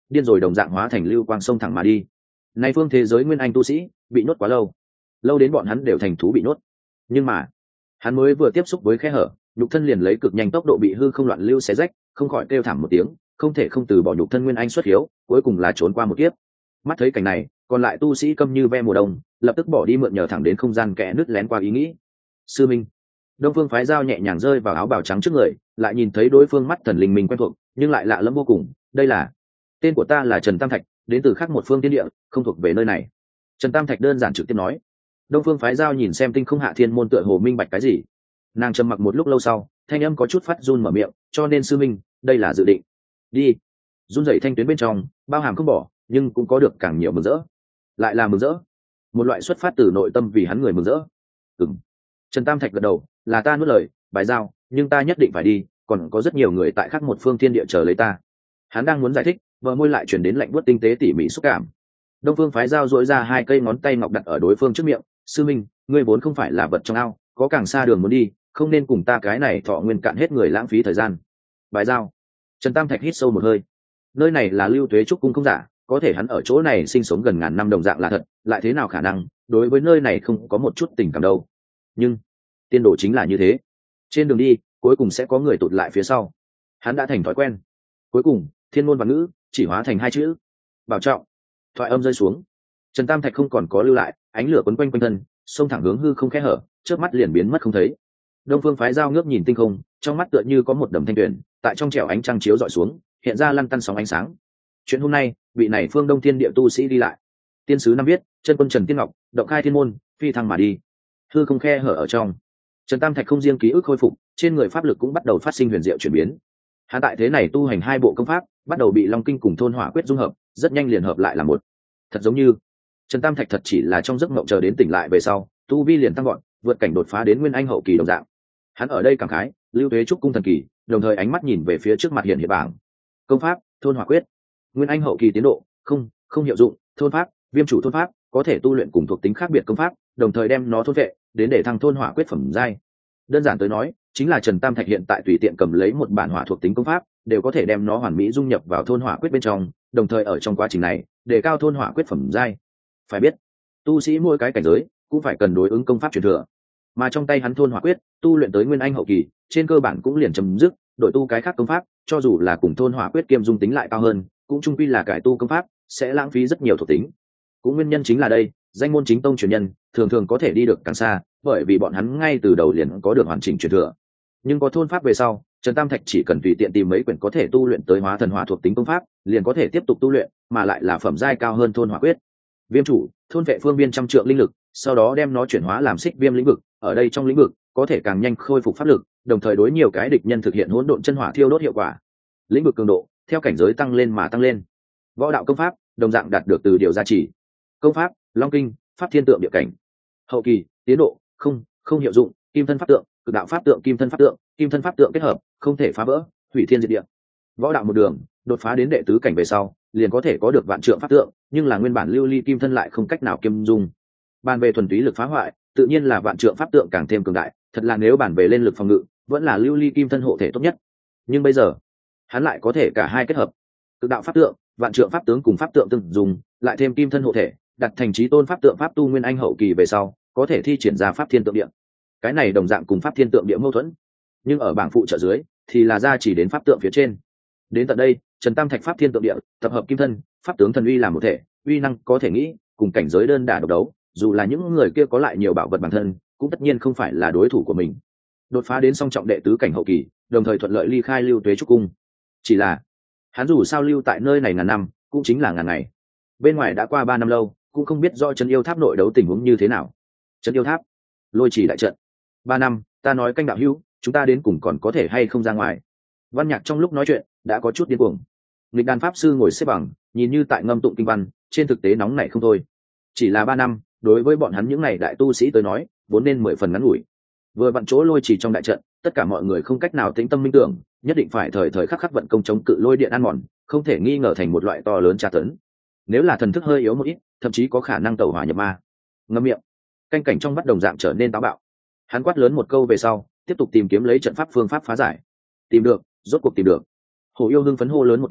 S1: điên rồi đồng dạng hóa thành lưu quang sông thẳng mà đi. Nay phương thế giới nguyên anh tu sĩ bị nhốt quá lâu, lâu đến bọn hắn đều thành thú bị nhốt. Nhưng mà hắn mới vừa tiếp xúc với khe hở, nhục thân liền lấy cực nhanh tốc độ bị hư không loạn lưu xé rách, không khỏi kêu thảm một tiếng, không thể không từ bỏ nhục thân nguyên anh xuất hiếu, cuối cùng là trốn qua một kiếp. Mắt thấy cảnh này, còn lại tu sĩ câm như ve mùa đông, lập tức bỏ đi mượn nhờ thẳng đến không gian kẽ nứt lén qua ý nghĩ. Sư minh. Đông Phương Phái Dao nhẹ nhàng rơi vào áo bào trắng trước người, lại nhìn thấy đối phương mắt thần linh minh quen thuộc, nhưng lại lạ lẫm vô cùng. Đây là tên của ta là Trần Tam Thạch, đến từ khác một phương thiên địa, không thuộc về nơi này. Trần Tam Thạch đơn giản trực tiếp nói. Đông Phương Phái Dao nhìn xem tinh không hạ thiên môn tựa hồ minh bạch cái gì, nàng trầm mặc một lúc lâu sau, thanh âm có chút phát run mở miệng, cho nên sư minh, đây là dự định. Đi. Run rẩy thanh tuyến bên trong, bao hàm không bỏ, nhưng cũng có được càng nhiều mừng rỡ. Lại là mừng rỡ, một loại xuất phát từ nội tâm vì hắn người mừng rỡ. Ừm. Trần Tam Thạch gật đầu, là ta nuốt lời, bài giao, nhưng ta nhất định phải đi, còn có rất nhiều người tại khác một phương thiên địa chờ lấy ta. Hắn đang muốn giải thích, bờ môi lại chuyển đến lạnh buốt tinh tế tỉ mỉ xúc cảm. Đông Phương Phái Dao duỗi ra hai cây ngón tay ngọc đặt ở đối phương trước miệng, sư minh, ngươi vốn không phải là vật trong ao, có càng xa đường muốn đi, không nên cùng ta cái này thọ nguyên cạn hết người lãng phí thời gian. Bài giao. Trần Tam Thạch hít sâu một hơi. Nơi này là Lưu Tuế trúc cung không giả, có thể hắn ở chỗ này sinh sống gần ngàn năm đồng dạng là thật, lại thế nào khả năng đối với nơi này không có một chút tình cảm đâu. Nhưng tiên đồ chính là như thế, trên đường đi cuối cùng sẽ có người tụt lại phía sau. Hắn đã thành thói quen. Cuối cùng thiên môn và ngữ chỉ hóa thành hai chữ: bảo trọng. Thoại âm rơi xuống, Trần Tam Thạch không còn có lưu lại, ánh lửa quấn quanh quanh thân, xông thẳng hướng hư không khẽ hở, trước mắt liền biến mất không thấy. Đông Phương Phái Dao ngước nhìn tinh không, trong mắt tựa như có một đầm thanh tuyển tại trong trẻo ánh trăng chiếu dọi xuống, hiện ra lăn tăn sóng ánh sáng. Chuyện hôm nay vị này phương Đông Thiên địa tu sĩ đi lại. Tiên sứ năm biết, chân quân Trần Tiên Ngọc động khai thiên môn, phi thăng mà đi. Hư không khe hở ở trong, Trần Tam Thạch không riêng ký ức khôi phục, trên người pháp lực cũng bắt đầu phát sinh huyền diệu chuyển biến. Hắn tại thế này tu hành hai bộ công pháp, bắt đầu bị Long Kinh cùng Thôn Hỏa Quyết dung hợp, rất nhanh liền hợp lại là một. Thật giống như Trần Tam Thạch thật chỉ là trong giấc mộng chờ đến tỉnh lại về sau, tu vi liền tăng gọn, vượt cảnh đột phá đến nguyên anh hậu kỳ đồng dạng. Hắn ở đây cảm khái, Lưu Tuế trúc cung thần kỳ, đồng thời ánh mắt nhìn về phía trước mặt hiện hiện bảng. Công pháp, Thôn Hỏa Quyết. Nguyên anh hậu kỳ tiến độ, không, không hiệu dụng, thôn pháp, viêm chủ thôn pháp, có thể tu luyện cùng thuộc tính khác biệt công pháp, đồng thời đem nó thôn vệ, đến để thăng thôn hỏa quyết phẩm giai. Đơn giản tới nói, chính là Trần Tam Thạch hiện tại tùy tiện cầm lấy một bản hỏa thuộc tính công pháp, đều có thể đem nó hoàn mỹ dung nhập vào thôn hỏa quyết bên trong, đồng thời ở trong quá trình này, để cao thôn hỏa quyết phẩm giai. Phải biết, tu sĩ mỗi cái cảnh giới cũng phải cần đối ứng công pháp truyền thừa, mà trong tay hắn thôn hỏa quyết, tu luyện tới nguyên anh hậu kỳ, trên cơ bản cũng liền chấm dứt, đổi tu cái khác công pháp, cho dù là cùng thôn hỏa quyết kiêm dung tính lại cao hơn, cũng chung quy là cải tu công pháp, sẽ lãng phí rất nhiều thuộc tính. Cũng nguyên nhân chính là đây, danh môn chính tông truyền nhân thường thường có thể đi được càng xa, bởi vì bọn hắn ngay từ đầu liền có được hoàn chỉnh truyền thừa. Nhưng có thôn pháp về sau, Trần Tam Thạch chỉ cần tùy tiện tìm mấy quyển có thể tu luyện tới hóa thần hỏa thuộc tính công pháp, liền có thể tiếp tục tu luyện, mà lại là phẩm giai cao hơn thôn hỏa quyết. Viêm chủ, thôn vệ phương viên trăm trượng linh lực, sau đó đem nó chuyển hóa làm xích viêm lĩnh vực, ở đây trong lĩnh vực có thể càng nhanh khôi phục pháp lực, đồng thời đối nhiều cái địch nhân thực hiện hỗn độn chân hỏa thiêu đốt hiệu quả. Lĩnh vực cường độ theo cảnh giới tăng lên mà tăng lên. Võ đạo công pháp đồng dạng đạt được từ điều gia trì. Công pháp, Long Kinh, pháp thiên tượng địa cảnh. Hậu kỳ, tiến độ, không, không hiệu dụng, kim thân pháp tượng, cực đạo pháp tượng kim thân pháp tượng, kim thân pháp tượng kết hợp, không thể phá vỡ, hủy thiên diệt địa. Võ đạo một đường, đột phá đến đệ tứ cảnh về sau, liền có thể có được vạn trượng pháp tượng, nhưng là nguyên bản lưu ly kim thân lại không cách nào kiêm dung. Bàn về thuần túy lực phá hoại, tự nhiên là vạn trượng pháp tượng càng thêm cường đại, thật là nếu bàn về lên lực phòng ngự, vẫn là lưu ly kim thân hộ thể tốt nhất. Nhưng bây giờ, hắn lại có thể cả hai kết hợp. Cực đạo pháp tượng, vạn trượng pháp tướng cùng pháp tượng tương dùng, lại thêm kim thân hộ thể, đặt thành chí tôn pháp tượng pháp tu nguyên anh hậu kỳ về sau, có thể thi triển ra pháp thiên tượng địa. Cái này đồng dạng cùng pháp thiên tượng địa mâu thuẫn, nhưng ở bảng phụ trợ dưới thì là ra chỉ đến pháp tượng phía trên. Đến tận đây, Trần Tam Thạch pháp thiên tượng địa tập hợp kim thân, pháp tướng thần uy làm một thể, uy năng có thể nghĩ cùng cảnh giới đơn đả độc đấu, dù là những người kia có lại nhiều bảo vật bản thân, cũng tất nhiên không phải là đối thủ của mình. Đột phá đến song trọng đệ tứ cảnh hậu kỳ, đồng thời thuận lợi ly khai Lưu Tuế trúc cung. Chỉ là hắn dù sao lưu tại nơi này ngàn năm, cũng chính là ngàn ngày. Bên ngoài đã qua ba năm lâu, cũng không biết do Trấn Yêu Tháp nội đấu tình huống như thế nào. Trấn Yêu Tháp, Lôi Chỉ đại trận. Ba năm, ta nói canh đạo hữu, chúng ta đến cùng còn có thể hay không ra ngoài. Văn Nhạc trong lúc nói chuyện đã có chút điên cuồng. Nghịch Đàn pháp sư ngồi xếp bằng, nhìn như tại ngâm tụng kinh văn, trên thực tế nóng nảy không thôi. Chỉ là ba năm, đối với bọn hắn những này đại tu sĩ tới nói, vốn nên mười phần ngắn ngủi. Vừa vặn chỗ Lôi Chỉ trong đại trận, tất cả mọi người không cách nào tĩnh tâm minh tưởng, nhất định phải thời thời khắc khắc vận công chống cự lôi điện ăn mòn, không thể nghi ngờ thành một loại to lớn tra tấn. Nếu là thần thức hơi yếu một ít, thậm chí có khả năng tẩu hỏa nhập ma. Ngậm miệng. Canh cảnh trong bắt đồng dạng trở nên táo bạo. Hắn quát lớn một câu về sau, tiếp tục tìm kiếm lấy trận pháp phương pháp phá giải. Tìm được, rốt cuộc tìm được. Hổ yêu hưng phấn hô lớn một tiếng,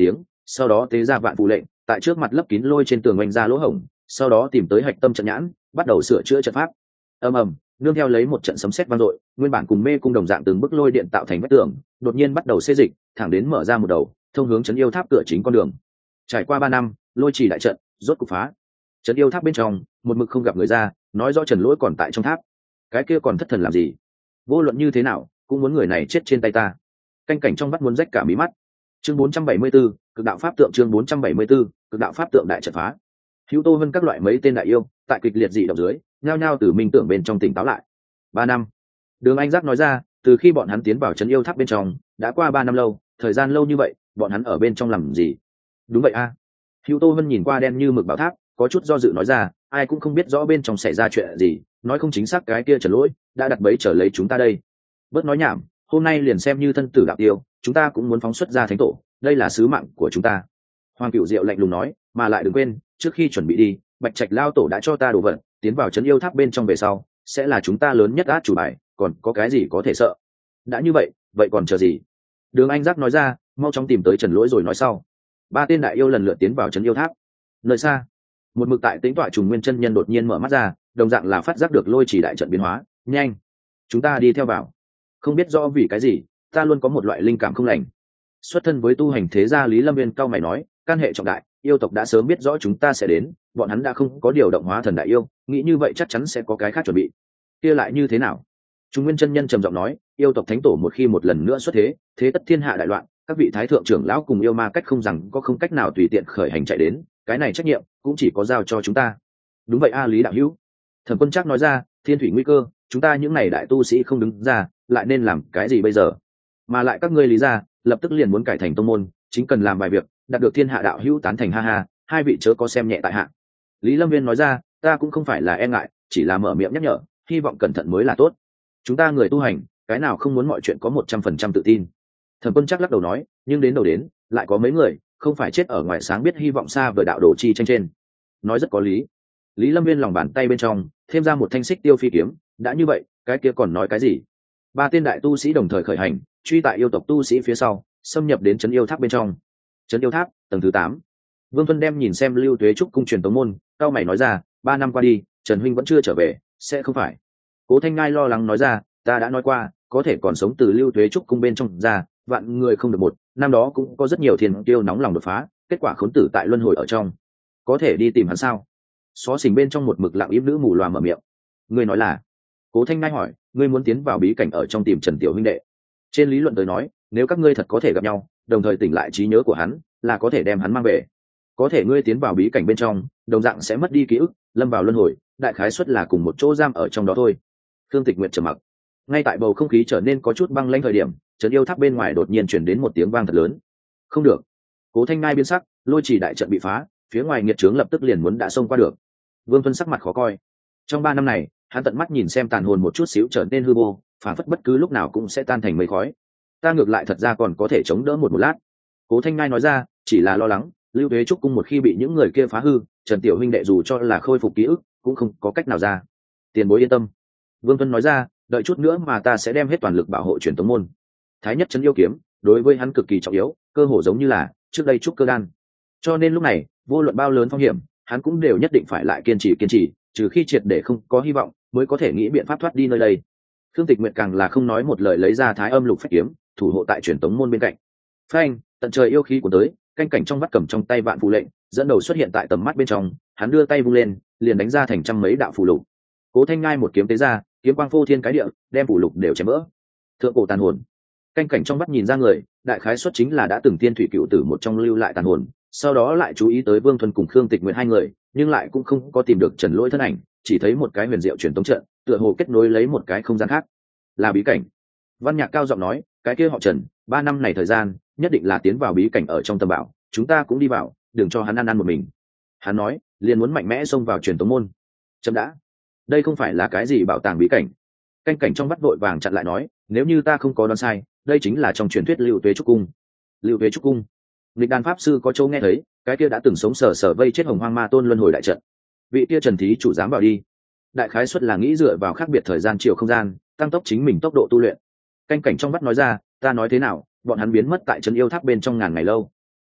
S1: sau đó tế ra vạn phù lệnh tại trước mặt lấp kín lôi trên tường oanh ra lỗ hổng, sau đó tìm tới hạch tâm trận nhãn, bắt đầu sửa chữa trận pháp. ầm ầm, nương theo lấy một trận sấm sét vang dội, nguyên bản cùng mê cung đồng dạng từng bức lôi điện tạo thành vách tường đột nhiên bắt đầu xê dịch, thẳng đến mở ra một đầu thông hướng trấn yêu tháp cửa chính con đường. Trải qua ba năm, lôi trì đại trận rốt cục phá. Trấn yêu tháp bên trong một mực không gặp người ra, nói rõ Trần Lỗi còn tại trong tháp. Cái kia còn thất thần làm gì? Vô luận như thế nào cũng muốn người này chết trên tay ta. Canh cảnh trong mắt muốn rách cả mí mắt. Chương bốn trăm bảy mươi 4, cực đạo pháp tượng chương bốn trăm bảy mươi 4, cực đạo pháp tượng đại trận phá. Hữu Tô Vân các loại mấy tên đại yêu, tại kịch liệt dị động dưới, nhao nhao từ minh tưởng bên trong tỉnh táo lại. Ba năm. Đường Anh Giác nói ra, từ khi bọn hắn tiến vào trấn yêu tháp bên trong, đã qua ba năm lâu, thời gian lâu như vậy, bọn hắn ở bên trong làm gì? Đúng vậy a. À. Hữu Tô Vân nhìn qua đen như mực bảo tháp, có chút do dự nói ra, ai cũng không biết rõ bên trong xảy ra chuyện gì, nói không chính xác cái kia Trần Lỗi đã đặt bẫy trở lấy chúng ta đây. Bớt nói nhảm, hôm nay liền xem như thân tử đạo tiêu, chúng ta cũng muốn phóng xuất ra thánh tổ, đây là sứ mạng của chúng ta. Hoàng Cửu Diệu lạnh lùng nói, mà lại đừng quên, trước khi chuẩn bị đi, Bạch Trạch lao tổ đã cho ta đồ vật, tiến vào trấn yêu tháp bên trong về sau, sẽ là chúng ta lớn nhất át chủ bài, còn có cái gì có thể sợ? Đã như vậy, vậy còn chờ gì? Đường Anh Giác nói ra, mau chóng tìm tới Trần Lỗi rồi nói sau. Ba tên đại yêu lần lượt tiến vào trấn yêu tháp. Nơi xa, một mực tại tính tọa trùng nguyên chân nhân đột nhiên mở mắt ra, đồng dạng là phát giác được lôi chỉ đại trận biến hóa. Nhanh, chúng ta đi theo vào. Không biết rõ vì cái gì, ta luôn có một loại linh cảm không lành. Xuất thân với tu hành thế gia Lý Lâm Viên cao mày nói, căn hệ trọng đại, yêu tộc đã sớm biết rõ chúng ta sẽ đến, bọn hắn đã không có điều động hóa thần đại yêu, nghĩ như vậy chắc chắn sẽ có cái khác chuẩn bị. Kia lại như thế nào? Trung Nguyên chân nhân trầm giọng nói, yêu tộc thánh tổ một khi một lần nữa xuất thế, thế tất thiên hạ đại loạn, các vị thái thượng trưởng lão cùng yêu ma cách không rằng có không cách nào tùy tiện khởi hành chạy đến, cái này trách nhiệm cũng chỉ có giao cho chúng ta. Đúng vậy a, Lý đạo hữu. Thẩm Quân Trác nói ra, thiên thủy nguy cơ, chúng ta những này đại tu sĩ không đứng ra, lại nên làm cái gì bây giờ? Mà lại các ngươi Lý gia, lập tức liền muốn cải thành tông môn, chính cần làm vài việc, đạt được thiên hạ đạo hữu tán thành ha ha, hai vị chớ có xem nhẹ tại hạ. Lý Lâm Viên nói ra, ta cũng không phải là e ngại, chỉ là mở miệng nhắc nhở, hy vọng cẩn thận mới là tốt. Chúng ta người tu hành, cái nào không muốn mọi chuyện có một trăm phần trăm tự tin. Thẩm Quân Trác lắc đầu nói, nhưng đến đầu đến, lại có mấy người không phải chết ở ngoài sáng biết hy vọng xa vời đạo đồ chi tranh trên. Nói rất có lý. Lý Lâm Viên lòng bàn tay bên trong thêm ra một thanh xích tiêu phi kiếm, đã như vậy, cái kia còn nói cái gì? Ba tên đại tu sĩ đồng thời khởi hành, truy tại yêu tộc tu sĩ phía sau, xâm nhập đến trấn yêu tháp bên trong. Trấn yêu tháp tầng thứ tám. Vương Tuân đem nhìn xem Lưu Tuế Trúc cung truyền tống môn, cao mày nói ra, ba năm qua đi, Trần huynh vẫn chưa trở về, sẽ không phải? Cố Thanh Ngai lo lắng nói ra, ta đã nói qua, có thể còn sống từ Lưu Tuế Trúc cung bên trong ra, vạn người không được một, năm đó cũng có rất nhiều thiên tiêu nóng lòng đột phá, kết quả khốn tử tại luân hồi ở trong. Có thể đi tìm hắn sao? Xó xỉnh bên trong một mực lặng im nữ mù loà mở miệng. Ngươi nói là? Cố Thanh Ngai hỏi, ngươi muốn tiến vào bí cảnh ở trong tìm Trần tiểu huynh đệ? Trên lý luận tới nói, nếu các ngươi thật có thể gặp nhau, đồng thời tỉnh lại trí nhớ của hắn, là có thể đem hắn mang về. Có thể ngươi tiến vào bí cảnh bên trong, đồng dạng sẽ mất đi ký ức, lâm vào luân hồi, đại khái suất là cùng một chỗ giam ở trong đó thôi. Thương Tịch Nguyệt trầm mặc. Ngay tại bầu không khí trở nên có chút băng lãnh thời điểm, trấn yêu tháp bên ngoài đột nhiên chuyển đến một tiếng vang thật lớn. Không được. Cố Thanh Ngai biến sắc, lôi chỉ đại trận bị phá, phía ngoài nghiệt trướng lập tức liền muốn đã xông qua được. Vương Tuân sắc mặt khó coi. Trong ba năm này, hắn tận mắt nhìn xem tàn hồn một chút xíu trở nên hư vô, phản phất bất cứ lúc nào cũng sẽ tan thành mây khói. Ta ngược lại thật ra còn có thể chống đỡ một một lát. Cố Thanh Ngai nói ra, chỉ là lo lắng, Lưu Tuế Trúc cung một khi bị những người kia phá hư, Trần tiểu huynh đệ dù cho là khôi phục ký ức, cũng không có cách nào ra. Tiền bối yên tâm. Vương Tuân nói ra, đợi chút nữa mà ta sẽ đem hết toàn lực bảo hộ truyền tống môn. Thái nhất trấn yêu kiếm, đối với hắn cực kỳ trọng yếu, cơ hồ giống như là trước đây trúc cơ đan. Cho nên lúc này, vô luận bao lớn phong hiểm, hắn cũng đều nhất định phải lại kiên trì kiên trì, trừ khi triệt để không có hy vọng, mới có thể nghĩ biện pháp thoát đi nơi đây. Khương Tịch Nguyệt càng là không nói một lời lấy ra Thái Âm Lục Phách kiếm, thủ hộ tại truyền tống môn bên cạnh. Phanh, tận trời yêu khí của tới, canh cảnh trong vắt cầm trong tay vạn phù lệnh, dẫn đầu xuất hiện tại tầm mắt bên trong, hắn đưa tay vung lên, liền đánh ra thành trăm mấy đạo phù lục. Cố Thanh Ngai một kiếm tế ra, kiếm quang phô thiên cái địa, đem phù lục đều chém vỡ. Thượng cổ tàn hồn. Canh cảnh trong vắt nhìn ra người, đại khái xuất chính là đã từng tiên thủy cựu tử một trong lưu lại tàn hồn, sau đó lại chú ý tới Vương Thuần cùng Khương Tịch Nguyệt hai người, nhưng lại cũng không có tìm được Trần Lỗi thân ảnh, chỉ thấy một cái huyền diệu truyền tống trận, tựa hồ kết nối lấy một cái không gian khác. Là bí cảnh. Văn Nhạc cao giọng nói, cái kia họ Trần, ba năm này thời gian, nhất định là tiến vào bí cảnh ở trong tầm bảo, chúng ta cũng đi vào, đừng cho hắn ăn ăn một mình. Hắn nói, liền muốn mạnh mẽ xông vào truyền tống môn. Chấm đã. Đây không phải là cái gì bảo tàng bí cảnh. Canh cảnh trong bắt vội vàng chặn lại nói, nếu như ta không có đoán sai, đây chính là trong truyền thuyết Lưu Tuế Trúc cung. Lưu Tuế Trúc cung. Lịch Đan pháp sư có châu nghe thấy, cái kia đã từng sống sờ sờ vây chết Hồng Hoang Ma Tôn luân hồi đại trận. Vị kia Trần thí chủ dám vào đi. Đại khái suất là nghĩ dựa vào khác biệt thời gian chiều không gian, tăng tốc chính mình tốc độ tu luyện. Canh cảnh trong mắt nói ra, ta nói thế nào, bọn hắn biến mất tại trấn yêu tháp bên trong ngàn ngày lâu.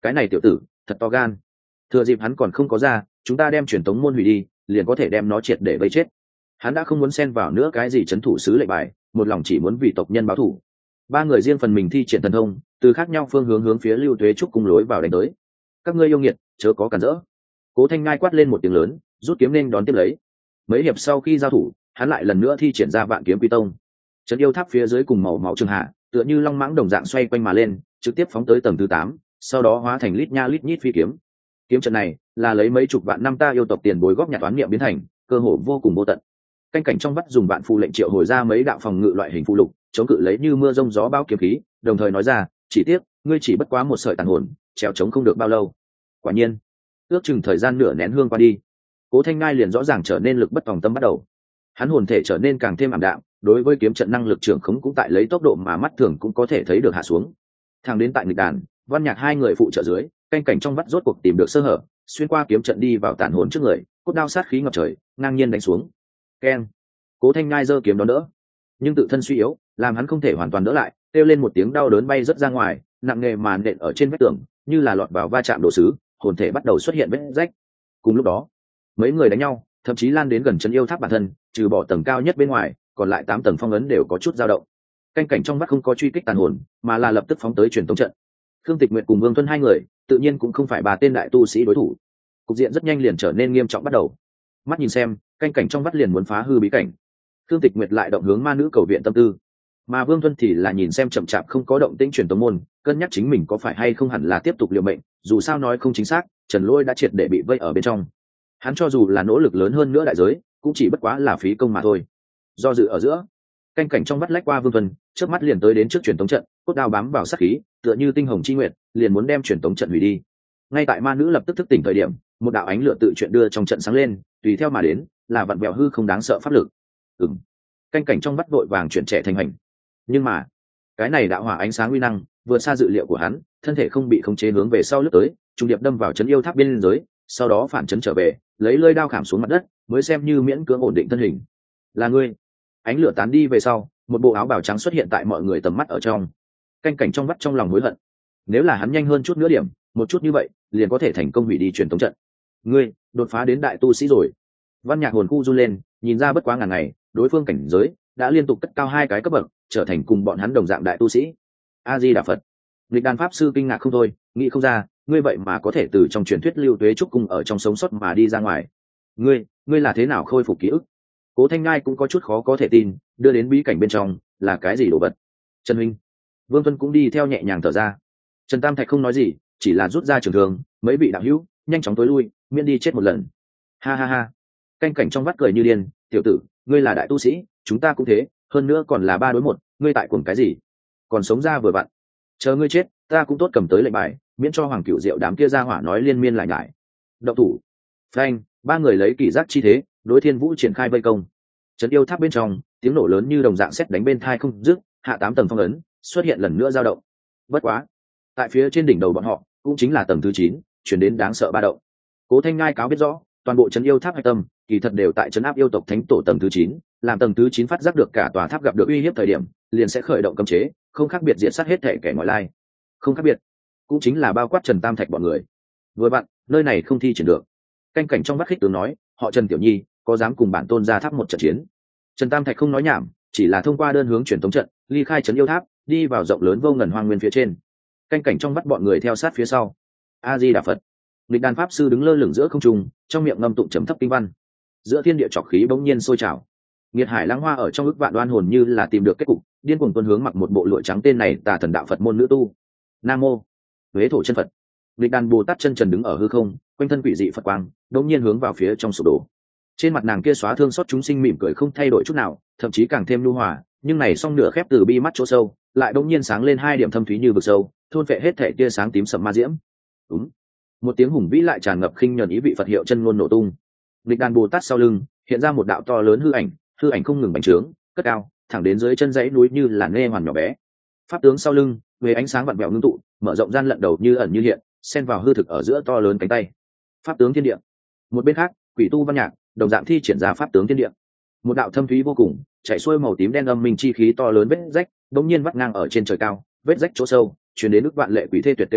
S1: cái này tiểu tử thật to gan, thừa dịp hắn còn không có ra, chúng ta đem truyền tống môn hủy đi, liền có thể đem nó triệt để vây chết. Hắn đã không muốn xen vào nữa cái gì trấn thủ sứ lệnh bài, một lòng chỉ muốn vì tộc nhân báo thù. Ba người riêng phần mình thi triển thần thông, từ khác nhau phương hướng hướng phía Lưu Tuế Trúc cung lối vào đánh tới. Các ngươi yêu nghiệt, chớ có cản rỡ. Cố Thanh Ngai quát lên một tiếng lớn, rút kiếm nên đón tiếp lấy. Mấy hiệp sau khi giao thủ, hắn lại lần nữa thi triển ra Vạn Kiếm Quy Tông. Trấn yêu tháp phía dưới cùng màu máu trường hạ, tựa như long mãng đồng dạng xoay quanh mà lên, trực tiếp phóng tới tầng thứ tám, sau đó hóa thành lít nha lít nhít phi kiếm. Kiếm trận này là lấy mấy chục vạn năm ta yêu tộc tiền bối góp nhặt toán niệm biến thành, cơ hồ vô cùng vô tận. Canh cảnh trong vắt dùng vạn phù lệnh triệu hồi ra mấy đạo phòng ngự loại hình phù lục, chống cự lấy như mưa rông gió bão kiếm khí, đồng thời nói ra, chỉ tiếc, ngươi chỉ bất quá một sợi tàn hồn, trèo chống không được bao lâu. Quả nhiên, ước chừng thời gian nửa nén hương qua đi, Cố Thanh Ngai liền rõ ràng trở nên lực bất tòng tâm bắt đầu. Hắn hồn thể trở nên càng thêm ảm đạm, đối với kiếm trận năng lực trưởng khống cũng tại lấy tốc độ mà mắt thường cũng có thể thấy được hạ xuống. Thẳng đến tại nghịch đàn, Văn Nhạc hai người phụ trợ dưới, canh cảnh trong vắt rốt cuộc tìm được sơ hở, xuyên qua kiếm trận đi vào tàn hồn trước người, cốt đao sát khí ngập trời, ngang nhiên đánh xuống. Keng! Cố Thanh Ngai giơ kiếm đón đỡ, nhưng tự thân suy yếu, làm hắn không thể hoàn toàn đỡ lại, kêu lên một tiếng đau đớn bay rất ra ngoài, nặng nề màn nện ở trên vách tường, như là lọt vào va chạm đồ sứ, hồn thể bắt đầu xuất hiện vết rách. Cùng lúc đó, mấy người đánh nhau, thậm chí lan đến gần chân yêu tháp bản thân, trừ bỏ tầng cao nhất bên ngoài, còn lại tám tầng phong ấn đều có chút dao động. Canh cảnh trong vắt không có truy kích tàn hồn, mà là lập tức phóng tới truyền tống trận. Khương Tịch Nguyệt cùng Vương Tuân hai người, tự nhiên cũng không phải bà tên đại tu sĩ đối thủ. Cục diện rất nhanh liền trở nên nghiêm trọng bắt đầu. Mắt nhìn xem, canh cảnh trong vắt liền muốn phá hư bí cảnh. Khương Tịch Nguyệt lại động hướng ma nữ cầu viện tâm tư, mà Vương Tuân thì là nhìn xem chậm chạp không có động tĩnh truyền tống môn, cân nhắc chính mình có phải hay không hẳn là tiếp tục liều mệnh, dù sao nói không chính xác, Trần Lôi đã triệt để bị vây ở bên trong. Hắn cho dù là nỗ lực lớn hơn nữa đại giới, cũng chỉ bất quá là phí công mà thôi. Do dự ở giữa, canh cảnh trong vắt lách qua Vương Tuân, trước mắt liền tới đến trước truyền tống trận, cốt đao bám vào sát khí, tựa như tinh hồng chi nguyệt, liền muốn đem truyền tống trận hủy đi. Ngay tại ma nữ lập tức thức tỉnh thời điểm, một đạo ánh lửa tự chuyện đưa trong trận sáng lên, tùy theo mà đến là vặn vẹo hư không đáng sợ pháp lực. Ừm. Canh cảnh trong vắt vội vàng chuyển trẻ thành hành. Nhưng mà, cái này đạo hỏa ánh sáng uy năng vượt xa dự liệu của hắn, thân thể không bị khống chế hướng về sau lướt tới, trùng điệp đâm vào chấn yêu tháp bên dưới, sau đó phản chấn trở về, lấy lưỡi đao khảm xuống mặt đất, mới xem như miễn cưỡng ổn định thân hình. Là ngươi. Ánh lửa tán đi về sau, một bộ áo bào trắng xuất hiện tại mọi người tầm mắt ở trong. Canh cảnh trong vắt trong lòng hối hận, nếu là hắn nhanh hơn chút nữa điểm, một chút như vậy, liền có thể thành công hủy đi truyền tống trận. Ngươi đột phá đến đại tu sĩ rồi. Văn Nhạc hồn khu run lên, nhìn ra bất quá ngàn ngày, đối phương cảnh giới đã liên tục cất cao hai cái cấp bậc, trở thành cùng bọn hắn đồng dạng đại tu sĩ. A Di Đà Phật. Lịch đàn pháp sư kinh ngạc không thôi, nghĩ không ra, ngươi vậy mà có thể từ trong truyền thuyết Lưu Tuế Trúc cung ở trong sống sót mà đi ra ngoài. Ngươi, ngươi là thế nào khôi phục ký ức? Cố Thanh Ngai cũng có chút khó có thể tin, đưa đến bí cảnh bên trong là cái gì đồ vật? Trần huynh. Vương Tuân cũng đi theo nhẹ nhàng thở ra. Trần Tam Thạch không nói gì, chỉ là rút ra trường thương, mấy vị đạo hữu nhanh chóng tối lui, miễn đi chết một lần. Ha ha ha. Canh cảnh trong vắt cười như điên, tiểu tử, ngươi là đại tu sĩ, chúng ta cũng thế, hơn nữa còn là ba đối một, ngươi tại cuồng cái gì? Còn sống ra vừa vặn. Chờ ngươi chết, ta cũng tốt cầm tới lệnh bài, miễn cho Hoàng Cửu Diệu đám kia ra hỏa nói liên miên lại nhải. Động thủ. Phanh, ba người lấy kỳ giác chi thế, đối Thiên Vũ triển khai vây công. Trấn yêu tháp bên trong, tiếng nổ lớn như đồng dạng sét đánh bên thai không dứt, hạ tám tầng phong ấn xuất hiện lần nữa dao động. Bất quá, tại phía trên đỉnh đầu bọn họ, cũng chính là tầng thứ chín, chuyển đến đáng sợ ba động. Cố Thanh Ngai cáo biết rõ, toàn bộ trấn yêu tháp hạch tâm, kỳ thật đều tại trấn áp yêu tộc thánh tổ tầng thứ chín, làm tầng thứ chín phát giác được cả tòa tháp gặp được uy hiếp thời điểm, liền sẽ khởi động cấm chế, không khác biệt diệt sát hết thể kẻ ngoại lai. Không khác biệt, cũng chính là bao quát Trần Tam Thạch bọn người. Vừa bạn, nơi này không thi triển được. Canh cảnh trong vắt khích tướng nói, họ Trần Tiểu Nhi, có dám cùng bản tôn ra tháp một trận chiến? Trần Tam Thạch không nói nhảm, chỉ là thông qua đơn hướng truyền thống trận, ly khai trấn yêu tháp, đi vào rộng lớn vô ngần hoang nguyên phía trên. Canh cảnh trong vắt bọn người theo sát phía sau. A Di Đà Phật. Lịch đàn pháp sư đứng lơ lửng giữa không trung, trong miệng ngâm tụng trầm thấp kinh văn. Giữa thiên địa trọc khí bỗng nhiên sôi trào. Nghiệt hải lăng hoa ở trong ức vạn đoan hồn như là tìm được kết cục, điên cuồng tuân hướng mặc một bộ lụa trắng tên này tà thần đạo Phật môn nữ tu. Nam mô Huế thổ chân Phật. Lịch đàn Bồ Tát chân trần đứng ở hư không, quanh thân quỷ dị Phật quang, đống nhiên hướng vào phía trong sụp đổ. Trên mặt nàng kia xóa thương xót chúng sinh mỉm cười không thay đổi chút nào, thậm chí càng thêm nhu hòa, nhưng này song nửa khép từ bi mắt chỗ sâu, lại đống nhiên sáng lên hai điểm thâm thúy như vực sâu, thôn phệ hết thể tia sáng tím sậm ma diễm. Đúng. Một tiếng hùng vĩ lại tràn ngập khinh nhẫn ý vị Phật hiệu chân ngôn nổ tung. Lịch đàn Bồ Tát sau lưng hiện ra một đạo to lớn hư ảnh, hư ảnh không ngừng bành trướng, cất cao, thẳng đến dưới chân dãy núi như là nghe hoàn nhỏ bé. Pháp tướng sau lưng, về ánh sáng vặn vẹo ngưng tụ, mở rộng gian lận đầu như ẩn như hiện, xen vào hư thực ở giữa to lớn cánh tay. Pháp tướng thiên địa. Một bên khác, quỷ tu Văn Nhạc, đồng dạng thi triển ra pháp tướng thiên địa. Một đạo thâm thúy vô cùng, chảy xuôi màu tím đen âm minh chi khí to lớn vết rách, đống nhiên vắt ngang ở trên trời cao, vết rách chỗ sâu, truyền đến nước vạn lệ quỷ thê tuyệt tiêu khóc,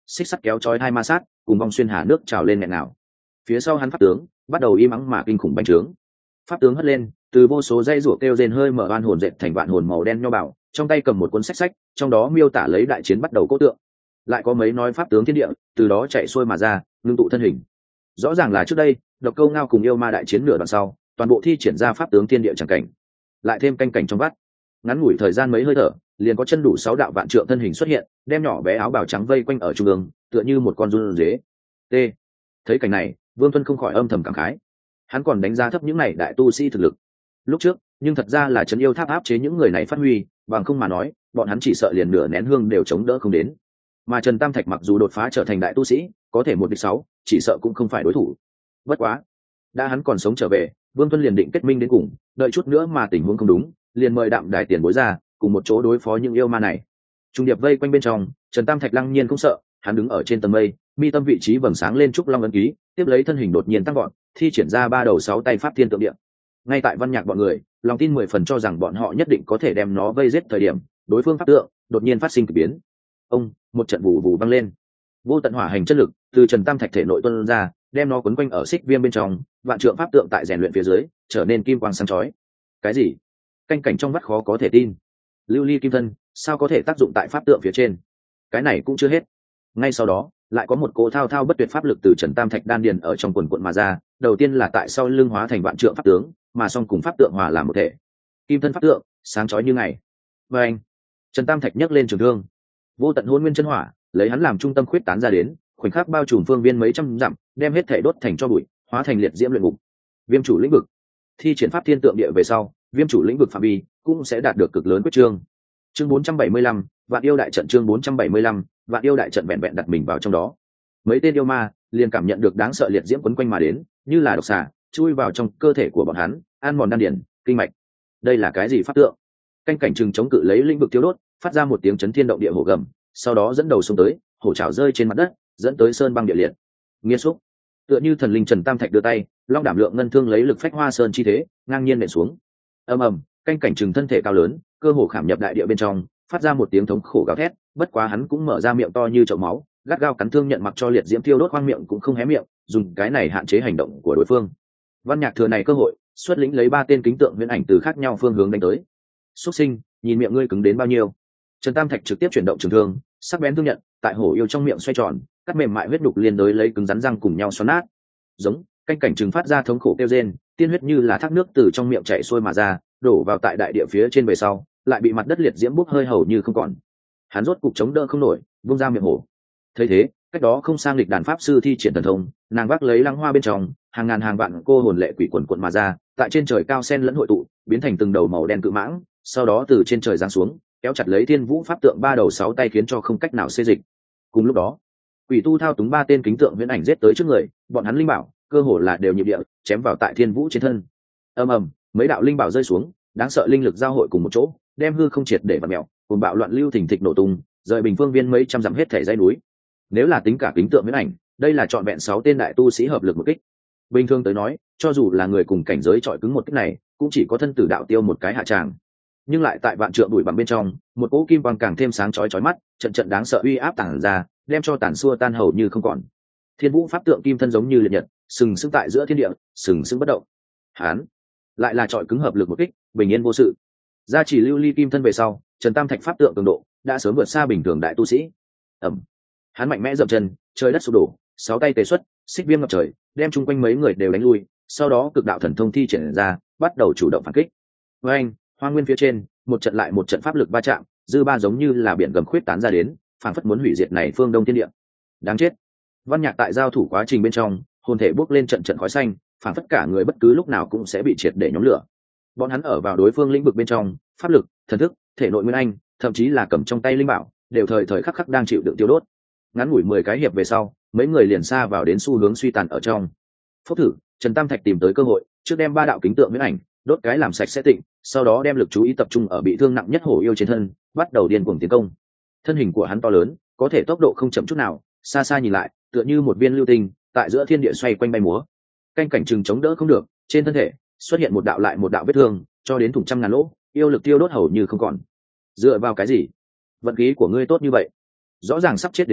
S1: xích sắt kéo chói hai ma sát cùng vòng xuyên hà nước trào lên nghẹn nào. Phía sau hắn pháp tướng bắt đầu im ắng mà kinh khủng bành trướng. Pháp tướng hất lên, từ vô số dây rủa kêu rên hơi mở oan hồn dệt thành vạn hồn màu đen nho bảo, trong tay cầm một cuốn sách sách, trong đó miêu tả lấy đại chiến bắt đầu cốt tượng. Lại có mấy nói pháp tướng thiên địa, từ đó chạy xuôi mà ra, ngưng tụ thân hình. Rõ ràng là trước đây, Độc Câu Ngao cùng yêu ma đại chiến nửa đoạn sau, toàn bộ thi triển ra pháp tướng thiên địa chẳng cảnh. Lại thêm canh cảnh trong vắt, ngắn ngủi thời gian mấy hơi thở, liền có chân đủ sáu đạo vạn trượng thân hình xuất hiện, đem nhỏ bé áo bào trắng vây quanh ở trung ương, tựa như một con run dế. T. Thấy cảnh này, Vương Tuân không khỏi âm thầm cảm khái. Hắn còn đánh giá thấp những này đại tu sĩ thực lực. Lúc trước, nhưng thật ra là trấn yêu tháp áp chế những người này phát huy, bằng không mà nói, bọn hắn chỉ sợ liền nửa nén hương đều chống đỡ không đến. Mà Trần Tam Thạch mặc dù đột phá trở thành đại tu sĩ, có thể một địch sáu, chỉ sợ cũng không phải đối thủ. Bất quá, đã hắn còn sống trở về, Vương Tuân liền định kết minh đến cùng, đợi chút nữa mà tình huống không đúng, liền mời Đạm Đài tiền bối ra, cùng một chỗ đối phó những yêu ma này. Trung điệp vây quanh bên trong, Trần Tam Thạch lăng nhiên không sợ, hắn đứng ở trên tầng mây, mi tâm vị trí vầng sáng lên trúc long ấn ký, tiếp lấy thân hình đột nhiên tăng gọn, thi triển ra ba đầu sáu tay pháp thiên tượng địa. Ngay tại Văn Nhạc bọn người, lòng tin mười phần cho rằng bọn họ nhất định có thể đem nó vây giết thời điểm, đối phương pháp tượng đột nhiên phát sinh kỳ biến. Ông, một trận vụ vụ vang lên. Vô tận hỏa hành chất lực từ Trần Tam Thạch thể nội tuôn ra, đem nó quấn quanh ở xích viêm bên trong, vạn trượng pháp tượng tại rèn luyện phía dưới, trở nên kim quang sáng chói. Cái gì? Canh cảnh trong vắt khó có thể tin. Lưu ly kim thân, sao có thể tác dụng tại pháp tượng phía trên? Cái này cũng chưa hết. Ngay sau đó, lại có một cỗ thao thao bất tuyệt pháp lực từ Trần Tam Thạch đan điền ở trong quần quần mà ra, đầu tiên là tại sau lưng hóa thành vạn trượng pháp tướng, mà song cùng pháp tượng hòa làm một thể. Kim thân pháp tượng, sáng chói như ngày. Và anh, Trần Tam Thạch nhấc lên trường thương, vô tận hôn nguyên chân hỏa, lấy hắn làm trung tâm khuyết tán ra đến, khoảnh khắc bao trùm phương viên mấy trăm dặm, đem hết thể đốt thành cho bụi, hóa thành liệt diễm luyện ngục. Viêm chủ lĩnh vực, thi triển pháp thiên tượng địa về sau, viêm chủ lĩnh vực phạm vi cũng sẽ đạt được cực lớn quyết trương. Chương bốn trăm bảy mươi lăm, vạn yêu đại trận. Chương bốn trăm bảy mươi lăm, vạn yêu đại trận vẹn vẹn đặt mình vào trong đó. Mấy tên yêu ma liền cảm nhận được đáng sợ liệt diễm quấn quanh mà đến, như là độc xà chui vào trong cơ thể của bọn hắn, ăn mòn đan điển, kinh mạch. Đây là cái gì pháp tượng? Canh cảnh trừng chống cự lấy lĩnh vực tiêu đốt, phát ra một tiếng chấn thiên động địa hổ gầm, sau đó dẫn đầu xuống tới, hổ trảo rơi trên mặt đất, dẫn tới sơn băng địa liệt. Nghiên xúc, tựa như thần linh Trần Tam Thạch đưa tay, long đảm lượng ngân thương lấy lực phách hoa sơn chi thế, ngang nhiên nện xuống. Ầm ầm, canh cảnh trừng thân thể cao lớn, cơ hồ khảm nhập đại địa bên trong, phát ra một tiếng thống khổ gào thét, bất quá hắn cũng mở ra miệng to như chậu máu, gắt gao cắn thương nhận mặc cho liệt diễm tiêu đốt, khoang miệng cũng không hé miệng, dùng cái này hạn chế hành động của đối phương. Văn Nhạc thừa này cơ hội, xuất lĩnh lấy ba tên kính tượng huyễn ảnh từ khác nhau phương hướng đánh tới. Xuất sinh, nhìn miệng ngươi cứng đến bao nhiêu? Trần Tam Thạch trực tiếp chuyển động trường thương, sắc bén thương nhận tại hổ yêu trong miệng xoay tròn, cắt mềm mại huyết đục liên đối lấy cứng rắn răng cùng nhau xoắn nát. Giống, canh cảnh trừng phát ra thống khổ kêu rên, tiên huyết như là thác nước từ trong miệng chảy xuôi mà ra, đổ vào tại đại địa phía trên về sau, lại bị mặt đất liệt diễm bốc hơi hầu như không còn. Hắn rốt cục chống đỡ không nổi, vung ra miệng hổ. Thấy thế, cách đó không sang lịch đàn pháp sư thi triển thần thông, nàng vác lấy lăng hoa bên trong, hàng ngàn hàng vạn cô hồn lệ quỷ quần quần mà ra, tại trên trời cao sen lẫn hội tụ, biến thành từng đầu màu đen cự mãng, sau đó từ trên trời giáng xuống, kéo chặt lấy thiên vũ pháp tượng ba đầu sáu tay khiến cho không cách nào xê dịch. Cùng lúc đó, quỷ tu thao túng ba tên kính tượng huyễn ảnh giết tới trước người, bọn hắn linh bảo cơ hồ là đều nhịp địa chém vào tại thiên vũ trên thân. Ầm ầm, mấy đạo linh bảo rơi xuống, đáng sợ linh lực giao hội cùng một chỗ, đem hư không triệt để vặn mèo, cùng bạo loạn lưu thình thịch nổ tung, rời bình phương viên mấy trăm dặm hết thể dãy núi. Nếu là tính cả kính tượng huyễn ảnh, đây là trọn vẹn sáu tên đại tu sĩ hợp lực một kích. Bình thường tới nói, cho dù là người cùng cảnh giới chọi cứng một kích này, cũng chỉ có thân tử đạo tiêu một cái hạ tràng. Nhưng lại tại vạn trượng đuổi bằng bên trong, một cỗ kim quang càng thêm sáng chói chói mắt, trận trận đáng sợ uy áp tàng ra, đem cho tàn xua tan hầu như không còn. Thiên vũ pháp tượng kim thân giống như liệt nhật, sừng sững tại giữa thiên địa, sừng sững bất động. Hán lại là trọi cứng hợp lực một kích, bình yên vô sự. Gia chỉ lưu ly kim thân về sau, Trần Tam Thạch pháp tượng cường độ đã sớm vượt xa bình thường đại tu sĩ. Ẩm, hắn mạnh mẽ dậm chân, trời đất sụp đổ, sáu tay tề xuất, xích viêm ngập trời, đem chung quanh mấy người đều đánh lui. Sau đó cực đạo thần thông thi triển ra, bắt đầu chủ động phản kích. Với anh, hoa nguyên phía trên, một trận lại một trận pháp lực va chạm, dư ba giống như là biển gầm khuyết tán ra đến, phảng phất muốn hủy diệt này phương đông thiên địa. Đáng chết! Văn Nhạc tại giao thủ quá trình bên trong, hồn thể bốc lên trận trận khói xanh, phảng phất cả người bất cứ lúc nào cũng sẽ bị triệt để nhóm lửa. Bọn hắn ở vào đối phương lĩnh vực bên trong, pháp lực, thần thức, thể nội nguyên anh, thậm chí là cầm trong tay linh bảo, đều thời thời khắc khắc đang chịu đựng tiêu đốt. Ngắn ngủi mười cái hiệp về sau, mấy người liền xa vào đến xu hướng suy tàn ở trong. Phốc thử, Trần Tam Thạch tìm tới cơ hội, trước đem ba đạo kính tượng nguyên ảnh đốt cái làm sạch sẽ tịnh, sau đó đem lực chú ý tập trung ở bị thương nặng nhất hổ yêu trên thân, bắt đầu điên cuồng tiến công. Thân hình của hắn to lớn, có thể tốc độ không chậm chút nào, xa xa nhìn lại, tựa như một viên lưu tinh, tại giữa thiên địa xoay quanh bay múa. Canh cảnh chừng chống đỡ không được, trên thân thể xuất hiện một đạo lại một đạo vết thương, cho đến thủng trăm ngàn lỗ, yêu lực tiêu đốt hầu như không còn. Dựa vào cái gì? Vận khí của ngươi tốt như vậy? Rõ ràng sắp chết đến nơi,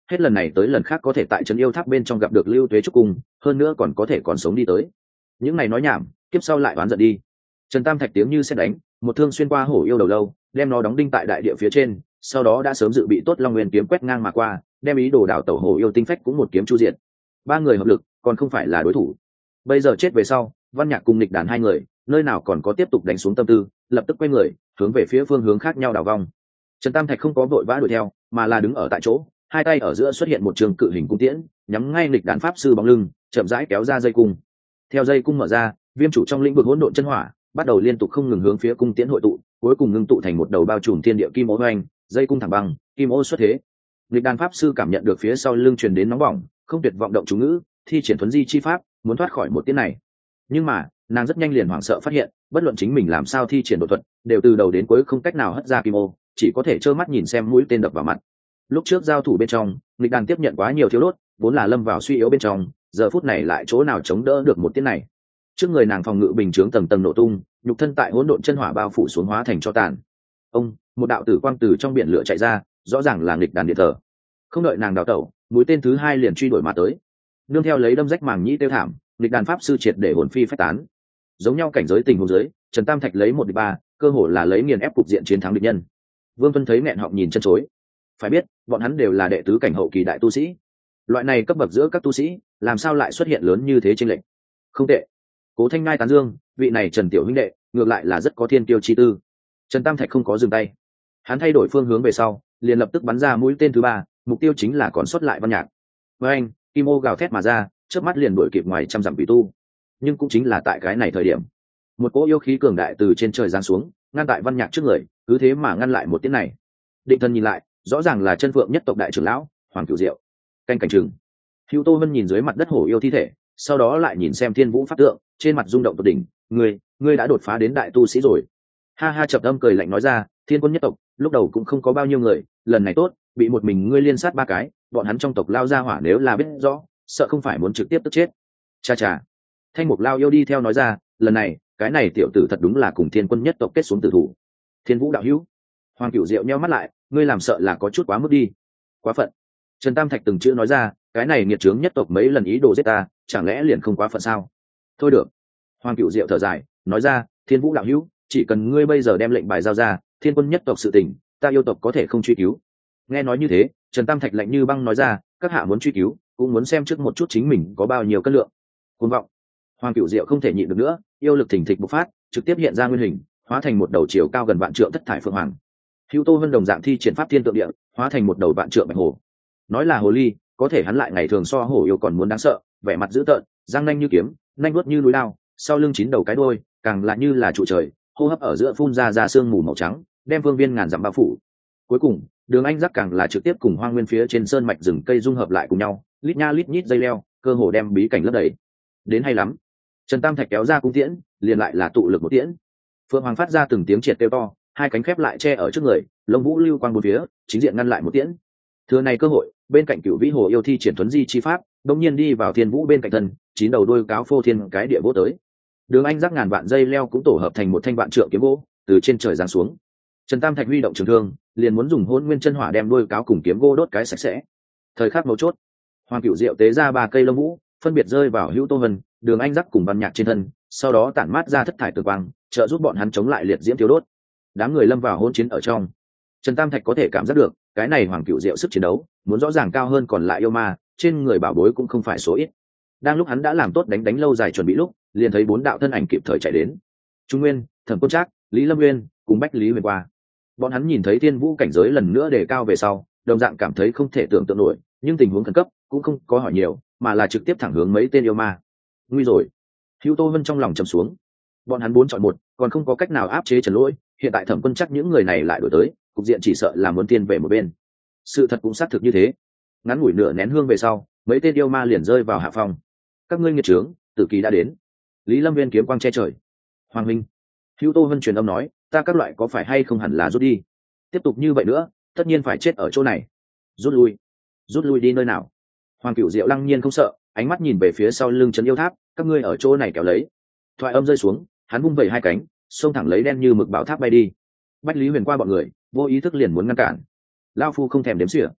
S1: hết lần này tới lần khác có thể tại trấn yêu tháp bên trong gặp được Lưu Tuế Trúc Cung, hơn nữa còn có thể còn sống đi tới. Những này nói nhảm, kiếp sau lại oán giận đi. Trần Tam Thạch tiếng như sét đánh, một thương xuyên qua hổ yêu đầu lâu, đem nó đóng đinh tại đại địa phía trên, sau đó đã sớm dự bị tốt Long Nguyên kiếm quét ngang mà qua, đem ý đồ đảo tẩu hổ yêu tinh phách cũng một kiếm chu diệt. Ba người hợp lực, còn không phải là đối thủ. Bây giờ chết về sau, Văn Nhạc cùng Lịch Đàn hai người, nơi nào còn có tiếp tục đánh xuống tâm tư, lập tức quay người, hướng về phía phương hướng khác nhau đảo vong. Trần Tam Thạch không có vội vã đuổi theo, mà là đứng ở tại chỗ, hai tay ở giữa xuất hiện một trường cự hình cung tiễn, nhắm ngay Lịch Đàn pháp sư bóng lưng, chậm rãi kéo ra dây cung. Theo dây cung mở ra, viêm chủ trong lĩnh vực hỗn độn chân hỏa bắt đầu liên tục không ngừng hướng phía cung tiễn hội tụ, cuối cùng ngưng tụ thành một đầu bao trùm thiên địa kim ô hoành, dây cung thẳng băng, kim ô xuất thế. Lịch Đàn pháp sư cảm nhận được phía sau lưng truyền đến nóng bỏng, không tuyệt vọng động chú ngữ, thi triển thuấn di chi pháp, muốn thoát khỏi một tiễn này. Nhưng mà, nàng rất nhanh liền hoảng sợ phát hiện, bất luận chính mình làm sao thi triển độ thuật, đều từ đầu đến cuối không cách nào hất ra kim ô, chỉ có thể trơ mắt nhìn xem mũi tên đập vào mặt. Lúc trước giao thủ bên trong, Lịch Đàn tiếp nhận quá nhiều thiếu đốt, vốn là lâm vào suy yếu bên trong, giờ phút này lại chỗ nào chống đỡ được một tiễn này. Trước người nàng phòng ngự bình chướng tầng tầng nổ tung, nhục thân tại hỗn độn chân hỏa bao phủ xuống hóa thành cho tàn. Ông, một đạo tử quang từ trong biển lửa chạy ra, rõ ràng là Lịch Đàn điện thờ. Không đợi nàng đào tẩu, mũi tên thứ hai liền truy đuổi mà tới. Nương theo lấy đâm rách màng nhĩ tiêu thảm, Lịch Đàn pháp sư triệt để hồn phi phách tán. Giống nhau cảnh giới tình huống dưới, Trần Tam Thạch lấy một địch ba, cơ hồ là lấy nghiền ép cục diện chiến thắng địch nhân. Vương Tuân thấy nghẹn họng nhìn chân chối. Phải biết, bọn hắn đều là đệ tứ cảnh hậu kỳ đại tu sĩ. Loại này cấp bậc giữa các tu sĩ, làm sao lại xuất hiện lớn như thế chênh lệch? Không tệ. Cố Thanh Ngai tán dương, vị này Trần tiểu huynh đệ, ngược lại là rất có thiên kiêu chi tư. Trần Tam Thạch không có dừng tay, hắn thay đổi phương hướng về sau, liền lập tức bắn ra mũi tên thứ ba, mục tiêu chính là còn sót lại Văn Nhạc. Với anh, kim ô gào thét mà ra, chớp mắt liền đuổi kịp ngoài trăm dặm quỷ tu. Nhưng cũng chính là tại cái này thời điểm, một cỗ yêu khí cường đại từ trên trời giáng xuống, ngăn tại Văn Nhạc trước người, cứ thế mà ngăn lại một tiếng này. Định Thần nhìn lại, rõ ràng là chân phượng nhất tộc đại trưởng lão Hoàng Cửu Diệu. Canh cảnh trừng. Hữu Tô Vân nhìn dưới mặt đất hổ yêu thi thể, sau đó lại nhìn xem Thiên Vũ pháp tượng, trên mặt rung động tột đỉnh. Ngươi, ngươi đã đột phá đến đại tu sĩ rồi. Ha ha, chập âm cười lạnh nói ra, Thiên Quân nhất tộc lúc đầu cũng không có bao nhiêu người, lần này tốt, bị một mình ngươi liên sát ba cái, bọn hắn trong tộc lao ra hỏa nếu là biết rõ, sợ không phải muốn trực tiếp tức chết. Cha cha. Thanh Mục Lao yêu đi theo nói ra, lần này, cái này tiểu tử thật đúng là cùng Thiên Quân nhất tộc kết xuống tử thủ. Thiên Vũ đạo hữu. Hoàng Cửu Diệu nheo mắt lại, ngươi làm sợ là có chút quá mức đi. Quá phận. Trần Tam Thạch từng chữ nói ra, cái này nghiệt trướng nhất tộc mấy lần ý đồ giết ta, chẳng lẽ liền không quá phận sao? Thôi được. Hoàng Cửu Diệu thở dài, nói ra, Thiên Vũ đạo hữu, chỉ cần ngươi bây giờ đem lệnh bài giao ra, Thiên Quân nhất tộc sự tình, ta yêu tộc có thể không truy cứu. Nghe nói như thế, Trần Tam Thạch lạnh như băng nói ra, các hạ muốn truy cứu, cũng muốn xem trước một chút chính mình có bao nhiêu cân lượng. Cuồng vọng. Hoàng Cửu Diệu không thể nhịn được nữa, yêu lực thình thịch bộc phát, trực tiếp hiện ra nguyên hình, hóa thành một đầu chiều cao gần vạn trượng thất thải phượng hoàng. Hữu Tô Vân đồng dạng thi triển pháp thiên tượng địa, hóa thành một đầu vạn trượng bạch hổ. Nói là hồ ly, có thể hắn lại ngày thường so hổ yêu còn muốn đáng sợ, vẻ mặt dữ tợn, răng nanh như kiếm, nanh vuốt như núi lao, sau lưng chín đầu cái đuôi, càng lại như là trụ trời, hô hấp ở giữa phun ra ra sương mù màu trắng, đem phương viên ngàn dặm bao phủ. Cuối cùng, Đường Anh Giác càng là trực tiếp cùng hoang nguyên phía trên sơn mạch rừng cây dung hợp lại cùng nhau, lít nha lít nhít dây leo, cơ hồ đem bí cảnh lấp đầy. Đến hay lắm. Trần Tam Thạch kéo ra cung tiễn, liền lại là tụ lực một tiễn. Phượng Hoàng phát ra từng tiếng triệt kêu to, hai cánh khép lại che ở trước người, lông vũ lưu quang bốn phía, chính diện ngăn lại một tiễn. Thừa này cơ hội, bên cạnh Cửu Vĩ Hồ yêu thi triển tuấn di chi pháp, đột nhiên đi vào Thiên Vũ bên cạnh thân, chín đầu đuôi cáo phô thiên cái địa vỗ tới. Đường Anh Giác ngàn vạn dây leo cũng tổ hợp thành một thanh vạn trượng kiếm gỗ, từ trên trời giáng xuống. Trần Tam Thạch huy động trường thương, liền muốn dùng Hỗn Nguyên chân hỏa đem đuôi cáo cùng kiếm gỗ đốt cái sạch sẽ. Thời khắc mấu chốt, Hoàng Cửu Diệu tế ra ba cây lông vũ, phân biệt rơi vào Hữu Tô Vân, Đường Anh Giác cùng Văn Nhạc trên thân, sau đó tản mát ra thất thải tử quang, trợ giúp bọn hắn chống lại liệt diễm thiếu đốt. Đám người lâm vào hỗn chiến ở trong. Trần Tam Thạch có thể cảm giác được, cái này Hoàng Cửu Diệu sức chiến đấu, muốn rõ ràng cao hơn còn lại yêu ma, trên người bảo bối cũng không phải số ít. Đang lúc hắn đã làm tốt đánh đánh lâu dài chuẩn bị lúc, liền thấy bốn đạo thân ảnh kịp thời chạy đến. Trung Nguyên, Thẩm Côn Trác, Lý Lâm Nguyên cùng Bách Lý Huyền qua. Bọn hắn nhìn thấy Thiên Vũ cảnh giới lần nữa đề cao về sau, đồng dạng cảm thấy không thể tưởng tượng nổi, nhưng tình huống khẩn cấp cũng không có hỏi nhiều, mà là trực tiếp thẳng hướng mấy tên yêu ma. Nguy rồi. Hữu Tô Vân trong lòng trầm xuống. Bọn hắn bốn chọn một, còn không có cách nào áp chế Trần Lỗi, hiện tại Thẩm Quân Trác những người này lại đổi tới, cục diện chỉ sợ là muốn tiên về một bên. Sự thật cũng xác thực như thế. Ngắn ngủi nửa nén hương về sau, mấy tên yêu ma liền rơi vào hạ phong. Các ngươi nghiệt trướng, tử kỳ đã đến. Lý Lâm Viên kiếm quang che trời. Hoàng huynh. Hữu Tô Vân truyền âm nói, ta các loại có phải hay không hẳn là rút đi. Tiếp tục như vậy nữa, tất nhiên phải chết ở chỗ này. Rút lui. Rút lui đi nơi nào? Hoàng Cửu Diệu lăng nhiên không sợ, ánh mắt nhìn về phía sau lưng trấn yêu tháp, các ngươi ở chỗ này kéo lấy. Thoại âm rơi xuống, hắn vung vẩy hai cánh, xông thẳng lấy đen như mực bảo tháp bay đi. Bách Lý Huyền qua bọn người, vô ý thức liền muốn ngăn cản. Lao phu không thèm đếm xỉa.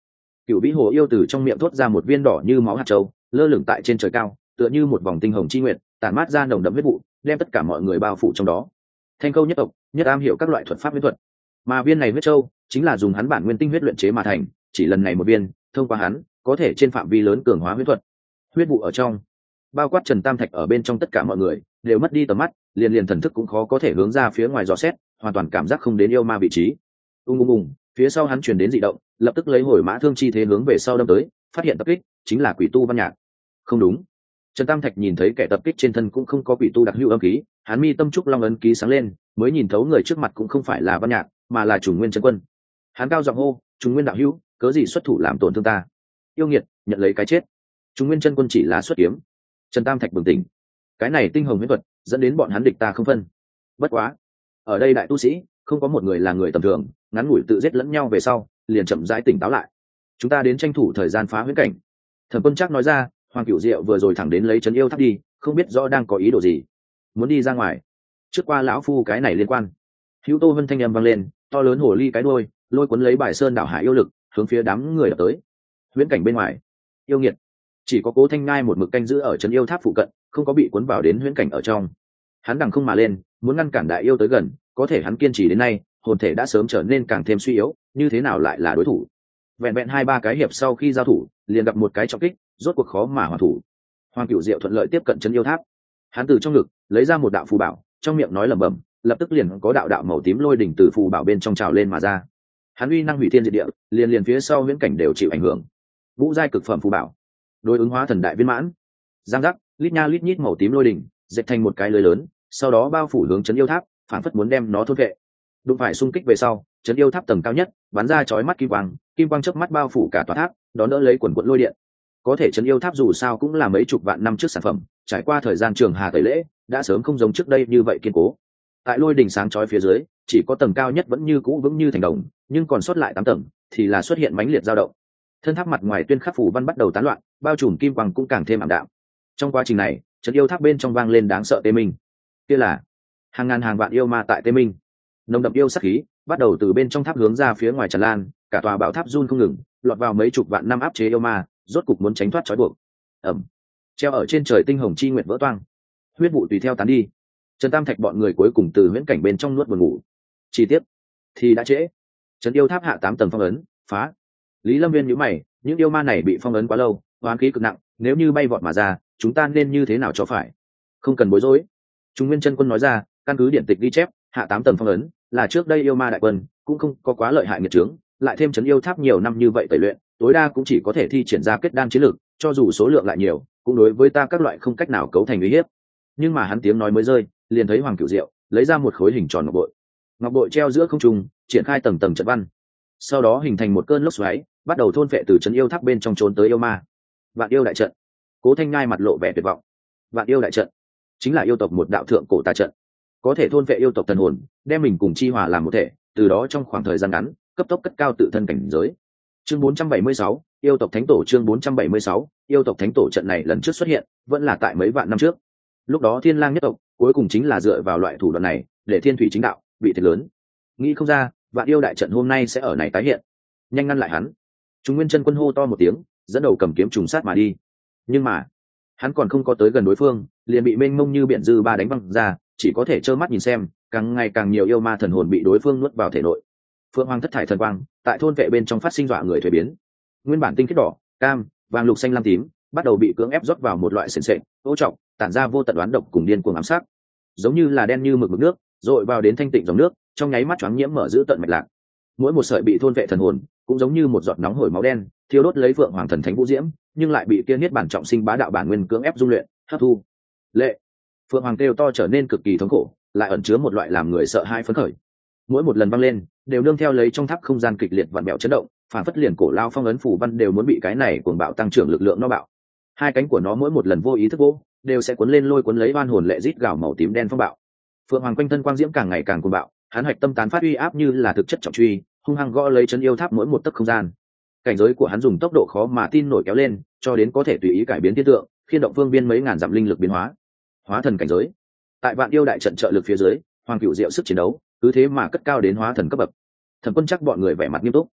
S1: Cửu vĩ hồ yêu từ trong miệng thốt ra một viên đỏ như máu hạt châu, lơ lửng tại trên trời cao, tựa như một vòng tinh hồng chi nguyệt, tản mát ra nồng đậm huyết vụ, đem tất cả mọi người bao phủ trong đó. Thanh Câu nhất tộc nhất am hiểu các loại thuật pháp huyết thuật, mà viên này huyết châu chính là dùng hắn bản nguyên tinh huyết luyện chế mà thành, chỉ lần này một viên, thông qua hắn có thể trên phạm vi lớn cường hóa huyết thuật. Huyết vụ ở trong, bao quát Trần Tam Thạch ở bên trong tất cả mọi người đều mất đi tầm mắt, liền liền thần thức cũng khó có thể hướng ra phía ngoài dò xét, hoàn toàn cảm giác không đến yêu ma vị trí. Ung ung ung, phía sau hắn truyền đến dị động, lập tức lấy hồi mã thương chi thế hướng về sau đâm tới, phát hiện tập kích chính là quỷ tu Văn Nhạc. Không đúng, Trần Tam Thạch nhìn thấy kẻ tập kích trên thân cũng không có quỷ tu đặc hữu âm khí, hắn mi tâm trúc long ấn ký sáng lên, mới nhìn thấu người trước mặt cũng không phải là Văn Nhạc, mà là Trùng Nguyên Chân Quân. Hắn cao giọng hô, "Trùng Nguyên đạo hữu, cớ gì xuất thủ làm tổn thương ta?" Yêu nghiệt, nhận lấy cái chết. Trùng Nguyên Chân Quân chỉ là xuất kiếm. Trần Tam Thạch bừng tỉnh, cái này tinh hồng huyết thuật dẫn đến bọn hắn địch ta không phân. Bất quá, ở đây đại tu sĩ không có một người là người tầm thường, ngắn ngủi tự giết lẫn nhau về sau, liền chậm rãi tỉnh táo lại. Chúng ta đến tranh thủ thời gian phá huyễn cảnh. Thẩm Quân Trác nói ra, Hoàng Cửu Diệu vừa rồi thẳng đến lấy trấn yêu tháp đi, không biết rõ đang có ý đồ gì, muốn đi ra ngoài. Trước qua lão phu cái này liên quan. Hữu Tô Vân thanh âm vang lên, to lớn hồ ly cái đuôi, lôi cuốn lấy bài sơn đảo hải yêu lực, hướng phía đám người đập tới. Huyễn cảnh bên ngoài, yêu nghiệt, chỉ có Cố Thanh Ngai một mực canh giữ ở trấn yêu tháp phụ cận, không có bị cuốn vào đến huyễn cảnh ở trong. Hắn đằng không mà lên, muốn ngăn cản đại yêu tới gần, có thể hắn kiên trì đến nay, hồn thể đã sớm trở nên càng thêm suy yếu, như thế nào lại là đối thủ? Vẹn vẹn hai ba cái hiệp sau khi giao thủ, liền gặp một cái trọng kích, rốt cuộc khó mà hoàn thủ. Hoàng Cửu Diệu thuận lợi tiếp cận trấn yêu tháp, hắn từ trong ngực lấy ra một đạo phù bảo, trong miệng nói lẩm bẩm, lập tức liền có đạo đạo màu tím lôi đỉnh từ phù bảo bên trong trào lên mà ra. Hắn uy năng hủy thiên diệt địa, liền liền phía sau huyễn cảnh đều chịu ảnh hưởng. Vũ giai cực phẩm phù bảo, đối ứng hóa thần đại viên mãn. Giang giác, lít nha lít nhít màu tím lôi đỉnh, dệt thành một cái lưới lớn, sau đó bao phủ hướng trấn yêu tháp, phản phất muốn đem nó thôn vệ. Đụng phải xung kích về sau, trấn yêu tháp tầng cao nhất bắn ra chói mắt kim quang, kim quang chớp mắt bao phủ cả tòa tháp, đón đỡ lấy quần quận lôi điện. Có thể trấn yêu tháp dù sao cũng là mấy chục vạn năm trước sản phẩm, trải qua thời gian trường hà tẩy lễ, đã sớm không giống trước đây như vậy kiên cố. Tại lôi đỉnh sáng chói phía dưới, chỉ có tầng cao nhất vẫn như cũ vững như thành đồng, nhưng còn sót lại tám tầng thì là xuất hiện mãnh liệt dao động. Thân tháp mặt ngoài tuyên khắc phủ văn bắt đầu tán loạn, bao trùm kim quang cũng càng thêm ảm đạm. Trong quá trình này, trấn yêu tháp bên trong vang lên đáng sợ tê minh. Kia là hàng ngàn hàng vạn yêu ma tại tê minh. Nồng đậm yêu sát khí bắt đầu từ bên trong tháp hướng ra phía ngoài tràn lan, cả tòa bảo tháp run không ngừng, lọt vào mấy chục vạn năm áp chế yêu ma, rốt cục muốn tránh thoát trói buộc. Ẩm, treo ở trên trời tinh hồng chi nguyệt vỡ toang, huyết vụ tùy theo tán đi. Trần Tam Thạch bọn người cuối cùng từ huyễn cảnh bên trong nuốt buồn ngủ. Chi tiết thì đã trễ. Trấn yêu tháp hạ tám tầng phong ấn phá. Lý Lâm Viên nhíu mày, những yêu ma này bị phong ấn quá lâu, oán khí cực nặng, nếu như bay vọt mà ra, chúng ta nên như thế nào cho phải? Không cần bối rối. Trung Nguyên Chân Quân nói ra, căn cứ điện tịch ghi chép, hạ tám tầng phong ấn là trước đây yêu ma đại quân cũng không có quá lợi hại nghiệt trướng, lại thêm trấn yêu tháp nhiều năm như vậy tẩy luyện, tối đa cũng chỉ có thể thi triển ra kết đan chiến lược, cho dù số lượng lại nhiều, cũng đối với ta các loại không cách nào cấu thành uy hiếp. Nhưng mà hắn tiếng nói mới rơi, liền thấy Hoàng Cửu Diệu lấy ra một khối hình tròn ngọc bội. Ngọc bội treo giữa không trung, triển khai tầng tầng trận văn, sau đó hình thành một cơn lốc xoáy, bắt đầu thôn phệ từ trấn yêu tháp bên trong trốn tới yêu ma. Vạn yêu đại trận. Cố Thanh Ngai mặt lộ vẻ tuyệt vọng. Vạn yêu đại trận chính là yêu tộc một đạo thượng cổ tà trận, có thể thôn phệ yêu tộc thần hồn, đem mình cùng chi hòa làm một thể, từ đó trong khoảng thời gian ngắn cấp tốc cất cao tự thân cảnh giới. Chương bốn trăm bảy mươi sáu, yêu tộc thánh tổ. Chương bốn trăm bảy mươi sáu, yêu tộc thánh tổ. Trận này lần trước xuất hiện vẫn là tại mấy vạn năm trước, lúc đó Thiên Lang nhất tộc cuối cùng chính là dựa vào loại thủ đoạn này để thiên thủy chính đạo bị thiệt lớn. Nghĩ không ra vạn yêu đại trận hôm nay sẽ ở này tái hiện, nhanh ngăn lại hắn. Trung Nguyên Chân Quân hô to một tiếng, dẫn đầu cầm kiếm trùng sát mà đi. Nhưng mà hắn còn không có tới gần đối phương, liền bị mênh mông như biển dư ba đánh văng ra, chỉ có thể trơ mắt nhìn xem càng ngày càng nhiều yêu ma thần hồn bị đối phương nuốt vào thể nội. Phượng Hoàng thất thải thần quang tại thôn vệ bên trong phát sinh dọa người thuế biến, nguyên bản tinh khiết đỏ, cam, vàng, lục, xanh, lam, tím bắt đầu bị cưỡng ép rót vào một loại sền sệt, ô trọng, tản ra vô tận đoán độc cùng điên cuồng ám sát, giống như là đen như mực mực nước, dội vào đến thanh tịnh dòng nước, trong nháy mắt choáng nhiễm mở giữ tận mạch lạc. Mỗi một sợi bị thôn vệ thần hồn cũng giống như một giọt nóng hổi máu đen, thiêu đốt lấy Phượng Hoàng thần thánh vũ diễm, nhưng lại bị kia niết bản trọng sinh bá đạo bản nguyên cưỡng ép dung luyện, hấp thu. Lệ. Phượng Hoàng kêu to trở nên cực kỳ thống khổ, lại ẩn chứa một loại làm người sợ hãi phấn khởi. Mỗi một lần vang lên, đều nương theo lấy trong tháp không gian kịch liệt vặn bẹo chấn động, phản phất liền cổ lao phong ấn phủ văn đều muốn bị cái này cuồng bạo tăng trưởng lực lượng nó bạo. Hai cánh của nó mỗi một lần vô ý thức vỗ, đều sẽ cuốn lên lôi cuốn lấy oan hồn lệ rít gào màu tím đen phong bạo. Phượng Hoàng quanh thân quang diễm càng ngày càng cuồng bạo, hắn hoạch tâm tán phát uy áp như là thực chất trọng truy, hung hăng gõ lấy trấn yêu tháp mỗi một tấc không gian. Cảnh giới của hắn dùng tốc độ khó mà tin nổi kéo lên, cho đến có thể tùy ý cải biến thiên tượng, khiên động phương biên mấy ngàn dặm linh lực biến hóa. Hóa thần cảnh giới. Tại vạn yêu đại trận trợ lực phía dưới, Hoàng Cửu Diệu sức chiến đấu cứ thế mà cất cao đến hóa thần cấp bậc. Thẩm Quân chắc bọn người vẻ mặt nghiêm túc.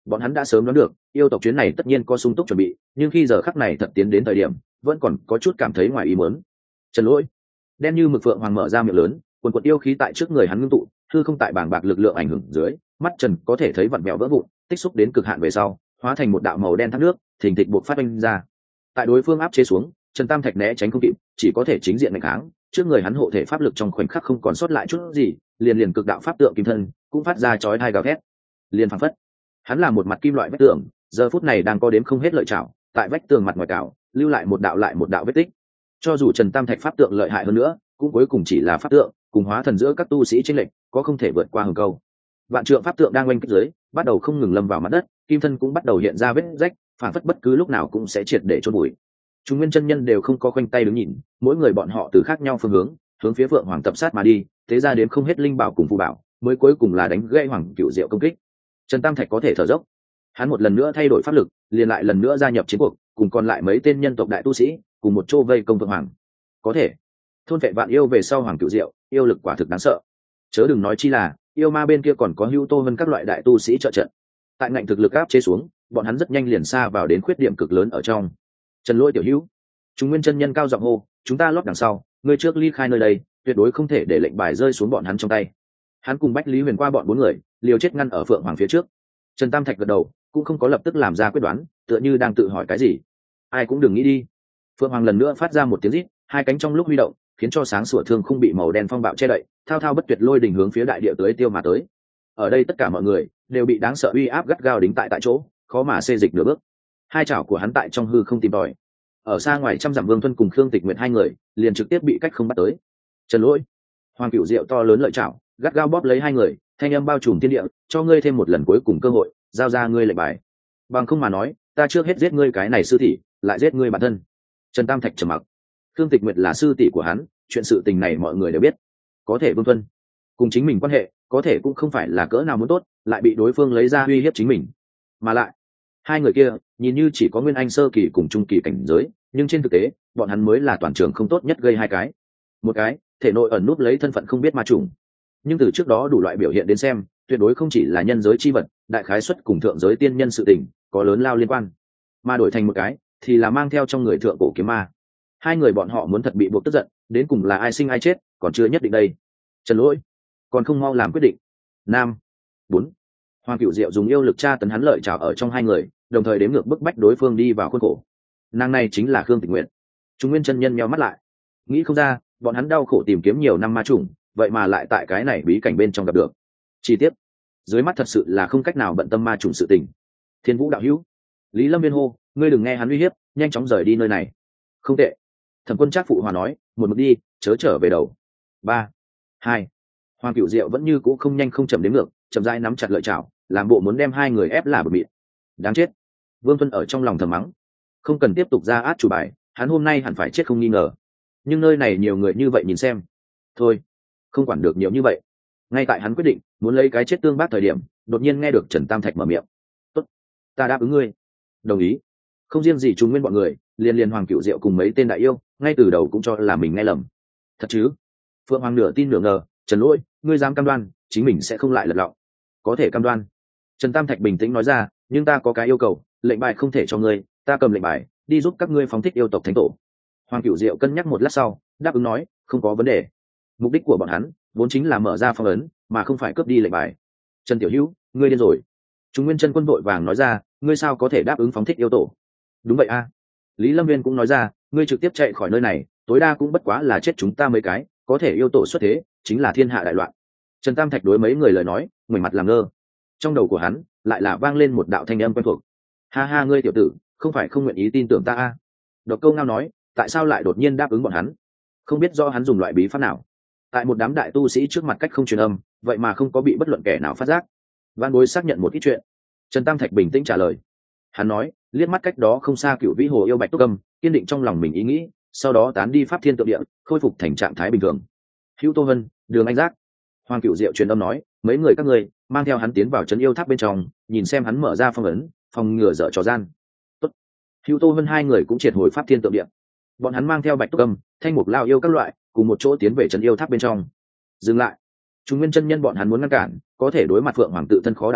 S1: bọn hắn đã sớm đoán được yêu tộc chuyến này tất nhiên có sung túc chuẩn bị, nhưng khi giờ khắc này thật tiến đến thời điểm vẫn còn có chút cảm thấy ngoài ý muốn. Trần Lỗi đen như mực phượng hoàng mở ra miệng lớn, quần quần yêu khí tại trước người hắn ngưng tụ, hư không tại bảng bạc lực lượng ảnh hưởng dưới, mắt Trần có thể thấy vặn vẹo vỡ vụn, tích xúc đến cực hạn về sau hóa thành một đạo màu đen thác nước thình thịch buộc phát oanh ra. Tại đối phương áp chế xuống, Trần Tam Thạch né tránh không kịp, chỉ có thể chính diện nghênh kháng. Trước người hắn hộ thể pháp lực trong khoảnh khắc không còn sót lại chút gì, liền liền cực đạo pháp tượng kim thân cũng phát ra chói tai gào thét. Liền phảng phất, hắn là một mặt kim loại vách tường, giờ phút này đang có đếm không hết lợi chảo, tại vách tường mặt ngoài cào, lưu lại một đạo lại một đạo vết tích. Cho dù Trần Tam Thạch pháp tượng lợi hại hơn nữa, cũng cuối cùng chỉ là pháp tượng, cùng hóa thần giữa các tu sĩ chênh lệch, có không thể vượt qua hừng câu. Vạn trượng pháp tượng đang oanh kích dưới, bắt đầu không ngừng lâm vào mặt đất, kim thân cũng bắt đầu hiện ra vết rách, phảng phất bất cứ lúc nào cũng sẽ triệt để chôn bụi. Chúng nguyên chân nhân đều không có khoanh tay đứng nhìn, mỗi người bọn họ từ khác nhau phương hướng, hướng phía Phượng Hoàng tập sát mà đi, thế ra đến không hết linh bảo cùng phù bảo, mới cuối cùng là đánh gãy Hoàng Cửu Diệu công kích. Trần Tam Thạch có thể thở dốc, hắn một lần nữa thay đổi pháp lực, liền lại lần nữa gia nhập chiến cuộc, cùng còn lại mấy tên nhân tộc đại tu sĩ, cùng một chỗ vây công Phượng Hoàng. Có thể thôn vệ vạn yêu về sau Hoàng Cửu Diệu, yêu lực quả thực đáng sợ. Chớ đừng nói chi là yêu ma bên kia còn có Hưu Tô Vân các loại đại tu sĩ trợ trận. Tại ngạnh thực lực áp chế xuống, bọn hắn rất nhanh liền xa vào đến khuyết điểm cực lớn ở trong. Trần Lỗi tiểu hữu, chúng nguyên chân nhân cao giọng hô, chúng ta lót đằng sau, ngươi trước ly khai nơi đây, tuyệt đối không thể để lệnh bài rơi xuống bọn hắn trong tay. Hắn cùng Bách Lý Huyền qua bọn bốn người, liều chết ngăn ở Phượng Hoàng phía trước. Trần Tam Thạch gật đầu, cũng không có lập tức làm ra quyết đoán, tựa như đang tự hỏi cái gì. Ai cũng đừng nghĩ đi. Phượng Hoàng lần nữa phát ra một tiếng rít, hai cánh trong lúc huy động, khiến cho sáng sủa thương không bị màu đen phong bạo che đậy, thao thao bất tuyệt lôi đỉnh hướng phía đại địa tới tiêu mà tới. Ở đây tất cả mọi người đều bị đáng sợ uy áp gắt gao đính tại tại chỗ, khó mà xê dịch nửa bước. Hai chảo của hắn tại trong hư không tìm tòi. Ở xa ngoài trăm dặm Vương Thuân cùng Khương Tịch Nguyệt hai người liền trực tiếp bị cách không bắt tới. Trần Lỗi, Hoàng Cửu Diệu to lớn lợi chảo, gắt gao bóp lấy hai người, thanh âm bao trùm thiên địa, cho ngươi thêm một lần cuối cùng cơ hội, giao ra ngươi lệnh bài. Bằng không mà nói, ta trước hết giết ngươi cái này sư tỷ, lại giết ngươi bản thân. Trần Tam Thạch trầm mặc. Khương Tịch Nguyệt là sư tỷ của hắn, chuyện sự tình này mọi người đều biết. Có thể Vương Thuân cùng chính mình quan hệ, có thể cũng không phải là cỡ nào muốn tốt, lại bị đối phương lấy ra uy hiếp chính mình. Mà lại, hai người kia nhìn như chỉ có nguyên anh sơ kỳ cùng trung kỳ cảnh giới, nhưng trên thực tế bọn hắn mới là toàn trường không tốt nhất gây hai cái. Một cái thể nội ẩn núp lấy thân phận không biết ma trùng, nhưng từ trước đó đủ loại biểu hiện đến xem, tuyệt đối không chỉ là nhân giới chi vật, đại khái xuất cùng thượng giới tiên nhân sự tình có lớn lao liên quan. Mà đổi thành một cái thì là mang theo trong người thượng cổ kiếm ma. Hai người bọn họ muốn thật bị buộc tức giận, đến cùng là ai sinh ai chết còn chưa nhất định đây. Trần Lỗi, còn không mau làm quyết định. Nam bốn. Hoàng Cửu Diệu dùng yêu lực tra tấn hắn lợi trào ở trong hai người, đồng thời đếm ngược bức bách đối phương đi vào khuôn khổ. Nàng này chính là Khương Tịch Nguyệt. Chúng nguyên chân nhân nheo mắt lại, nghĩ không ra bọn hắn đau khổ tìm kiếm nhiều năm ma trùng, vậy mà lại tại cái này bí cảnh bên trong gặp được. Chi tiết dưới mắt thật sự là không cách nào bận tâm ma trùng sự tình. Thiên Vũ đạo hữu, Lý Lâm Viên hô, ngươi đừng nghe hắn uy hiếp, nhanh chóng rời đi nơi này. Không tệ. Thẩm Quân Trác phụ hòa nói, một mực đi, chớ trở về đầu. Ba, hai. Hoàng Cửu Diệu vẫn như cũ không nhanh không chậm đến ngược, chậm rãi nắm chặt lợi chảo, làm bộ muốn đem hai người ép là bờ mịn. Đáng chết. Vương Tuân ở trong lòng thầm mắng, không cần tiếp tục ra át chủ bài, hắn hôm nay hẳn phải chết không nghi ngờ. Nhưng nơi này nhiều người như vậy nhìn xem, thôi, không quản được nhiều như vậy. Ngay tại hắn quyết định muốn lấy cái chết tương bác thời điểm, đột nhiên nghe được Trần Tam Thạch mở miệng, tốt, ta đáp ứng ngươi. Đồng ý. Không riêng gì chúng nguyên bọn người, liên liên Hoàng Cửu Diệu cùng mấy tên đại yêu, ngay từ đầu cũng cho là mình nghe lầm. Thật chứ? Phượng Hoàng nửa tin nửa ngờ, Trần Lỗi, ngươi dám cam đoan chính mình sẽ không lại lật lọng? Có thể cam đoan. Trần Tam Thạch bình tĩnh nói ra, nhưng ta có cái yêu cầu, lệnh bài không thể cho ngươi, ta cầm lệnh bài đi giúp các ngươi phóng thích yêu tộc thánh tổ. Hoàng Cửu Diệu cân nhắc một lát sau, đáp ứng nói, không có vấn đề. Mục đích của bọn hắn vốn chính là mở ra phong ấn, mà không phải cướp đi lệnh bài. Trần Tiểu Hữu, ngươi điên rồi. Chúng nguyên chân quân vội vàng nói ra, ngươi sao có thể đáp ứng phóng thích yêu tổ? Đúng vậy a. Lý Lâm Viên cũng nói ra, ngươi trực tiếp chạy khỏi nơi này, tối đa cũng bất quá là chết chúng ta mấy cái, có thể yêu tổ xuất thế, chính là thiên hạ đại loạn. Trần Tam Thạch đối mấy người lời nói, ngoảnh mặt làm ngơ. Trong đầu của hắn lại là vang lên một đạo thanh âm quen thuộc. Ha ha, ngươi tiểu tử, không phải không nguyện ý tin tưởng ta a? Độc Câu Ngao nói, tại sao lại đột nhiên đáp ứng bọn hắn? Không biết do hắn dùng loại bí pháp nào, tại một đám đại tu sĩ trước mặt cách không truyền âm, vậy mà không có bị bất luận kẻ nào phát giác. Van Bối xác nhận một ít chuyện. Trần Tam Thạch bình tĩnh trả lời. Hắn nói, liếc mắt cách đó không xa Cựu Vĩ Hồ yêu Bạch Túc Âm, kiên định trong lòng mình ý nghĩ, sau đó tán đi pháp thiên tượng địa, khôi phục thành trạng thái bình thường. Hữu Tô Vân, Đường Anh Giác. Hoàng Cửu Diệu truyền âm nói, mấy người các ngươi mang theo hắn tiến vào trấn yêu tháp bên trong, nhìn xem hắn mở ra phong ấn, phòng ngừa dở trò gian. Tốt. Hữu Tô Vân hai người cũng triệt hồi pháp thiên tượng địa. Bọn hắn mang theo Bạch Túc Âm, Thanh Mục Lao yêu các loại, cùng một chỗ tiến về trấn yêu tháp bên trong. Dừng lại. Chúng nguyên chân nhân bọn hắn muốn ngăn cản, có thể đối mặt Phượng Hoàng tự thân khó đảm bảo,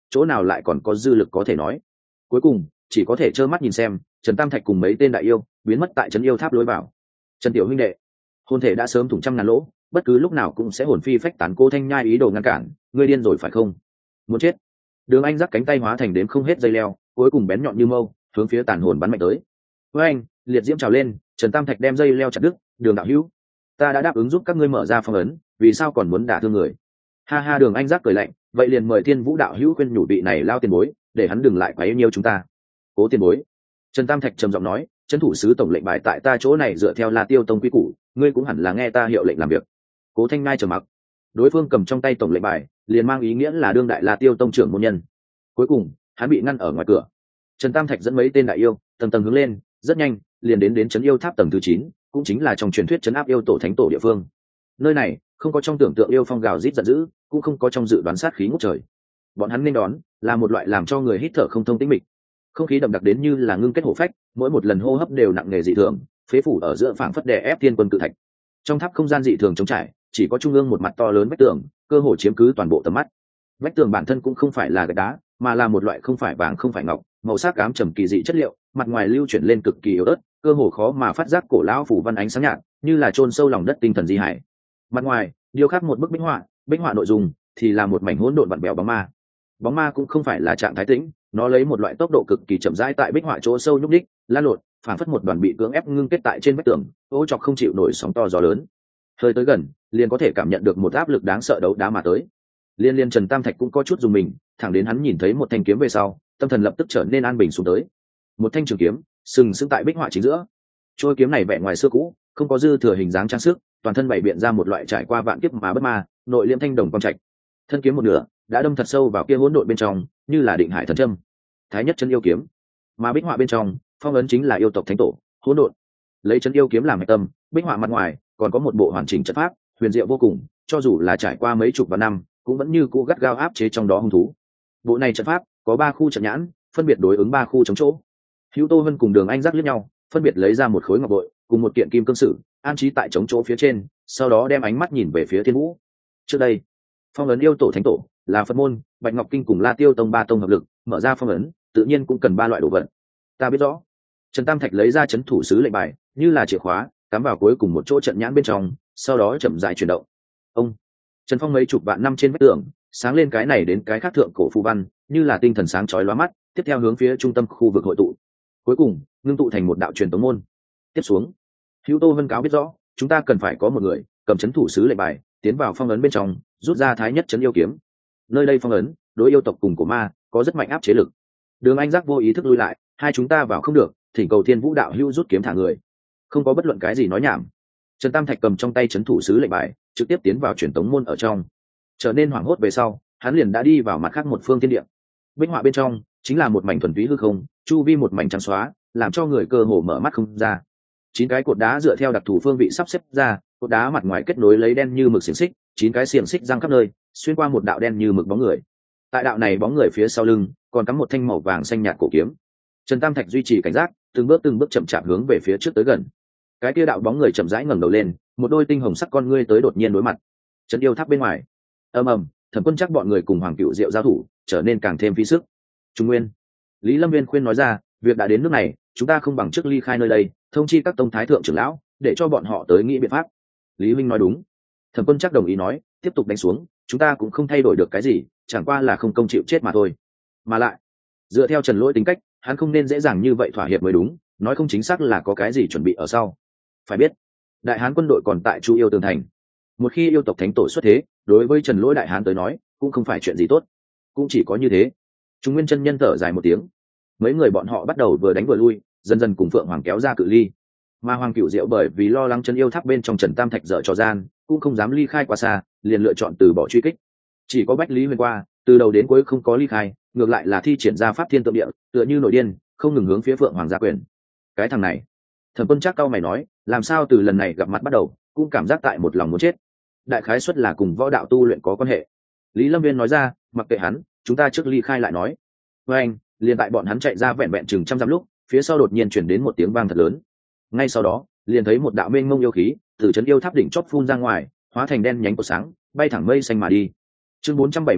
S1: chỗ nào lại còn có dư lực có thể nói. Cuối cùng chỉ có thể trơ mắt nhìn xem Trần Tam Thạch cùng mấy tên đại yêu biến mất tại trấn yêu tháp lối vào. Trần tiểu huynh đệ, hồn thể đã sớm thủng trăm ngàn lỗ, bất cứ lúc nào cũng sẽ hồn phi phách tán. Cô Thanh Nhai ý đồ ngăn cản, ngươi điên rồi phải không? Muốn chết? Đường Anh giắc cánh tay hóa thành đến không hết dây leo, cuối cùng bén nhọn như mâu, hướng phía tàn hồn bắn mạnh tới. Với anh, liệt diễm trào lên, Trần Tam Thạch đem dây leo chặt đứt. Đường đạo hữu, ta đã đáp ứng giúp các ngươi mở ra phong ấn, vì sao còn muốn đả thương người? Ha ha, Đường Anh giác cười lạnh, vậy liền mời Thiên Vũ đạo hữu khuyên nhủ vị này lao tiền bối, để hắn đừng lại quấy nhiêu chúng ta. Cố tiền bối, Trần Tam Thạch trầm giọng nói, trấn thủ sứ tổng lệnh bài tại ta chỗ này dựa theo La Tiêu tông quy củ, ngươi cũng hẳn là nghe ta hiệu lệnh làm việc. Cố Thanh Ngai trầm mặc, đối phương cầm trong tay tổng lệnh bài, liền mang ý nghĩa là đương đại La Tiêu tông trưởng môn nhân. Cuối cùng, hắn bị ngăn ở ngoài cửa. Trần Tam Thạch dẫn mấy tên đại yêu, tầng tầng hướng lên, rất nhanh, liền đến đến trấn yêu tháp tầng thứ chín, cũng chính là trong truyền thuyết trấn áp yêu tổ thánh tổ địa phương. Nơi này, không có trong tưởng tượng yêu phong gào rít giận dữ, cũng không có trong dự đoán sát khí ngút trời. Bọn hắn nên đón là một loại làm cho người hít thở không thông tĩnh mịch. Không khí đậm đặc đến như là ngưng kết hổ phách, mỗi một lần hô hấp đều nặng nề dị thường, phế phủ ở giữa phảng phất đè ép thiên quân cự thạch. Trong tháp không gian dị thường trống trải, chỉ có trung ương một mặt to lớn vách tường, cơ hồ chiếm cứ toàn bộ tầm mắt. Vách tường bản thân cũng không phải là gạch đá, mà là một loại không phải vàng không phải ngọc, màu sắc ám trầm kỳ dị chất liệu, mặt ngoài lưu chuyển lên cực kỳ yếu ớt, cơ hồ khó mà phát giác cổ lão phủ văn ánh sáng nhạt, như là chôn sâu lòng đất tinh thần di hải. Mặt ngoài, điêu khắc một bức bích họa, bích họa nội dung thì là một mảnh hỗn độn vặn bèo bóng ma. Bóng ma cũng không phải là trạng thái tĩnh, nó lấy một loại tốc độ cực kỳ chậm rãi tại bích họa chỗ sâu nhúc đích, lan lộn, phản phất một đoàn bị cưỡng ép ngưng kết tại trên vách tường, ô chọc không chịu nổi sóng to gió lớn. Hơi tới gần, liền có thể cảm nhận được một áp lực đáng sợ đấu đá mà tới. Liên liên Trần Tam Thạch cũng có chút dùng mình, thẳng đến hắn nhìn thấy một thanh kiếm về sau, tâm thần lập tức trở nên an bình xuống tới. Một thanh trường kiếm, sừng sững tại bích họa chính giữa. Trôi kiếm này vẻ ngoài xưa cũ, không có dư thừa hình dáng trang sức, toàn thân bày biện ra một loại trải qua vạn kiếp mà bất ma, nội liêm thanh đồng quang trạch. Thân kiếm một nửa đã đâm thật sâu vào kia hỗn độn bên trong, như là định hải thần châm. Thái nhất chân yêu kiếm, mà bích họa bên trong phong ấn chính là yêu tộc thánh tổ hỗn độn. Lấy chân yêu kiếm làm hạch tâm, bích họa mặt ngoài còn có một bộ hoàn chỉnh trận pháp, huyền diệu vô cùng, cho dù là trải qua mấy chục vạn năm, cũng vẫn như cũ gắt gao áp chế trong đó hung thú. Bộ này trận pháp có ba khu trận nhãn, phân biệt đối ứng ba khu chống chỗ. Hữu Tô Vân cùng Đường Anh giác liếc nhau, phân biệt lấy ra một khối ngọc bội cùng một kiện kim cương sử, an trí tại chống chỗ phía trên, sau đó đem ánh mắt nhìn về phía Thiên Vũ. Trước đây, phong ấn yêu tổ thánh tổ là Phật môn, Bạch Ngọc Kinh cùng La Tiêu tông ba tông hợp lực mở ra phong ấn, tự nhiên cũng cần ba loại đồ vật. Ta biết rõ. Trần Tam Thạch lấy ra chấn thủ sứ lệnh bài, như là chìa khóa, cắm vào cuối cùng một chỗ trận nhãn bên trong, sau đó chậm rãi chuyển động. Ông Trần Phong mấy chục vạn năm trên vách tường, sáng lên cái này đến cái khác thượng cổ phù văn, như là tinh thần sáng chói lóa mắt, tiếp theo hướng phía trung tâm khu vực hội tụ. Cuối cùng, ngưng tụ thành một đạo truyền tống môn. Tiếp xuống, Hữu Tô Vân cáo biết rõ, chúng ta cần phải có một người cầm chấn thủ sứ lệnh bài, tiến vào phong ấn bên trong, rút ra thái nhất chấn yêu kiếm. Nơi đây phong ấn, đối yêu tộc cùng của ma có rất mạnh áp chế lực. Đường Anh giác vô ý thức lui lại, hai chúng ta vào không được, thỉnh cầu Thiên Vũ đạo hữu rút kiếm thả người. Không có bất luận cái gì nói nhảm. Trần Tam Thạch cầm trong tay chấn thủ sứ lệnh bài, trực tiếp tiến vào truyền tống môn ở trong. Trở nên hoảng hốt về sau, hắn liền đã đi vào mặt khác một phương thiên địa. Bích họa bên trong chính là một mảnh thuần túy hư không, chu vi một mảnh trắng xóa, làm cho người cơ hồ mở mắt không ra. Chín cái cột đá dựa theo đặc thù phương vị sắp xếp ra, cột đá mặt ngoài kết nối lấy đen như mực xiềng xích, chín cái xiềng xích giăng khắp nơi, xuyên qua một đạo đen như mực bóng người. Tại đạo này bóng người phía sau lưng còn cắm một thanh màu vàng xanh nhạt cổ kiếm. Trần Tam Thạch duy trì cảnh giác, từng bước từng bước chậm chạp hướng về phía trước tới gần. Cái kia đạo bóng người chậm rãi ngẩng đầu lên, một đôi tinh hồng sắc con ngươi tới đột nhiên đối mặt. Trấn yêu tháp bên ngoài, ầm ầm, Thẩm Quân chắc bọn người cùng Hoàng Cựu Diệu giao thủ, trở nên càng thêm phí sức. Trung Nguyên, Lý Lâm Viên khuyên nói ra, việc đã đến nước này, chúng ta không bằng trước ly khai nơi đây, thông chi các tông thái thượng trưởng lão, để cho bọn họ tới nghĩ biện pháp. Lý Minh nói đúng. Thẩm Quân chắc đồng ý nói, tiếp tục đánh xuống, chúng ta cũng không thay đổi được cái gì, chẳng qua là không công chịu chết mà thôi. Mà lại, dựa theo Trần Lỗi tính cách, hắn không nên dễ dàng như vậy thỏa hiệp mới đúng, nói không chính xác là có cái gì chuẩn bị ở sau. Phải biết, Đại Hán quân đội còn tại Chu Yêu tường thành. Một khi yêu tộc thánh tổ xuất thế, đối với Trần Lỗi Đại Hán tới nói, cũng không phải chuyện gì tốt. Cũng chỉ có như thế. Trung Nguyên chân nhân thở dài một tiếng. Mấy người bọn họ bắt đầu vừa đánh vừa lui, dần dần cùng Phượng Hoàng kéo ra cự ly. Mà Hoàng Cửu Diệu bởi vì lo lắng Trấn yêu tháp bên trong Trần Tam Thạch dở trò gian, cũng không dám ly khai quá xa, liền lựa chọn từ bỏ truy kích. Chỉ có Bách Lý Huyền qua, từ đầu đến cuối không có ly khai, ngược lại là thi triển ra pháp thiên tượng địa, tựa như nổi điên, không ngừng hướng phía Phượng Hoàng gia quyền. Cái thằng này, Thẩm Quân chắc cau mày nói, làm sao từ lần này gặp mặt bắt đầu, cũng cảm giác tại một lòng muốn chết. Đại khái suất là cùng võ đạo tu luyện có quan hệ. Lý Lâm Viên nói ra, mặc kệ hắn, chúng ta trước ly khai lại nói. Với anh, liền tại bọn hắn chạy ra vẹn vẹn chừng trăm dặm lúc, phía sau đột nhiên chuyển đến một tiếng vang thật lớn. Ngay sau đó, liền thấy một đạo mênh mông yêu khí từ Trấn yêu tháp đỉnh chót phun ra ngoài, hóa thành đen nhánh của sáng, bay thẳng mây xanh mà đi. Chương bốn trăm bảy mươi bảy,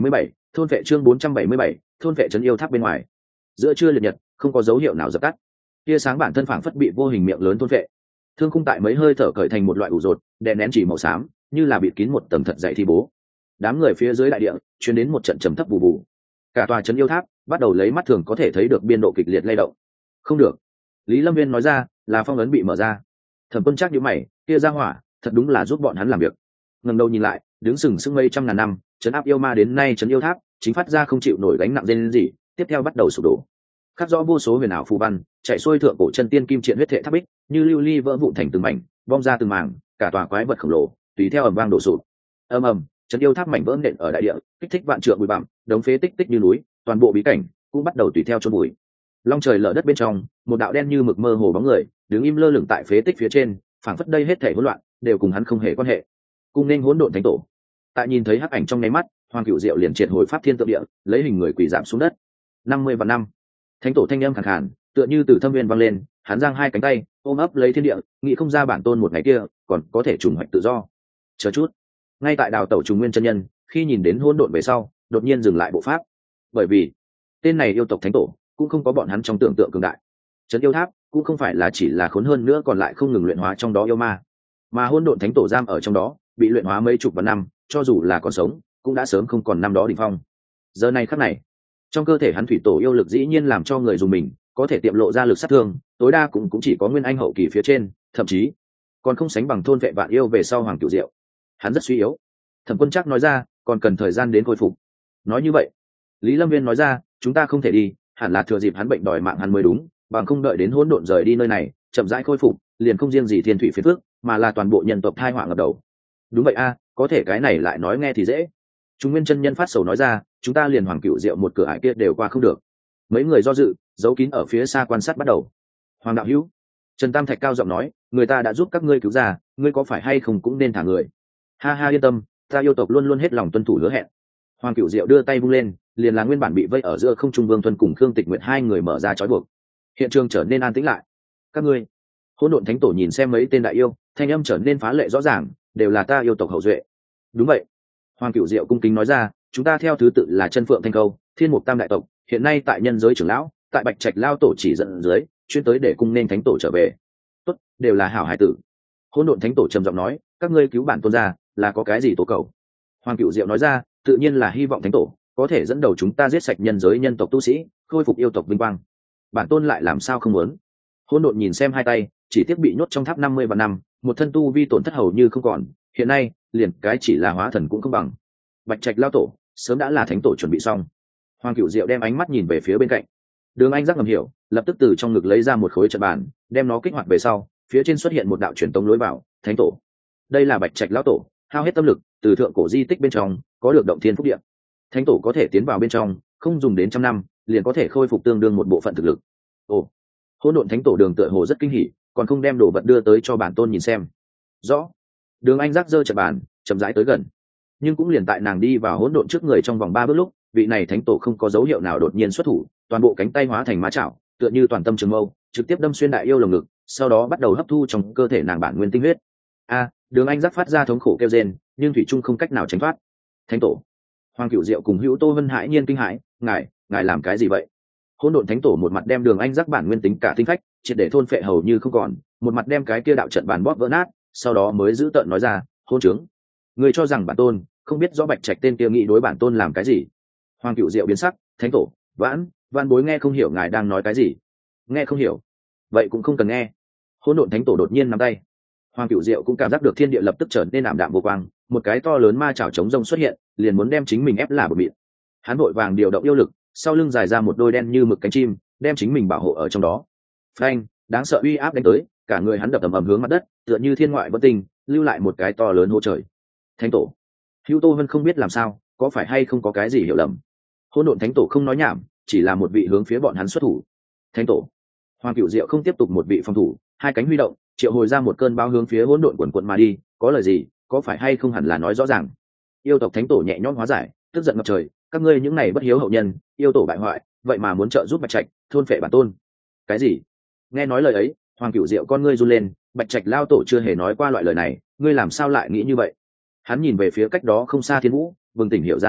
S1: Thôn vệ chương bốn trăm bảy mươi bảy, thôn vệ trấn yêu tháp bên ngoài. Giữa trưa liệt nhật, không có dấu hiệu nào dập tắt. Tia sáng bản thân phảng phất bị vô hình miệng lớn thôn vệ. Thương khung tại mấy hơi thở cởi thành một loại ủ rột, đè nén chỉ màu xám, như là bịt kín một tầng thật dày thi bố. Đám người phía dưới đại địa truyền đến một trận trầm thấp bù bù. Cả tòa trấn yêu tháp bắt đầu lấy mắt thường có thể thấy được biên độ kịch liệt lay động. Không được, Lý Lâm Viên nói ra, là phong ấn bị mở ra. Thẩm Quân chắc nhíu mày, kia ra hỏa, thật đúng là giúp bọn hắn làm việc. Ngẩng đầu nhìn lại, đứng sừng sững mây trăm ngàn năm, trấn áp yêu ma đến nay trấn yêu tháp chính phát ra không chịu nổi gánh nặng lên gì, tiếp theo bắt đầu sụp đổ. Khắc rõ vô số huyền ảo phù văn, chạy xuôi thượng cổ chân tiên kim triện huyết thể tháp bích, như lưu ly vỡ vụn thành từng mảnh, bong ra từng mảng, cả tòa quái vật khổng lồ tùy theo ầm vang đổ sụp. Ầm ầm, trấn yêu tháp mảnh vỡ nện ở đại địa, kích thích vạn trượng bụi bặm, đống phế tích tích như núi, toàn bộ bí cảnh cũng bắt đầu tùy theo chôn bụi. Long trời lở đất bên trong, một đạo đen như mực mơ hồ bóng người đứng im lơ lửng tại phế tích phía trên, phảng phất đây hết thảy hỗn loạn đều cùng hắn không hề quan hệ. Cung nên hỗn độn thánh tổ. Tại nhìn thấy hắc ảnh trong nháy mắt, Hoàng Cửu Diệu liền triệt hồi pháp thiên tượng địa, lấy hình người quỳ giảm xuống đất. năm mươi và năm. Thánh tổ thanh âm khàn khàn, tựa như từ thâm viên vang lên, hắn giang hai cánh tay, ôm ấp lấy thiên địa, nghĩ không ra bản tôn một ngày kia còn có thể trùng hoạch tự do. Chờ chút. Ngay tại đào tẩu trùng nguyên chân nhân, khi nhìn đến hỗn độn về sau, đột nhiên dừng lại bộ pháp. Bởi vì, tên này yêu tộc thánh tổ cũng không có bọn hắn trong tưởng tượng cường đại. Trấn yêu tháp cũng không phải là chỉ là khốn hơn nữa còn lại không ngừng luyện hóa trong đó yêu ma, mà hỗn độn thánh tổ giam ở trong đó, bị luyện hóa mấy chục vạn năm, cho dù là còn sống, cũng đã sớm không còn năm đó đỉnh phong. Giờ này khắc này, trong cơ thể hắn thủy tổ yêu lực dĩ nhiên làm cho người dùng mình có thể tiệm lộ ra lực sát thương, tối đa cũng cũng chỉ có nguyên anh hậu kỳ phía trên, thậm chí còn không sánh bằng thôn vệ vạn yêu về sau Hoàng Cửu Diệu. Hắn rất suy yếu. Thẩm Quân chắc nói ra, còn cần thời gian đến khôi phục. Nói như vậy, Lý Lâm Viên nói ra, chúng ta không thể đi, hẳn là thừa dịp hắn bệnh đòi mạng hắn mới đúng, bằng không đợi đến hỗn độn rời đi nơi này, chậm rãi khôi phục, liền không riêng gì thiên thủy phiền phước, mà là toàn bộ nhân tộc thai họa ngập đầu. Đúng vậy a, có thể cái này lại nói nghe thì dễ. Chúng nguyên chân nhân phát sầu nói ra, chúng ta liền Hoàng Cửu Diệu một cửa ải kia đều qua không được. Mấy người do dự, giấu kín ở phía xa quan sát bắt đầu. Hoàng đạo hữu, Trần Tam Thạch cao giọng nói, người ta đã giúp các ngươi cứu ra, ngươi có phải hay không cũng nên thả người. Ha ha, yên tâm, ta yêu tộc luôn luôn hết lòng tuân thủ hứa hẹn. Hoàng Cửu Diệu đưa tay vung lên, liền là nguyên bản bị vây ở giữa không trung Vương Thuần cùng Khương Tịch Nguyệt hai người mở ra trói buộc. Hiện trường trở nên an tĩnh lại. Các ngươi, hỗn độn thánh tổ nhìn xem mấy tên đại yêu, thanh âm trở nên phá lệ rõ ràng, đều là ta yêu tộc hậu duệ. Đúng vậy. Hoàng Cửu Diệu cung kính nói ra, chúng ta theo thứ tự là Chân Phượng Thanh Câu, Thiên Mục Tam đại tộc, hiện nay tại nhân giới trưởng lão, tại Bạch Trạch lao tổ chỉ dẫn dưới, chuyên tới để cung nên thánh tổ trở về. Tốt, đều là hảo hải tử. Hỗn độn thánh tổ trầm giọng nói, các ngươi cứu bản tôn ra, là có cái gì tố cầu? Hoàng Cửu Diệu nói ra, tự nhiên là hy vọng thánh tổ có thể dẫn đầu chúng ta giết sạch nhân giới nhân tộc tu sĩ, khôi phục yêu tộc vinh quang. Bản tôn lại làm sao không muốn? Hỗn độn nhìn xem hai tay, chỉ tiếc bị nhốt trong tháp năm mươi và năm, một thân tu vi tổn thất hầu như không còn, hiện nay liền cái chỉ là hóa thần cũng không bằng. Bạch Trạch lao tổ sớm đã là thánh tổ chuẩn bị xong. Hoàng Cửu Diệu đem ánh mắt nhìn về phía bên cạnh. Đường Anh giác ngầm hiểu, lập tức từ trong ngực lấy ra một khối trận bàn, đem nó kích hoạt về sau, phía trên xuất hiện một đạo truyền tống lối vào, thánh tổ. Đây là Bạch Trạch lão tổ hao hết tâm lực từ thượng cổ di tích bên trong có được động thiên phúc địa, thánh tổ có thể tiến vào bên trong, không dùng đến trăm năm liền có thể khôi phục tương đương một bộ phận thực lực. Ồ, hỗn độn thánh tổ đường tựa hồ rất kinh hỉ, còn không đem đồ vật đưa tới cho bản tôn nhìn xem. Rõ. Đường Anh giác giơ trận bàn, chậm rãi tới gần, nhưng cũng liền tại nàng đi vào hỗn độn trước người trong vòng ba bước lúc, vị này thánh tổ không có dấu hiệu nào đột nhiên xuất thủ, toàn bộ cánh tay hóa thành ma chảo, tựa như toàn tâm trường mâu, trực tiếp đâm xuyên đại yêu lồng ngực, sau đó bắt đầu hấp thu trong cơ thể nàng bản nguyên tinh huyết. A, Đường Anh giác phát ra thống khổ kêu rên, nhưng thủy trung không cách nào tránh thoát. Thánh tổ. Hoàng Cửu Diệu cùng Hữu Tô Vân hãi nhiên kinh hãi, ngài, ngài làm cái gì vậy? Hỗn độn thánh tổ một mặt đem Đường Anh giác bản nguyên tính cả tinh phách triệt để thôn phệ hầu như không còn, một mặt đem cái kia đạo trận bàn bóp vỡ nát, sau đó mới giữ tợn nói ra, hôn trướng, ngươi cho rằng bản tôn không biết rõ Bạch Trạch tên kia nghĩ đối bản tôn làm cái gì? Hoàng Cửu Diệu biến sắc, thánh tổ, vãn, vãn bối nghe không hiểu ngài đang nói cái gì. Nghe không hiểu, vậy cũng không cần nghe. Hỗn độn thánh tổ đột nhiên nắm tay. Hoàng Cửu Diệu cũng cảm giác được thiên địa lập tức trở nên ảm đạm vô quang, một cái to lớn ma chảo chống rông xuất hiện, liền muốn đem chính mình ép là bờ mịn. Hắn vội vàng điều động yêu lực, sau lưng dài ra một đôi đen như mực cánh chim, đem chính mình bảo hộ ở trong đó. Phanh, đáng sợ uy áp đánh tới, cả người hắn đập ầm ầm hướng mặt đất, tựa như thiên ngoại bất tinh, lưu lại một cái to lớn hố trời. Thánh tổ. Hữu Tô Vân không biết làm sao, có phải hay không có cái gì hiểu lầm. Hỗn độn thánh tổ không nói nhảm, chỉ là một vị hướng phía bọn hắn xuất thủ. Thánh tổ. Hoàng Cửu Diệu không tiếp tục một vị phòng thủ, hai cánh huy động, triệu hồi ra một cơn bão hướng phía hỗn độn quần quần mà đi, có lời gì, có phải hay không hẳn là nói rõ ràng. Yêu tộc thánh tổ nhẹ nhõm hóa giải, tức giận ngập trời, các ngươi những này bất hiếu hậu nhân, yêu tổ bại hoại, vậy mà muốn trợ giúp Bạch Trạch thôn phệ bản tôn. Cái gì? Nghe nói lời ấy, Hoàng Cửu Diệu con ngươi run lên, Bạch Trạch lao tổ chưa hề nói qua loại lời này, ngươi làm sao lại nghĩ như vậy? Hắn nhìn về phía cách đó không xa Thiên Vũ, bừng tỉnh hiểu ra nói,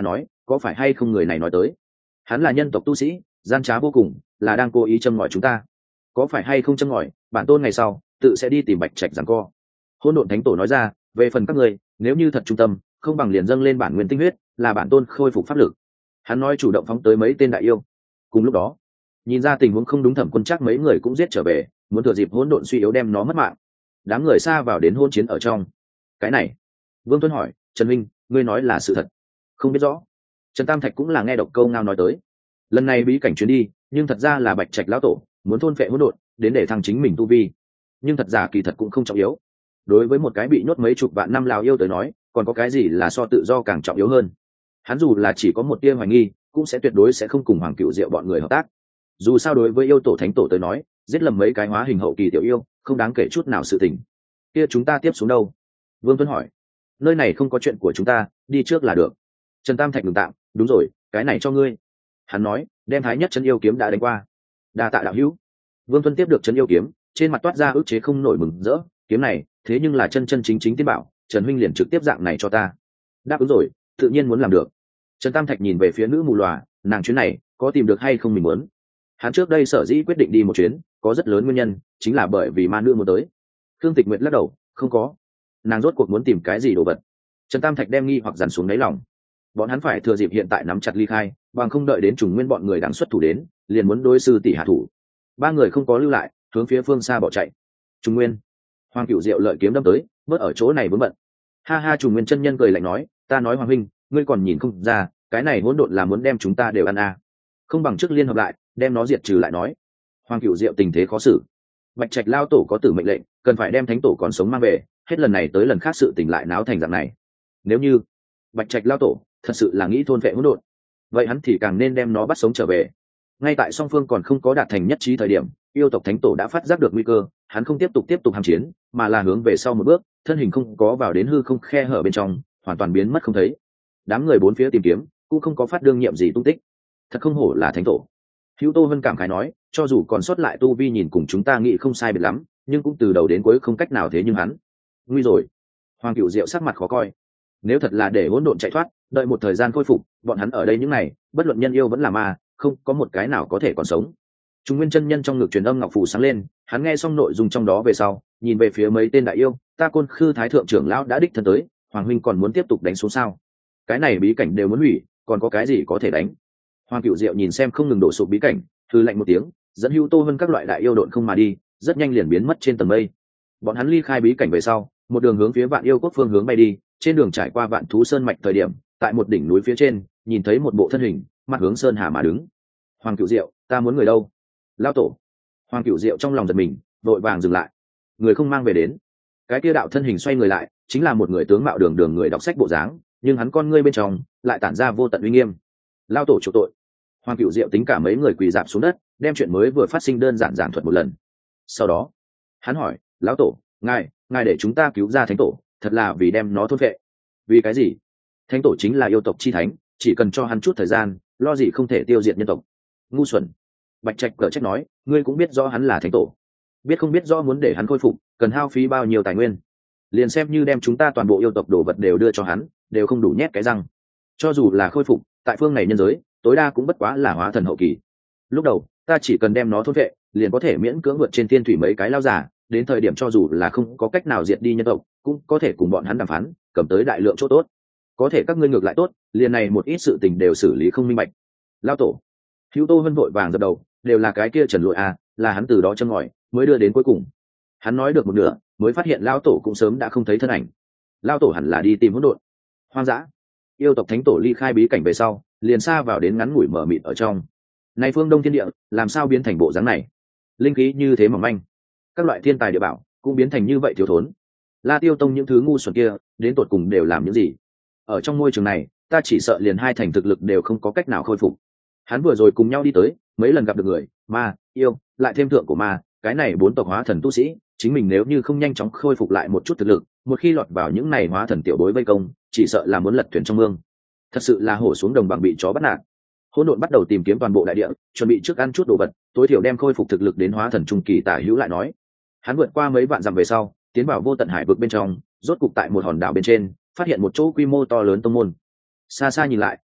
S1: có phải hay không người này nói tới hắn là nhân tộc tu sĩ gian trá vô cùng, là đang cố ý châm ngòi chúng ta, có phải hay không châm ngòi bản tôn ngày sau tự sẽ đi tìm bạch trạch giằng co. Hỗn độn thánh tổ nói ra, về phần các người nếu như thật trung tâm không bằng liền dâng lên bản nguyên tinh huyết, là bản tôn khôi phục pháp lực. Hắn nói chủ động phóng tới mấy tên đại yêu. Cùng lúc đó nhìn ra tình huống không đúng, Thẩm Quân chắc mấy người cũng giết trở về, muốn thừa dịp hỗn độn suy yếu đem nó mất mạng. Đám người xa vào đến hôn chiến ở trong. Cái này Vương Tuấn hỏi, Trần Minh, ngươi nói là sự thật? Không biết rõ. Trần Tam Thạch cũng là nghe độc câu ngao nói tới, lần này bí cảnh chuyến đi nhưng thật ra là bạch trạch lão tổ muốn thôn phệ hỗn độn đến để thăng chính mình tu vi, nhưng thật ra kỳ thật cũng không trọng yếu. Đối với một cái bị nhốt mấy chục vạn năm lào yêu tới nói, còn có cái gì là so tự do càng trọng yếu hơn. Hắn dù là chỉ có một tia hoài nghi cũng sẽ tuyệt đối sẽ không cùng Hoàng Cựu Diệu bọn người hợp tác. Dù sao đối với yêu tổ thánh tổ tới nói, giết lầm mấy cái hóa hình hậu kỳ tiểu yêu không đáng kể chút nào sự tình. Kia chúng ta tiếp xuống đâu? Vương Tuấn hỏi. Nơi này không có chuyện của chúng ta, đi trước là được. Trần Tam Thạch ngừng tạm, đúng rồi, cái này cho ngươi. Hắn nói, đem thái nhất chân yêu kiếm đã đánh qua. Đa tạ đạo hữu. Vương Tuấn tiếp được chân yêu kiếm, trên mặt toát ra ức chế không nổi mừng rỡ, kiếm này thế nhưng là chân chân chính chính tiên bảo, Trần huynh liền trực tiếp dạng này cho ta. Đáp ứng rồi, tự nhiên muốn làm được. Trần Tam Thạch nhìn về phía nữ mù lòa, nàng chuyến này có tìm được hay không mình muốn. Hắn trước đây sở dĩ quyết định đi một chuyến có rất lớn nguyên nhân, chính là bởi vì ma nữ muốn tới. Khương Tịch Nguyệt lắc đầu, không có. Nàng rốt cuộc muốn tìm cái gì đồ vật? Trần Tam Thạch đem nghi hoặc dằn xuống đáy lòng. Bọn hắn phải thừa dịp hiện tại nắm chặt ly khai, bằng không đợi đến trùng nguyên bọn người đang xuất thủ đến, liền muốn đối sư tỷ hạ thủ. Ba người không có lưu lại, hướng phía phương xa bỏ chạy. Trùng nguyên, Hoàng Cửu Diệu lợi kiếm đâm tới, bớt ở chỗ này vướng bận. Ha ha, Trùng Nguyên chân nhân cười lạnh nói, ta nói Hoàng huynh, ngươi còn nhìn không ra, cái này hỗn độn là muốn đem chúng ta đều ăn à. Không bằng trước liên hợp lại, đem nó diệt trừ lại nói. Hoàng Cửu Diệu tình thế khó xử. Bạch Trạch lao tổ có tử mệnh lệnh, cần phải đem thánh tổ còn sống mang về, hết lần này tới lần khác sự tình lại náo thành dạng này. Nếu như Bạch Trạch lao tổ thật sự là nghĩ thôn vệ hỗn độn, vậy hắn thì càng nên đem nó bắt sống trở về. Ngay tại song phương còn không có đạt thành nhất trí thời điểm, yêu tộc thánh tổ đã phát giác được nguy cơ, hắn không tiếp tục tiếp tục hàm chiến, mà là hướng về sau một bước, thân hình không có vào đến hư không khe hở bên trong, hoàn toàn biến mất không thấy. Đám người bốn phía tìm kiếm, cũng không có phát đương nhiệm gì tung tích. Thật không hổ là thánh tổ. Hữu Tô Vân cảm khái nói, cho dù còn sót lại tu vi nhìn cùng chúng ta nghĩ không sai biệt lắm, nhưng cũng từ đầu đến cuối không cách nào thế nhưng hắn. Nguy rồi. Hoàng Cửu Diệu sắc mặt khó coi. Nếu thật là để hỗn độn chạy thoát, đợi một thời gian khôi phục, bọn hắn ở đây những này, bất luận nhân yêu vẫn là ma, không có một cái nào có thể còn sống. Trung Nguyên chân nhân trong ngực truyền âm ngọc phù sáng lên, hắn nghe xong nội dung trong đó về sau, nhìn về phía mấy tên đại yêu, ta Côn Khư Thái thượng trưởng lão đã đích thân tới, Hoàng huynh còn muốn tiếp tục đánh xuống sao? Cái này bí cảnh đều muốn hủy, còn có cái gì có thể đánh? Hoàng Cửu Diệu nhìn xem không ngừng đổ sụp bí cảnh, thư lạnh một tiếng, dẫn Hưu Tô Vân các loại đại yêu độn không mà đi, rất nhanh liền biến mất trên tầng mây. Bọn hắn ly khai bí cảnh về sau, một đường hướng phía Vạn Yêu Quốc phương hướng bay đi, trên đường trải qua Vạn Thú Sơn mạch thời điểm, tại một đỉnh núi phía trên, nhìn thấy một bộ thân hình, mặt hướng sơn hà mà đứng. Hoàng Cửu Diệu, ta muốn người đâu? Lão tổ. Hoàng Cửu Diệu trong lòng giật mình, vội vàng dừng lại. Người không mang về đến. Cái kia đạo thân hình xoay người lại, chính là một người tướng mạo đường đường người đọc sách bộ dáng, nhưng hắn con ngươi bên trong lại tản ra vô tận uy nghiêm. Lão tổ chủ tội. Hoàng Cửu Diệu tính cả mấy người quỳ dạp xuống đất, đem chuyện mới vừa phát sinh đơn giản giảng thuật một lần. Sau đó, hắn hỏi, lão tổ, ngài, ngài để chúng ta cứu ra thánh tổ, thật là vì đem nó thôn vệ. Vì cái gì? Thánh tổ chính là yêu tộc chi thánh, chỉ cần cho hắn chút thời gian, lo gì không thể tiêu diệt nhân tộc. Ngu xuẩn. Bạch Trạch cở trách nói, ngươi cũng biết rõ hắn là thánh tổ, biết không biết rõ muốn để hắn khôi phục cần hao phí bao nhiêu tài nguyên, liền xem như đem chúng ta toàn bộ yêu tộc đồ vật đều đưa cho hắn, đều không đủ nhét cái răng. Cho dù là khôi phục, tại phương này nhân giới tối đa cũng bất quá là hóa thần hậu kỳ. Lúc đầu ta chỉ cần đem nó thôn vệ, liền có thể miễn cưỡng vượt trên thiên thủy mấy cái lao giả, đến thời điểm cho dù là không có cách nào diệt đi nhân tộc, cũng có thể cùng bọn hắn đàm phán, cầm tới đại lượng chỗ tốt. Có thể các ngươi ngược lại tốt, liền này một ít sự tình đều xử lý không minh bạch. Lao tổ. Hữu Tô Vân vội vàng dập đầu, đều là cái kia Trần Lội à, là hắn từ đó châm ngòi mới đưa đến cuối cùng. Hắn nói được một nửa, mới phát hiện Lao tổ cũng sớm đã không thấy thân ảnh. Lao tổ hẳn là đi tìm hỗn độn. Hoang dã. Yêu tộc thánh tổ ly khai bí cảnh về sau, liền xa vào đến ngắn ngủi mở mịt ở trong. Này phương Đông thiên địa, làm sao biến thành bộ dáng này? Linh khí như thế mỏng manh, các loại thiên tài địa bảo cũng biến thành như vậy thiếu thốn. La Tiêu Tông những thứ ngu xuẩn kia, đến tột cùng đều làm những gì? Ở trong môi trường này, ta chỉ sợ liền hai thành thực lực đều không có cách nào khôi phục. Hắn vừa rồi cùng nhau đi tới, mấy lần gặp được người, ma, yêu, lại thêm thượng của ma, cái này bốn tộc hóa thần tu sĩ, chính mình nếu như không nhanh chóng khôi phục lại một chút thực lực, một khi lọt vào những này hóa thần tiểu bối vây công, chỉ sợ là muốn lật thuyền trong mương. Thật sự là hổ xuống đồng bằng bị chó bắt nạt. Hỗn độn bắt đầu tìm kiếm toàn bộ đại địa, chuẩn bị trước ăn chút đồ vật, tối thiểu đem khôi phục thực lực đến hóa thần trung kỳ tả hữu lại nói. Hắn vượt qua mấy vạn dặm về sau, tiến vào vô tận hải vực bên trong, rốt cục tại một hòn đảo bên trên, phát hiện một chỗ quy mô to lớn tông môn. Xa xa nhìn lại,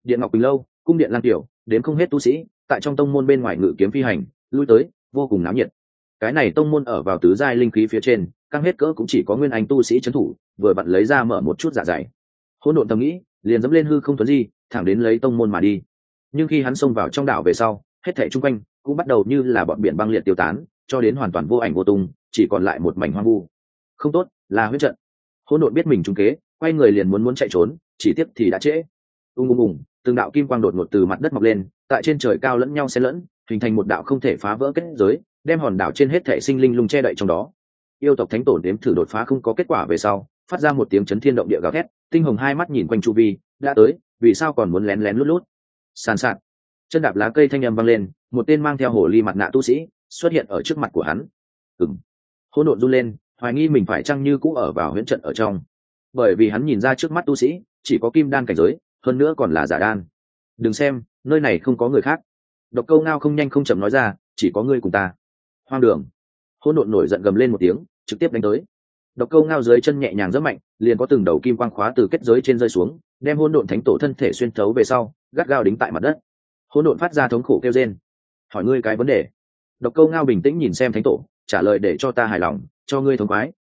S1: Điện Ngọc Bình lâu, cung điện lang tiểu, đến không hết tu sĩ tại trong tông môn bên ngoài ngự kiếm phi hành lui tới, vô cùng náo nhiệt. Cái này tông môn ở vào tứ giai linh khí phía trên, căng hết cỡ cũng chỉ có nguyên anh tu sĩ trấn thủ, vừa vặn lấy ra mở một chút dạ dày. Hỗn độn tâm nghĩ, liền dẫm lên hư không tuấn di, thẳng đến lấy tông môn mà đi. Nhưng khi hắn xông vào trong đảo về sau, hết thảy chung quanh cũng bắt đầu như là bọn biển băng liệt tiêu tán, cho đến hoàn toàn vô ảnh vô tung, chỉ còn lại một mảnh hoang vu. Không tốt, là huyễn trận. Hỗn độn biết mình trúng kế, quay người liền muốn muốn chạy trốn, chỉ tiếc thì đã trễ. Ung ung ung, từng đạo kim quang đột ngột từ mặt đất mọc lên, tại trên trời cao lẫn nhau xen lẫn, hình thành một đạo không thể phá vỡ kết giới, đem hòn đảo trên hết thảy sinh linh lung che đậy trong đó. Yêu tộc thánh tổ đếm thử đột phá không có kết quả về sau, phát ra một tiếng chấn thiên động địa gào thét, tinh hồng hai mắt nhìn quanh chu vi, đã tới, vì sao còn muốn lén lén lút lút? Sàn sạt, chân đạp lá cây thanh âm vang lên, một tên mang theo hồ ly mặt nạ tu sĩ xuất hiện ở trước mặt của hắn. Ừm. Hỗn độn run lên, hoài nghi mình phải chăng như cũ ở vào huyễn trận ở trong, bởi vì hắn nhìn ra trước mắt tu sĩ chỉ có kim đan cảnh giới, hơn nữa còn là giả đan. Đừng xem, nơi này không có người khác. Độc Câu Ngao không nhanh không chậm nói ra, chỉ có ngươi cùng ta. Hoang đường. Hỗn độn nổi giận gầm lên một tiếng, trực tiếp đánh tới. Độc Câu Ngao dưới chân nhẹ nhàng rất mạnh, liền có từng đầu kim quang khóa từ kết giới trên rơi xuống, đem hỗn độn thánh tổ thân thể xuyên thấu về sau, gắt gao đính tại mặt đất. Hỗn độn phát ra thống khổ kêu rên. Hỏi ngươi cái vấn đề. Độc Câu Ngao bình tĩnh nhìn xem thánh tổ, trả lời để cho ta hài lòng, cho ngươi thống khoái.